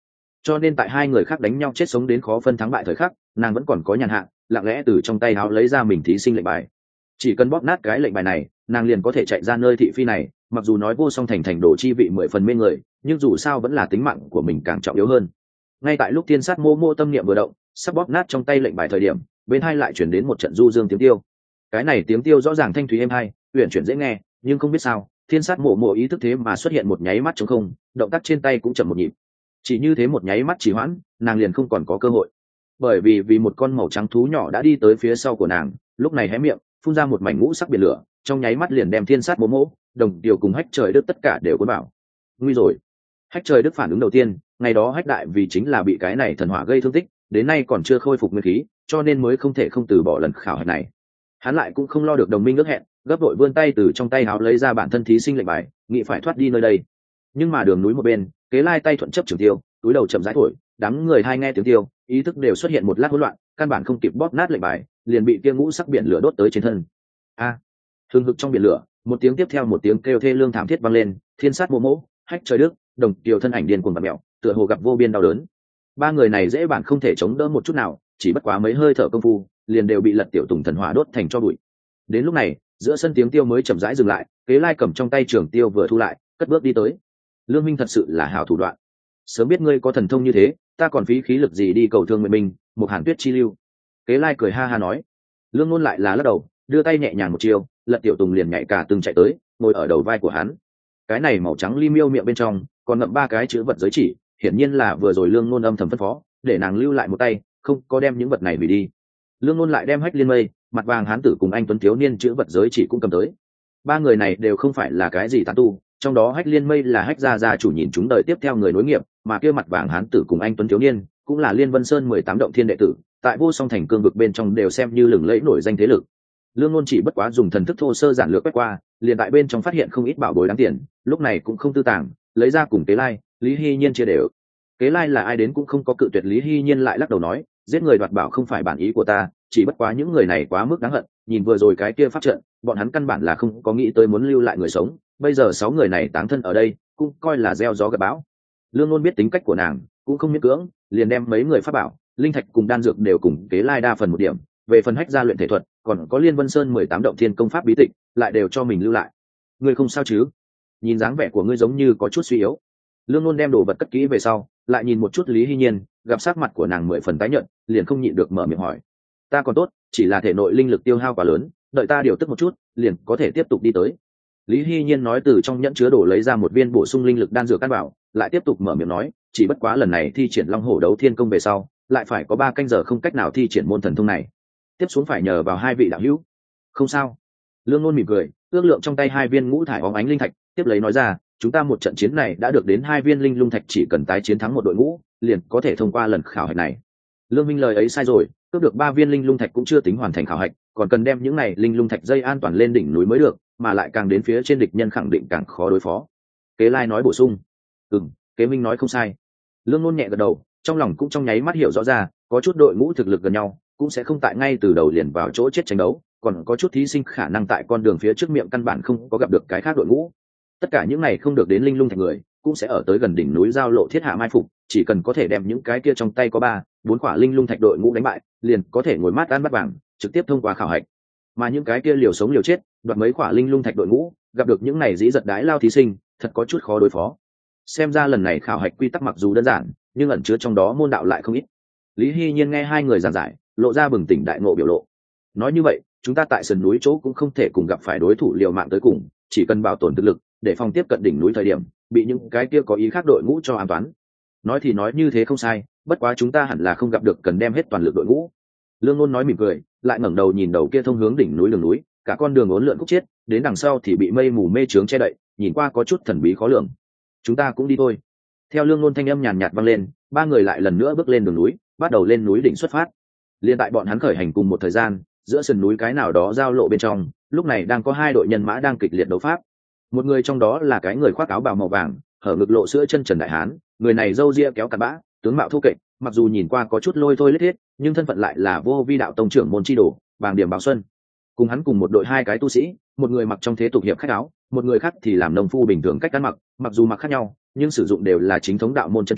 cho nên tại hai người khác đánh nhau chết sống đến khó phân thắng bại thời khắc, nàng vẫn còn có nhàn hạ, lặng lẽ từ trong tay áo lấy ra mình thí sinh lệnh bài. Chỉ cần bóp nát cái lệnh bài này, nàng liền có thể chạy ra nơi thị phi này. Mặc dù nói Vô Song thành thành đồ chi vị mười phần mê người, nhưng dù sao vẫn là tính mạng của mình càng trọng yếu hơn. Ngay tại lúc Thiên Sát Mô Mô tâm niệm vừa động, sắp bóp nát trong tay lệnh bài thời điểm, bên hai lại chuyển đến một trận du dương tiếng tiêu. Cái này tiếng tiêu rõ ràng thanh thúy êm hay, uyển chuyển dễ nghe, nhưng không biết sao, Thiên Sát Mộ Mộ ý thức thế mà xuất hiện một nháy mắt trống không, động tác trên tay cũng chậm một nhịp. Chỉ như thế một nháy mắt trì hoãn, nàng liền không còn có cơ hội. Bởi vì vì một con màu trắng thú nhỏ đã đi tới phía sau của nàng, lúc này hé miệng, phun ra một mảnh ngũ sắc biển lửa, trong nháy mắt liền đem Thiên Sát Mộ Mộ, Đồng Điều cùng Hách Trời Đức tất cả đều cuốn vào. Nguy rồi. Hách Trời Đức phản ứng đầu tiên, ngày đó Hách Đại vì chính là bị cái này thần hỏa gây thương tích, đến nay còn chưa khôi phục nguyên khí, cho nên mới không thể không từ bỏ lần khảo hạch này. Hắn lại cũng không lo được đồng minh ước hẹn, gấp đội vươn tay từ trong tay áo lấy ra bản thân thí sinh lệnh bài, nghĩ phải thoát đi nơi đây. Nhưng mà đường núi một bên, Kế Lai tay thuận chấp trường tiêu, túi đầu chậm rãi thổi, đám người hai nghe tiếng tiêu, ý thức đều xuất hiện một lát hỗn loạn, căn bản không kịp bóp nát lệnh bài, liền bị kia ngũ sắc biển lửa đốt tới trên thân. A! À, hừng hực trong biển lửa, một tiếng tiếp theo một tiếng kêu thê lương thảm thiết vang lên, Thiên Sát Mộ Mộ, Hách Trời Đức, Đồng Kiều thân ảnh điên cuồng bặm mèo, tựa hồ gặp vô biên đau đớn. Ba người này dễ bản không thể chống đỡ một chút nào, chỉ bất quá mấy hơi thở công phu, liền đều bị Lật Tiểu Tùng thần hỏa đốt thành tro bụi. Đến lúc này, giữa sân tiếng tiêu mới chậm rãi dừng lại, Kế Lai cầm trong tay trường tiêu vừa thu lại, cất bước đi tới. Lương Minh thật sự là hảo thủ đoạn. Sớm biết ngươi có thần thông như thế, ta còn phí khí lực gì đi cầu thương nguyện mình, một Hàn Tuyết chi lưu. Kế Lai cười ha ha nói. Lương Nôn lại là lắc đầu, đưa tay nhẹ nhàng một chiêu, Lật Tiểu Tùng liền nhảy cả từng chạy tới, ngồi ở đầu vai của hắn. Cái này màu trắng li miêu miệng bên trong còn ngậm ba cái chữ vật giới chỉ, hiển nhiên là vừa rồi Lương Nôn âm thầm phân phó, để nàng lưu lại một tay, không có đem những vật này hủy đi. Lương Nôn lại đem Hách Liên Mây, Mặt Vàng hán tử cùng anh tuấn thiếu niên chữ vật giới chỉ cũng cầm tới. Ba người này đều không phải là cái gì tán tu, trong đó Hách Liên Mây là Hách gia gia chủ nhìn chúng đời tiếp theo người nối nghiệp, mà kia Mặt Vàng hán tử cùng anh tuấn thiếu niên cũng là Liên Vân Sơn mười tám động thiên đệ tử, tại Vô Song thành cương vực bên trong đều xem như lừng lẫy nổi danh thế lực. Lương Nôn chỉ bất quá dùng thần thức thô sơ giản lược quét qua, liền tại bên trong phát hiện không ít bảo bối đáng tiền, lúc này cũng không tư tàng, lấy ra cùng Kế Lai, Lý Hy Nhiên chia đều. Kế Lai là ai đến cũng không có cự tuyệt, Lý Hy Nhiên lại lắc đầu nói, giết người đoạt bảo không phải bản ý của ta, chỉ bất quá những người này quá mức đáng hận, nhìn vừa rồi cái kia pháp trận, bọn hắn căn bản là không có nghĩ tới muốn lưu lại người sống, bây giờ sáu người này táng thân ở đây, cũng coi là gieo gió gặt bão. Lương Nôn biết tính cách của nàng, cũng không miễn cưỡng, liền đem mấy người pháp bảo, linh thạch cùng đan dược đều cùng Kế Lai đa phần một điểm, về phần Hách gia luyện thể thuật, còn có Liên Vân Sơn mười tám động thiên công pháp bí tịch, lại đều cho mình lưu lại. Ngươi không sao chứ? Nhìn dáng vẻ của ngươi giống như có chút suy yếu. Lương Nôn đem đồ vật cất kỹ về sau, lại nhìn một chút Lý Hy Nhiên, gặp sắc mặt của nàng mười phần tái nhợt, liền không nhịn được mở miệng hỏi. Ta còn tốt, chỉ là thể nội linh lực tiêu hao quá lớn, đợi ta điều tức một chút, liền có thể tiếp tục đi tới. Lý Hy Nhiên nói từ trong nhẫn chứa đồ lấy ra một viên bổ sung linh lực đan dược căn bảo, lại tiếp tục mở miệng nói, chỉ bất quá lần này thi triển Long Hổ Đấu Thiên Công về sau, lại phải có ba canh giờ không cách nào thi triển môn thần thông này. Tiếp xuống phải nhờ vào hai vị đạo hữu. Không sao. Lương Nôn mỉm cười, ước lượng trong tay hai viên ngũ thải óng ánh linh thạch, tiếp lấy nói ra, chúng ta một trận chiến này đã được đến hai viên linh lung thạch, chỉ cần tái chiến thắng một đội ngũ, liền có thể thông qua lần khảo hạch này. Lương Minh lời ấy sai rồi, cướp được ba viên linh lung thạch cũng chưa tính hoàn thành khảo hạch, còn cần đem những này linh lung thạch dây an toàn lên đỉnh núi mới được, mà lại càng đến phía trên địch nhân khẳng định càng khó đối phó. Kế Lai nói bổ sung. Ừm, Kế Minh nói không sai. Lương Nôn nhẹ gật đầu, trong lòng cũng trong nháy mắt hiểu rõ ra, có chút đội ngũ thực lực gần nhau, cũng sẽ không tại ngay từ đầu liền vào chỗ chết tranh đấu, còn có chút thí sinh khả năng tại con đường phía trước miệng căn bản không có gặp được cái khác đội ngũ. Tất cả những này không được đến linh lung thạch người, cũng sẽ ở tới gần đỉnh núi giao lộ thiết hạ mai phục, chỉ cần có thể đem những cái kia trong tay có ba, bốn quả linh lung thạch đội ngũ đánh bại, liền có thể ngồi mát ăn bát vàng, trực tiếp thông qua khảo hạch. Mà những cái kia liều sống liều chết, đoạt mấy quả linh lung thạch đội ngũ, gặp được những này dĩ giật đái lao thí sinh, thật có chút khó đối phó. Xem ra lần này khảo hạch quy tắc mặc dù đơn giản, nhưng ẩn chứa trong đó môn đạo lại không ít. Lý Hy Nhiên nghe hai người giảng giải, lộ ra bừng tỉnh đại ngộ biểu lộ. Nói như vậy, chúng ta tại sườn núi chỗ cũng không thể cùng gặp phải đối thủ liều mạng tới cùng, chỉ cần bảo tồn thực lực, để phòng tiếp cận đỉnh núi thời điểm, bị những cái kia có ý khác đội ngũ cho an toàn. Nói thì nói như thế không sai, bất quá chúng ta hẳn là không gặp được cần đem hết toàn lực đội ngũ. Lương Nôn nói mỉm cười, lại ngẩng đầu nhìn đầu kia thông hướng đỉnh núi đường núi, cả con đường uốn lượn khúc chiết, đến đằng sau thì bị mây mù mê trướng che đậy, nhìn qua có chút thần bí khó lường. Chúng ta cũng đi thôi. Theo Lương Nôn thanh âm nhàn nhạt vang lên, ba người lại lần nữa bước lên đường núi, bắt đầu lên núi đỉnh xuất phát. Liên tại bọn hắn khởi hành cùng một thời gian, giữa sườn núi cái nào đó giao lộ bên trong, lúc này đang có hai đội nhân mã đang kịch liệt đấu pháp. Một người trong đó là cái người khoác áo bào màu vàng, hở ngực lộ sữa chân trần đại hán, người này râu ria kéo cặn bã, tướng mạo thô kệch, mặc dù nhìn qua có chút lôi thôi lết thiết, nhưng thân phận lại là Vô Vi đạo tông trưởng môn chi đồ, Bàng Điểm Bảo Xuân. Cùng hắn cùng một đội hai cái tu sĩ, một người mặc trong thế tục hiệp khách áo, một người khác thì làm nông phu bình thường cách ăn mặc, mặc dù mặc khác nhau, nhưng sử dụng đều là chính thống đạo môn chân truyền,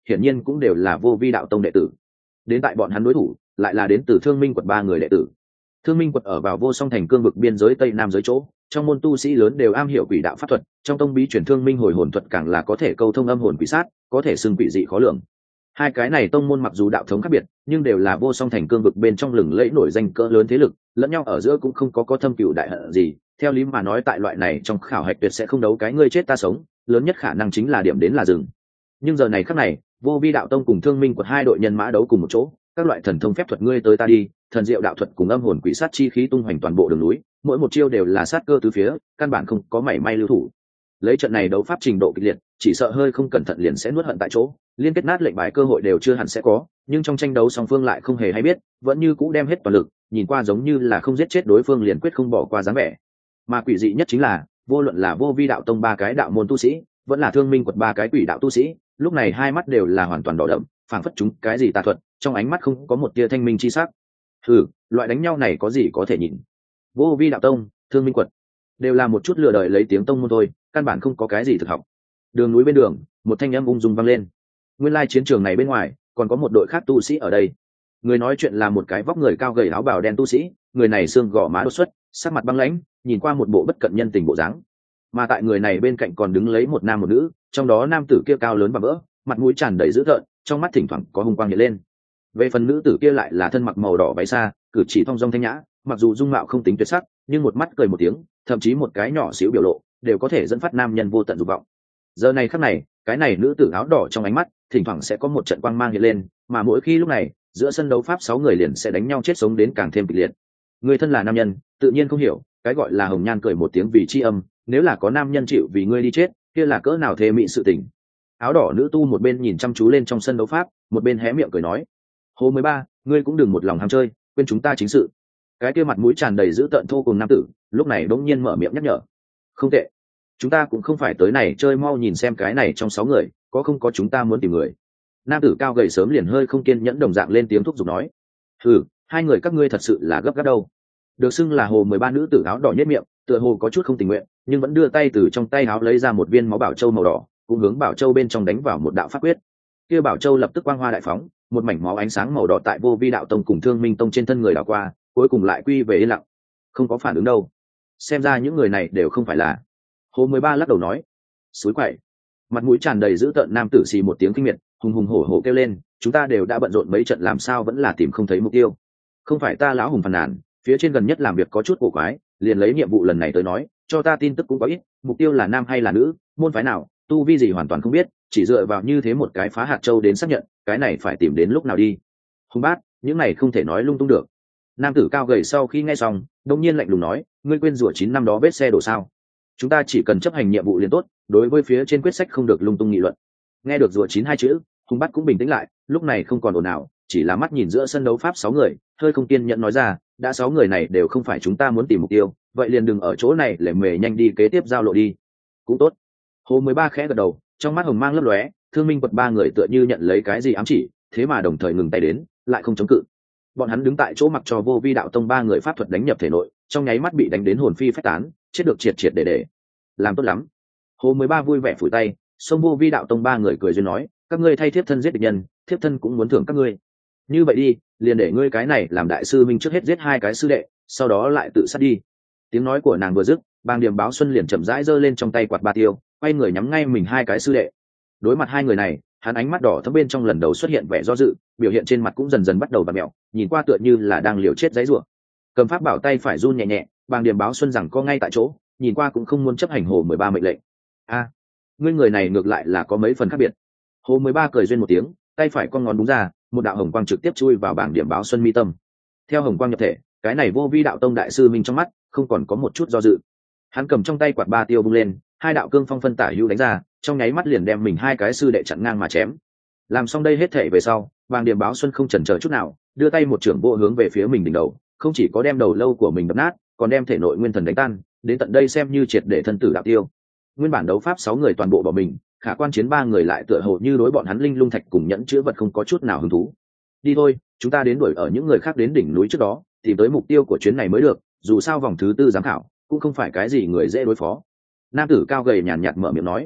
hiển nhiên cũng đều là vô vi đạo tông đệ tử. Đến tại bọn hắn đối thủ lại là đến từ Thương Minh quật ba người đệ tử. Thương Minh quật ở vào Vô Song thành cương vực biên giới tây nam giới chỗ, trong môn tu sĩ lớn đều am hiểu quỷ đạo pháp thuật, trong tông bí truyền Thương Minh hồi hồn thuật càng là có thể câu thông âm hồn quỷ sát, có thể xưng quỷ dị khó lường. Hai cái này tông môn mặc dù đạo thống khác biệt, nhưng đều là Vô Song thành cương vực bên trong lừng lẫy nổi danh cỡ lớn thế lực, lẫn nhau ở giữa cũng không có có thâm cừu đại hận gì. Theo lý mà nói, tại loại này trong khảo hạch tuyệt sẽ không đấu cái ngươi chết ta sống, lớn nhất khả năng chính là điểm đến là dừng. Nhưng giờ này khắc này, Vô Vi đạo tông cùng Thương Minh quật hai đội nhân mã đấu cùng một chỗ, các loại thần thông phép thuật ngươi tới ta đi, thần diệu đạo thuật cùng âm hồn quỷ sát chi khí tung hoành toàn bộ đường núi, mỗi một chiêu đều là sát cơ tứ phía, căn bản không có mảy may lưu thủ. Lấy trận này đấu pháp trình độ kịch liệt, chỉ sợ hơi không cẩn thận liền sẽ nuốt hận tại chỗ, liên kết nát lệnh bài cơ hội đều chưa hẳn sẽ có, nhưng trong tranh đấu song phương lại không hề hay biết, vẫn như cũ đem hết toàn lực, nhìn qua giống như là không giết chết đối phương liền quyết không bỏ qua dáng vẻ. Mà quỷ dị nhất chính là, vô luận là Vô Vi đạo tông ba cái đạo môn tu sĩ, vẫn là Thương Minh quật ba cái quỷ đạo tu sĩ, lúc này hai mắt đều là hoàn toàn đỏ đậm, phảng phất chúng cái gì tà thuật, trong ánh mắt không có một tia thanh minh chi sắc. Hừ, loại đánh nhau này có gì có thể nhìn. Vô Vi đạo tông, Thương Minh quật đều là một chút lừa đời lấy tiếng tông môn thôi, căn bản không có cái gì thực học. Đường núi bên đường, một thanh âm ung dung vang lên. Nguyên lai chiến trường này bên ngoài còn có một đội khác tu sĩ ở đây. Người nói chuyện là một cái vóc người cao gầy áo bào đen tu sĩ, người này xương gò má đột xuất, sắc mặt băng lãnh, nhìn qua một bộ bất cận nhân tình bộ dáng. Mà tại người này bên cạnh còn đứng lấy một nam một nữ, trong đó nam tử kia cao lớn và vỡ, mặt mũi tràn đầy dữ tợn, trong mắt thỉnh thoảng có hung quang hiện lên. Về phần nữ tử kia lại là thân mặc màu đỏ váy xa, cử chỉ thong dong thanh nhã, mặc dù dung mạo không tính tuyệt sắc, nhưng một mắt cười một tiếng, thậm chí một cái nhỏ xíu biểu lộ, đều có thể dẫn phát nam nhân vô tận dục vọng. Giờ này khắc này, cái này nữ tử áo đỏ trong ánh mắt, thỉnh thoảng sẽ có một trận quang mang hiện lên, mà mỗi khi lúc này, giữa sân đấu pháp sáu người liền sẽ đánh nhau chết sống đến càng thêm kịch liệt. Người thân là nam nhân, tự nhiên không hiểu, cái gọi là hồng nhan cười một tiếng vì tri âm, nếu là có nam nhân chịu vì ngươi đi chết, kia là cỡ nào thê mị sự tình. Áo đỏ nữ tu một bên nhìn chăm chú lên trong sân đấu pháp, một bên hé miệng cười nói: Hồ mười ba, ngươi cũng đừng một lòng ham chơi, quên chúng ta chính sự. Cái kia mặt mũi tràn đầy dữ tợn thô cùng nam tử, lúc này bỗng nhiên mở miệng nhắc nhở: Không tệ, chúng ta cũng không phải tới này chơi, mau nhìn xem cái này trong sáu người có không có chúng ta muốn tìm người. Nam tử cao gầy sớm liền hơi không kiên nhẫn đồng dạng lên tiếng thúc giục nói: Ừ, hai người các ngươi thật sự là gấp gáp đâu. Được xưng là Hồ mười ba nữ tử áo đỏ nhếch miệng, tựa hồ có chút không tình nguyện, nhưng vẫn đưa tay từ trong tay áo lấy ra một viên máu bảo châu màu đỏ, cũng hướng bảo châu bên trong đánh vào một đạo pháp quyết. Kia bảo châu lập tức quang hoa đại phóng, một mảnh máu ánh sáng màu đỏ tại Vô Vi đạo tông cùng Thương Minh tông trên thân người đảo qua, cuối cùng lại quy về yên lặng, không có phản ứng đâu. Xem ra những người này đều không phải là. Hồ mười ba lắc đầu nói: Suối quậy. Mặt mũi tràn đầy dữ tợn nam tử xì một tiếng kinh miệt, hùng hùng hổ hổ kêu lên: Chúng ta đều đã bận rộn mấy trận, làm sao vẫn là tìm không thấy mục tiêu? Không phải ta lão hùng phàn nàn, phía trên gần nhất làm việc có chút cổ quái, liền lấy nhiệm vụ lần này tới nói, cho ta tin tức cũng có ít, mục tiêu là nam hay là nữ, môn phái nào, tu vi gì hoàn toàn không biết, chỉ dựa vào như thế một cái phá hạt châu đến xác nhận, cái này phải tìm đến lúc nào đi. Hùng bát, những này không thể nói lung tung được. Nam tử cao gầy sau khi nghe xong, đột nhiên lạnh lùng nói: Ngươi quên rủa chín năm đó vết xe đổ sao? Chúng ta chỉ cần chấp hành nhiệm vụ liền tốt, đối với phía trên quyết sách không được lung tung nghị luận. Nghe được rủa chín hai chữ, Hùng bát cũng bình tĩnh lại, lúc này không còn ồn ào, chỉ là mắt nhìn giữa sân đấu pháp sáu người, hơi không kiên nhẫn nói ra: Đã sáu người này đều không phải chúng ta muốn tìm mục tiêu, vậy liền đừng ở chỗ này lề mề, nhanh đi kế tiếp giao lộ đi. Cũng tốt. Hồ mười ba khẽ gật đầu, trong mắt hồng mang lấp lóe, Thương Minh quật ba người tựa như nhận lấy cái gì ám chỉ, thế mà đồng thời ngừng tay đến, lại không chống cự. Bọn hắn đứng tại chỗ mặc cho Vô Vi đạo tông ba người pháp thuật đánh nhập thể nội, trong nháy mắt bị đánh đến hồn phi phách tán, chết được triệt triệt để để. Làm tốt lắm. Hồ mười ba vui vẻ phủi tay, xông Vô Vi đạo tông ba người cười duyên nói: Các ngươi thay thiếp thân giết địch nhân, thiếp thân cũng muốn thưởng các ngươi. Như vậy đi, liền để ngươi cái này làm đại sư minh trước hết giết hai cái sư đệ, sau đó lại tự sát đi. Tiếng nói của nàng vừa dứt, Bàng Điểm Báo Xuân liền chậm rãi giơ lên trong tay quạt ba tiêu, quay người nhắm ngay mình hai cái sư đệ. Đối mặt hai người này, hắn ánh mắt đỏ thẫm bên trong lần đầu xuất hiện vẻ do dự, biểu hiện trên mặt cũng dần dần bắt đầu bặm mẹo, nhìn qua tựa như là đang liều chết giãy giụa. Cầm pháp bảo tay phải run nhẹ nhẹ, Bàng Điểm Báo Xuân rằng co ngay tại chỗ, nhìn qua cũng không muốn chấp hành Hồ mười ba mệnh lệnh. A, ngươi người này ngược lại là có mấy phần khác biệt. Hồ mười ba cười duyên một tiếng, tay phải con ngón đúng ra, một đạo hồng quang trực tiếp chui vào Bàng Điểm Báo Xuân mi tâm. Theo hồng quang nhập thể, cái này Vô Vi đạo tông đại sư minh trong mắt không còn có một chút do dự. Hắn cầm trong tay quạt ba tiêu bung lên, hai đạo cương phong phân tả hữu đánh ra, trong nháy mắt liền đem mình hai cái sư đệ chặn ngang mà chém. Làm xong đây hết thể về sau, Bàng Điểm Báo Xuân không chần chờ chút nào, đưa tay một trưởng bộ hướng về phía mình đỉnh đầu, không chỉ có đem đầu lâu của mình đập nát, còn đem thể nội nguyên thần đánh tan, đến tận đây xem như triệt để thân tử đạo tiêu. Nguyên bản đấu pháp sáu người toàn bộ bỏ mình, khả quan chiến ba người lại tựa hồ như đối bọn hắn linh lung thạch cùng nhẫn chứa vật không có chút nào hứng thú. Đi thôi, chúng ta đến đuổi ở những người khác đến đỉnh núi trước đó, tìm tới mục tiêu của chuyến này mới được, dù sao vòng thứ tư giám khảo cũng không phải cái gì người dễ đối phó. Nam tử cao gầy nhàn nhạt mở miệng nói: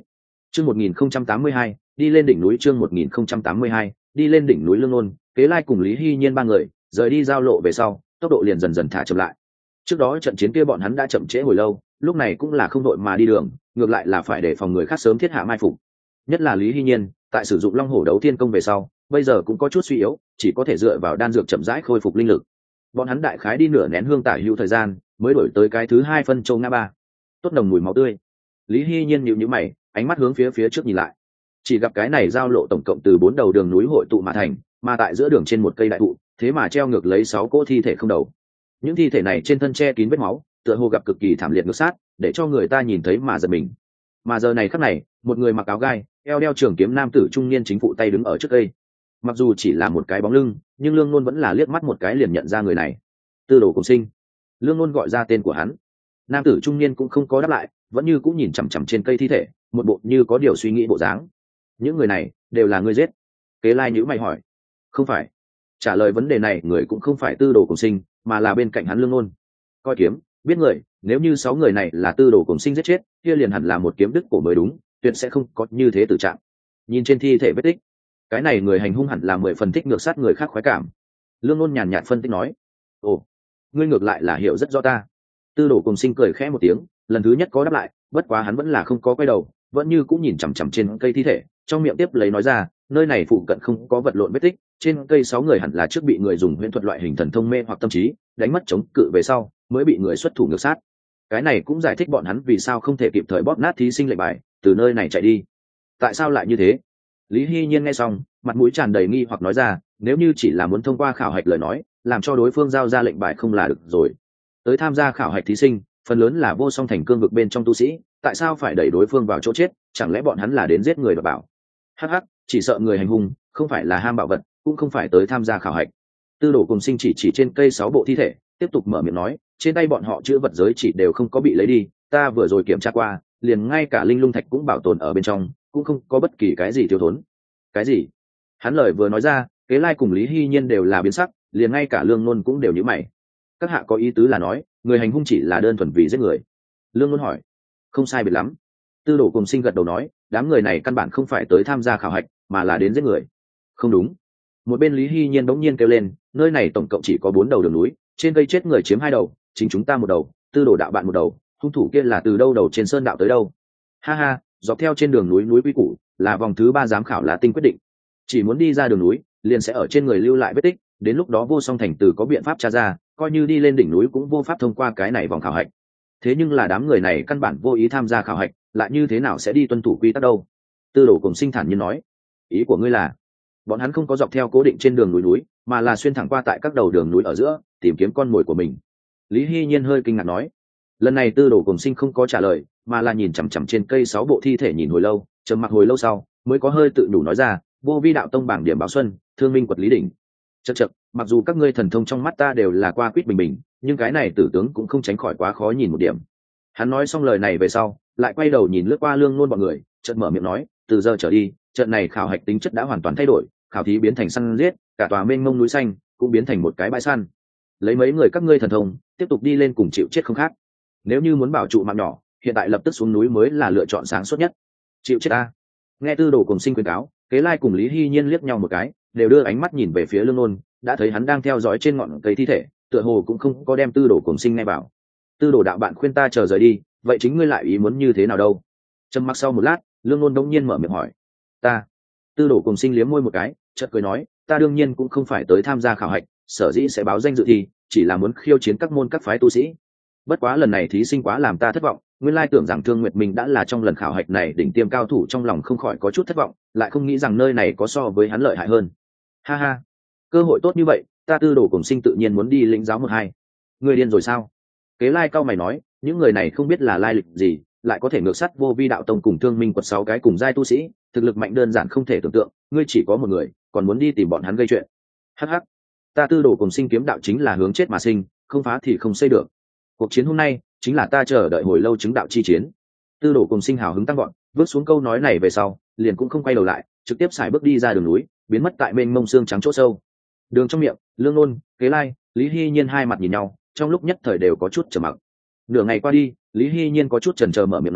chương một nghìn không trăm tám mươi hai đi lên đỉnh núi. chương một nghìn không trăm tám mươi hai đi lên đỉnh núi. Lương Nôn, Kế Lai cùng Lý Hy Nhiên ba người rời đi giao lộ về sau, tốc độ liền dần dần thả chậm lại. Trước đó trận chiến kia bọn hắn đã chậm trễ hồi lâu, lúc này cũng là không đội mà đi đường, ngược lại là phải để phòng người khác sớm thiết hạ mai phục. Nhất là Lý Hy Nhiên, tại sử dụng Long Hổ Đấu Thiên Công về sau, bây giờ cũng có chút suy yếu, chỉ có thể dựa vào đan dược chậm rãi khôi phục linh lực. Bọn hắn đại khái đi nửa nén hương tả hữu thời gian, mới đổi tới cái thứ hai phân châu ngã ba. Tốt nồng mùi máu tươi. Lý Hy Nhiên nhíu nhíu mày, ánh mắt hướng phía phía trước nhìn lại. Chỉ gặp cái này giao lộ tổng cộng từ bốn đầu đường núi hội tụ mà thành, mà tại giữa đường trên một cây đại thụ, thế mà treo ngược lấy sáu cỗ thi thể không đầu. Những thi thể này trên thân che kín vết máu, tựa hồ gặp cực kỳ thảm liệt ngược sát, để cho người ta nhìn thấy mà giật mình. Mà giờ này khắc này, một người mặc áo gai, eo đeo trường kiếm nam tử trung niên chính phụ tay đứng ở trước cây. Mặc dù chỉ là một cái bóng lưng, nhưng Lương Nôn vẫn là liếc mắt một cái liền nhận ra người này. Tư Đồ Cùng Sinh. Lương Nôn gọi ra tên của hắn. Nam tử trung niên cũng không có đáp lại, vẫn như cũng nhìn chằm chằm trên cây thi thể, một bộ như có điều suy nghĩ bộ dáng. Những người này đều là ngươi giết? Kế Lai nhíu mày hỏi. Không phải. Trả lời vấn đề này người cũng không phải Tư Đồ Cùng Sinh, mà là bên cạnh hắn Lương Nôn. Coi kiếm, biết người, nếu như sáu người này là Tư Đồ Cùng Sinh giết chết, kia liền hẳn là một kiếm đứt cổ mới đúng, tuyệt sẽ không có như thế tử trạng. Nhìn trên thi thể vết tích, cái này người hành hung hẳn là mười phần thích ngược sát người khác khoái cảm. Lương Nôn nhàn nhạt phân tích nói. Ồ, ngươi ngược lại là hiểu rất rõ ta. Tư Đồ Cùng Sinh cười khẽ một tiếng, lần thứ nhất có đáp lại, bất quá hắn vẫn là không có quay đầu, vẫn như cũng nhìn chằm chằm trên cây thi thể, trong miệng tiếp lấy nói ra, nơi này phụ cận không có vật lộn vết tích, trên cây sáu người hẳn là trước bị người dùng huyễn thuật loại hình thần thông mê hoặc tâm trí, đánh mất chống cự về sau, mới bị người xuất thủ ngược sát. Cái này cũng giải thích bọn hắn vì sao không thể kịp thời bóp nát thí sinh lệnh bài, từ nơi này chạy đi. Tại sao lại như thế? Lý Hy Nhiên nghe xong, mặt mũi tràn đầy nghi hoặc nói ra, nếu như chỉ là muốn thông qua khảo hạch lời nói, làm cho đối phương giao ra lệnh bài không là được rồi. Tới tham gia khảo hạch thí sinh, phần lớn là vô song thành cương vực bên trong tu sĩ, tại sao phải đẩy đối phương vào chỗ chết? Chẳng lẽ bọn hắn là đến giết người đoạt bảo? Hắc hắc, chỉ sợ người hành hung, không phải là ham bảo vật, cũng không phải tới tham gia khảo hạch. Tư Đồ Cùng Sinh chỉ chỉ trên cây sáu bộ thi thể, tiếp tục mở miệng nói, trên tay bọn họ chữ vật giới chỉ đều không có bị lấy đi, ta vừa rồi kiểm tra qua, liền ngay cả linh lung thạch cũng bảo tồn ở bên trong, cũng không có bất kỳ cái gì thiếu thốn. Cái gì? Hắn lời vừa nói ra, Kế Lai cùng Lý Hy Nhiên đều là biến sắc, liền ngay cả Lương Nôn cũng đều nhíu mày. Các hạ có ý tứ là nói, người hành hung chỉ là đơn thuần vì giết người? Lương Nôn hỏi. Không sai biệt lắm. Tư Đồ Cùng Sinh gật đầu nói, đám người này căn bản không phải tới tham gia khảo hạch, mà là đến giết người. Không đúng. Một bên Lý Hy Nhiên bỗng nhiên kêu lên, nơi này tổng cộng chỉ có bốn đầu đường núi, trên cây chết người chiếm hai đầu, chính chúng ta một đầu, Tư Đồ đạo bạn một đầu, hung thủ kia là từ đâu đầu trên sơn đạo tới đâu? Ha ha, dọc theo trên đường núi núi quy củ, là vòng thứ ba giám khảo lá tinh quyết định. Chỉ muốn đi ra đường núi, liền sẽ ở trên người lưu lại vết tích, đến lúc đó vô song thành từ có biện pháp tra ra, coi như đi lên đỉnh núi cũng vô pháp thông qua cái này vòng khảo hạch. Thế nhưng là đám người này căn bản vô ý tham gia khảo hạch, lại như thế nào sẽ đi tuân thủ quy tắc đâu? Tư Đồ Cùng Sinh thản nhiên nói. Ý của ngươi là, bọn hắn không có dọc theo cố định trên đường núi núi, mà là xuyên thẳng qua tại các đầu đường núi ở giữa, tìm kiếm con mồi của mình. Lý Hy Nhiên hơi kinh ngạc nói. Lần này Tư Đồ Cùng Sinh không có trả lời, mà là nhìn chằm chằm trên cây sáu bộ thi thể nhìn hồi lâu, trầm mặc hồi lâu sau, mới có hơi tự nhủ nói ra, vô vi đạo tông bảng điểm báo xuân, thương minh quật lý đỉnh. Chậc chậc, mặc dù các ngươi thần thông trong mắt ta đều là qua quýt bình bình, nhưng cái này tử tướng cũng không tránh khỏi quá khó nhìn một điểm. Hắn nói xong lời này về sau, lại quay đầu nhìn lướt qua Lương Nôn bọn người, chợt mở miệng nói, từ giờ trở đi, trận này khảo hạch tính chất đã hoàn toàn thay đổi, khảo thí biến thành săn giết, cả tòa mênh mông núi xanh cũng biến thành một cái bãi săn. Lấy mấy người các ngươi thần thông, tiếp tục đi lên cùng chịu chết không khác. Nếu như muốn bảo trụ mạng nhỏ, hiện tại lập tức xuống núi mới là lựa chọn sáng suốt nhất. Chịu chết ta. Nghe Tư Đồ Cùng Sinh khuyên cáo, Kế Lai cùng Lý Hy Nhiên liếc nhau một cái, đều đưa ánh mắt nhìn về phía Lương Nôn, đã thấy hắn đang theo dõi trên ngọn cây thi thể, tựa hồ cũng không có đem Tư Đồ Cùng Sinh nghe bảo. Tư Đồ đạo bạn khuyên ta chờ rời đi, vậy chính ngươi lại ý muốn như thế nào đâu? Trầm mặc sau một lát, Lương Nôn đống nhiên mở miệng hỏi. Ta. Tư Đồ Cùng Sinh liếm môi một cái, chợt cười nói, ta đương nhiên cũng không phải tới tham gia khảo hạch, sở dĩ sẽ báo danh dự thi, chỉ là muốn khiêu chiến các môn các phái tu sĩ. Bất quá lần này thí sinh quá làm ta thất vọng, nguyên lai tưởng rằng Thương Nguyệt mình đã là trong lần khảo hạch này đỉnh tiêm cao thủ, trong lòng không khỏi có chút thất vọng, lại không nghĩ rằng nơi này có so với hắn lợi hại hơn. Ha ha, cơ hội tốt như vậy, ta Tư Đồ Cùng Sinh tự nhiên muốn đi lĩnh giáo một hai. Người điên rồi sao? Kế Lai cao mày nói, những người này không biết là lai lịch gì, lại có thể ngược sát vô vi đạo tông cùng Thương Minh quật sáu cái cùng giai tu sĩ, thực lực mạnh đơn giản không thể tưởng tượng, ngươi chỉ có một người, còn muốn đi tìm bọn hắn gây chuyện. Hắc hắc, ta Tư Đồ Cùng Sinh kiếm đạo chính là hướng chết mà sinh, không phá thì không xây được. Cuộc chiến hôm nay chính là ta chờ đợi hồi lâu chứng đạo chi chiến. Tư Đồ Cùng Sinh hào hứng tăng gọn, bước xuống câu nói này về sau, liền cũng không quay đầu lại, trực tiếp xài bước đi ra đường núi, biến mất tại mênh mông xương trắng chỗ sâu. Đường trong miệng, Lương Nôn, Kế Lai, Lý Hy Nhiên hai mặt nhìn nhau, trong lúc nhất thời đều có chút trầm mặc. Nửa ngày qua đi, Lý Hy Nhiên có chút chần chờ mở miệng nói,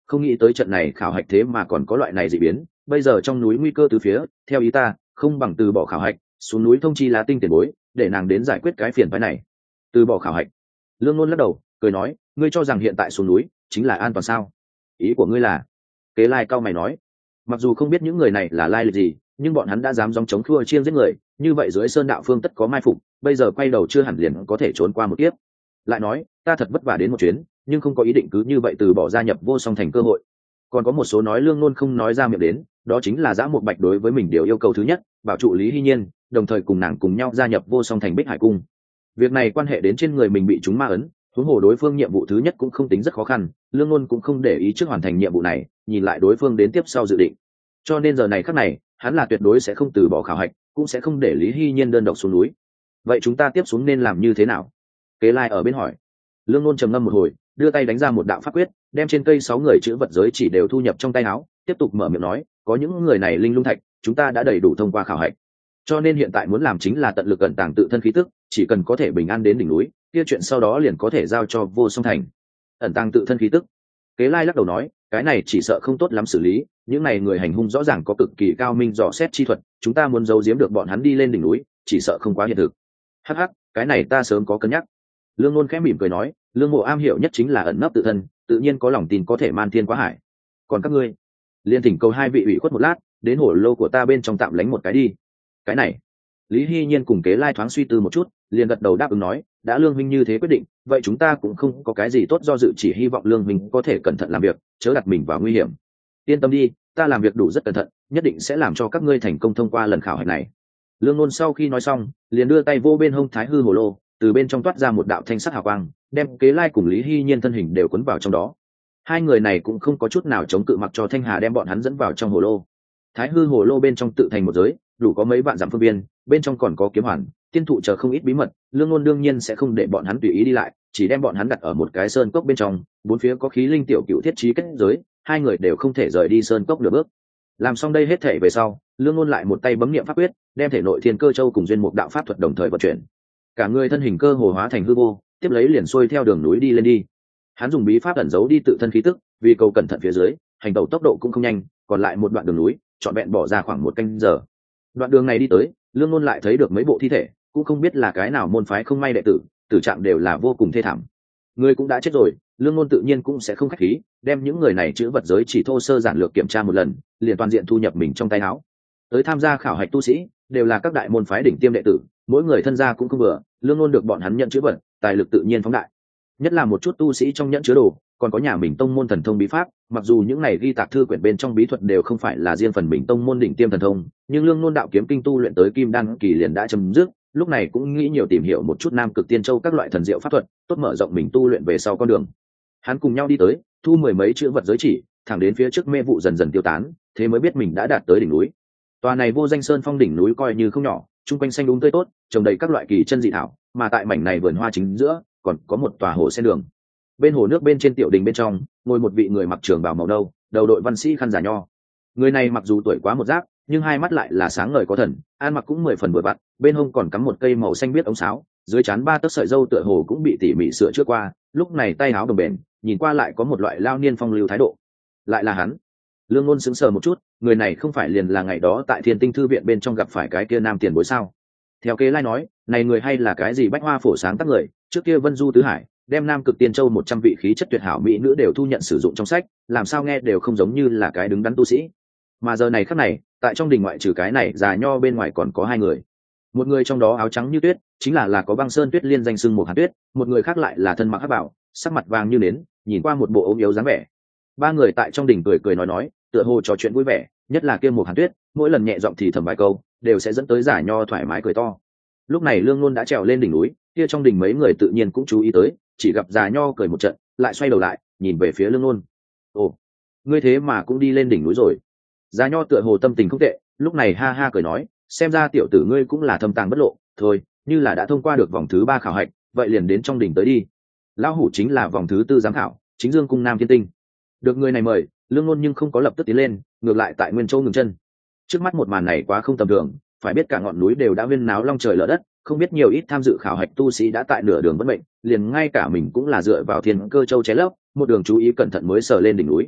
không nghĩ tới trận này khảo hạch thế mà còn có loại này dị biến, bây giờ trong núi nguy cơ từ phía, theo ý ta không bằng từ bỏ khảo hạch, xuống núi thông chi Lá Tinh tiền bối để nàng đến giải quyết cái phiền phái này. Từ bỏ khảo hạch? Lương Nôn lắc đầu cười nói, ngươi cho rằng hiện tại xuống núi chính là an toàn sao? Ý của ngươi là? Kế Lai cao mày nói, mặc dù không biết những người này là lai lịch gì, nhưng bọn hắn đã dám dòng chống khua chiêng giết người, như vậy dưới sơn đạo phương tất có mai phục, bây giờ quay đầu chưa hẳn liền có thể trốn qua một kiếp. Lại nói, ta thật vất vả đến một chuyến, nhưng không có ý định cứ như vậy từ bỏ gia nhập Vô Song Thành cơ hội. Còn có một số nói Lương Nôn không nói ra miệng đến, đó chính là Dã Một Bạch đối với mình điều yêu cầu thứ nhất, bảo trụ Lý Hy Nhiên, đồng thời cùng nàng cùng nhau gia nhập Vô Song Thành Bích Hải Cung. Việc này quan hệ đến trên người mình bị chúng ma ấn, huống hồ đối phương nhiệm vụ thứ nhất cũng không tính rất khó khăn, Lương Nôn cũng không để ý trước hoàn thành nhiệm vụ này, nhìn lại đối phương đến tiếp sau dự định. Cho nên giờ này khắc này, hắn là tuyệt đối sẽ không từ bỏ khảo hạch, cũng sẽ không để Lý Hy Nhiên đơn độc xuống núi. Vậy chúng ta tiếp xuống nên làm như thế nào? Kế Lai ở bên hỏi. Lương Nôn trầm ngâm một hồi, đưa tay đánh ra một đạo pháp quyết, đem trên cây sáu người chữ vật giới chỉ đều thu nhập trong tay áo, tiếp tục mở miệng nói, có những người này linh lung thạch, chúng ta đã đầy đủ thông qua khảo hạch, cho nên hiện tại muốn làm chính là tận lực ẩn tàng tự thân khí tức, chỉ cần có thể bình an đến đỉnh núi, kia chuyện sau đó liền có thể giao cho Vô Song Thành. Ẩn tàng tự thân khí tức? Kế Lai lắc đầu nói, cái này chỉ sợ không tốt lắm xử lý, những này người hành hung rõ ràng có cực kỳ cao minh dò xét chi thuật, chúng ta muốn giấu giếm được bọn hắn đi lên đỉnh núi, chỉ sợ không quá hiện thực. Hắc hắc, cái này ta sớm có cân nhắc. Lương Nôn khẽ mỉm cười nói, Lương Mộ am hiểu nhất chính là ẩn nấp tự thân, tự nhiên có lòng tin có thể man thiên quá hải. Còn các ngươi, liên thỉnh cầu hai vị ủy khuất một lát, đến hổ lô của ta bên trong tạm lánh một cái đi. Cái này, Lý Hy Nhiên cùng Kế Lai thoáng suy tư một chút, liền gật đầu đáp ứng nói, đã Lương huynh như thế quyết định, vậy chúng ta cũng không có cái gì tốt do dự, chỉ hy vọng Lương huynh có thể cẩn thận làm việc, chớ đặt mình vào nguy hiểm. Yên tâm đi, ta làm việc đủ rất cẩn thận, nhất định sẽ làm cho các ngươi thành công thông qua lần khảo hạch này. Lương Nôn sau khi nói xong, liền đưa tay vô bên hông Thái Hư Hồ Lô, từ bên trong toát ra một đạo thanh sắc hào quang, đem Kế Lai cùng Lý Hy Nhiên thân hình đều cuốn vào trong đó. Hai người này cũng không có chút nào chống cự, mặc cho Thanh Hà đem bọn hắn dẫn vào trong hồ lô. Thái Hư Hồ Lô bên trong tự thành một giới, đủ có mấy vạn dặm phương viên, bên trong còn có kiếm hoàn, tiên thụ chờ không ít bí mật. Lương Nôn đương nhiên sẽ không để bọn hắn tùy ý đi lại, chỉ đem bọn hắn đặt ở một cái sơn cốc bên trong, bốn phía có khí linh tiểu cựu thiết trí kết giới, hai người đều không thể rời đi sơn cốc nửa bước. Làm xong đây hết thể về sau, Lương Nôn lại một tay bấm niệm pháp quyết, đem thể nội Thiên Cơ Châu cùng duyên mục đạo pháp thuật đồng thời vận chuyển. Cả người thân hình cơ hồ hóa thành hư vô, tiếp lấy liền xuôi theo đường núi đi lên đi. Hắn dùng bí pháp ẩn giấu đi tự thân khí tức, vì cầu cẩn thận phía dưới, hành tẩu tốc độ cũng không nhanh, còn lại một đoạn đường núi, trọn vẹn bỏ ra khoảng một canh giờ. Đoạn đường này đi tới, Lương Nôn lại thấy được mấy bộ thi thể, cũng không biết là cái nào môn phái không may đệ tử, tử trạng đều là vô cùng thê thảm. Người cũng đã chết rồi, Lương Nôn tự nhiên cũng sẽ không khách khí, đem những người này chữ vật giới chỉ thô sơ giản lược kiểm tra một lần, liền toàn diện thu nhập mình trong tay áo. Tới tham gia khảo hạch tu sĩ, đều là các đại môn phái đỉnh tiêm đệ tử, mỗi người thân gia cũng không vừa, Lương Nôn được bọn hắn nhận chữ vật, tài lực tự nhiên phóng đại. Nhất là một chút tu sĩ trong nhẫn chứa đồ, còn có nhà mình tông môn thần thông bí pháp, mặc dù những này ghi tạc thư quyển bên trong bí thuật đều không phải là riêng phần mình tông môn đỉnh tiêm thần thông, nhưng Lương Nôn đạo kiếm kinh tu luyện tới kim đan kỳ liền đã chấm dứt, lúc này cũng nghĩ nhiều tìm hiểu một chút Nam Cực Tiên Châu các loại thần diệu pháp thuật, tốt mở rộng mình tu luyện về sau con đường. Hắn cùng nhau đi tới, thu mười mấy chữ vật giới chỉ, thẳng đến phía trước mê vụ dần dần tiêu tán, thế mới biết mình đã đạt tới đỉnh núi. Tòa này Vô Danh Sơn phong đỉnh núi coi như không nhỏ, chung quanh xanh đúng tươi tốt, trồng đầy các loại kỳ chân dị thảo, mà tại mảnh này vườn hoa chính giữa, còn có một tòa hồ sen đường. Bên hồ nước bên trên tiểu đình bên trong, ngồi một vị người mặc trường bào màu nâu, đầu đội văn sĩ khăn giả nho. Người này mặc dù tuổi quá một giác, nhưng hai mắt lại là sáng ngời có thần, ăn mặc cũng mười phần vừa vặn, bên hông còn cắm một cây màu xanh biếc ống sáo, dưới trán ba tấc sợi râu tựa hồ cũng bị tỉ mỉ sửa chữa qua, lúc này tay áo đồng bền, nhìn qua lại có một loại lao niên phong lưu thái độ. Lại là hắn. Lương Nôn sững sờ một chút, người này không phải liền là ngày đó tại Thiên Tinh thư viện bên trong gặp phải cái kia nam tiền bối sao? Theo Kế Lai nói, này người hay là cái gì bách hoa phổ sáng tác người, trước kia Vân Du tứ hải, đem Nam Cực Tiên Châu một trăm vị khí chất tuyệt hảo mỹ nữ đều thu nhận sử dụng trong sách, làm sao nghe đều không giống như là cái đứng đắn tu sĩ. Mà giờ này khắc này, tại trong đình ngoại trừ cái này già nho bên ngoài còn có hai người. Một người trong đó áo trắng như tuyết, chính là là có Băng Sơn Tuyết Liên danh xưng một Hàn Tuyết, một người khác lại là thân mặc hắc bảo, sắc mặt vàng như nến, nhìn qua một bộ ốm yếu dáng vẻ. Ba người tại trong đình cười cười nói nói, tựa hồ trò chuyện vui vẻ, nhất là kia một Hàn Tuyết, mỗi lần nhẹ giọng thì thầm vài câu, đều sẽ dẫn tới giả nho thoải mái cười to. Lúc này Lương Nôn đã trèo lên đỉnh núi, kia trong đình mấy người tự nhiên cũng chú ý tới, chỉ gặp già nho cười một trận, lại xoay đầu lại, nhìn về phía Lương Nôn. Ồ, ngươi thế mà cũng đi lên đỉnh núi rồi? Già nho tựa hồ tâm tình không tệ, lúc này ha ha cười nói, xem ra tiểu tử ngươi cũng là thâm tàng bất lộ, thôi, như là đã thông qua được vòng thứ ba khảo hạch, vậy liền đến trong đỉnh tới đi. Lão hủ chính là vòng thứ tư giám khảo, chính Dương cung Nam Thiên Tinh. Được người này mời, Lương Nôn nhưng không có lập tức tiến lên, ngược lại tại Nguyên Châu ngừng chân. Trước mắt một màn này quá không tầm thường, phải biết cả ngọn núi đều đã huyên náo long trời lở đất, không biết nhiều ít tham dự khảo hạch tu sĩ đã tại nửa đường bất mệnh, liền ngay cả mình cũng là dựa vào Thiên Cơ Châu ché lấp, một đường chú ý cẩn thận mới sờ lên đỉnh núi.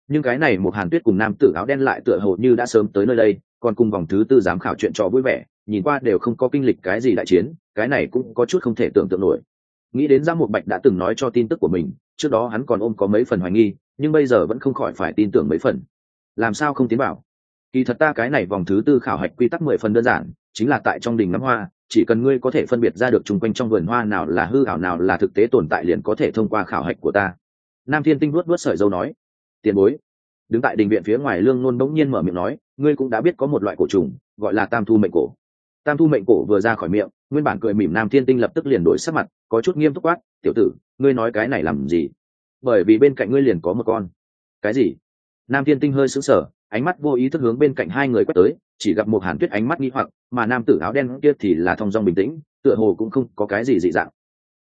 Nhưng cái này một Hàn Tuyết cùng nam tử áo đen lại tựa hồ như đã sớm tới nơi đây, còn cùng vòng thứ tư giám khảo chuyện trò vui vẻ, nhìn qua đều không có kinh lịch cái gì đại chiến, cái này cũng có chút không thể tưởng tượng nổi. Nghĩ đến Giang Mục Bạch đã từng nói cho tin tức của mình, trước đó hắn còn ôm có mấy phần hoài nghi, nhưng bây giờ vẫn không khỏi phải tin tưởng mấy phần. Làm sao không tiến bảo? Kỳ thật ta cái này vòng thứ tư khảo hạch quy tắc mười phần đơn giản, chính là tại trong đình ngắm hoa, chỉ cần ngươi có thể phân biệt ra được chung quanh trong vườn hoa nào là hư ảo nào là thực tế tồn tại liền có thể thông qua khảo hạch của ta. Nam Thiên Tinh vuốt vuốt sợi râu nói. Tiền bối. Đứng tại đình viện phía ngoài Lương Nôn bỗng nhiên mở miệng nói, ngươi cũng đã biết có một loại cổ trùng, gọi là Tam Thu Mệnh Cổ. Tam Thu Mệnh Cổ vừa ra khỏi miệng, nguyên bản cười mỉm Nam Thiên Tinh lập tức liền đổi sắc mặt, có chút nghiêm túc quát, tiểu tử, ngươi nói cái này làm gì? Bởi vì bên cạnh ngươi liền có một con. Cái gì? Nam Thiên Tinh hơi sững sờ, ánh mắt vô ý thức hướng bên cạnh hai người quét tới, chỉ gặp một Hàn Tuyết ánh mắt nghi hoặc, mà nam tử áo đen kia thì là thong dong bình tĩnh, tựa hồ cũng không có cái gì dị dạng.